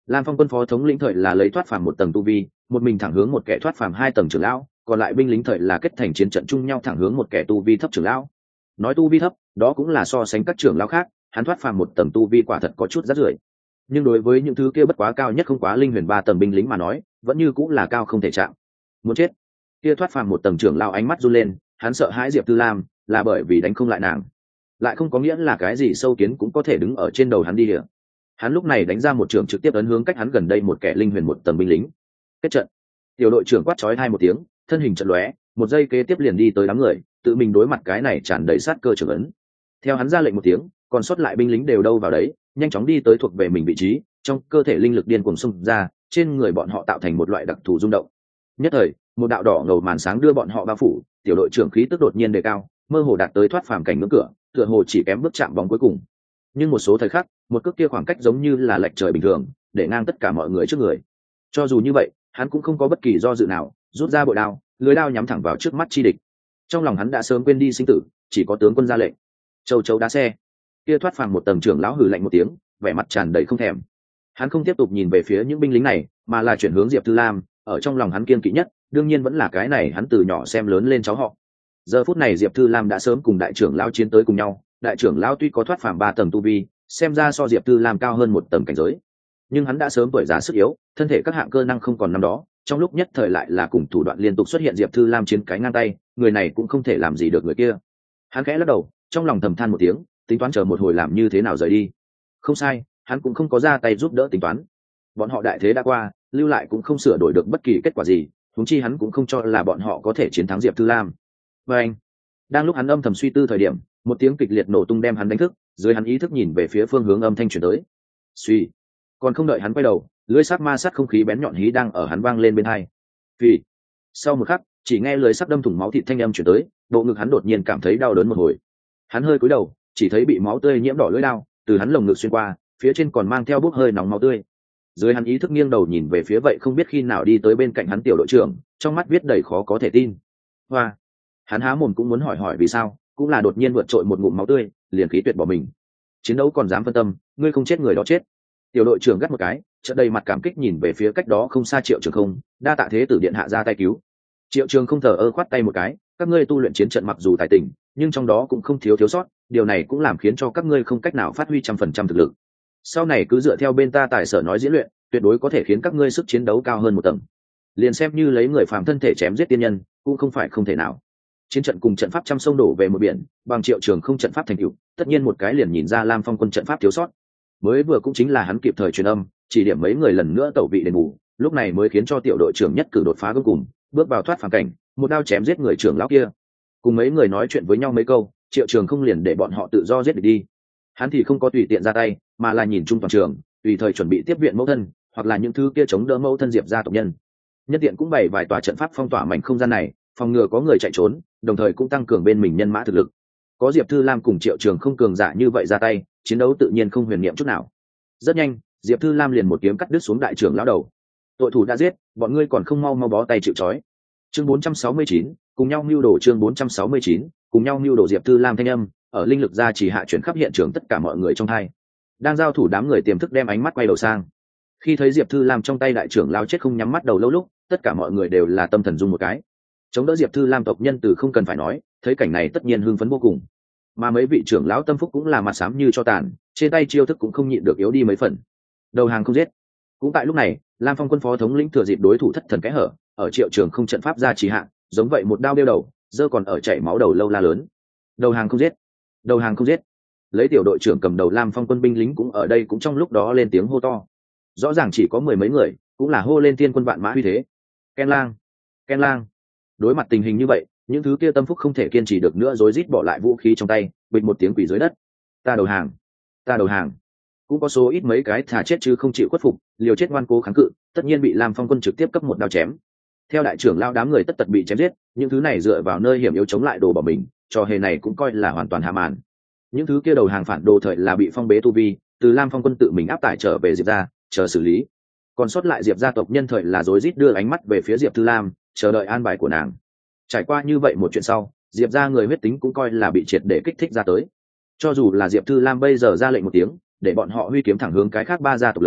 Lam Phong quân phó thống lĩnh thời là lấy thoát phàm một tầng tu vi, một mình thẳng hướng một kẻ thoát phàm hai tầng trưởng lão, còn lại binh lính thời là kết thành chiến trận chung nhau thẳng hướng một kẻ tu vi thấp trưởng lão. Nói tu vi thấp, đó cũng là so sánh các trưởng lão khác, hắn thoát phàm một tầng tu vi quả thật có chút rác rưởi. Nhưng đối với những thứ kia bất quá cao nhất không quá linh huyền ba tầng binh lính mà nói, vẫn như cũng là cao không thể chạm. Muốn chết. Kia thoát phàm một tầng trưởng lão ánh mắt run lên, hắn sợ hãi Diệp Tư Lam, là bởi vì đánh không lại nàng. Lại không có nghĩa là cái gì sâu kiến cũng có thể đứng ở trên đầu hắn đi địa. Hắn lúc này đánh ra một trường trực tiếp ấn hướng cách hắn gần đây một kẻ linh huyền một tầng binh lính. Kết trận. Tiểu đội trưởng quát chói hai một tiếng, thân hình chợt lóe, một giây kế tiếp liền đi tới đám người, tự mình đối mặt cái này tràn đầy sát cơ trưởng ấn. Theo hắn ra lệnh một tiếng, còn sót lại binh lính đều đâu vào đấy, nhanh chóng đi tới thuộc về mình vị trí, trong cơ thể linh lực điên cuồng xung ra, trên người bọn họ tạo thành một loại đặc thù rung động. Nhất thời, một đạo đỏ ngầu màn sáng đưa bọn họ bao phủ, tiểu đội trưởng khí tức đột nhiên đề cao, mơ hồ đạt tới thoát phàm cảnh ngưỡng cửa, tựa hồ chỉ kém bước chạm bóng cuối cùng. Nhưng một số thời khắc, một cước kia khoảng cách giống như là lệch trời bình thường, để ngang tất cả mọi người trước người. Cho dù như vậy, hắn cũng không có bất kỳ do dự nào, rút ra bội đao, lưỡi đao nhắm thẳng vào trước mắt chi địch. Trong lòng hắn đã sớm quên đi sinh tử, chỉ có tướng quân ra lệnh. Châu chấu đá xe. Kia thoát phàm một tầng trưởng lão hừ lạnh một tiếng, vẻ mặt tràn đầy không thèm. Hắn không tiếp tục nhìn về phía những binh lính này, mà là chuyển hướng Diệp Tư Lam, ở trong lòng hắn kiên kỵ nhất, đương nhiên vẫn là cái này hắn từ nhỏ xem lớn lên cháu họ. Giờ phút này Diệp Tư Lam đã sớm cùng đại trưởng lão chiến tới cùng nhau, đại trưởng lão tuy có thoát phàm ba tầng tu vi, xem ra so Diệp Tư Lam cao hơn một tầng cảnh giới, nhưng hắn đã sớm tuổi già sức yếu, thân thể các hạng cơ năng không còn năm đó, trong lúc nhất thời lại là cùng thủ đoạn liên tục xuất hiện Diệp Tư Lam chiến cái ngang tay, người này cũng không thể làm gì được người kia. Hắn khẽ lắc đầu, trong lòng thầm than một tiếng, tính toán chờ một hồi làm như thế nào rời đi. Không sai, hắn cũng không có ra tay giúp đỡ tính toán. Bọn họ đại thế đã qua, lưu lại cũng không sửa đổi được bất kỳ kết quả gì, huống chi hắn cũng không cho là bọn họ có thể chiến thắng Diệp Tư Lam. Và anh, đang lúc hắn âm thầm suy tư thời điểm, một tiếng kịch liệt nổ tung đem hắn đánh thức, dưới hắn ý thức nhìn về phía phương hướng âm thanh truyền tới. Suy, còn không đợi hắn quay đầu, lưỡi sắc ma sát không khí bén nhọn hí đang ở hắn vang lên bên hai. Vì sau một khắc, chỉ nghe lưỡi sắc đâm thủng máu thịt thanh âm truyền tới, bộ ngực hắn đột nhiên cảm thấy đau đớn một hồi. Hắn hơi cúi đầu, chỉ thấy bị máu tươi nhiễm đỏ lưỡi đao từ hắn lồng ngực xuyên qua, phía trên còn mang theo bốc hơi nóng máu tươi. Dưới hắn ý thức nghiêng đầu nhìn về phía vậy không biết khi nào đi tới bên cạnh hắn tiểu đội trưởng, trong mắt viết đầy khó có thể tin. Hoa, hắn há mồm cũng muốn hỏi vì sao, cũng là đột nhiên vượt trội một ngụm máu tươi, liền khí tuyệt bỏ mình. Chiến đấu còn dám phân tâm, ngươi không chết người đó chết. Tiểu đội trưởng gắt một cái, chợt đầy mặt cảm kích nhìn về phía cách đó không xa Triệu Trường Không, đa tạ thế tử điện hạ ra tay cứu. Triệu Trường Không thờ ơ khoát tay một cái, các ngươi tu luyện chiến trận mặc dù tài tình, nhưng trong đó cũng không thiếu sót, điều này cũng làm khiến cho các ngươi không cách nào phát huy 100% thực lực. Sau này cứ dựa theo bên ta tài sở nói diễn luyện, tuyệt đối có thể khiến các ngươi sức chiến đấu cao hơn một tầng. Liền xem như lấy người phàm thân thể chém giết tiên nhân, cũng không phải không thể nào. Chiến trận cùng trận pháp trăm sông đổ về một biển, bằng Triệu Trường Không trận pháp thành tựu, tất nhiên một cái liền nhìn ra Lam Phong quân trận pháp thiếu sót. Mới vừa cũng chính là hắn kịp thời truyền âm, chỉ điểm mấy người lần nữa tẩu vị đền bù, lúc này mới khiến cho tiểu đội trưởng nhất cử đột phá cuối cùng, bước vào thoát phàm cảnh, một đao chém giết người trưởng lão kia. Cùng mấy người nói chuyện với nhau mấy câu, Triệu Trường Không liền để bọn họ tự do giết địch đi. Hắn thì không có tùy tiện ra tay, mà là nhìn chung toàn trường, tùy thời chuẩn bị tiếp viện mẫu thân, hoặc là những thứ kia chống đỡ mẫu thân Diệp gia tộc nhân. Nhất tiện cũng bày vài tòa trận pháp phong tỏa mảnh không gian này, phòng ngừa có người chạy trốn, đồng thời cũng tăng cường bên mình nhân mã thực lực. Có Diệp Thư Lam cùng Triệu Trường Không cường giả như vậy ra tay, chiến đấu tự nhiên không huyền niệm chút nào. Rất nhanh, Diệp Thư Lam liền một kiếm cắt đứt xuống đại trưởng lão đầu. Tội thủ đã giết, bọn ngươi còn không mau mau bó tay chịu trói. Chương 469, cùng nhau mưu đồ. Chương 469, cùng nhau mưu đồ. Diệp Thư Lam thanh âm ở linh lực gia chỉ hạ chuyển khắp hiện trường tất cả mọi người trong hai. Đang giao thủ đám người tiềm thức đem ánh mắt quay đầu sang. Khi thấy Diệp Thư Lam trong tay đại trưởng lão chết không nhắm mắt đầu lâu lúc, tất cả mọi người đều là tâm thần rung một cái. Chống đỡ Diệp Thư Lam tộc nhân từ không cần phải nói, thấy cảnh này tất nhiên hưng phấn vô cùng. Mà mấy vị trưởng lão tâm phúc cũng là mặt xám như cho tàn, trên tay chiêu thức cũng không nhịn được yếu đi mấy phần. Đầu hàng không giết. Cũng tại lúc này, Lam Phong quân phó thống lĩnh thừa dịp đối thủ thất thần kẽ hở, ở Triệu Trường Không trận pháp ra trì hạ, giống vậy một đao đeo đầu, giơ còn ở chảy máu đầu lâu la lớn. Đầu hàng không giết. Đầu hàng không giết. Lấy tiểu đội trưởng cầm đầu Lam Phong quân binh lính cũng ở đây cũng trong lúc đó lên tiếng hô to. Rõ ràng chỉ có mười mấy người, cũng là hô lên tiên quân vạn mã uy thế. Ken lang, ken lang. Đối mặt tình hình như vậy, những thứ kia tâm phúc không thể kiên trì được nữa, rối rít bỏ lại vũ khí trong tay, bịch một tiếng quỳ dưới đất. Ta đầu hàng, ta đầu hàng. Cũng có số ít mấy cái thà chết chứ không chịu khuất phục, liều chết ngoan cố kháng cự, tất nhiên bị Lam Phong quân trực tiếp cấp một đao chém. Theo đại trưởng lao đám người tất tật bị chém giết, những thứ này dựa vào nơi hiểm yếu chống lại đồ bỏ mình, trò hề này cũng coi là hoàn toàn hạ màn. Những thứ kia đầu hàng phản đồ thời là bị phong bế tu vi, từ Lam Phong quân tự mình áp tải trở về Diệp gia, chờ xử lý. Còn sót lại Diệp gia tộc nhân thời là rối rít đưa ánh mắt về phía Diệp Thư Lam, chờ đợi an bài của nàng. Trải qua như vậy một chuyện sau, Diệp gia người huyết tính cũng coi là bị triệt để kích thích ra tới. Cho dù là Diệp Thư Lam bây giờ ra lệnh một tiếng, để bọn họ huy kiếm thẳng hướng cái khác ba gia tộc lớn,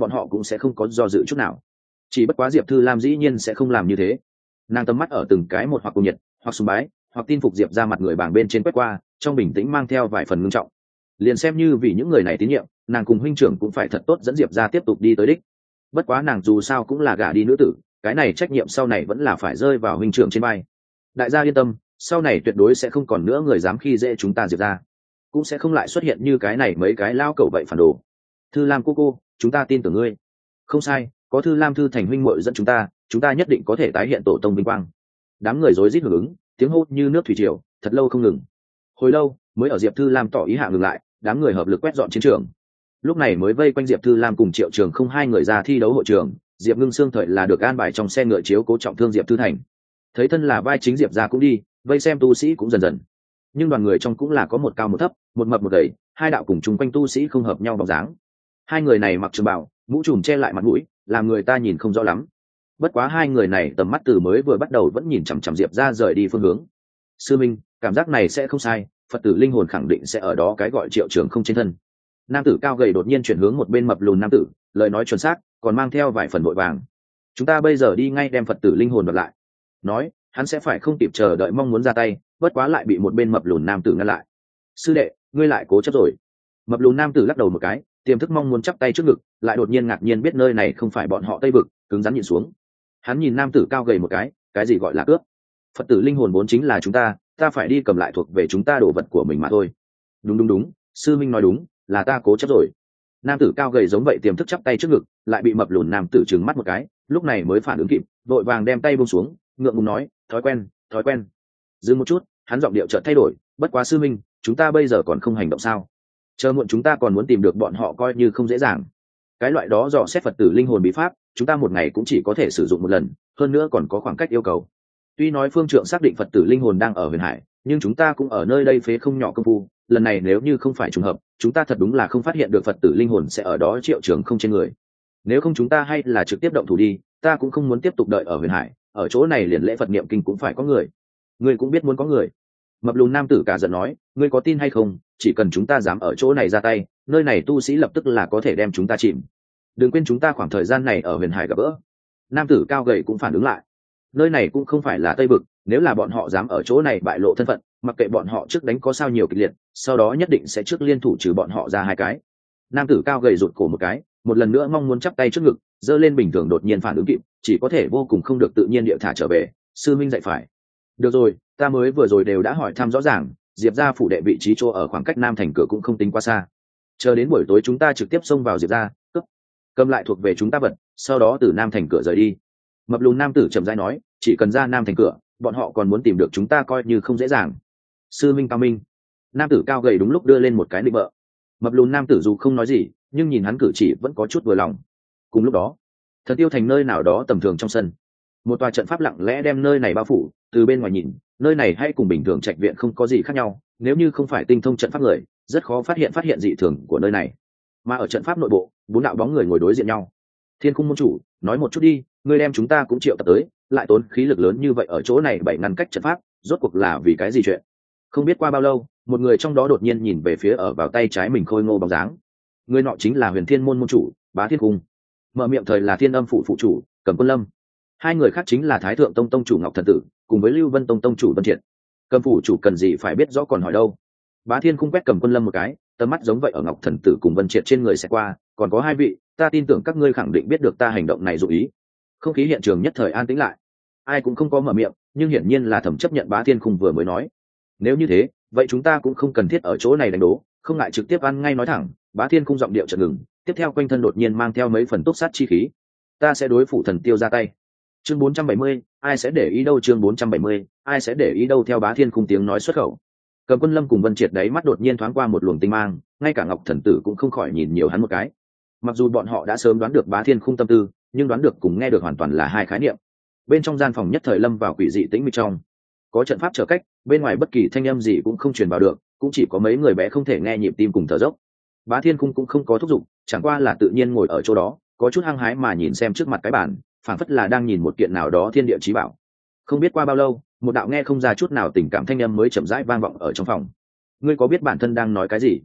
bọn họ cũng sẽ không có do dự chút nào. Chỉ bất quá Diệp Thư Lam dĩ nhiên sẽ không làm như thế. Nàng tầm mắt ở từng cái một, hoặc cùng nhiệt, hoặc sùng bái, hoặc tin phục Diệp ra mặt người bảng bên trên quét qua, trong bình tĩnh mang theo vài phần ngưng trọng. Liền xem như vì những người này tín nhiệm, nàng cùng huynh trưởng cũng phải thật tốt dẫn Diệp ra tiếp tục đi tới đích. Bất quá nàng dù sao cũng là gả đi nữ tử, cái này trách nhiệm sau này vẫn là phải rơi vào huynh trưởng trên vai. Đại gia yên tâm, sau này tuyệt đối sẽ không còn nữa người dám khi dễ chúng ta Diệp ra, cũng sẽ không lại xuất hiện như cái này mấy cái lao cẩu vậy phản đồ. Thư Lam cô, chúng ta tin tưởng ngươi. Không sai, có Thư Lam Thư Thành huynh muội dẫn chúng ta nhất định có thể tái hiện tổ tông vinh quang. Đám người rối rít hưởng ứng, tiếng hô như nước thủy triều, thật lâu không ngừng. Hồi lâu mới ở Diệp Thư Lam tỏ ý hạ ngừng lại, đám người hợp lực quét dọn chiến trường. Lúc này mới vây quanh Diệp Thư Lam cùng Triệu Trường không hai người ra thi đấu hội trường. Diệp Ngưng Sương thời là được an bài trong xe ngựa chiếu cố trọng thương Diệp Thư Thành. Thấy thân là vai chính Diệp ra cũng đi, vây xem tu sĩ cũng dần dần. Nhưng đoàn người trong cũng là có một cao một thấp, một mập một gầy, hai đạo cùng chung quanh tu sĩ không hợp nhau bóng dáng. Hai người này mặc trường bào, mũ trùm che lại mặt mũi, làm người ta nhìn không rõ lắm. Bất quá hai người này tầm mắt từ mới vừa bắt đầu vẫn nhìn chằm chằm Diệp ra rời đi phương hướng. Sư minh, cảm giác này sẽ không sai, Phật tử linh hồn khẳng định sẽ ở đó cái gọi Triệu Trường không trên thân. Nam tử cao gầy đột nhiên chuyển hướng một bên mập lùn nam tử, lời nói chuẩn xác, còn mang theo vài phần vội vàng. Chúng ta bây giờ đi ngay đem Phật tử linh hồn đoạt lại. Nói, hắn sẽ phải không kịp chờ đợi mong muốn ra tay, bất quá lại bị một bên mập lùn nam tử ngăn lại. Sư đệ, ngươi lại cố chấp rồi. Mập lùn nam tử lắc đầu một cái, tiềm thức mong muốn chắp tay trước ngực, lại đột nhiên ngạc nhiên biết nơi này không phải bọn họ Tây vực, cứng rắn nhìn xuống. Hắn nhìn nam tử cao gầy một cái gì gọi là cướp? Phật tử linh hồn vốn chính là chúng ta phải đi cầm lại thuộc về chúng ta đồ vật của mình mà thôi. Đúng, sư minh nói đúng, là ta cố chấp rồi. Nam tử cao gầy giống vậy tiềm thức chắp tay trước ngực, lại bị mập lùn nam tử trừng mắt một cái, lúc này mới phản ứng kịp, vội vàng đem tay buông xuống, ngượng ngùng nói, thói quen. Dừng một chút, hắn giọng điệu chợt thay đổi, bất quá sư minh, chúng ta bây giờ còn không hành động sao? Chờ muộn chúng ta còn muốn tìm được bọn họ coi như không dễ dàng. Cái loại đó dò xét Phật tử linh hồn bí pháp, chúng ta một ngày cũng chỉ có thể sử dụng một lần, hơn nữa còn có khoảng cách yêu cầu. Tuy nói phương trượng xác định Phật tử linh hồn đang ở huyền hải, nhưng chúng ta cũng ở nơi đây phế không nhỏ công phu, lần này nếu như không phải trùng hợp, chúng ta thật đúng là không phát hiện được Phật tử linh hồn sẽ ở đó Triệu Trường không trên người. Nếu không chúng ta hay là trực tiếp động thủ đi, ta cũng không muốn tiếp tục đợi ở huyền hải, ở chỗ này liền lễ Phật niệm kinh cũng phải có người. Ngươi cũng biết muốn có người. Mập lùn nam tử cả giận nói, ngươi có tin hay không, chỉ cần chúng ta dám ở chỗ này ra tay, nơi này tu sĩ lập tức là có thể đem chúng ta chìm. Đừng quên chúng ta khoảng thời gian này ở huyền hải gặp gỡ. Nam tử cao gầy cũng phản ứng lại, nơi này cũng không phải là Tây vực, nếu là bọn họ dám ở chỗ này bại lộ thân phận, mặc kệ bọn họ trước đánh có sao nhiều kịch liệt, sau đó nhất định sẽ trước liên thủ trừ bọn họ ra hai cái. Nam tử cao gầy rụt cổ một cái, một lần nữa mong muốn chắp tay trước ngực, giơ lên bình thường đột nhiên phản ứng kịp, chỉ có thể vô cùng không được tự nhiên địa thả trở về. Sư minh dạy phải. Được rồi, ta mới vừa rồi đều đã hỏi thăm rõ ràng, Diệp gia phủ đệ vị trí chỗ ở khoảng cách Nam thành cửa cũng không tính quá xa. Chờ đến buổi tối chúng ta trực tiếp xông vào Diệp gia, cầm lại thuộc về chúng ta vật, sau đó từ Nam thành cửa rời đi. Mập lùn nam tử chậm rãi nói, chỉ cần ra Nam thành cửa, bọn họ còn muốn tìm được chúng ta coi như không dễ dàng. Sư minh cao minh. Nam tử cao gầy đúng lúc đưa lên một cái định bợ. Mập lùn nam tử dù không nói gì, nhưng nhìn hắn cử chỉ vẫn có chút vừa lòng. Cùng lúc đó, Thần Tiêu thành nơi nào đó tầm thường trong sân, một tòa trận pháp lặng lẽ đem nơi này bao phủ. Từ bên ngoài nhìn, nơi này hay cùng bình thường trạch viện không có gì khác nhau, nếu như không phải tinh thông trận pháp người, rất khó phát hiện dị thường của nơi này. Mà ở trận pháp nội bộ, bốn đạo bóng người ngồi đối diện nhau. Thiên Cung môn chủ, nói một chút đi, ngươi đem chúng ta cũng triệu tập tới, lại tốn khí lực lớn như vậy ở chỗ này bảy ngăn cách trận pháp, rốt cuộc là vì cái gì chuyện? Không biết qua bao lâu, một người trong đó đột nhiên nhìn về phía ở vào tay trái mình khôi ngô bóng dáng. Người nọ chính là Huyền Thiên môn môn chủ Bá Thiên Cung. Mở miệng thời là Thiên Âm phủ phụ chủ Cẩm Quân Lâm. Hai người khác chính là Thái Thượng tông tông chủ Ngọc Thần Tử, cùng với Lưu Vân tông tông chủ Vân Triệt. Cẩm phủ chủ cần gì phải biết rõ còn hỏi đâu. Bá Thiên Cung quét Cẩm Quân Lâm một cái, tầm mắt giống vậy ở Ngọc Thần Tử cùng Vân Triệt trên người sẽ qua, còn có hai vị, ta tin tưởng các ngươi khẳng định biết được ta hành động này dụ ý. Không khí hiện trường nhất thời an tĩnh lại, ai cũng không có mở miệng, nhưng hiển nhiên là thẩm chấp nhận Bá Thiên Cung vừa mới nói. Nếu như thế, vậy chúng ta cũng không cần thiết ở chỗ này đánh đố, không ngại trực tiếp ăn ngay nói thẳng. Bá Thiên Cung giọng điệu chợt ngừng, tiếp theo quanh thân đột nhiên mang theo mấy phần túc sát chi khí. Ta sẽ đối phủ Thần Tiêu ra tay. Chương 470, ai sẽ để ý đâu? Chương 470, ai sẽ để ý đâu? Theo Bá Thiên Cung tiếng nói xuất khẩu, Cẩm Quân Lâm cùng Vân Triệt đấy mắt đột nhiên thoáng qua một luồng tinh mang, ngay cả Ngọc Thần Tử cũng không khỏi nhìn nhiều hắn một cái. Mặc dù bọn họ đã sớm đoán được Bá Thiên Cung tâm tư, nhưng đoán được cùng nghe được hoàn toàn là hai khái niệm. Bên trong gian phòng nhất thời lâm vào quỷ dị tĩnh mịch trong, có trận pháp trở cách, bên ngoài bất kỳ thanh âm gì cũng không truyền vào được, cũng chỉ có mấy người bé không thể nghe nhịp tim cùng thở dốc. Bá Thiên Cung cũng không có thúc giục, chẳng qua là tự nhiên ngồi ở chỗ đó, có chút hăng hái mà nhìn xem trước mặt cái bàn, phảng phất là đang nhìn một kiện nào đó thiên địa chí bảo. Không biết qua bao lâu, một đạo nghe không ra chút nào tình cảm thanh âm mới chậm rãi vang vọng ở trong phòng. Ngươi có biết bản thân đang nói cái gì?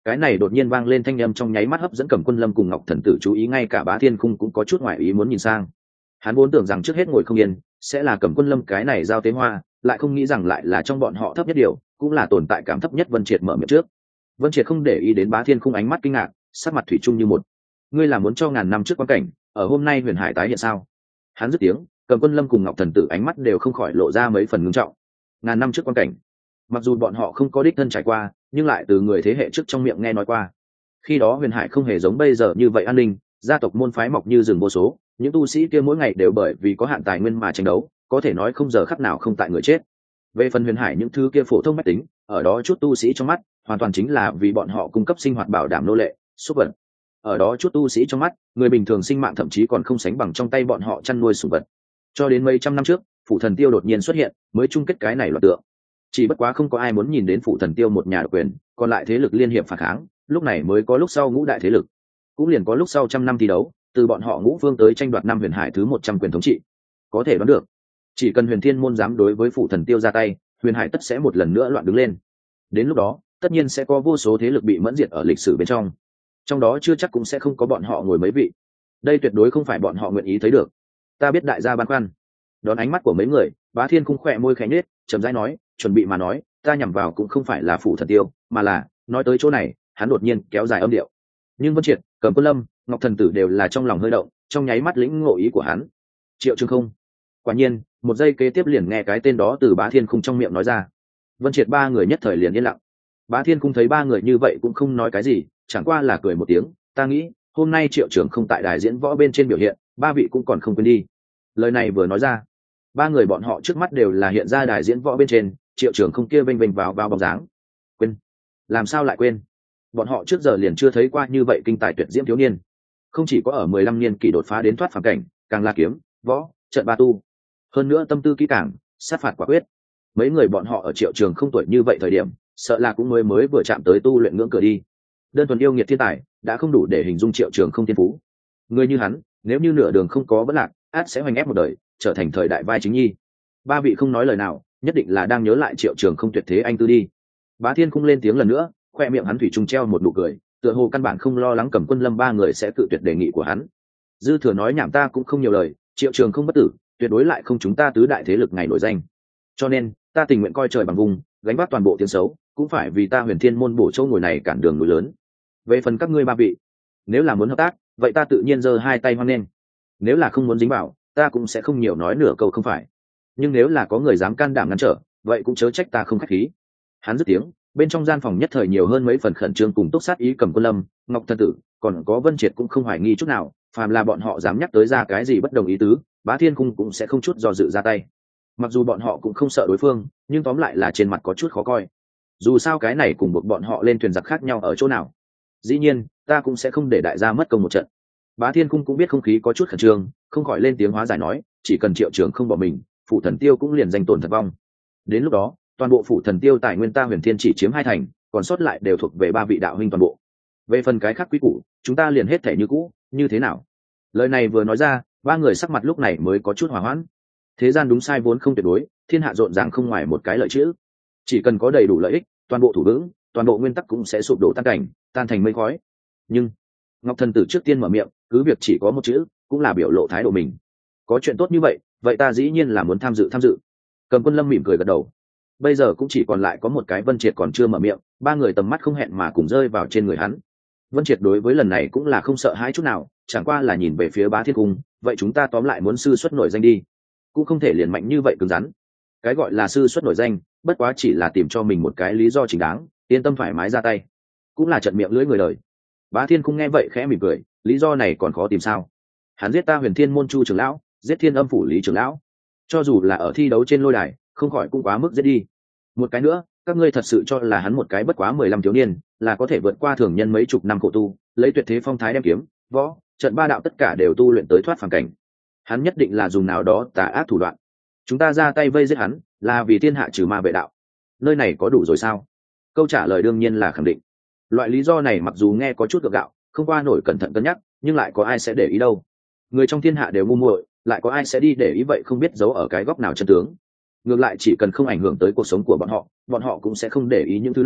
Cái này đột nhiên vang lên thanh âm trong nháy mắt hấp dẫn Cầm Quân Lâm cùng Ngọc Thần Tử chú ý, ngay cả Bá Thiên Khung cũng có chút ngoại ý muốn nhìn sang. Hắn vốn tưởng rằng trước hết ngồi không yên sẽ là Cầm Quân Lâm cái này giao tế hoa, lại không nghĩ rằng lại là trong bọn họ thấp nhất điều, cũng là tồn tại cảm thấp nhất. Vân Triệt mở miệng trước. Vân Triệt không để ý đến Bá Thiên Khung ánh mắt kinh ngạc, sắc mặt thủy chung như một. Ngươi là muốn cho ngàn năm trước quan cảnh ở hôm nay huyền hải tái hiện sao? Hắn dứt tiếng, Cầm Quân Lâm cùng Ngọc Thần Tử ánh mắt đều không khỏi lộ ra mấy phần ngưng trọng. Ngàn năm trước quan cảnh, mặc dù bọn họ không có đích thân trải qua, nhưng lại từ người thế hệ trước trong miệng nghe nói qua. Khi đó huyền hải không hề giống bây giờ như vậy an ninh, gia tộc môn phái mọc như rừng vô số, những tu sĩ kia mỗi ngày đều bởi vì có hạn tài nguyên mà tranh đấu, có thể nói không giờ khắc nào không tại người chết. Về phần huyền hải những thứ kia phổ thông mách tính, ở đó chút tu sĩ trong mắt hoàn toàn chính là vì bọn họ cung cấp sinh hoạt bảo đảm nô lệ, súc vật. Ở đó chút tu sĩ trong mắt, người bình thường sinh mạng thậm chí còn không sánh bằng trong tay bọn họ chăn nuôi sủng vật. Cho đến mấy trăm năm trước, Phủ Thần Tiêu đột nhiên xuất hiện, mới chung kết cái này loạt tượng. Chỉ bất quá không có ai muốn nhìn đến Phủ Thần Tiêu một nhà độc quyền, còn lại thế lực liên hiệp phản kháng, lúc này mới có lúc sau ngũ đại thế lực, cũng liền có lúc sau trăm năm thi đấu, từ bọn họ ngũ phương tới tranh đoạt năm huyền hải thứ 100 quyền thống trị. Có thể đoán được, chỉ cần Huyền Thiên môn dám đối với Phủ Thần Tiêu ra tay, huyền hải tất sẽ một lần nữa loạn đứng lên. Đến lúc đó, tất nhiên sẽ có vô số thế lực bị mẫn diệt ở lịch sử bên trong đó chưa chắc cũng sẽ không có bọn họ ngồi mấy vị. Đây tuyệt đối không phải bọn họ nguyện ý thấy được. Ta biết đại gia băn khoăn. Đón ánh mắt của mấy người, Bá Thiên Khung khỏe môi khẽ nhếch, chậm rãi nói, chuẩn bị mà nói, ta nhằm vào cũng không phải là Phủ Thần Tiêu, mà là, nói tới chỗ này, hắn đột nhiên kéo dài âm điệu. Nhưng Vân Triệt, Cầm Quân Lâm, Ngọc Thần Tử đều là trong lòng hơi động, trong nháy mắt lĩnh ngộ ý của hắn. Triệu Trường Không. Quả nhiên, một giây kế tiếp liền nghe cái tên đó từ Bá Thiên Khung trong miệng nói ra. Vân Triệt ba người nhất thời liền yên lặng. Bá Thiên Khung thấy ba người như vậy cũng không nói cái gì, chẳng qua là cười một tiếng. Ta nghĩ, hôm nay Triệu Trường Không tại đài diễn võ bên trên biểu hiện, ba vị cũng còn không quên đi. Lời này vừa nói ra, ba người bọn họ trước mắt đều là hiện ra đài diễn võ bên trên, Triệu Trường Không kia vênh vênh vào bóng dáng. Quên? Làm sao lại quên? Bọn họ trước giờ liền chưa thấy qua như vậy kinh tài tuyệt diễm thiếu niên. Không chỉ có ở 15 niên kỷ đột phá đến thoát phàm cảnh, càng là kiếm, võ, trận ba tu. Hơn nữa tâm tư kỹ càng, sát phạt quả quyết. Mấy người bọn họ ở Triệu Trường Không tuổi như vậy thời điểm, sợ là cũng mới vừa chạm tới tu luyện ngưỡng cửa đi. Đơn thuần yêu nghiệt thiên tài đã không đủ để hình dung Triệu Trường Không thiên phú. Người như hắn, nếu như nửa đường không có bất lạc, át sẽ hoành ép một đời, trở thành thời đại vai chính nhi. Ba vị không nói lời nào, nhất định là đang nhớ lại Triệu Trường Không tuyệt thế anh tư đi. Bá Thiên Khung lên tiếng lần nữa, khoe miệng hắn thủy chung treo một nụ cười, tựa hồ căn bản không lo lắng Cầm Quân Lâm ba người sẽ tự tuyệt đề nghị của hắn. Dư thừa nói nhảm ta cũng không nhiều lời, Triệu Trường Không bất tử, tuyệt đối lại không chúng ta tứ đại thế lực ngày nổi danh. Cho nên, ta tình nguyện coi trời bằng vùng, gánh vác toàn bộ tiếng xấu, cũng phải vì ta Huyền Thiên môn bổ châu ngồi này cản đường núi lớn. Về phần các ngươi ba vị, nếu là muốn hợp tác, vậy ta tự nhiên giơ hai tay hoan nghênh. Nếu là không muốn dính vào, ta cũng sẽ không nhiều nói nửa câu không phải. Nhưng nếu là có người dám can đảm ngăn trở, vậy cũng chớ trách ta không khách khí. Hắn dứt tiếng, bên trong gian phòng nhất thời nhiều hơn mấy phần khẩn trương cùng túc sát ý. Cầm Quân Lâm, Ngọc Thần Tử, còn có Vân Triệt cũng không hoài nghi chút nào, phàm là bọn họ dám nhắc tới ra cái gì bất đồng ý tứ, Bá Thiên Khung cũng sẽ không chút do dự ra tay. Mặc dù bọn họ cũng không sợ đối phương, nhưng tóm lại là trên mặt có chút khó coi. Dù sao cái này cùng buộc bọn họ lên thuyền giặc khác nhau ở chỗ nào. Dĩ nhiên, ta cũng sẽ không để đại gia mất công một trận. Bá Thiên Khung cũng biết không khí có chút khẩn trương, không khỏi lên tiếng hóa giải nói, chỉ cần Triệu Trường Không bỏ mình, Phủ Thần Tiêu cũng liền danh tổn thật vong. Đến lúc đó, toàn bộ Phủ Thần Tiêu tài nguyên ta Huyền Thiên chỉ chiếm 2 thành, còn sót lại đều thuộc về ba vị đạo huynh toàn bộ. Về phần cái khác quý củ, chúng ta liền hết thể như cũ, như thế nào? Lời này vừa nói ra, ba người sắc mặt lúc này mới có chút hòa hoãn. Thế gian đúng sai vốn không tuyệt đối, thiên hạ rộn ràng không ngoài một cái lợi chữ. Chỉ cần có đầy đủ lợi ích, toàn bộ thủ vững, toàn bộ nguyên tắc cũng sẽ sụp đổ tan cảnh, tan thành mây khói. Nhưng Ngọc Thần Tử trước tiên mở miệng, cứ việc chỉ có một chữ, cũng là biểu lộ thái độ mình. Có chuyện tốt như vậy ta dĩ nhiên là muốn tham dự. Cầm Quân Lâm mỉm cười gật đầu. Bây giờ cũng chỉ còn lại có một cái Vân Triệt còn chưa mở miệng, ba người tầm mắt không hẹn mà cùng rơi vào trên người hắn. Vân Triệt đối với lần này cũng là không sợ hãi chút nào, chẳng qua là nhìn về phía Bá Thiên Cung, vậy chúng ta tóm lại muốn sư xuất nổi danh đi, cũng không thể liền mạnh như vậy cứng rắn. Cái gọi là sư xuất nổi danh, bất quá chỉ là tìm cho mình một cái lý do chính đáng, yên tâm thoải mái ra tay, cũng là trận miệng lưỡi người đời. Bá Thiên Cung nghe vậy khẽ mỉm cười, lý do này còn khó tìm sao? Hắn giết ta Huyền Thiên môn Chu trưởng lão, giết Thiên Âm phủ Lý trưởng lão, cho dù là ở thi đấu trên lôi đài, không khỏi cũng quá mức giết đi. Một cái nữa, các ngươi thật sự cho là hắn một cái bất quá 15 thiếu niên, là có thể vượt qua thường nhân mấy chục năm khổ tu, lấy tuyệt thế phong thái đem kiếm, võ, trận ba đạo tất cả đều tu luyện tới thoát phàm cảnh. Hắn nhất định là dùng nào đó tà ác thủ đoạn. Chúng ta ra tay vây giết hắn, là vì thiên hạ trừ ma vệ đạo. Nơi này có đủ rồi sao? Câu trả lời đương nhiên là khẳng định. Loại lý do này mặc dù nghe có chút gượng gạo, không qua nổi cẩn thận cân nhắc, nhưng lại có ai sẽ để ý đâu? Người trong thiên hạ đều ngu muội, lại có ai sẽ đi để ý vậy không biết giấu ở cái góc nào chân tướng. Ngược lại chỉ cần không ảnh hưởng tới cuộc sống của bọn họ cũng sẽ không để ý những thứ này,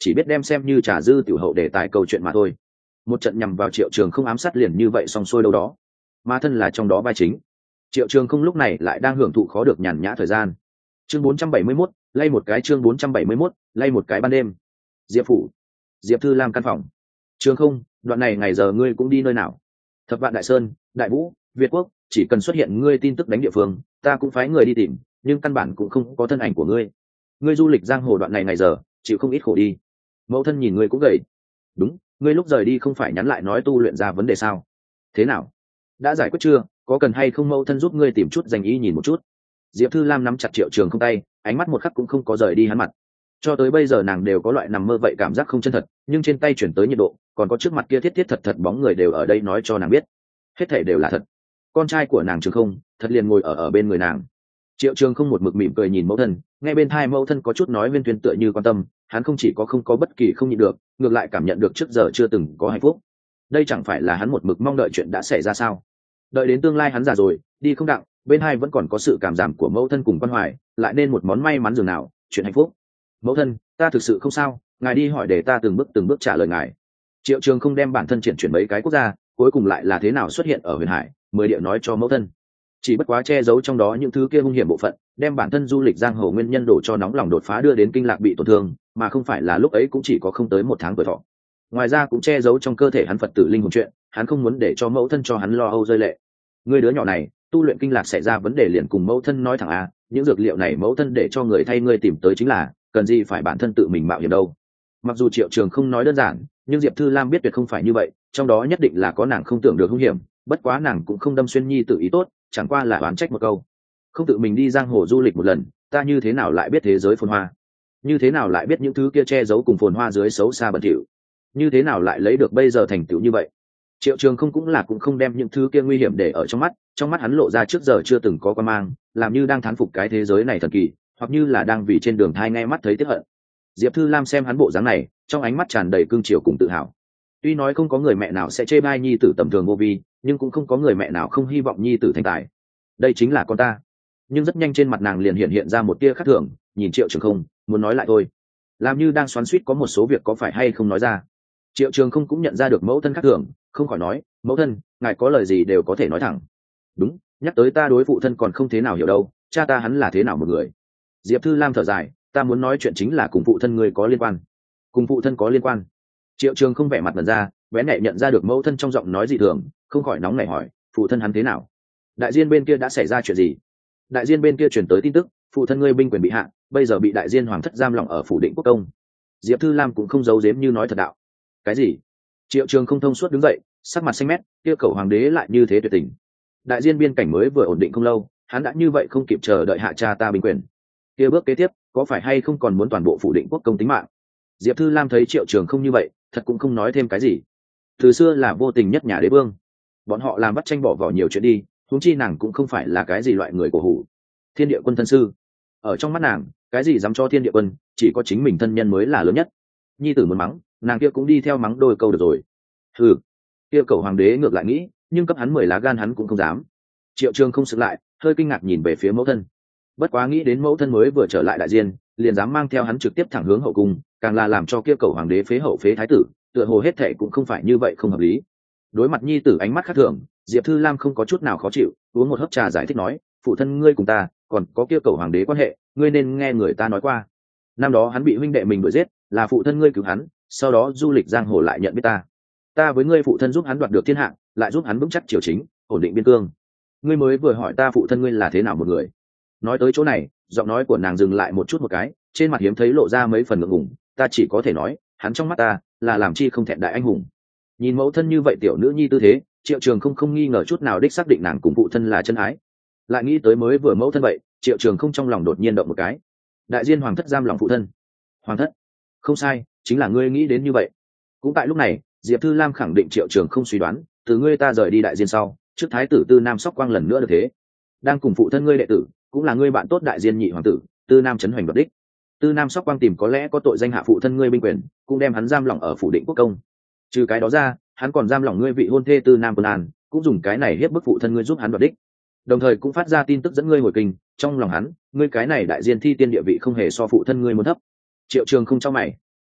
chỉ biết đem xem như trà dư tiểu hậu để tài câu chuyện mà thôi. Một trận nhằm vào Triệu Trường Không ám sát liền như vậy xong xuôi đâu đó, mà thân là trong đó vai chính. Triệu Trường Không lúc này lại đang hưởng thụ khó được nhàn nhã thời gian. Chương 471, lay một cái. Chương 471, lay một cái. Ban đêm, Diệp phủ, Diệp Thư Lam căn phòng. Trường Không, đoạn này ngày giờ ngươi cũng đi nơi nào? Thập Vạn Đại Sơn, Đại Vũ, Việt Quốc, chỉ cần xuất hiện ngươi tin tức đánh địa phương, ta cũng phái người đi tìm, nhưng căn bản cũng không có thân ảnh của ngươi. Ngươi du lịch giang hồ đoạn này ngày giờ, chịu không ít khổ đi. Mẫu thân nhìn ngươi cũng gầy. Đúng, ngươi lúc rời đi không phải nhắn lại nói tu luyện ra vấn đề sao? Thế nào? Đã giải quyết chưa? Có cần hay không mẫu thân giúp ngươi tìm chút danh ý nhìn một chút? Diệp Thư Lam nắm chặt Triệu Trường Không tay, ánh mắt một khắc cũng không có rời đi hắn mặt. Cho tới bây giờ nàng đều có loại nằm mơ vậy cảm giác không chân thật, nhưng trên tay chuyển tới nhiệt độ, còn có trước mặt kia thiết thiết thật thật bóng người đều ở đây nói cho nàng biết, hết thảy đều là thật. Con trai của nàng Trường Không, thật liền ngồi ở bên người nàng. Triệu Trường Không một mực mỉm cười nhìn mẫu thân, nghe bên tai mẫu thân có chút nói viên tuyên tựa như quan tâm, hắn không chỉ có không có bất kỳ không nhịn được, ngược lại cảm nhận được trước giờ chưa từng có hạnh phúc. Đây chẳng phải là hắn một mực mong đợi chuyện đã xảy ra sao? Đợi đến tương lai hắn già rồi, đi không đặng, bên hai vẫn còn có sự cảm giảm của mẫu thân cùng quan hoài, lại nên một món may mắn dường nào, chuyện hạnh phúc. Mẫu thân, ta thực sự không sao, ngài đi hỏi để ta từng bước trả lời ngài. Triệu Trường Không đem bản thân chuyển mấy cái quốc gia, cuối cùng lại là thế nào xuất hiện ở Huyền Hải, mười địa nói cho mẫu thân. Chỉ bất quá che giấu trong đó những thứ kia hung hiểm bộ phận, đem bản thân du lịch giang hồ nguyên nhân đổ cho nóng lòng đột phá đưa đến kinh lạc bị tổn thương, mà không phải là lúc ấy cũng chỉ có không tới 1 tháng tuổi thọ. Ngoài ra cũng che giấu trong cơ thể hắn Phật tử linh hồn chuyện, hắn không muốn để cho mẫu thân cho hắn lo âu rơi lệ. Người đứa nhỏ này, tu luyện kinh lạc xảy ra vấn đề liền cùng mẫu thân nói thẳng a, những dược liệu này mẫu thân để cho người thay ngươi tìm tới chính là, cần gì phải bản thân tự mình mạo hiểm đâu. Mặc dù Triệu Trường Không nói đơn giản, nhưng Diệp Thư Lam biết tuyệt không phải như vậy, trong đó nhất định là có nàng không tưởng được hung hiểm, bất quá nàng cũng không đâm xuyên nhi tự ý tốt, chẳng qua là oán trách một câu. Không tự mình đi giang hồ du lịch một lần, ta như thế nào lại biết thế giới phồn hoa? Như thế nào lại biết những thứ kia che giấu cùng phồn hoa dưới xấu xa bẩn thỉu? Như thế nào lại lấy được bây giờ thành tựu như vậy? Triệu Trường Không cũng không đem những thứ kia nguy hiểm để ở trong mắt hắn lộ ra trước giờ chưa từng có quan mang, làm như đang thán phục cái thế giới này thần kỳ, hoặc như là đang vì trên đường thai nghe mắt thấy tiếc hận. Diệp Thư Lam xem hắn bộ dáng này, trong ánh mắt tràn đầy cương triều cùng tự hào. Tuy nói không có người mẹ nào sẽ chê bai nhi tử tầm thường vô vi, nhưng cũng không có người mẹ nào không hy vọng nhi tử thành tài. Đây chính là con ta. Nhưng rất nhanh trên mặt nàng liền hiện ra một tia khác thường, nhìn Triệu Trường Không, muốn nói lại thôi, làm như đang xoắn xuýt có một số việc có phải hay không nói ra. Triệu Trường Không cũng nhận ra được mẫu thân khác thường, không khỏi nói, mẫu thân, ngài có lời gì đều có thể nói thẳng. Đúng, nhắc tới ta đối phụ thân còn không thế nào hiểu đâu, cha ta hắn là thế nào một người. Diệp Thư Lam thở dài, ta muốn nói chuyện chính là cùng phụ thân ngươi có liên quan. Cùng phụ thân có liên quan? Triệu Trường Không vẻ mặt mẩn ra, bé nhẹ nhận ra được mẫu thân trong giọng nói dị thường, không khỏi nóng nảy hỏi, phụ thân hắn thế nào? Đại diên bên kia đã xảy ra chuyện gì? Đại diên bên kia truyền tới tin tức, phụ thân ngươi binh quyền bị hạ, bây giờ bị đại diên hoàng thất giam lỏng ở phủ Định Quốc công. Diệp Thư Lam cũng không giấu giếm như nói thật đạo. Cái gì? Triệu Trường Không thông suốt đứng dậy, sắc mặt xanh mét, kia cầu hoàng đế lại như thế tuyệt tình. Đại diên biên cảnh mới vừa ổn định không lâu, hắn đã như vậy không kịp chờ đợi hạ cha ta binh quyền. Kia bước kế tiếp, có phải hay không còn muốn toàn bộ phủ Định Quốc công tính mạng? Diệp Thư Lam thấy Triệu Trường Không như vậy, thật cũng không nói thêm cái gì. Từ xưa là vô tình nhất nhà đế vương, bọn họ làm bắt tranh bỏ vỏ nhiều chuyện đi, huống chi nàng cũng không phải là cái gì loại người cổ hủ. Thiên địa quân thân sư, ở trong mắt nàng, cái gì dám cho thiên địa quân, chỉ có chính mình thân nhân mới là lớn nhất. Nhi tử muốn mắng, nàng kia cũng đi theo mắng đôi câu được rồi. Hừ, kia cầu hoàng đế ngược lại nghĩ, nhưng cấp hắn 10 lá gan hắn cũng không dám. Triệu Trường Không sực lại, hơi kinh ngạc nhìn về phía mẫu thân. Bất quá nghĩ đến mẫu thân mới vừa trở lại đại diên, liền dám mang theo hắn trực tiếp thẳng hướng hậu cung, càng là làm cho kia cầu hoàng đế phế hậu phế thái tử, tựa hồ hết thệ cũng không phải như vậy không hợp lý. Đối mặt nhi tử ánh mắt khác thường, Diệp Thư Lam không có chút nào khó chịu, uống một hớp trà giải thích nói, phụ thân ngươi cùng ta còn có kia cầu hoàng đế quan hệ, ngươi nên nghe người ta nói qua. Năm đó hắn bị huynh đệ mình đuổi giết, là phụ thân ngươi cứu hắn, sau đó du lịch giang hồ lại nhận biết ta với ngươi phụ thân giúp hắn đoạt được thiên hạ, lại giúp hắn vững chắc triều chính, ổn định biên cương. Ngươi mới vừa hỏi ta phụ thân ngươi là thế nào một người. Nói tới chỗ này, giọng nói của nàng dừng lại một chút một cái, trên mặt hiếm thấy lộ ra mấy phần ngượng ngùng, ta chỉ có thể nói, hắn trong mắt ta là làm chi không thẹn đại anh hùng. Nhìn mẫu thân như vậy tiểu nữ nhi tư thế, Triệu Trường không nghi ngờ chút nào đích xác định nàng cùng phụ thân là chân ái. Lại nghĩ tới mới vừa mẫu thân vậy, Triệu Trường không trong lòng đột nhiên động một cái. Đại diên hoàng thất giam lòng phụ thân. Hoàng thất? Không sai, chính là ngươi nghĩ đến như vậy. Cũng tại lúc này, Diệp Thư Lam khẳng định Triệu Trường không suy đoán, từ ngươi ta rời đi đại diên sau, trước thái tử Tư Nam Sóc Quang lần nữa được thế, đang cùng phụ thân ngươi đệ tử, cũng là ngươi bạn tốt đại diên nhị hoàng tử Tư Nam Chấn Hoành đoạt đích. Tư Nam Sóc Quang tìm có lẽ có tội danh hạ phụ thân ngươi binh quyền, cũng đem hắn giam lỏng ở phủ Định Quốc công. Trừ cái đó ra, hắn còn giam lỏng ngươi vị hôn thê Tư Nam Quân An, cũng dùng cái này hiếp bức phụ thân ngươi giúp hắn đoạt đích. Đồng thời cũng phát ra tin tức dẫn ngươi hồi kinh, trong lòng hắn, ngươi cái này đại diên thi tiên địa vị không hề so phụ thân ngươi muốn thấp. Triệu Trường không cho mày.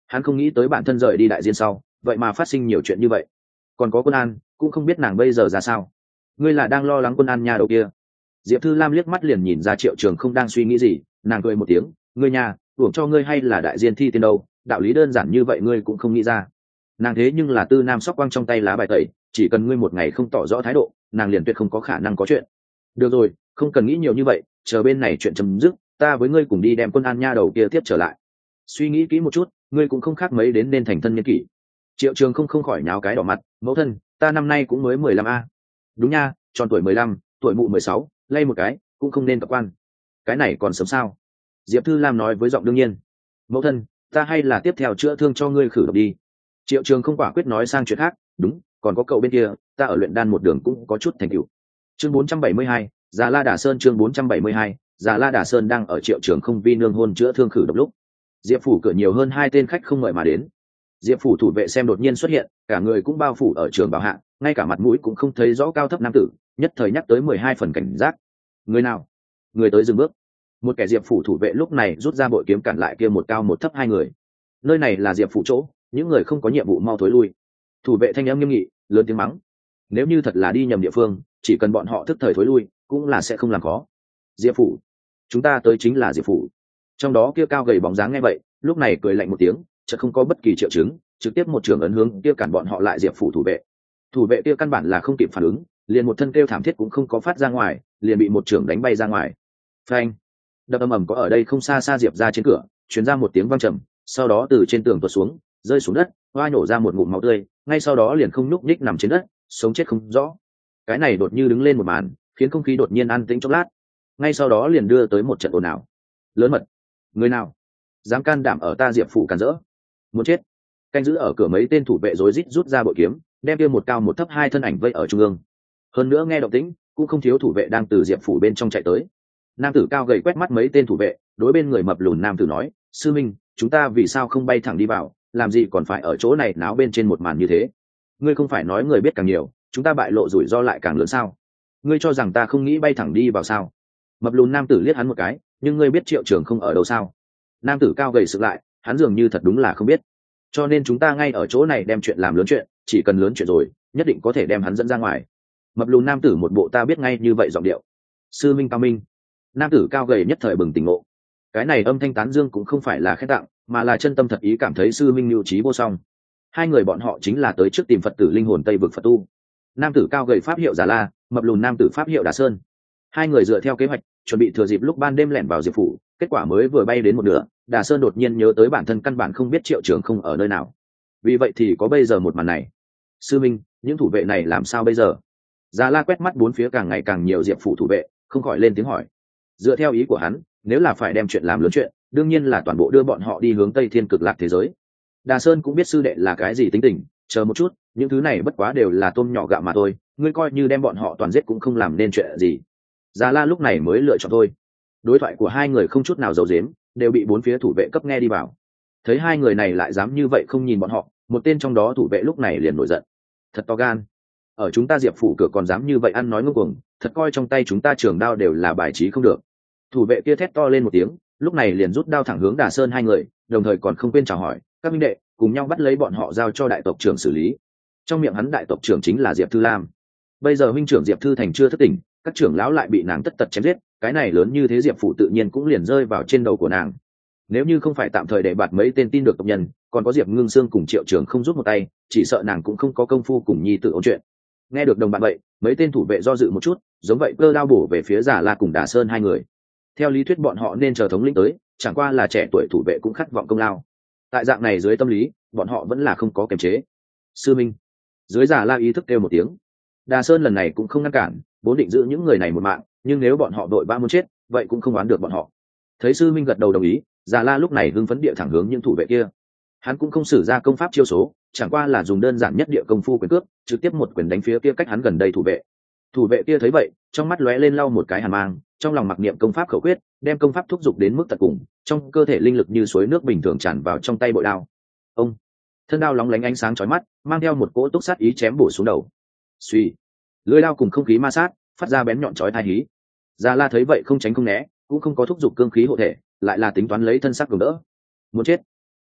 Hắn không nghĩ tới bản thân rời đi đại diên sau vậy mà phát sinh nhiều chuyện như vậy. Còn có Quân An cũng không biết nàng bây giờ ra sao. Ngươi là đang lo lắng Quân An nhà đầu kia? Diệp Thư Lam liếc mắt liền nhìn ra Triệu Trường không đang suy nghĩ gì, nàng cười một tiếng, ngươi nhà uổng cho ngươi hay là đại diên thi tiên đâu, đạo lý đơn giản như vậy ngươi cũng không nghĩ ra. Nàng thế nhưng là Tư Nam Sóc Quang trong tay lá bài tẩy, chỉ cần ngươi một ngày không tỏ rõ thái độ, nàng liền tuyệt không có khả năng có chuyện. Được rồi, không cần nghĩ nhiều như vậy, chờ bên này chuyện chấm dứt, ta với ngươi cùng đi đem Quân An nha đầu kia tiếp trở lại. Suy nghĩ kỹ một chút, ngươi cũng không khác mấy đến nên thành thân niên kỷ. Triệu Trường không khỏi nháo cái đỏ mặt, mẫu thân, ta năm nay cũng mới 15 a. Đúng nha, tròn tuổi 15, tuổi mụ 16, lay một cái, cũng không nên cập quan. Cái này còn sớm sao? Diệp Thư Lam nói với giọng đương nhiên. Mẫu thân, ta hay là tiếp theo chữa thương cho ngươi khử độc đi. Triệu Trường không quả quyết nói sang chuyện khác, đúng, còn có cậu bên kia, ta ở luyện đan một đường cũng có chút thành tựu. Chương 472, Già La Đà Sơn chương 472, Già La Đà Sơn đang ở Triệu Trường không vi nương hôn chữa thương khử độc lúc. Diệp phủ cửa nhiều hơn 2 tên khách không mời mà đến. Diệp phủ thủ vệ xem đột nhiên xuất hiện, cả người cũng bao phủ ở trường bảo hạ, ngay cả mặt mũi cũng không thấy rõ cao thấp nam tử, nhất thời nhắc tới 12 phần cảnh giác. Người nào? Người tới dừng bước. Một kẻ Diệp phủ thủ vệ lúc này rút ra bội kiếm cản lại kia một cao một thấp 2 người. Nơi này là Diệp phủ chỗ, những người không có nhiệm vụ mau thối lui. Thủ vệ thanh âm nghiêm nghị, lớn tiếng mắng. Nếu như thật là đi nhầm địa phương, chỉ cần bọn họ thức thời thối lui, cũng là sẽ không làm khó. Diệp phủ, chúng ta tới chính là Diệp phủ. Trong đó kia cao gầy bóng dáng nghe vậy, lúc này cười lạnh một tiếng, chợt không có bất kỳ triệu chứng, trực tiếp một trường ấn hướng kia cản bọn họ lại Diệp phủ thủ vệ. Thủ vệ kia căn bản là không kịp phản ứng, liền một thân kêu thảm thiết cũng không có phát ra ngoài, liền bị một trường đánh bay ra ngoài. Phanh! Đập ầm ầm có ở đây không xa xa Diệp ra trên cửa, truyền ra một tiếng vang trầm, sau đó từ trên tường tuột xuống, rơi xuống đất, hoa nổ ra một ngụm máu tươi, ngay sau đó liền không nhúc nhích nằm trên đất, sống chết không rõ. Cái này đột như đứng lên một màn, khiến không khí đột nhiên an tĩnh chốc lát. Ngay sau đó liền đưa tới một trận ồn ào. Lớn mật, người nào dám can đảm ở ta Diệp phủ cản rỡ, muốn chết. Canh giữ ở cửa mấy tên thủ vệ rối rít rút ra bội kiếm, đem kia một cao một thấp 2 thân ảnh vây ở trung ương. Hơn nữa nghe động tĩnh, cũng không thiếu thủ vệ đang từ Diệp phủ bên trong chạy tới. Nam tử cao gầy quét mắt mấy tên thủ vệ, đối bên người mập lùn nam tử nói, sư minh, chúng ta vì sao không bay thẳng đi vào, làm gì còn phải ở chỗ này náo bên trên một màn như thế? Ngươi không phải nói người biết càng nhiều, chúng ta bại lộ rủi ro lại càng lớn sao? Ngươi cho rằng ta không nghĩ bay thẳng đi vào sao? Mập lùn nam tử liếc hắn một cái, nhưng ngươi biết Triệu Trường không ở đâu sao? Nam tử cao gầy sực lại, hắn dường như thật đúng là không biết. Cho nên chúng ta ngay ở chỗ này đem chuyện làm lớn chuyện, chỉ cần lớn chuyện rồi, nhất định có thể đem hắn dẫn ra ngoài. Mập lùn nam tử một bộ ta biết ngay như vậy giọng điệu. Sư minh cao minh. Nam tử cao gầy nhất thời bừng tỉnh ngộ. Cái này âm thanh tán dương cũng không phải là khen tặng, mà là chân tâm thật ý cảm thấy sư minh lưu trí vô song. 2 người bọn họ chính là tới trước tìm Phật tử linh hồn Tây vực Phật tu. Nam tử cao gầy pháp hiệu Già La, mập lùn nam tử pháp hiệu Đà Sơn. 2 người dựa theo kế hoạch, chuẩn bị thừa dịp lúc ban đêm lẻn vào Diệp phủ, kết quả mới vừa bay đến một nửa, Đà Sơn đột nhiên nhớ tới bản thân căn bản không biết Triệu Trường không ở nơi nào. Vì vậy thì có bây giờ một màn này. Sư minh, những thủ vệ này làm sao bây giờ? Già La quét mắt bốn phía càng ngày càng nhiều Diệp phủ thủ vệ, không khỏi lên tiếng hỏi. Dựa theo ý của hắn, nếu là phải đem chuyện làm lớn chuyện, đương nhiên là toàn bộ đưa bọn họ đi hướng Tây Thiên Cực Lạc thế giới. Đà Sơn cũng biết sư đệ là cái gì tính tình, chờ một chút, những thứ này bất quá đều là tôm nhỏ gạo mà thôi, ngươi coi như đem bọn họ toàn giết cũng không làm nên chuyện gì. Già La lúc này mới lựa chọn thôi. Đối thoại của 2 người không chút nào giấu giếm, đều bị bốn phía thủ vệ cấp nghe đi vào. Thấy 2 người này lại dám như vậy không nhìn bọn họ, một tên trong đó thủ vệ lúc này liền nổi giận. Thật to gan, ở chúng ta Diệp phủ cửa còn dám như vậy ăn nói ngông cuồng, thật coi trong tay chúng ta trường đao đều là bài trí không được. Thủ vệ kia thét to lên một tiếng, lúc này liền rút đao thẳng hướng Đà Sơn 2 người, đồng thời còn không quên chào hỏi, các minh đệ, cùng nhau bắt lấy bọn họ giao cho đại tộc trưởng xử lý. Trong miệng hắn đại tộc trưởng chính là Diệp Thư Lam. Bây giờ huynh trưởng Diệp Thư Thành chưa thức tỉnh, các trưởng lão lại bị nàng tất tật chém giết, cái này lớn như thế Diệp phủ tự nhiên cũng liền rơi vào trên đầu của nàng. Nếu như không phải tạm thời để bạt mấy tên tin được tộc nhân, còn có Diệp Ngưng Sương cùng Triệu Trường không rút một tay, chỉ sợ nàng cũng không có công phu cùng nhi tự ôn chuyện. Nghe được đồng bạn vậy, mấy tên thủ vệ do dự một chút, giống vậy cơ đao bổ về phía Già La cùng Đà Sơn 2 người. Theo lý thuyết bọn họ nên chờ thống lĩnh tới, chẳng qua là trẻ tuổi thủ vệ cũng khát vọng công lao. Tại dạng này dưới tâm lý, bọn họ vẫn là không có kiềm chế. Sư minh, dưới Già La ý thức kêu một tiếng. Đà Sơn lần này cũng không ngăn cản, vốn định giữ những người này một mạng, nhưng nếu bọn họ đội ba muốn chết, vậy cũng không oán được bọn họ. Thấy sư minh gật đầu đồng ý, Già La lúc này hưng phấn địa thẳng hướng những thủ vệ kia. Hắn cũng không sử ra công pháp chiêu số, chẳng qua là dùng đơn giản nhất địa công phu quyền cước, trực tiếp một quyền đánh phía kia cách hắn gần đây thủ vệ. Thủ vệ kia thấy vậy, trong mắt lóe lên lau một cái hàn mang, trong lòng mặc niệm công pháp khẩu quyết, đem công pháp thúc giục đến mức tận cùng, trong cơ thể linh lực như suối nước bình thường tràn vào trong tay bội đao. Ông, thân đao lóng lánh ánh sáng chói mắt, mang theo một cỗ túc sát ý chém bổ xuống đầu. Suy, lưỡi đao cùng không khí ma sát, phát ra bén nhọn chói tai hí. Già La thấy vậy không tránh không né, cũng không có thúc giục cương khí hộ thể, lại là tính toán lấy thân sắc cường đỡ. Muốn chết.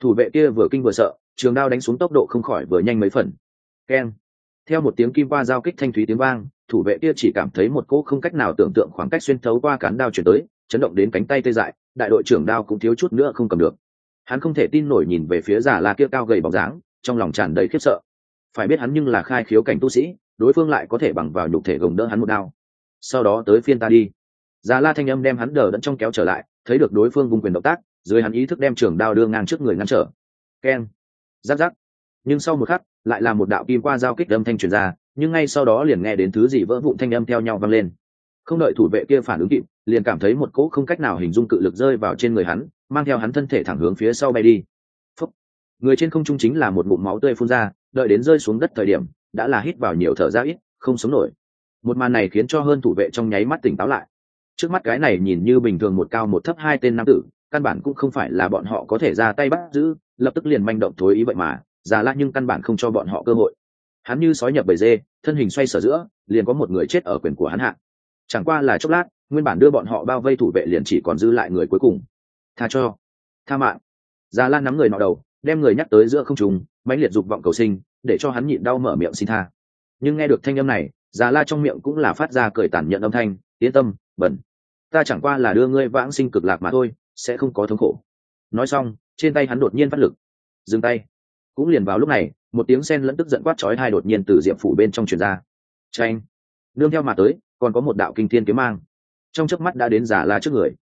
Thủ vệ kia vừa kinh vừa sợ, trường đao đánh xuống tốc độ không khỏi vừa nhanh mấy phần. Keng. Theo một tiếng kim qua giao kích thanh thúy tiếng vang, thủ vệ kia chỉ cảm thấy một cỗ không cách nào tưởng tượng khoảng cách xuyên thấu qua cán đao chuyển tới, chấn động đến cánh tay tê dại, đại đội trưởng đao cũng thiếu chút nữa không cầm được. Hắn không thể tin nổi nhìn về phía Già La kia cao gầy bóng dáng, trong lòng tràn đầy khiếp sợ. Phải biết hắn nhưng là khai khiếu cảnh tu sĩ, đối phương lại có thể bằng vào nhục thể gồng đỡ hắn một đao. Sau đó tới phiên ta đi. Già La thanh âm đem hắn đờ đẫn trong kéo trở lại, thấy được đối phương vung quyền động tác, dưới hắn ý thức đem trường đao đưa ngang trước người ngăn trở. Keng. Rắc rắc. Nhưng sau một khắc, lại là một đạo kim qua giao kích âm thanh truyền ra, nhưng ngay sau đó liền nghe đến thứ gì vỡ vụn thanh âm theo nhau vang lên. Không đợi thủ vệ kia phản ứng kịp, liền cảm thấy một cỗ không cách nào hình dung cự lực rơi vào trên người hắn, mang theo hắn thân thể thẳng hướng phía sau bay đi. Phúc. Người trên không trung chính là một ngụm máu tươi phun ra, đợi đến rơi xuống đất thời điểm, đã là hít vào nhiều thở ra ít, không sống nổi. Một màn này khiến cho hơn thủ vệ trong nháy mắt tỉnh táo lại. Trước mắt cái này nhìn như bình thường một cao một thấp hai tên nam tử, căn bản cũng không phải là bọn họ có thể ra tay bắt giữ, lập tức liền manh động thối ý vậy mà, Già La nhưng căn bản không cho bọn họ cơ hội. Hắn như sói nhập bầy dê, thân hình xoay sở giữa, liền có một người chết ở quyền của hắn hạ. Chẳng qua là chốc lát, nguyên bản đưa bọn họ bao vây thủ vệ liền chỉ còn dư lại người cuối cùng. Tha cho, tha mạng. Già La nắm người nọ đầu, đem người nhắc tới giữa không trung, mãnh liệt dục vọng cầu sinh, để cho hắn nhịn đau mở miệng xin tha. Nhưng nghe được thanh âm này, Già La trong miệng cũng là phát ra cười tàn nhẫn âm thanh, yên tâm, bẩn. Ta chẳng qua là đưa ngươi vãng sinh cực lạc mà thôi, sẽ không có thống khổ. Nói xong, trên tay hắn đột nhiên phát lực, dừng tay. Cũng liền vào lúc này, một tiếng sen lẫn tức giận quát chói tai đột nhiên từ diệp phủ bên trong truyền ra. Chanh. Nương theo mà tới, còn có một đạo kinh thiên kiếm mang, trong chớp mắt đã đến Già La trước người.